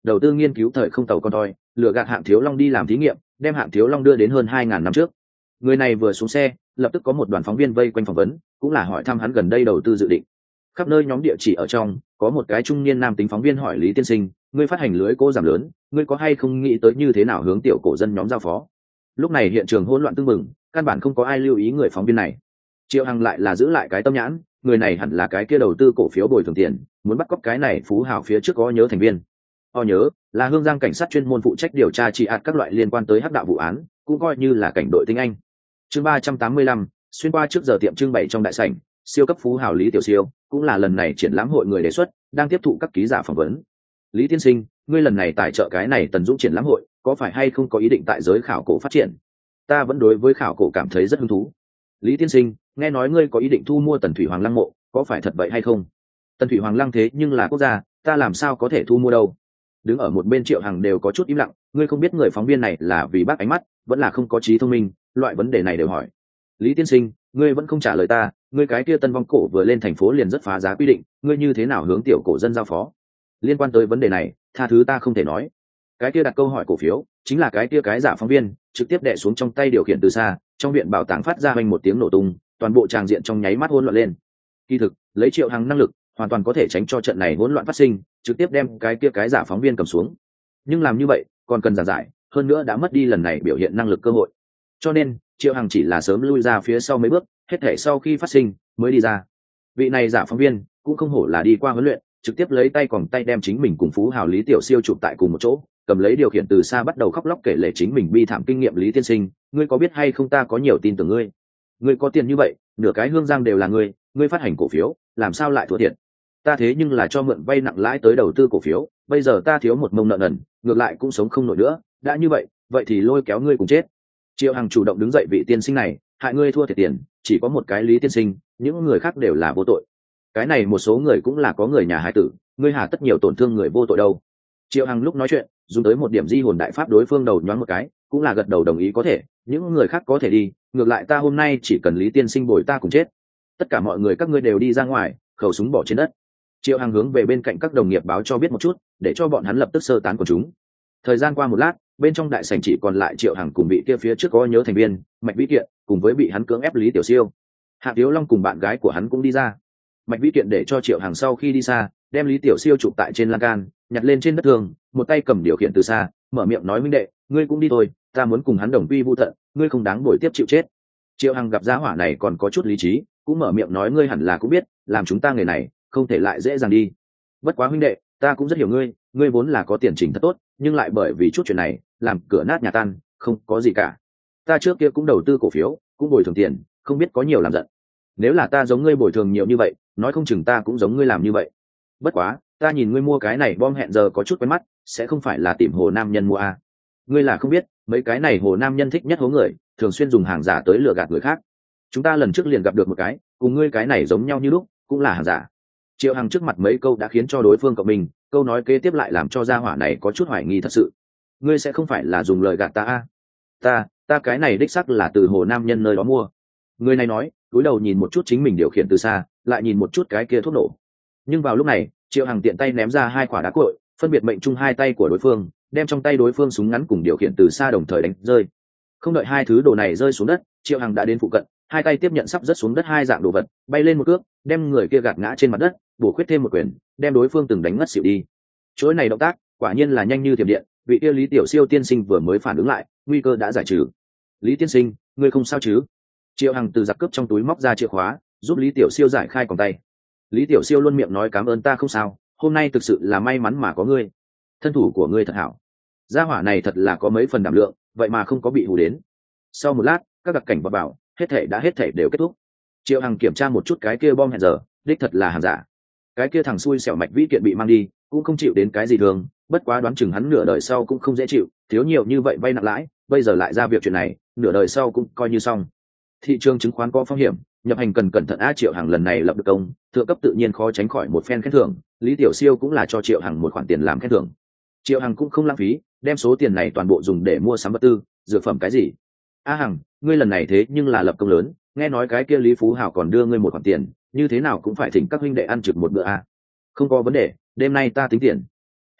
S1: đầu tư nghiên cứu thời không tàu con toi, lừa gạt Hạng Thiếu Long đi làm thí nghiệm, đem Hạng Thiếu Long đưa đến hơn hai ngàn năm trước. Người này vừa xuống xe, lập tức có một đoàn phóng viên vây quanh phỏng vấn, cũng là hỏi thăm hắn gần đây đầu tư dự định. Khắp nơi nhóm địa chỉ ở trong, có một cái trung niên nam tính phóng viên hỏi Lý tiên sinh, ngươi phát hành lưới cô giảm lớn, ngươi có hay không nghĩ tới như thế nào hướng tiểu cổ dân nhóm giao phó? Lúc này hiện trường hỗn loạn tưng bừng, căn bản không có ai lưu ý người phóng viên này. Triệu Hằng lại là giữ lại cái tâm nhãn, người này hẳn là cái kia đầu tư cổ phiếu bồi thường tiền, muốn bắt cóc cái này phú hào phía trước có nhớ thành viên. O nhớ là Hương Giang cảnh sát chuyên môn phụ trách điều tra trị ạt các loại liên quan tới hắc đạo vụ án, cũng coi như là cảnh đội tinh anh. Chương ba trăm tám mươi lăm, xuyên qua trước giờ tiệm trưng bày trong đại sảnh, siêu cấp phú hào Lý Tiểu Siêu, cũng là lần này triển lãm hội người đề xuất, đang tiếp thụ các ký giả phỏng vấn. Lý tiên sinh, ngươi lần này tài trợ cái này Tần Dũng triển lãm hội, có phải hay không có ý định tại giới khảo cổ phát triển? Ta vẫn đối với khảo cổ cảm thấy rất hứng thú. Lý tiên sinh, nghe nói ngươi có ý định thu mua Tần Thủy Hoàng Lăng mộ, có phải thật vậy hay không? Tần Thủy Hoàng Lăng thế nhưng là quốc gia, ta làm sao có thể thu mua đâu? Đứng ở một bên Triệu Hằng đều có chút im lặng, ngươi không biết người phóng viên này là vì bác ánh mắt, vẫn là không có trí thông minh, loại vấn đề này đều hỏi. Lý tiên sinh, ngươi vẫn không trả lời ta, ngươi cái kia Tân Vong cổ vừa lên thành phố liền rất phá giá quy định, ngươi như thế nào hướng tiểu cổ dân giao phó? Liên quan tới vấn đề này, tha thứ ta không thể nói. Cái kia đặt câu hỏi cổ phiếu, chính là cái kia cái giả phóng viên, trực tiếp đè xuống trong tay điều khiển từ xa, trong viện bảo tàng phát ra hoành một tiếng nổ tung, toàn bộ tràng diện trong nháy mắt hỗn loạn lên. Kỳ thực, lấy Triệu Hằng năng lực, hoàn toàn có thể tránh cho trận này hỗn loạn phát sinh, trực tiếp đem cái kia cái giả phóng viên cầm xuống. Nhưng làm như vậy, còn cần giảng giải, hơn nữa đã mất đi lần này biểu hiện năng lực cơ hội. Cho nên, Triệu Hằng chỉ là sớm lui ra phía sau mấy bước, hết thể sau khi phát sinh mới đi ra. Vị này giả phóng viên cũng không hổ là đi qua huấn luyện, trực tiếp lấy tay còng tay đem chính mình cùng phú hào Lý Tiểu Siêu chụp tại cùng một chỗ, cầm lấy điều khiển từ xa bắt đầu khóc lóc kể lể chính mình bi thảm kinh nghiệm. Lý tiên sinh, ngươi có biết hay không ta có nhiều tin tưởng ngươi, ngươi có tiền như vậy, nửa cái Hương Giang đều là ngươi, ngươi phát hành cổ phiếu, làm sao lại thua thiệt? Ta thế nhưng là cho mượn vay nặng lãi tới đầu tư cổ phiếu, bây giờ ta thiếu một mông nợ nần, ngược lại cũng sống không nổi nữa, đã như vậy, vậy thì lôi kéo ngươi cùng chết. Triệu Hằng chủ động đứng dậy, vị tiên sinh này, hại ngươi thua thiệt tiền, chỉ có một cái Lý tiên sinh, những người khác đều là vô tội. Cái này một số người cũng là có người nhà hải tử, ngươi hà tất nhiều tổn thương người vô tội đâu. Triệu Hằng lúc nói chuyện, dùng tới một điểm di hồn đại pháp, đối phương đầu nhoáng một cái, cũng là gật đầu đồng ý có thể, những người khác có thể đi, ngược lại ta hôm nay chỉ cần Lý tiên sinh bồi ta cùng chết. Tất cả mọi người các ngươi đều đi ra ngoài, khẩu súng bỏ trên đất. Triệu Hằng hướng về bên cạnh các đồng nghiệp báo cho biết một chút, để cho bọn hắn lập tức sơ tán của chúng. Thời gian qua một lát, bên trong đại sảnh chỉ còn lại Triệu Hằng cùng vị kia phía trước có nhớ thành viên Mạch Vĩ Kiện, cùng với bị hắn cưỡng ép Lý Tiểu Siêu. Hạ Thiếu Long cùng bạn gái của hắn cũng đi ra. Mạch Vĩ Kiện để cho Triệu Hằng sau khi đi xa, đem Lý Tiểu Siêu chụp tại trên lan can, nhặt lên trên đất thường, một tay cầm điều khiển từ xa, mở miệng nói: minh đệ, ngươi cũng đi thôi, ta muốn cùng hắn đồng quy vu tận, ngươi không đáng bồi tiếp chịu chết. Triệu Hằng gặp giá hỏa này còn có chút lý trí, cũng mở miệng nói: ngươi hẳn là cũng biết, làm chúng ta người này không thể lại dễ dàng đi. Bất quá huynh đệ, ta cũng rất hiểu ngươi, ngươi vốn là có tiền trình thật tốt, nhưng lại bởi vì chút chuyện này làm cửa nát nhà tan, không có gì cả. Ta trước kia cũng đầu tư cổ phiếu, cũng bồi thường tiền, không biết có nhiều làm giận. Nếu là ta giống ngươi bồi thường nhiều như vậy, nói không chừng ta cũng giống ngươi làm như vậy. Bất quá, ta nhìn ngươi mua cái này bom hẹn giờ có chút quen mắt, sẽ không phải là tìm Hồ Nam Nhân mua à? Ngươi là không biết, mấy cái này Hồ Nam Nhân thích nhất hố người, thường xuyên dùng hàng giả tới lừa gạt người khác. Chúng ta lần trước liền gặp được một cái, cùng ngươi cái này giống nhau như lúc, cũng là hàng giả. Triệu Hằng trước mặt mấy câu đã khiến cho đối phương cộng mình, câu nói kế tiếp lại làm cho gia hỏa này có chút hoài nghi thật sự. Ngươi sẽ không phải là dùng lời gạt ta à? Ta, ta cái này đích xác là từ Hồ Nam Nhân nơi đó mua. Người này nói, cúi đầu nhìn một chút chính mình điều khiển từ xa, lại nhìn một chút cái kia thuốc nổ. Nhưng vào lúc này, Triệu Hằng tiện tay ném ra hai quả đá cội, phân biệt mệnh trung hai tay của đối phương, đem trong tay đối phương súng ngắn cùng điều khiển từ xa đồng thời đánh rơi. Không đợi hai thứ đồ này rơi xuống đất, Triệu Hằng đã đến phụ cận, hai tay tiếp nhận sắp rớt xuống đất hai dạng đồ vật, bay lên một cước, đem người kia gạt ngã trên mặt đất, bổ khuyết thêm một quyền, đem đối phương từng đánh ngất xỉu đi. Chuỗi này động tác, quả nhiên là nhanh như thiểm điện, vị kia Lý Tiểu Siêu tiên sinh vừa mới phản ứng lại, nguy cơ đã giải trừ. Lý tiên sinh, ngươi không sao chứ? Triệu Hằng từ giặc cướp trong túi móc ra chìa khóa, giúp Lý Tiểu Siêu giải khai còng tay. Lý Tiểu Siêu luôn miệng nói cảm ơn ta không sao, hôm nay thực sự là may mắn mà có ngươi, thân thủ của ngươi thật hảo. Gia hỏa này thật là có mấy phần đảm lượng, vậy mà không có bị hù đến. Sau một lát, các đặc cảnh vào bảo, hết thể đã hết thể đều kết thúc. Triệu Hằng kiểm tra một chút cái kia bom hẹn giờ, đích thật là hàng giả. Cái kia thằng xui xẻo Mạch Vĩ Kiện bị mang đi, cũng không chịu đến cái gì thường, bất quá đoán chừng hắn nửa đời sau cũng không dễ chịu, thiếu nhiều như vậy vay nặng lãi, bây giờ lại ra việc chuyện này, nửa đời sau cũng coi như xong. Thị trường chứng khoán có phong hiểm, nhập hành cần cẩn thận. A Triệu Hằng lần này lập được công, thượng cấp tự nhiên khó tránh khỏi một phen khen thưởng, Lý Tiểu Siêu cũng là cho Triệu Hằng một khoản tiền làm khen thưởng. Triệu Hằng cũng không lãng phí, đem số tiền này toàn bộ dùng để mua sắm vật tư, dược phẩm cái gì. A Hằng, ngươi lần này thế nhưng là lập công lớn, nghe nói cái kia Lý Phú Hảo còn đưa ngươi một khoản tiền, như thế nào cũng phải thỉnh các huynh đệ ăn trực một bữa a. Không có vấn đề, đêm nay ta tính tiền. Hảo,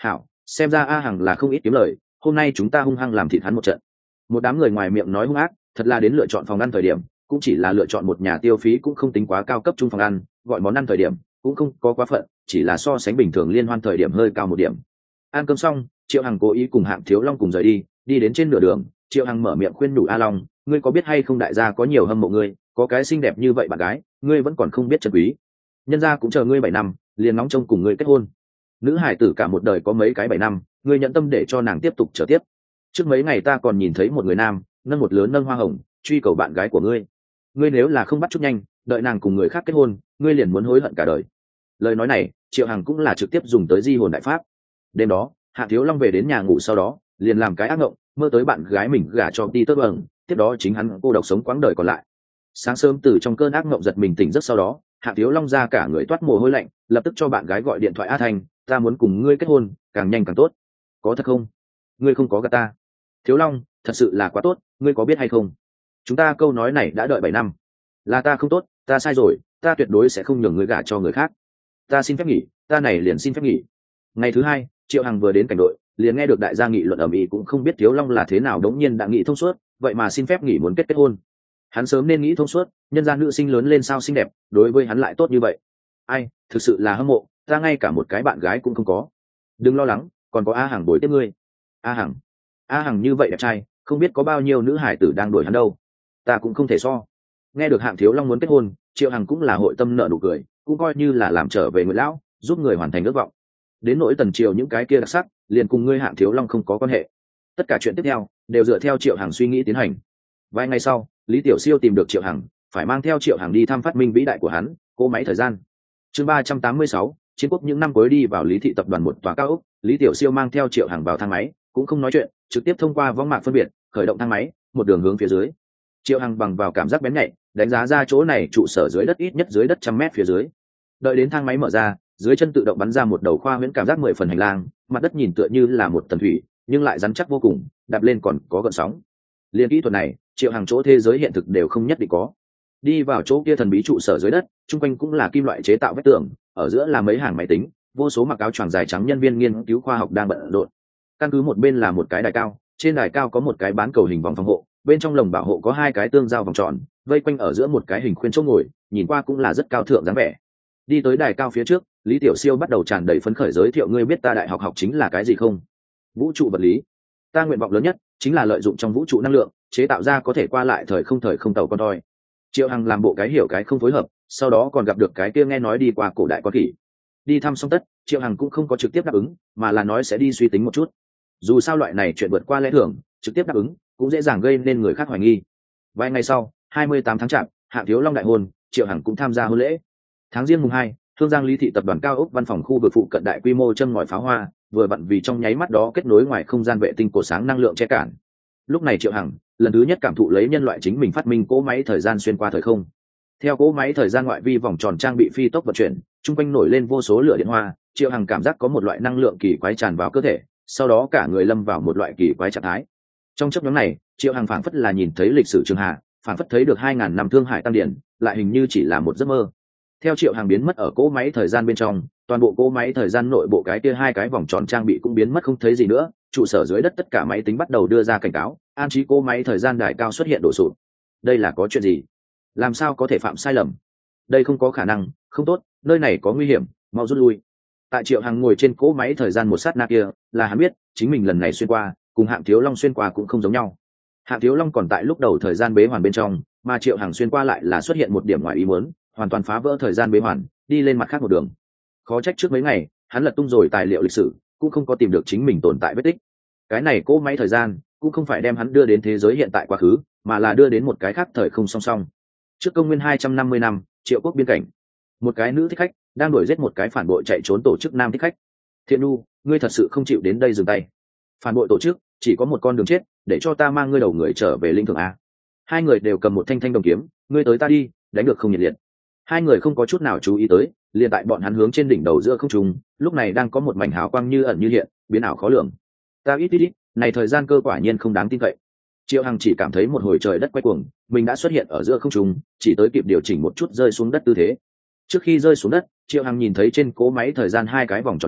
S1: xem ra A Hằng là không ít kiếm lời, hôm nay chúng ta hung hăng làm thịt hắn một trận. Một đám người ngoài miệng nói hung ác, thật là đến lựa chọn phòng ăn thời điểm cũng chỉ là lựa chọn một nhà tiêu phí cũng không tính quá cao cấp chung phòng ăn, gọi món ăn thời điểm cũng không có quá phận, chỉ là so sánh bình thường liên hoan thời điểm hơi cao một điểm. Ăn cơm xong, Triệu Hằng cố ý cùng Hạng Thiếu Long cùng rời đi, đi đến trên nửa đường, Triệu Hằng mở miệng khuyên nhủ A Long, ngươi có biết hay không đại gia có nhiều hâm mộ ngươi, có cái xinh đẹp như vậy bạn gái, ngươi vẫn còn không biết trân quý. Nhân gia cũng chờ ngươi bảy năm, liền nóng trông cùng ngươi kết hôn. Nữ hải tử cả một đời có mấy cái bảy năm, ngươi nhận tâm để cho nàng tiếp tục trở tiếp. Trước mấy ngày ta còn nhìn thấy một người nam, nâng một lớn nâng hoa hồng, truy cầu bạn gái của ngươi. Ngươi nếu là không bắt chút nhanh, đợi nàng cùng người khác kết hôn, ngươi liền muốn hối hận cả đời. Lời nói này, Triệu Hằng cũng là trực tiếp dùng tới di hồn đại pháp. Đêm đó, Hạ Thiếu Long về đến nhà ngủ sau đó, liền làm cái ác mộng, mơ tới bạn gái mình gả cho đi tớt ẩn, tiếp đó chính hắn cô độc sống quãng đời còn lại. Sáng sớm từ trong cơn ác mộng giật mình tỉnh giấc sau đó, Hạ Thiếu Long ra cả người toát mồ hôi lạnh, lập tức cho bạn gái gọi điện thoại A Thanh, ta muốn cùng ngươi kết hôn, càng nhanh càng tốt. Có thật không? Ngươi không có gạt ta. Thiếu Long, thật sự là quá tốt, ngươi có biết hay không? Chúng ta câu nói này đã đợi bảy năm. Là ta không tốt, ta sai rồi, ta tuyệt đối sẽ không nhường ngươi gả cho người khác. Ta xin phép nghỉ, ta này liền xin phép nghỉ. Ngày thứ hai, Triệu Hằng vừa đến cảnh đội, liền nghe được đại gia nghị luận ầm ĩ, cũng không biết Thiếu Long là thế nào đống nhiên đã nghĩ thông suốt, vậy mà xin phép nghỉ muốn kết kết hôn. Hắn sớm nên nghĩ thông suốt, nhân gia nữ sinh lớn lên sao xinh đẹp, đối với hắn lại tốt như vậy. Ai, thực sự là hâm mộ, ta ngay cả một cái bạn gái cũng không có. Đừng lo lắng, còn có A Hằng bồi tiếp ngươi. A Hằng, A Hằng như vậy đẹp trai, không biết có bao nhiêu nữ hải tử đang đuổi hắn đâu. Ta cũng không thể so. Nghe được Hạng Thiếu Long muốn kết hôn, Triệu Hằng cũng là hội tâm nợ nụ cười, cũng coi như là làm trở về người lão, giúp người hoàn thành ước vọng. Đến nỗi Tần Triều những cái kia đặc sắc, liền cùng ngươi Hạng Thiếu Long không có quan hệ. Tất cả chuyện tiếp theo đều dựa theo Triệu Hằng suy nghĩ tiến hành. Vài ngày sau, Lý Tiểu Siêu tìm được Triệu Hằng, phải mang theo Triệu Hằng đi thăm phát minh vĩ đại của hắn, cỗ máy thời gian. Chương ba trăm tám mươi sáu, chiến quốc những năm cuối đi vào Lý thị tập đoàn một tòa cao ốc, Lý Tiểu Siêu mang theo Triệu Hằng vào thang máy, cũng không nói chuyện, trực tiếp thông qua võng mạc phân biệt, khởi động thang máy, một đường hướng phía dưới. Triệu Hằng bằng vào cảm giác bén nhạy, đánh giá ra chỗ này trụ sở dưới đất ít nhất dưới đất trăm mét phía dưới. Đợi đến thang máy mở ra, dưới chân tự động bắn ra một đầu khoa huyễn cảm giác mười phần hành lang, mặt đất nhìn tựa như là một tầng thủy, nhưng lại rắn chắc vô cùng, đạp lên còn có gợn sóng. Liên kỹ thuật này, Triệu Hằng chỗ thế giới hiện thực đều không nhất định có. Đi vào chỗ kia thần bí trụ sở dưới đất, chung quanh cũng là kim loại chế tạo vách tường, ở giữa là mấy hàng máy tính, vô số mặc áo choàng dài trắng nhân viên nghiên cứu khoa học đang bận rộn. Căn cứ một bên là một cái đài cao, trên đài cao có một cái bán cầu hình vòng phòng hộ, bên trong lồng bảo hộ có hai cái tương giao vòng tròn, vây quanh ở giữa một cái hình khuyên chỗ ngồi, nhìn qua cũng là rất cao thượng dáng vẻ. Đi tới đài cao phía trước, Lý Tiểu Siêu bắt đầu tràn đầy phấn khởi giới thiệu, ngươi biết ta đại học học chính là cái gì không? Vũ trụ vật lý. Ta nguyện vọng lớn nhất chính là lợi dụng trong vũ trụ năng lượng, chế tạo ra có thể qua lại thời không thời không tàu con toi. Triệu Hằng làm bộ cái hiểu cái không phối hợp, sau đó còn gặp được cái kia nghe nói đi qua cổ đại con khỉ. Đi thăm xong tất, Triệu Hằng cũng không có trực tiếp đáp ứng, mà là nói sẽ đi suy tính một chút. Dù sao loại này chuyện vượt qua lẽ thường, trực tiếp đáp ứng cũng dễ dàng gây nên người khác hoài nghi. Vài ngày sau, hai mươi tám tháng chạp, Hạng Thiếu Long đại hôn, Triệu Hằng cũng tham gia hôn lễ. Tháng Giêng mùng hai, Thương Giang Lý thị tập đoàn cao ốc văn phòng khu vực phụ cận đại quy mô châm ngòi pháo hoa, vừa vặn vì trong nháy mắt đó kết nối ngoài không gian vệ tinh cổ sáng năng lượng che cản. Lúc này Triệu Hằng lần thứ nhất cảm thụ lấy nhân loại chính mình phát minh cỗ máy thời gian xuyên qua thời không. Theo cỗ máy thời gian ngoại vi vòng tròn trang bị phi tốc vận chuyển, trung quanh nổi lên vô số lửa điện hoa, Triệu Hằng cảm giác có một loại năng lượng kỳ quái tràn vào cơ thể, sau đó cả người lâm vào một loại kỳ quái trạng thái. Trong chốc ngắn này, Triệu Hằng phảng phất là nhìn thấy lịch sử Trường Hà, phảng phất thấy được hai ngàn năm thương hải tăng điển, lại hình như chỉ là một giấc mơ. Theo Triệu Hằng biến mất ở cỗ máy thời gian bên trong, toàn bộ cỗ máy thời gian nội bộ cái kia hai cái vòng tròn trang bị cũng biến mất không thấy gì nữa, trụ sở dưới đất tất cả máy tính bắt đầu đưa ra cảnh cáo, an trí cỗ máy thời gian đài cao xuất hiện đổ sụt. Đây là có chuyện gì? Làm sao có thể phạm sai lầm? Đây không có khả năng, không tốt, nơi này có nguy hiểm, mau rút lui. Tại Triệu Hằng ngồi trên cỗ máy thời gian một sát na kia, là hắn biết, chính mình lần này xuyên qua, cùng Hạng Thiếu Long xuyên qua cũng không giống nhau. Hạng Thiếu Long còn tại lúc đầu thời gian bế hoàn bên trong, mà Triệu Hằng xuyên qua lại là xuất hiện một điểm ngoài ý muốn, hoàn toàn phá vỡ thời gian bế hoàn, đi lên mặt khác một đường. Khó trách trước mấy ngày, hắn lật tung rồi tài liệu lịch sử, cũng không có tìm được chính mình tồn tại vết tích. Cái này cỗ máy thời gian cũng không phải đem hắn đưa đến thế giới hiện tại quá khứ, mà là đưa đến một cái khác thời không song song. Trước công nguyên hai trăm năm mươi năm, Triệu quốc biên cảnh, một cái nữ thích khách đang đuổi giết một cái phản bội chạy trốn tổ chức nam thích khách. Thiện Nu, ngươi thật sự không chịu đến đây dừng tay. Phản bội tổ chức chỉ có một con đường chết, để cho ta mang ngươi đầu người trở về linh thường a. Hai người đều cầm một thanh thanh đồng kiếm, ngươi tới ta đi, đánh được không nhiệt liệt. Hai người không có chút nào chú ý tới, liền tại bọn hắn hướng trên đỉnh đầu giữa không trung, lúc này đang có một mảnh hào quang như ẩn như hiện, biến ảo khó lường. Ta ít ít ít, này thời gian cơ quả nhiên không đáng tin cậy. Triệu Hằng chỉ cảm thấy một hồi trời đất quay cuồng, mình đã xuất hiện ở giữa không trung, chỉ tới kịp điều chỉnh một chút rơi xuống đất tư thế. Trước khi rơi xuống đất, Triệu Hằng nhìn thấy trên cỗ máy thời gian hai cái vòng tròn lớn,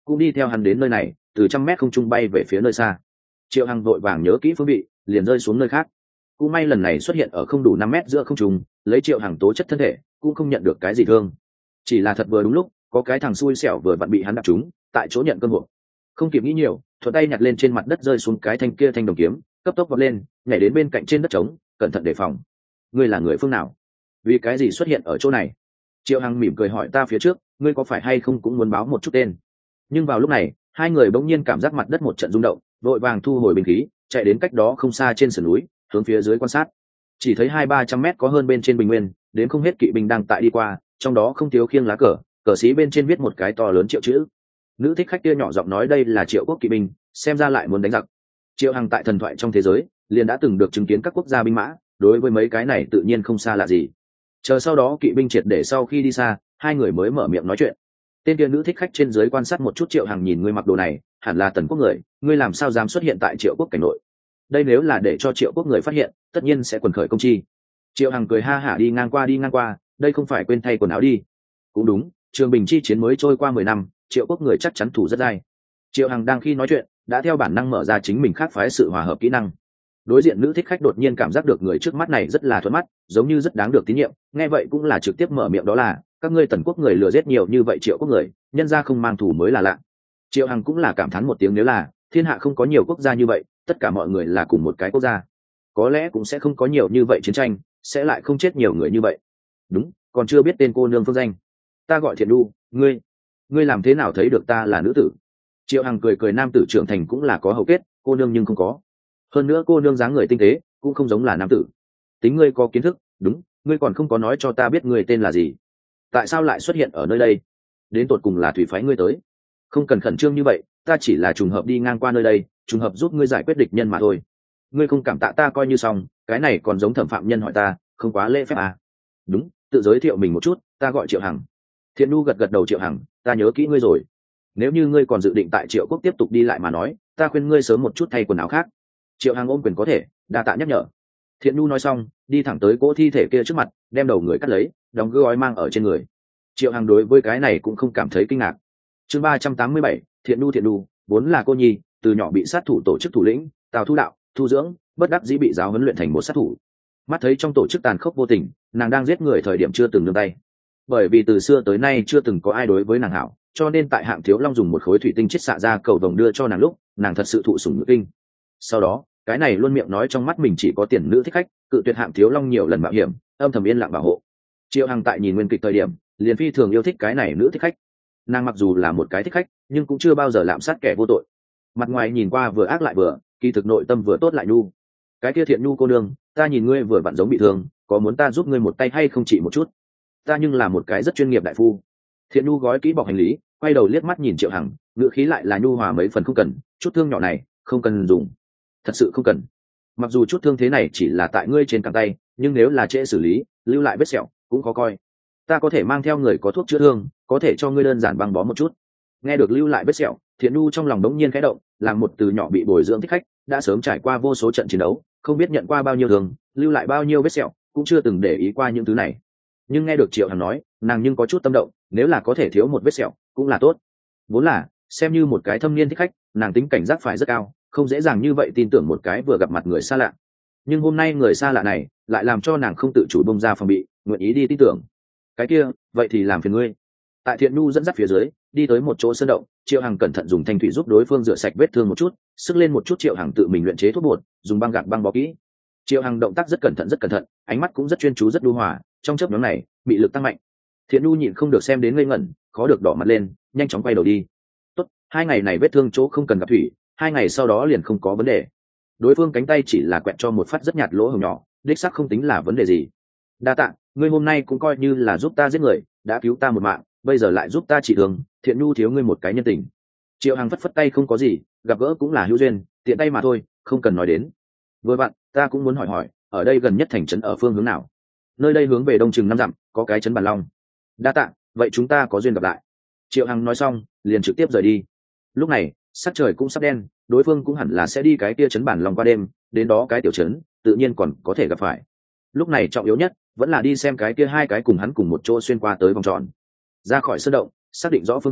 S1: cũng đi theo hắn đến nơi này, từ trăm mét không trung bay về phía nơi xa. Triệu Hằng vội vàng nhớ kỹ phương vị, liền rơi xuống nơi khác. Cũng may lần này xuất hiện ở không đủ năm mét giữa không trung, lấy Triệu Hằng tố chất thân thể cũng không nhận được cái gì thương, chỉ là thật vừa đúng lúc có cái thằng xui xẻo vừa vặn bị hắn đạp trúng, tại chỗ nhận cơn buộc. Không kịp nghĩ nhiều, thuận tay nhặt lên trên mặt đất rơi xuống cái thanh kia thanh đồng kiếm, cấp tốc vọt lên, nhảy đến bên cạnh trên đất trống, cẩn thận đề phòng. Ngươi là người phương nào? Vì cái gì xuất hiện ở chỗ này? Triệu Hằng mỉm cười hỏi. Ta phía trước, ngươi có phải hay không cũng muốn báo một chút tên? Nhưng vào lúc này, hai người bỗng nhiên cảm giác mặt đất một trận rung động, vội vàng thu hồi binh khí, chạy đến cách đó không xa trên sườn núi, hướng phía dưới quan sát. Chỉ thấy hai ba trăm mét có hơn bên trên bình nguyên, đến không hết kỵ binh đang tại đi qua, trong đó không thiếu khiêng lá cờ, cờ xí bên trên viết một cái to lớn Triệu chữ. Nữ thích khách kia nhỏ giọng nói đây là Triệu quốc kỵ binh, xem ra lại muốn đánh giặc. Triệu Hằng tại thần thoại trong thế giới liền đã từng được chứng kiến các quốc gia binh mã, đối với mấy cái này tự nhiên không xa lạ gì. Chờ sau đó kỵ binh triệt để sau khi đi xa, hai người mới mở miệng nói chuyện. Tên kia nữ thích khách trên dưới quan sát một chút Triệu Hằng, nhìn ngươi mặc đồ này hẳn là Tần quốc người, ngươi làm sao dám xuất hiện tại Triệu quốc cảnh nội? Đây nếu là để cho Triệu quốc người phát hiện, tất nhiên sẽ quần khởi công chi. Triệu Hằng cười ha hả, đi ngang qua đi ngang qua, đây không phải quên thay quần áo đi. Cũng đúng, Trường Bình chi chiến mới trôi qua mười năm, Triệu quốc người chắc chắn thủ rất dai. Triệu Hằng đang khi nói chuyện đã theo bản năng mở ra chính mình khác phái sự hòa hợp kỹ năng. Đối diện nữ thích khách đột nhiên cảm giác được người trước mắt này rất là thuận mắt, giống như rất đáng được tín nhiệm, nghe vậy cũng là trực tiếp mở miệng đó là các ngươi Tần quốc người lừa giết nhiều như vậy Triệu quốc người, nhân ra không mang thù mới là lạ. Triệu Hằng cũng là cảm thán một tiếng, nếu là thiên hạ không có nhiều quốc gia như vậy, tất cả mọi người là cùng một cái quốc gia, có lẽ cũng sẽ không có nhiều như vậy chiến tranh, sẽ lại không chết nhiều người như vậy. Đúng, còn chưa biết tên cô nương phương danh. Ta gọi Thiện Đu, ngươi ngươi làm thế nào thấy được ta là nữ tử? Triệu Hằng cười cười, nam tử trưởng thành cũng là có hậu kết, cô nương nhưng không có. Hơn nữa cô nương dáng người tinh tế, cũng không giống là nam tử. Tính ngươi có kiến thức, đúng, ngươi còn không có nói cho ta biết ngươi tên là gì. Tại sao lại xuất hiện ở nơi đây? Đến tột cùng là thủy phái ngươi tới? Không cần khẩn trương như vậy, ta chỉ là trùng hợp đi ngang qua nơi đây, trùng hợp giúp ngươi giải quyết địch nhân mà thôi. Ngươi không cảm tạ ta coi như xong, cái này còn giống thẩm phạm nhân hỏi ta, không quá lễ phép à? Đúng, tự giới thiệu mình một chút, ta gọi Triệu Hằng. Thiện Nu gật gật đầu, Triệu Hằng, ta nhớ kỹ ngươi rồi. Nếu như ngươi còn dự định tại Triệu quốc tiếp tục đi lại mà nói, ta khuyên ngươi sớm một chút thay quần áo khác. Triệu Hằng ôm quyền có thể, đa tạ nhắc nhở. Thiện Nu nói xong, đi thẳng tới cỗ thi thể kia trước mặt, đem đầu người cắt lấy, đóng gói mang ở trên người. Triệu Hằng đối với cái này cũng không cảm thấy kinh ngạc. Chương ba trăm tám mươi bảy, Thiện Nu Thiện Nu vốn là cô nhi, từ nhỏ bị sát thủ tổ chức thủ lĩnh Tào Thu Đạo thu dưỡng, bất đắc dĩ bị giáo huấn luyện thành một sát thủ. Mắt thấy trong tổ chức tàn khốc vô tình, nàng đang giết người thời điểm chưa từng nương tay. Bởi vì từ xưa tới nay chưa từng có ai đối với nàng hảo, cho nên tại Hạng Thiếu Long dùng một khối thủy tinh chiết xạ ra cầu vồng đưa cho nàng lúc, nàng thật sự thụ sủng nhược kinh. Sau đó, cái này luôn miệng nói trong mắt mình chỉ có tiền nữ thích khách, cự tuyệt Hạng Thiếu Long nhiều lần mạo hiểm, âm thầm yên lặng bảo hộ. Triệu Hằng tại nhìn nguyên kịch thời điểm, liền phi thường yêu thích cái này nữ thích khách. Nàng mặc dù là một cái thích khách, nhưng cũng chưa bao giờ lạm sát kẻ vô tội. Mặt ngoài nhìn qua vừa ác lại vừa, kỳ thực nội tâm vừa tốt lại nhu. Cái kia Thiện Nu cô nương, ta nhìn ngươi vừa vặn giống bị thương, có muốn ta giúp ngươi một tay hay không, chỉ một chút? Ta nhưng là một cái rất chuyên nghiệp đại phu. Thiện Nu gói kỹ bọc hành lý, quay đầu liếc mắt nhìn Triệu Hằng, ngữ khí lại là nhu hòa mấy phần, không cần, chút thương nhỏ này không cần dùng, thật sự không cần. Mặc dù chút thương thế này chỉ là tại ngươi trên cẳng tay, nhưng nếu là trễ xử lý, lưu lại vết sẹo cũng khó coi. Ta có thể mang theo người có thuốc chữa thương, có thể cho ngươi đơn giản băng bó một chút. Nghe được lưu lại vết sẹo, Thiện Nu trong lòng đống nhiên khẽ động, làm một từ nhỏ bị bồi dưỡng thích khách, đã sớm trải qua vô số trận chiến đấu, không biết nhận qua bao nhiêu thương, lưu lại bao nhiêu vết sẹo, cũng chưa từng để ý qua những thứ này. Nhưng nghe được Triệu Hằng nói, nàng nhưng có chút tâm động, nếu là có thể thiếu một vết sẹo cũng là tốt. Vốn là xem như một cái thâm niên thích khách, nàng tính cảnh giác phải rất cao, không dễ dàng như vậy tin tưởng một cái vừa gặp mặt người xa lạ. Nhưng hôm nay người xa lạ này lại làm cho nàng không tự chủ bông ra phòng bị, nguyện ý đi tin tưởng. Cái kia, vậy thì làm phiền ngươi. Tại Thiện Nu dẫn dắt phía dưới, đi tới một chỗ sơn động, Triệu Hằng cẩn thận dùng thanh thủy giúp đối phương rửa sạch vết thương một chút, sức lên một chút, Triệu Hằng tự mình luyện chế thuốc bột, dùng băng gạc băng bó kỹ. Triệu Hằng động tác rất cẩn thận rất cẩn thận, ánh mắt cũng rất chuyên chú rất nhu hòa, trong chớp nhoáng này, bị lực tăng mạnh. Thiện Nu nhịn không được xem đến ngây ngẩn, khó được đỏ mặt lên, nhanh chóng quay đầu đi. Tốt, hai ngày này vết thương chỗ không cần gặp thủy, hai ngày sau đó liền không có vấn đề. Đối phương cánh tay chỉ là quẹt cho một phát rất nhạt lỗ hổng nhỏ, đích xác không tính là vấn đề gì. Đa tạ, ngươi hôm nay cũng coi như là giúp ta giết người, đã cứu ta một mạng, bây giờ lại giúp ta trị thương, Thiện Nu thiếu ngươi một cái nhân tình. Triệu Hằng phất phất tay, không có gì, gặp gỡ cũng là hữu duyên, tiện tay mà thôi, không cần nói đến. Vừa vặn, ta cũng muốn hỏi hỏi, ở đây gần nhất thành trấn ở phương hướng nào? Nơi đây hướng về đông chừng năm dặm, có cái trấn Bản Long. Đa tạ, vậy chúng ta có duyên gặp lại. Triệu Hằng nói xong, liền trực tiếp rời đi. Lúc này, sắc trời cũng sắp đen, đối phương cũng hẳn là sẽ đi cái kia trấn Bản Long qua đêm, đến đó cái tiểu trấn, tự nhiên còn có thể gặp phải. Lúc này trọng yếu nhất vẫn là đi xem cái kia hai cái cùng hắn cùng một chỗ xuyên qua tới vòng tròn. Ra khỏi sơn động, xác định rõ phương hướng,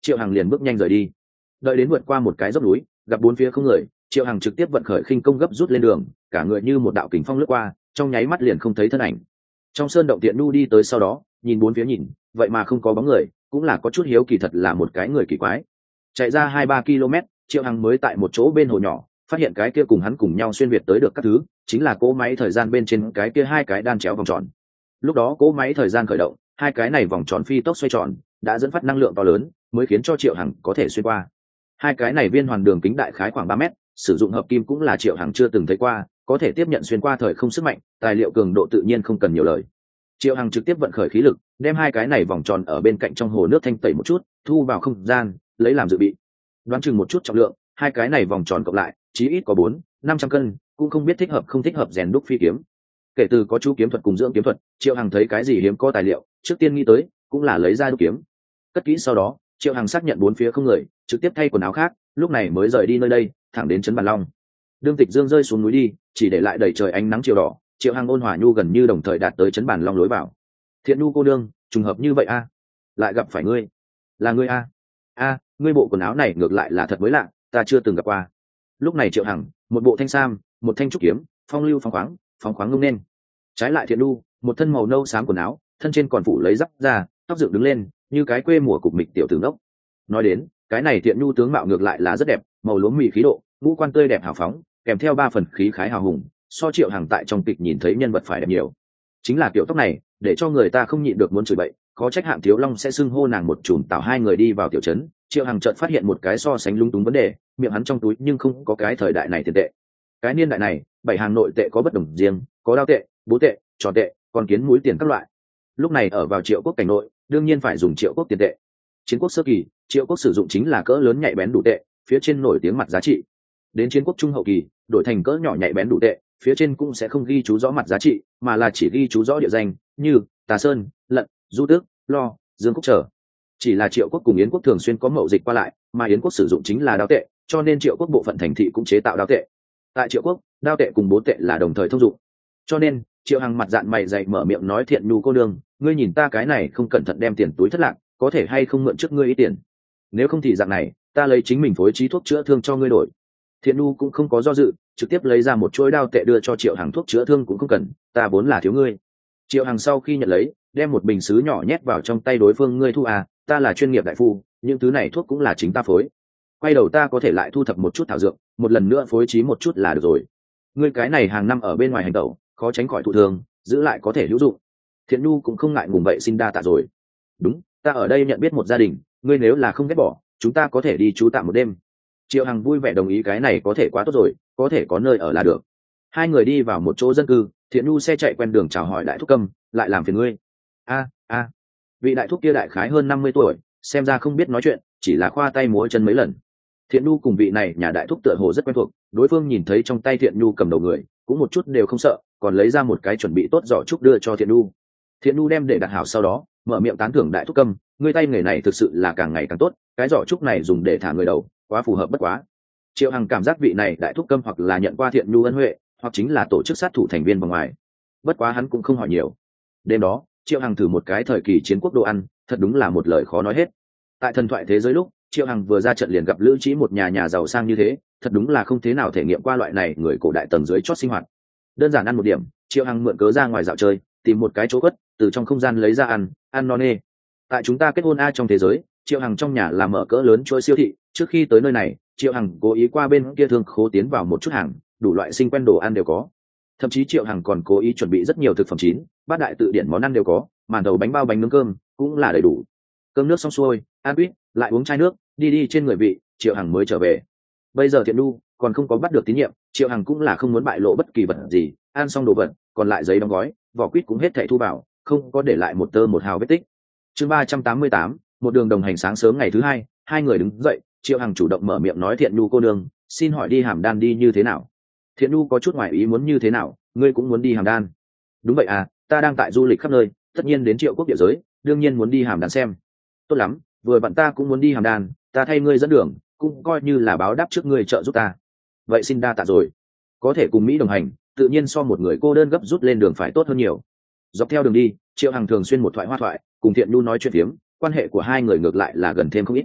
S1: Triệu Hằng liền bước nhanh rời đi. Đợi đến vượt qua một cái dốc núi, gặp bốn phía không người, Triệu Hằng trực tiếp vận khởi khinh công gấp rút lên đường, cả người như một đạo kình phong lướt qua, trong nháy mắt liền không thấy thân ảnh. Trong sơn động Tiện Nu đi tới sau đó, nhìn bốn phía nhìn, vậy mà không có bóng người, cũng là có chút hiếu kỳ, thật là một cái người kỳ quái. Chạy ra hai ba km, Triệu Hằng mới tại một chỗ bên hồ nhỏ, phát hiện cái kia cùng hắn cùng nhau xuyên việt tới được các thứ, chính là cỗ máy thời gian bên trên cái kia hai cái đan chéo vòng tròn. Lúc đó cỗ máy thời gian khởi động, hai cái này vòng tròn phi tốc xoay tròn, đã dẫn phát năng lượng to lớn, mới khiến cho Triệu Hằng có thể xuyên qua. Hai cái này viên hoàn đường kính đại khái khoảng ba mét, sử dụng hợp kim cũng là Triệu Hằng chưa từng thấy qua, có thể tiếp nhận xuyên qua thời không sức mạnh, tài liệu cường độ tự nhiên không cần nhiều lời. Triệu Hằng trực tiếp vận khởi khí lực, đem hai cái này vòng tròn ở bên cạnh trong hồ nước thanh tẩy một chút, thu vào không gian, lấy làm dự bị. Đoán chừng một chút trọng lượng, hai cái này vòng tròn cộng lại, chí ít có bốn, năm trăm cân, cũng không biết thích hợp không thích hợp rèn đúc phi kiếm. Kể từ có chú kiếm thuật cùng dưỡng kiếm thuật, Triệu Hằng thấy cái gì hiếm có tài liệu, trước tiên nghĩ tới cũng là lấy ra đúc kiếm. Cất kỹ sau đó, Triệu Hằng xác nhận bốn phía không người, trực tiếp thay quần áo khác, lúc này mới rời đi nơi đây, thẳng đến trấn Bàn Long. Đương Tịch Dương rơi xuống núi đi, chỉ để lại đầy trời ánh nắng chiều đỏ, Triệu Hằng ôn hòa nhu gần như đồng thời đạt tới trấn Bàn Long lối vào. Thiện Nu cô nương, trùng hợp như vậy a? Lại gặp phải ngươi? Là ngươi a? A, ngươi bộ quần áo này ngược lại là thật mới lạ, ta chưa từng gặp qua. Lúc này Triệu Hằng, một bộ thanh sam, một thanh trúc kiếm, phong lưu phóng khoáng, phóng khoáng ngông nên. Trái lại Thiện Nu, một thân màu nâu xám quần áo, thân trên còn phủ lấy giáp da, tóc dựng đứng lên, như cái quê mùa cục mịch tiểu tử ngốc. Nói đến, cái này Thiện Nu tướng mạo ngược lại là rất đẹp, màu lúa mì khí độ, ngũ quan tươi đẹp hào phóng, kèm theo ba phần khí khái hào hùng, so Triệu Hằng tại trong kịch nhìn thấy nhân vật phải đẹp nhiều. Chính là kiểu tóc này, để cho người ta không nhịn được muốn chửi bậy, có trách Hạng Thiếu Long sẽ xưng hô nàng một chùm tảo. Hai người đi vào tiểu trấn, Triệu Hằng chợt phát hiện một cái so sánh lung túng vấn đề, miệng hắn trong túi nhưng không có cái thời đại này tiền tệ. Cái niên đại này, bảy hàng nội tệ có bất đồng riêng, có đao tệ, bố tệ, tròn tệ, còn kiến múi tiền các loại. Lúc này ở vào Triệu Quốc cảnh nội, đương nhiên phải dùng Triệu Quốc tiền tệ. Chiến quốc sơ kỳ, Triệu Quốc sử dụng chính là cỡ lớn nhạy bén đủ tệ, phía trên nổi tiếng mặt giá trị. Đến Chiến quốc trung hậu kỳ, đổi thành cỡ nhỏ nhạy bén đủ tệ, phía trên cũng sẽ không ghi chú rõ mặt giá trị, mà là chỉ ghi chú rõ địa danh, như Tà Sơn, Lận, Du Tước, Lo, Dương Quốc trở. Chỉ là Triệu Quốc cùng Yến Quốc thường xuyên có mậu dịch qua lại, mà Yến Quốc sử dụng chính là đao tệ, cho nên Triệu Quốc bộ phận thành thị cũng chế tạo đao tệ. Tại Triệu Quốc, đao tệ cùng bố tệ là đồng thời thông dụng. Cho nên, Triệu Hằng mặt dạn mày dày mở miệng nói: Thiện Nu cô nương, ngươi nhìn ta cái này không cẩn thận đem tiền túi thất lạc, có thể hay không mượn trước ngươi ít tiền? Nếu không thì dạng này, ta lấy chính mình phối trí thuốc chữa thương cho ngươi đổi. Thiện Nu cũng không có do dự, trực tiếp lấy ra một chuỗi đao tệ đưa cho Triệu Hằng. Thuốc chữa thương cũng không cần, ta vốn là thiếu ngươi. Triệu Hằng sau khi nhận lấy, đem một bình sứ nhỏ nhét vào trong tay đối phương. Ngươi thu à, ta là chuyên nghiệp đại phu, những thứ này thuốc cũng là chính ta phối. Quay đầu ta có thể lại thu thập một chút thảo dược, một lần nữa phối trí một chút là được rồi. Ngươi cái này hàng năm ở bên ngoài hành tẩu, khó tránh khỏi thụ thương, giữ lại có thể hữu dụng. Thiện Nu cũng không ngại ngùng vậy xin đa tạ rồi. Đúng, ta ở đây nhận biết một gia đình, ngươi nếu là không ghét bỏ, chúng ta có thể đi trú tạm một đêm. Triệu Hằng vui vẻ đồng ý. Cái này có thể quá tốt rồi, có thể có nơi ở là được. Hai người đi vào một chỗ dân cư, Thiện Nu xe chạy quen đường chào hỏi đại thúc Câm, lại làm phiền ngươi. A a, vị đại thúc kia đại khái hơn năm mươi tuổi, xem ra không biết nói chuyện, chỉ là khoa tay múa chân mấy lần. Thiện Nu cùng vị này nhà đại thúc tựa hồ rất quen thuộc, đối phương nhìn thấy trong tay Thiện Nu cầm đầu người, cũng một chút đều không sợ, còn lấy ra một cái chuẩn bị tốt giỏ trúc đưa cho Thiện Nu. Thiện Nu đem để đặt hảo sau đó, mở miệng tán thưởng đại thúc Câm, ngươi tay nghề này thực sự là càng ngày càng tốt, cái giỏ trúc này dùng để thả người đầu, quá phù hợp bất quá. Triệu Hằng cảm giác vị này đại thúc Câm hoặc là nhận qua Thiện Nu ân huệ, hoặc chính là tổ chức sát thủ thành viên bên ngoài. Bất quá hắn cũng không hỏi nhiều. Đêm đó, Triệu Hằng thử một cái thời kỳ chiến quốc đồ ăn, thật đúng là một lời khó nói hết. Tại thần thoại thế giới lúc, Triệu Hằng vừa ra trận liền gặp Lữ Trí, một nhà nhà giàu sang như thế, thật đúng là không thế nào thể nghiệm qua loại này người cổ đại tầng dưới chót sinh hoạt. Đơn giản ăn một điểm, Triệu Hằng mượn cớ ra ngoài dạo chơi, tìm một cái chỗ khuất, từ trong không gian lấy ra ăn, ăn no nê. Tại chúng ta kết hôn a trong thế giới, Triệu Hằng trong nhà làm mở cỡ lớn chuỗi siêu thị, trước khi tới nơi này, Triệu Hằng cố ý qua bên kia thương khố tiến vào một chút hàng, đủ loại sinh quen đồ ăn đều có. Thậm chí Triệu Hằng còn cố ý chuẩn bị rất nhiều thực phẩm chín, bát đại tự điển món ăn đều có, màn đầu bánh bao bánh nướng cơm cũng là đầy đủ. Cơm nước xong xuôi, ăn quýt, lại uống chai nước, đi đi trên người vị, Triệu Hằng mới trở về. Bây giờ Thiện Nu còn không có bắt được tín nhiệm, Triệu Hằng cũng là không muốn bại lộ bất kỳ vật gì, ăn xong đồ vật, còn lại giấy đóng gói, vỏ quýt cũng hết thảy thu vào, không có để lại một tơ một hào vết tích. Chương ba trăm tám mươi tám, một đường đồng hành. Sáng sớm ngày thứ hai, hai người đứng dậy, Triệu Hằng chủ động mở miệng nói: Thiện Nu cô nương, xin hỏi đi Hàm Đan đi như thế nào? Thiện Nu có chút ngoài ý muốn: như thế nào, ngươi cũng muốn đi Hàm Đan? Đúng vậy à, ta đang tại du lịch khắp nơi, tất nhiên đến Triệu Quốc địa giới, đương nhiên muốn đi Hàm Đan xem. Tốt lắm, vừa vặn ta cũng muốn đi Hàm Đan, ta thay ngươi dẫn đường, cũng coi như là báo đáp trước ngươi trợ giúp ta. Vậy xin đa tạ rồi. Có thể cùng Mỹ đồng hành, tự nhiên so một người cô đơn gấp rút lên đường phải tốt hơn nhiều. Dọc theo đường đi, Triệu Hằng thường xuyên một thoại hoa thoại, cùng Thiện Nu nói chuyện phiếm, quan hệ của hai người ngược lại là gần thêm không ít.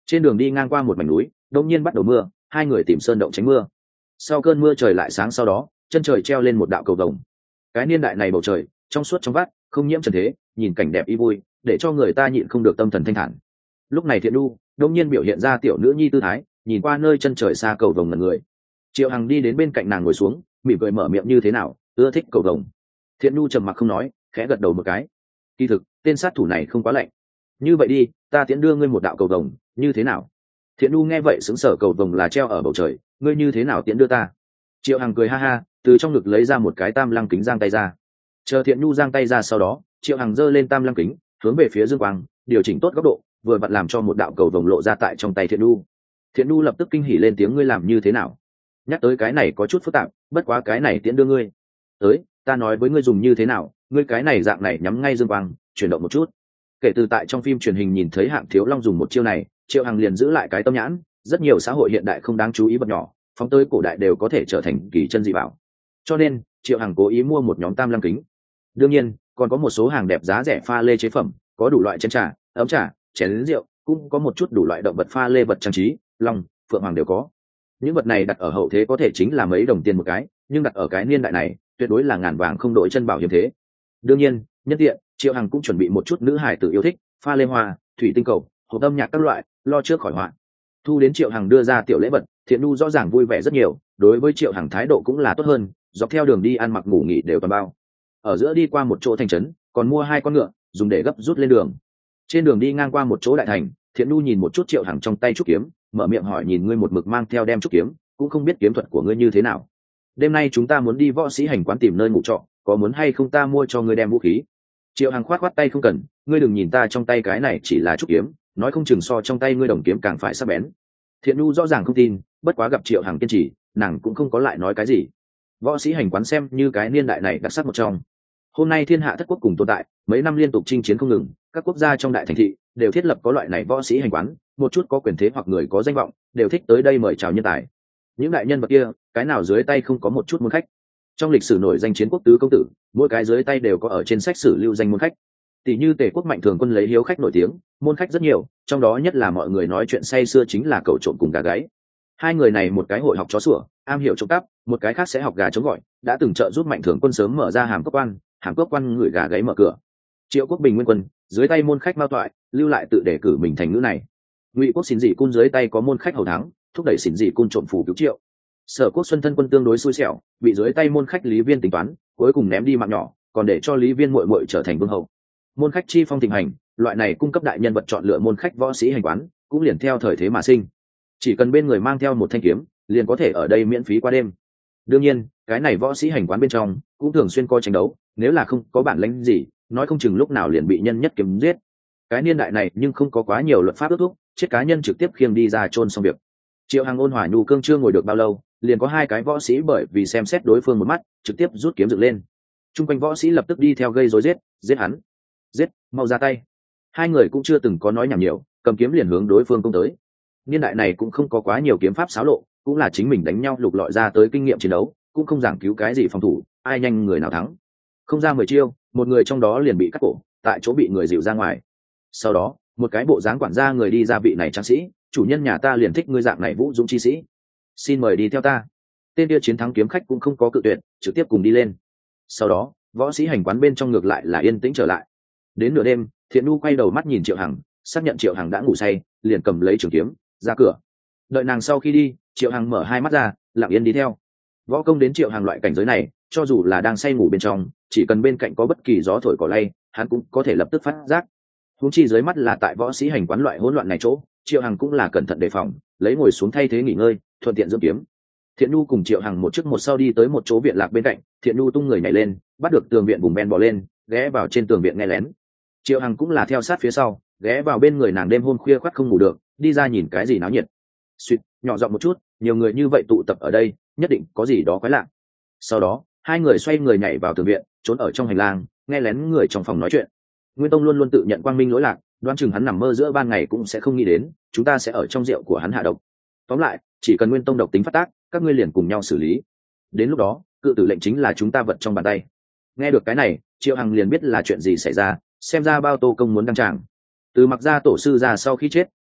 S1: Trên đường đi ngang qua một mảnh núi đột nhiên bắt đầu mưa, hai người tìm sơn động tránh mưa. Sau cơn mưa trời lại sáng, sau đó chân trời treo lên một đạo cầu vồng. Cái niên đại này bầu trời trong suốt trong vắt, không nhiễm trần thế, nhìn cảnh đẹp y vui, để cho người ta nhịn không được tâm thần thanh thản. Lúc này Thiện Nhu đột nhiên biểu hiện ra tiểu nữ nhi tư thái, nhìn qua nơi chân trời xa cầu vồng ngẩn người. Triệu Hằng đi đến bên cạnh nàng ngồi xuống, mỉm cười mở miệng, như thế nào, ưa thích cầu vồng? Thiện Nhu trầm mặc không nói, khẽ gật đầu một cái. Kỳ thực tên sát thủ này không quá lạnh. Như vậy đi, ta tiễn đưa ngươi một đạo cầu vồng, như thế nào? Thiện Nhu nghe vậy sững sờ, cầu vồng là treo ở bầu trời, ngươi như thế nào tiễn đưa ta? Triệu Hằng cười ha ha, từ trong ngực lấy ra một cái tam lăng kính, giang tay ra. Chờ Thiện Nhu giang tay ra sau đó, Triệu Hằng giơ lên tam lăng kính, hướng về phía dương quang, điều chỉnh tốt góc độ, vừa vặn làm cho một đạo cầu vồng lộ ra tại trong tay Thiện Nhu. Thiện Nhu lập tức kinh hỉ lên tiếng, ngươi làm như thế nào? Nhắc tới cái này có chút phức tạp, bất quá cái này tiễn đưa ngươi. Tới, ta nói với ngươi dùng như thế nào, ngươi cái này dạng này nhắm ngay dương quang, chuyển động một chút. Kể từ tại trong phim truyền hình nhìn thấy Hạng Thiếu Long dùng một chiêu này, Triệu Hằng liền giữ lại cái tâm nhãn, rất nhiều xã hội hiện đại không đáng chú ý vật nhỏ, phóng tới cổ đại đều có thể trở thành kỳ chân dị bảo. Cho nên Triệu Hằng cố ý mua một nhóm tam lăng kính. Đương nhiên còn có một số hàng đẹp giá rẻ pha lê chế phẩm, có đủ loại chén trà, ấm trà, chén lính rượu, cũng có một chút đủ loại động vật pha lê vật trang trí, long, phượng hoàng đều có. Những vật này đặt ở hậu thế có thể chính là mấy đồng tiền một cái, nhưng đặt ở cái niên đại này tuyệt đối là ngàn vàng không đổi chân bảo hiếm thế. Đương nhiên nhân tiện Triệu Hằng cũng chuẩn bị một chút nữ hải tử yêu thích, pha lê hoa, thủy tinh cầu, hộp âm nhạc các loại, lo trước khỏi họa. Thu đến Triệu Hằng đưa ra tiểu lễ vật, Thiện Nhu rõ ràng vui vẻ rất nhiều, đối với Triệu Hằng thái độ cũng là tốt hơn, dọc theo đường đi ăn mặc ngủ nghỉ đều toàn bao. Ở giữa đi qua một chỗ thành trấn, còn mua hai con ngựa dùng để gấp rút lên đường. Trên đường đi ngang qua một chỗ đại thành, Thiện Nhu nhìn một chút Triệu Hằng trong tay trúc kiếm, mở miệng hỏi, nhìn ngươi một mực mang theo đem trúc kiếm, cũng không biết kiếm thuật của ngươi như thế nào. Đêm nay chúng ta muốn đi võ sĩ hành quán tìm nơi ngủ trọ, có muốn hay không ta mua cho ngươi đem vũ khí? Triệu Hằng khoát khoát tay, không cần, ngươi đừng nhìn ta trong tay cái này chỉ là trúc kiếm, nói không chừng so trong tay ngươi đồng kiếm càng phải sắc bén. Thiện Nhu rõ ràng không tin, bất quá gặp Triệu Hằng kiên trì, nàng cũng không có lại nói cái gì. Võ sĩ hành quán xem như cái niên đại này đặc sắc một trong. Hôm nay thiên hạ thất quốc cùng tồn tại, mấy năm liên tục chinh chiến không ngừng, các quốc gia trong đại thành thị đều thiết lập có loại này võ sĩ hành quán, một chút có quyền thế hoặc người có danh vọng đều thích tới đây mời chào nhân tài. Những đại nhân vật kia, cái nào dưới tay không có một chút môn khách. Trong lịch sử nổi danh chiến quốc tứ công tử, mỗi cái dưới tay đều có ở trên sách sử lưu danh môn khách. Tỷ như Tề quốc Mạnh Thường Quân lấy hiếu khách nổi tiếng, môn khách rất nhiều, trong đó nhất là mọi người nói chuyện say xưa chính là cẩu trộm cùng gà gáy. Hai người này một cái hội học chó sủa, am hiểu trộm cắp, một cái khác sẽ học gà chống gọi, đã từng trợ giúp Mạnh Thường Quân sớm mở ra hàm cốc quan, hàm cốc quan người gà gáy mở cửa. Triệu quốc Bình Nguyên Quân dưới tay môn khách Mao Toại, lưu lại tự đề cử mình thành ngữ này. Ngụy quốc Xỉn Dị Cun dưới tay có môn khách Hầu Thắng, thúc đẩy Xỉn Dị Cun trộm phủ cứu Triệu. Sở quốc Xuân Thân Quân tương đối xui xẻo, bị dưới tay môn khách Lý Viên tính toán, cuối cùng ném đi mạng nhỏ, còn để cho Lý Viên muội muội trở thành vương hậu. Môn khách chi phong thịnh hành, loại này cung cấp đại nhân vật chọn lựa môn khách võ sĩ hành quán, cũng liền theo thời thế mà sinh. Chỉ cần bên người mang theo một thanh kiếm, liền có thể ở đây miễn phí qua đêm. Đương nhiên, cái này võ sĩ hành quán bên trong cũng thường xuyên coi tranh đấu, nếu là không có bản lĩnh gì, nói không chừng lúc nào liền bị nhân nhất kiếm giết. Cái niên đại này nhưng không có quá nhiều luật pháp ước thúc, chết cá nhân trực tiếp khiêng đi ra chôn xong việc. Triệu Hằng ôn hòa nhu cương chưa ngồi được bao lâu, liền có hai cái võ sĩ bởi vì xem xét đối phương một mắt, trực tiếp rút kiếm dựng lên. Trung quanh võ sĩ lập tức đi theo gây rối, giết, giết hắn, giết, mau ra tay. Hai người cũng chưa từng có nói nhảm nhiều, cầm kiếm liền hướng đối phương công tới. Niên đại này cũng không có quá nhiều kiếm pháp xáo lộ, cũng là chính mình đánh nhau lục lọi ra tới kinh nghiệm chiến đấu, cũng không giảng cứu cái gì phòng thủ, ai nhanh người nào thắng. Không ra mười chiêu, một người trong đó liền bị cắt cổ, tại chỗ bị người dịu ra ngoài. Sau đó, một cái bộ dáng quản gia người đi ra, vị này tráng sĩ, chủ nhân nhà ta liền thích ngươi dạng này vũ dũng chi sĩ, xin mời đi theo ta. Tên kia chiến thắng kiếm khách cũng không có cự tuyệt, trực tiếp cùng đi lên. Sau đó, võ sĩ hành quán bên trong ngược lại là yên tĩnh trở lại. Đến nửa đêm, Thiện Nhu quay đầu mắt nhìn Triệu Hằng, xác nhận Triệu Hằng đã ngủ say, liền cầm lấy trường kiếm ra cửa. Đợi nàng sau khi đi, Triệu Hằng mở hai mắt ra, lặng yên đi theo. Võ công đến Triệu Hằng loại cảnh giới này, cho dù là đang say ngủ bên trong, chỉ cần bên cạnh có bất kỳ gió thổi cỏ lay, hắn cũng có thể lập tức phát giác. Huống chi dưới mắt là tại võ sĩ hành quán loại hỗn loạn này chỗ, Triệu Hằng cũng là cẩn thận đề phòng, lấy ngồi xuống thay thế nghỉ ngơi, thuận tiện dưỡng kiếm. Thiện Nhu cùng Triệu Hằng một trước một sau đi tới một chỗ viện lạc bên cạnh, Thiện Nhu tung người nhảy lên, bắt được tường viện bùm ben bò lên, ghé vào trên tường viện nghe lén. Triệu Hằng cũng là theo sát phía sau, ghé vào bên người nàng, đêm hôm khuya khoắt không ngủ được, đi ra nhìn cái gì náo nhiệt. Suýt, nhỏ giọng một chút, nhiều người như vậy tụ tập ở đây, nhất định có gì đó quái lạ. Sau đó, hai người xoay người nhảy vào tường viện, trốn ở trong hành lang, nghe lén người trong phòng nói chuyện. Nguyên Tông luôn luôn tự nhận quang minh lỗi lạc, đoán chừng hắn nằm mơ giữa ban ngày cũng sẽ không nghĩ đến chúng ta sẽ ở trong rượu của hắn hạ độc. Tóm lại, chỉ cần Nguyên Tông độc tính phát tác, các ngươi liền cùng nhau xử lý. Đến lúc đó, cự tử lệnh chính là chúng ta vật trong bàn tay. Nghe được cái này, Triệu Hằng liền biết là chuyện gì xảy ra, xem ra Bao Tô công muốn đăng tràng. Từ Mặc gia tổ sư ra sau khi chết,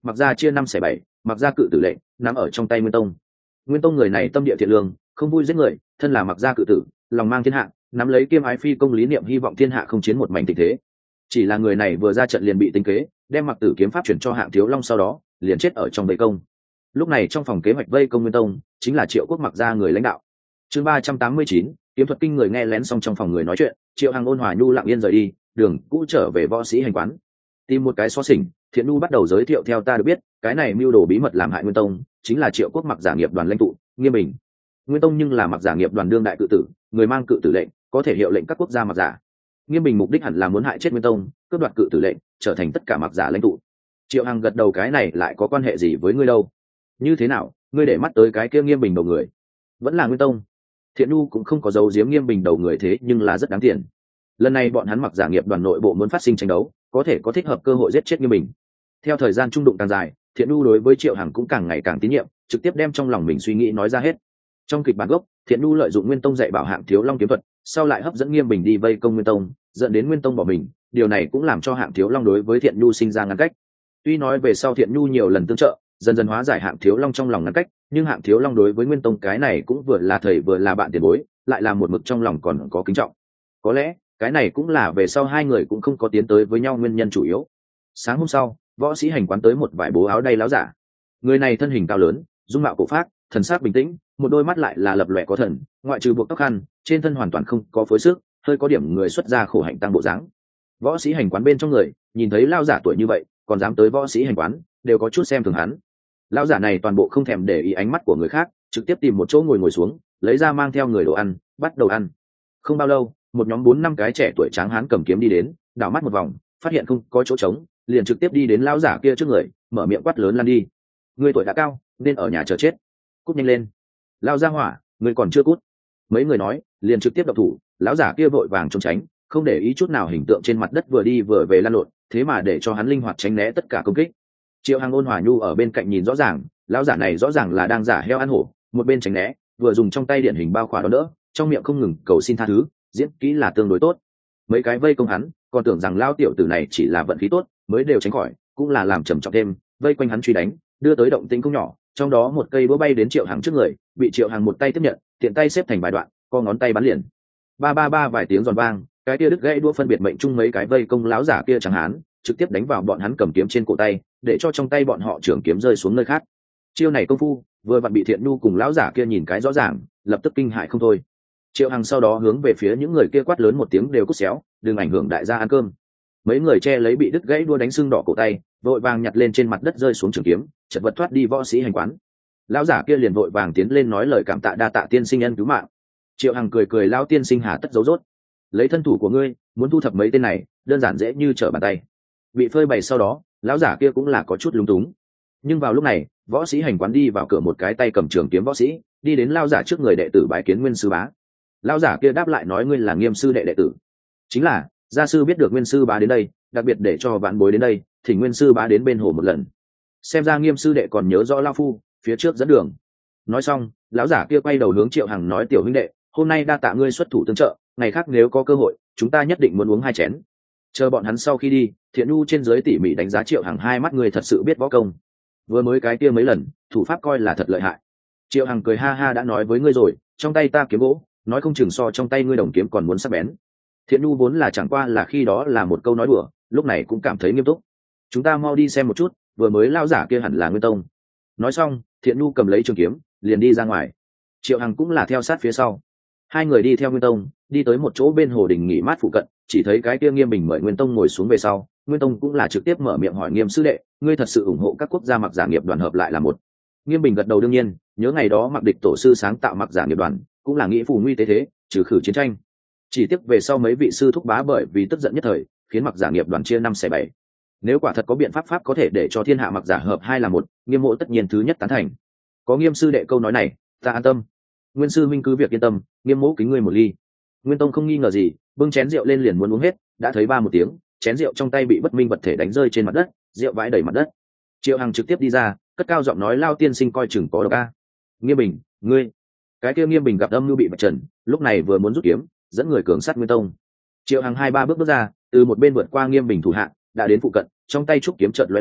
S1: Mặc gia chia năm xẻ bảy, Mặc gia cự tử lệnh nắm ở trong tay Nguyên Tông. Nguyên Tông người này tâm địa thiện lương, không vui giết người, thân là Mặc gia cự tử, lòng mang thiên hạ, nắm lấy kiêm ái phi công lý niệm, hy vọng thiên hạ không chiến một mảnh tình thế. Chỉ là người này vừa ra trận liền bị tính kế, đem Mặc Tử kiếm pháp chuyển cho Hạng Thiếu Long, sau đó liền chết ở trong vây công. Lúc này trong phòng kế hoạch vây công Nguyên Tông chính là Triệu Quốc Mặc gia người lãnh đạo. Chương ba trăm tám mươi chín, kiếm thuật kinh người. Nghe lén xong trong phòng người nói chuyện, Triệu Hằng ôn hòa nhu lặng yên rời đi, đường cũ trở về võ sĩ hành quán. Tìm một cái xó xỉnh, Thiện Nhu bắt đầu giới thiệu. Theo ta được biết, cái này mưu đồ bí mật làm hại Nguyên Tông chính là Triệu Quốc Mặc giả nghiệp đoàn lãnh tụ Nghiêm Bình. Nguyên Tông nhưng là Mặc giả nghiệp đoàn đương đại cự tử, người mang cự tử lệnh, có thể hiệu lệnh các quốc gia Mặc giả. Nghiêm Bình mục đích hẳn là muốn hại chết Nguyên Tông, cướp đoạt cự tử lệnh, trở thành tất cả Mặc giả lãnh tụ. Triệu Hằng gật đầu, cái này lại có quan hệ gì với ngươi đâu? Như thế nào, ngươi để mắt tới cái kia Nghiêm Bình đầu người? Vẫn là Nguyên Tông. Thiện Nhu cũng không có dấu giếm Nghiêm Bình đầu người, thế nhưng là rất đáng tiền. Lần này bọn hắn Mặc giả nghiệp đoàn nội bộ muốn phát sinh tranh đấu, có thể có thích hợp cơ hội giết chết Nghiêm Bình. Theo thời gian trung đụng càng dài, Thiện Nhu đối với Triệu Hằng cũng càng ngày càng tín nhiệm, trực tiếp đem trong lòng mình suy nghĩ nói ra hết. Trong kịch bản gốc, Thiện Nhu lợi dụng Nguyên Tông dạy bảo Hạng Thiếu Long kiếm thuật, sau lại hấp dẫn Nghiêm Bình đi vây công Nguyên Tông, dẫn đến Nguyên Tông bỏ mình. Điều này cũng làm cho Hạng Thiếu Long đối với Thiện Nhu sinh ra ngăn cách. Tuy nói về sau Thiện Nhu nhiều lần tương trợ, dần dần hóa giải Hạng Thiếu Long trong lòng ngăn cách, nhưng Hạng Thiếu Long đối với Nguyên Tông cái này cũng vừa là thầy vừa là bạn tiền bối, lại là một mực trong lòng còn có kính trọng. Có lẽ cái này cũng là về sau hai người cũng không có tiến tới với nhau nguyên nhân chủ yếu. Sáng hôm sau, võ sĩ hành quán tới một vải bố áo đay láo giả. Người này thân hình cao lớn, dung mạo cổ phác, thần sắc bình tĩnh, một đôi mắt lại là lập lòe có thần, ngoại trừ buộc tóc khăn, trên thân hoàn toàn không có phối sức, hơi có điểm người xuất gia khổ hạnh tăng bộ dáng. Võ sĩ hành quán bên trong người nhìn thấy lao giả tuổi như vậy còn dám tới võ sĩ hành quán, đều có chút xem thường hắn. Lao giả này toàn bộ không thèm để ý ánh mắt của người khác, trực tiếp tìm một chỗ ngồi ngồi xuống, lấy ra mang theo người đồ ăn, bắt đầu ăn. Không bao lâu, một nhóm bốn năm cái trẻ tuổi tráng hán cầm kiếm đi đến, đảo mắt một vòng, phát hiện không có chỗ trống, liền trực tiếp đi đến lao giả kia trước người, mở miệng quát lớn: "Lăn đi, người tuổi đã cao, nên ở nhà chờ chết, cút nhanh lên." Lao ra hỏa, người còn chưa cút. Mấy người nói, liền trực tiếp độc thủ. Lão giả kia vội vàng trốn tránh, không để ý chút nào hình tượng trên mặt đất vừa đi vừa về lăn lộn, thế mà để cho hắn linh hoạt tránh né tất cả công kích. Triệu Hằng ôn hòa nhu ở bên cạnh nhìn rõ ràng, lão giả này rõ ràng là đang giả heo ăn hổ, một bên tránh né, vừa dùng trong tay điện hình bao khỏa đó đỡ, trong miệng không ngừng cầu xin tha thứ, diễn kỹ là tương đối tốt. Mấy cái vây công hắn, còn tưởng rằng lao tiểu tử này chỉ là vận khí tốt mới đều tránh khỏi, cũng là làm trầm trọng thêm, vây quanh hắn truy đánh, đưa tới động tĩnh không nhỏ. Trong đó một cây búa bay đến Triệu Hằng trước người, bị Triệu Hằng một tay tiếp nhận, tiện tay xếp thành vài đoạn, co ngón tay bắn liền. Ba ba ba vài tiếng giòn vang, cái kia đứt gãy đũa phân biệt mệnh chung mấy cái vây công láo giả kia chẳng hán, trực tiếp đánh vào bọn hắn cầm kiếm trên cổ tay, để cho trong tay bọn họ trường kiếm rơi xuống nơi khác. Chiêu này công phu vừa vặn bị Thiện Nhu cùng láo giả kia nhìn cái rõ ràng, lập tức kinh hại không thôi. Triệu Hằng sau đó hướng về phía những người kia quát lớn một tiếng: "Đều cút xéo, đừng ảnh hưởng đại gia ăn cơm." Mấy người che lấy bị đứt gãy đua đánh sưng đỏ cổ tay, vội vàng nhặt lên trên mặt đất rơi xuống trường kiếm, chật vật thoát đi võ sĩ hành quán. Lão giả kia liền vội vàng tiến lên nói lời cảm tạ: "Đa tạ tiên sinh ân cứu mạng." Triệu Hằng cười cười: "Lão tiên sinh hà tất giấu rốt, lấy thân thủ của ngươi muốn thu thập mấy tên này đơn giản dễ như trở bàn tay." Bị phơi bày sau đó, lão giả kia cũng là có chút lúng túng. Nhưng vào lúc này, võ sĩ hành quán đi vào cửa một cái tay cầm trường kiếm võ sĩ đi đến lão giả trước người: "Đệ tử bái kiến Nguyên sư bá." Lão giả kia đáp lại nói: "Ngươi là Nghiêm sư đệ đệ tử?" "Chính là, gia sư biết được Nguyên sư bá đến đây, đặc biệt để cho vãn bối đến đây thỉnh Nguyên sư bá đến bên hồ một lần." Xem ra Nghiêm sư đệ còn nhớ rõ lão phu, phía trước dẫn đường. Nói xong, lão giả kia quay đầu hướng Triệu Hằng nói: "Tiểu huynh đệ, hôm nay đa tạ ngươi xuất thủ tương trợ, ngày khác nếu có cơ hội chúng ta nhất định muốn uống hai chén." Chờ bọn hắn sau khi đi, Thiện Nhu trên dưới tỉ mỉ đánh giá Triệu Hằng: "Hai mắt ngươi thật sự biết võ công, vừa mới cái kia mấy lần thủ pháp coi là thật lợi hại." Triệu Hằng cười ha ha: "Đã nói với ngươi rồi, trong tay ta kiếm gỗ, nói không chừng so trong tay ngươi đồng kiếm còn muốn sắc bén." Thiện Nhu vốn là chẳng qua là khi đó là một câu nói đùa, lúc này cũng cảm thấy nghiêm túc. "Chúng ta mau đi xem một chút, vừa mới lao giả kia hẳn là Nguyên Tông." Nói xong, Thiện Nhu cầm lấy trường kiếm liền đi ra ngoài. Triệu Hằng cũng là theo sát phía sau. Hai người đi theo Nguyên Tông đi tới một chỗ bên hồ đình nghỉ mát phụ cận, chỉ thấy cái kia Nghiêm Bình mời Nguyên Tông ngồi xuống về sau, Nguyên Tông cũng là trực tiếp mở miệng hỏi: "Nghiêm sư đệ, ngươi thật sự ủng hộ các quốc gia Mặc giả nghiệp đoàn hợp lại là một?" Nghiêm Bình gật đầu: "đương nhiên, nhớ ngày đó Mặc địch tổ sư sáng tạo Mặc giả nghiệp đoàn, cũng là nghĩ phù nguy tế thế, trừ khử chiến tranh. Chỉ tiếc về sau mấy vị sư thúc bá bởi vì tức giận nhất thời, khiến Mặc giả nghiệp đoàn chia năm xẻ bảy. Nếu quả thật có biện pháp pháp có thể để cho thiên hạ Mặc giả hợp hai là một, Nghiêm mộ tất nhiên thứ nhất tán thành." Có Nghiêm sư đệ câu nói này, ta an tâm. Nguyên sư minh cứ việc yên tâm, Nghiêm mộ kính ngươi một ly. Nguyên Tông không nghi ngờ gì, bưng chén rượu lên liền muốn uống hết, đã thấy ba một tiếng, chén rượu trong tay bị bất minh vật thể đánh rơi trên mặt đất, rượu vãi đầy mặt đất. Triệu Hằng trực tiếp đi ra, cất cao giọng nói: "Lao tiên sinh coi chừng có độc a." "Nghiêm Bình, ngươi." Cái kia Nghiêm Bình gặp âm mưu bị vạch trần, lúc này vừa muốn rút kiếm, dẫn người cường sát Nguyên Tông. Triệu Hằng hai ba bước bước ra, từ một bên vượt qua Nghiêm Bình thủ hạ, đã đến phụ cận, trong tay trúc kiếm chợt lóe lên,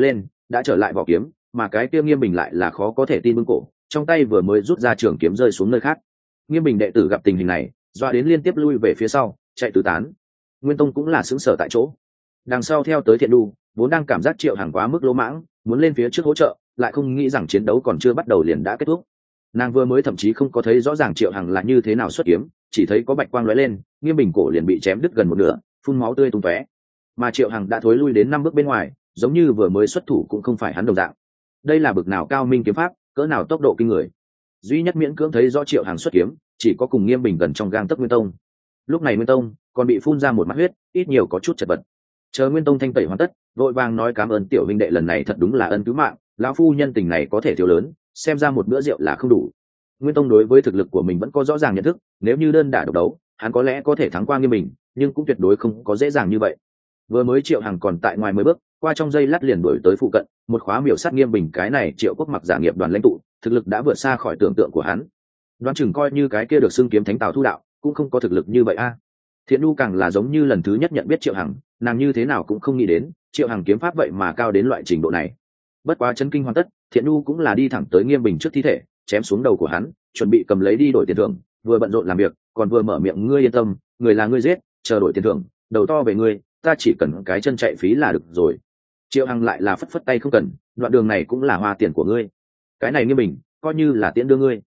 S1: đã trở lại vỏ kiếm, mà cái kia Nghiêm Bình lại là khó có thể tin bưng cổ, trong tay vừa mới rút ra trường kiếm rơi xuống nơi khác. Nghiêm Bình đệ tử gặp tình hình này, doa đến liên tiếp lui về phía sau, chạy tứ tán. Nguyên Tông cũng là sững sờ tại chỗ. Đằng sau theo tới Thiện Đu, vốn đang cảm giác Triệu Hằng quá mức lỗ mãng, muốn lên phía trước hỗ trợ, lại không nghĩ rằng chiến đấu còn chưa bắt đầu liền đã kết thúc. Nàng vừa mới thậm chí không có thấy rõ ràng Triệu Hằng là như thế nào xuất kiếm, chỉ thấy có bạch quang lóe lên, Nghiêm Bình cổ liền bị chém đứt gần một nửa, phun máu tươi tung tóe. Mà Triệu Hằng đã thối lui đến năm bước bên ngoài, giống như vừa mới xuất thủ cũng không phải hắn đồng dạng. Đây là bực nào cao minh kiếm pháp, cỡ nào tốc độ kinh người. Duy nhất miễn cưỡng thấy rõ Triệu Hằng xuất kiếm, chỉ có cùng Nghiêm Bình gần trong gang tấc Nguyên Tông. Lúc này Nguyên Tông còn bị phun ra một mắt huyết, ít nhiều có chút chật vật. Chờ Nguyên Tông thanh tẩy hoàn tất, vội vàng nói cảm ơn tiểu huynh đệ lần này thật đúng là ân cứu mạng, lão phu nhân tình này có thể thiếu lớn, xem ra một bữa rượu là không đủ. Nguyên Tông đối với thực lực của mình vẫn có rõ ràng nhận thức, nếu như đơn đả độc đấu, hắn có lẽ có thể thắng qua Nghiêm Bình, nhưng cũng tuyệt đối không có dễ dàng như vậy. Vừa mới Triệu Hằng còn tại ngoài mười bước, qua trong giây lát liền đuổi tới phụ cận, một khóa miểu sát Nghiêm Bình, cái này Triệu Quốc mặc giả nghiệp đoàn lãnh tụ, thực lực đã vượt xa khỏi tưởng tượng của hắn. Đoán chừng coi như cái kia được xưng kiếm thánh Tào Thu đạo, cũng không có thực lực như vậy a. Thiện Nhu càng là giống như lần thứ nhất nhận biết Triệu Hằng, nàng như thế nào cũng không nghĩ đến, Triệu Hằng kiếm pháp vậy mà cao đến loại trình độ này. Bất quá chấn kinh hoàn tất, Thiện Nhu cũng là đi thẳng tới Nghiêm Bình trước thi thể, chém xuống đầu của hắn, chuẩn bị cầm lấy đi đổi tiền thưởng, vừa bận rộn làm việc, còn vừa mở miệng ngươi yên tâm, người là ngươi giết, chờ đổi tiền thưởng, đầu to về ngươi, ta chỉ cần cái chân chạy phí là được rồi. Triệu Hằng lại là phất phất tay không cần, đoạn đường này cũng là hoa tiền của ngươi. Cái này Nghiêm Bình, coi như là tiễn đưa ngươi.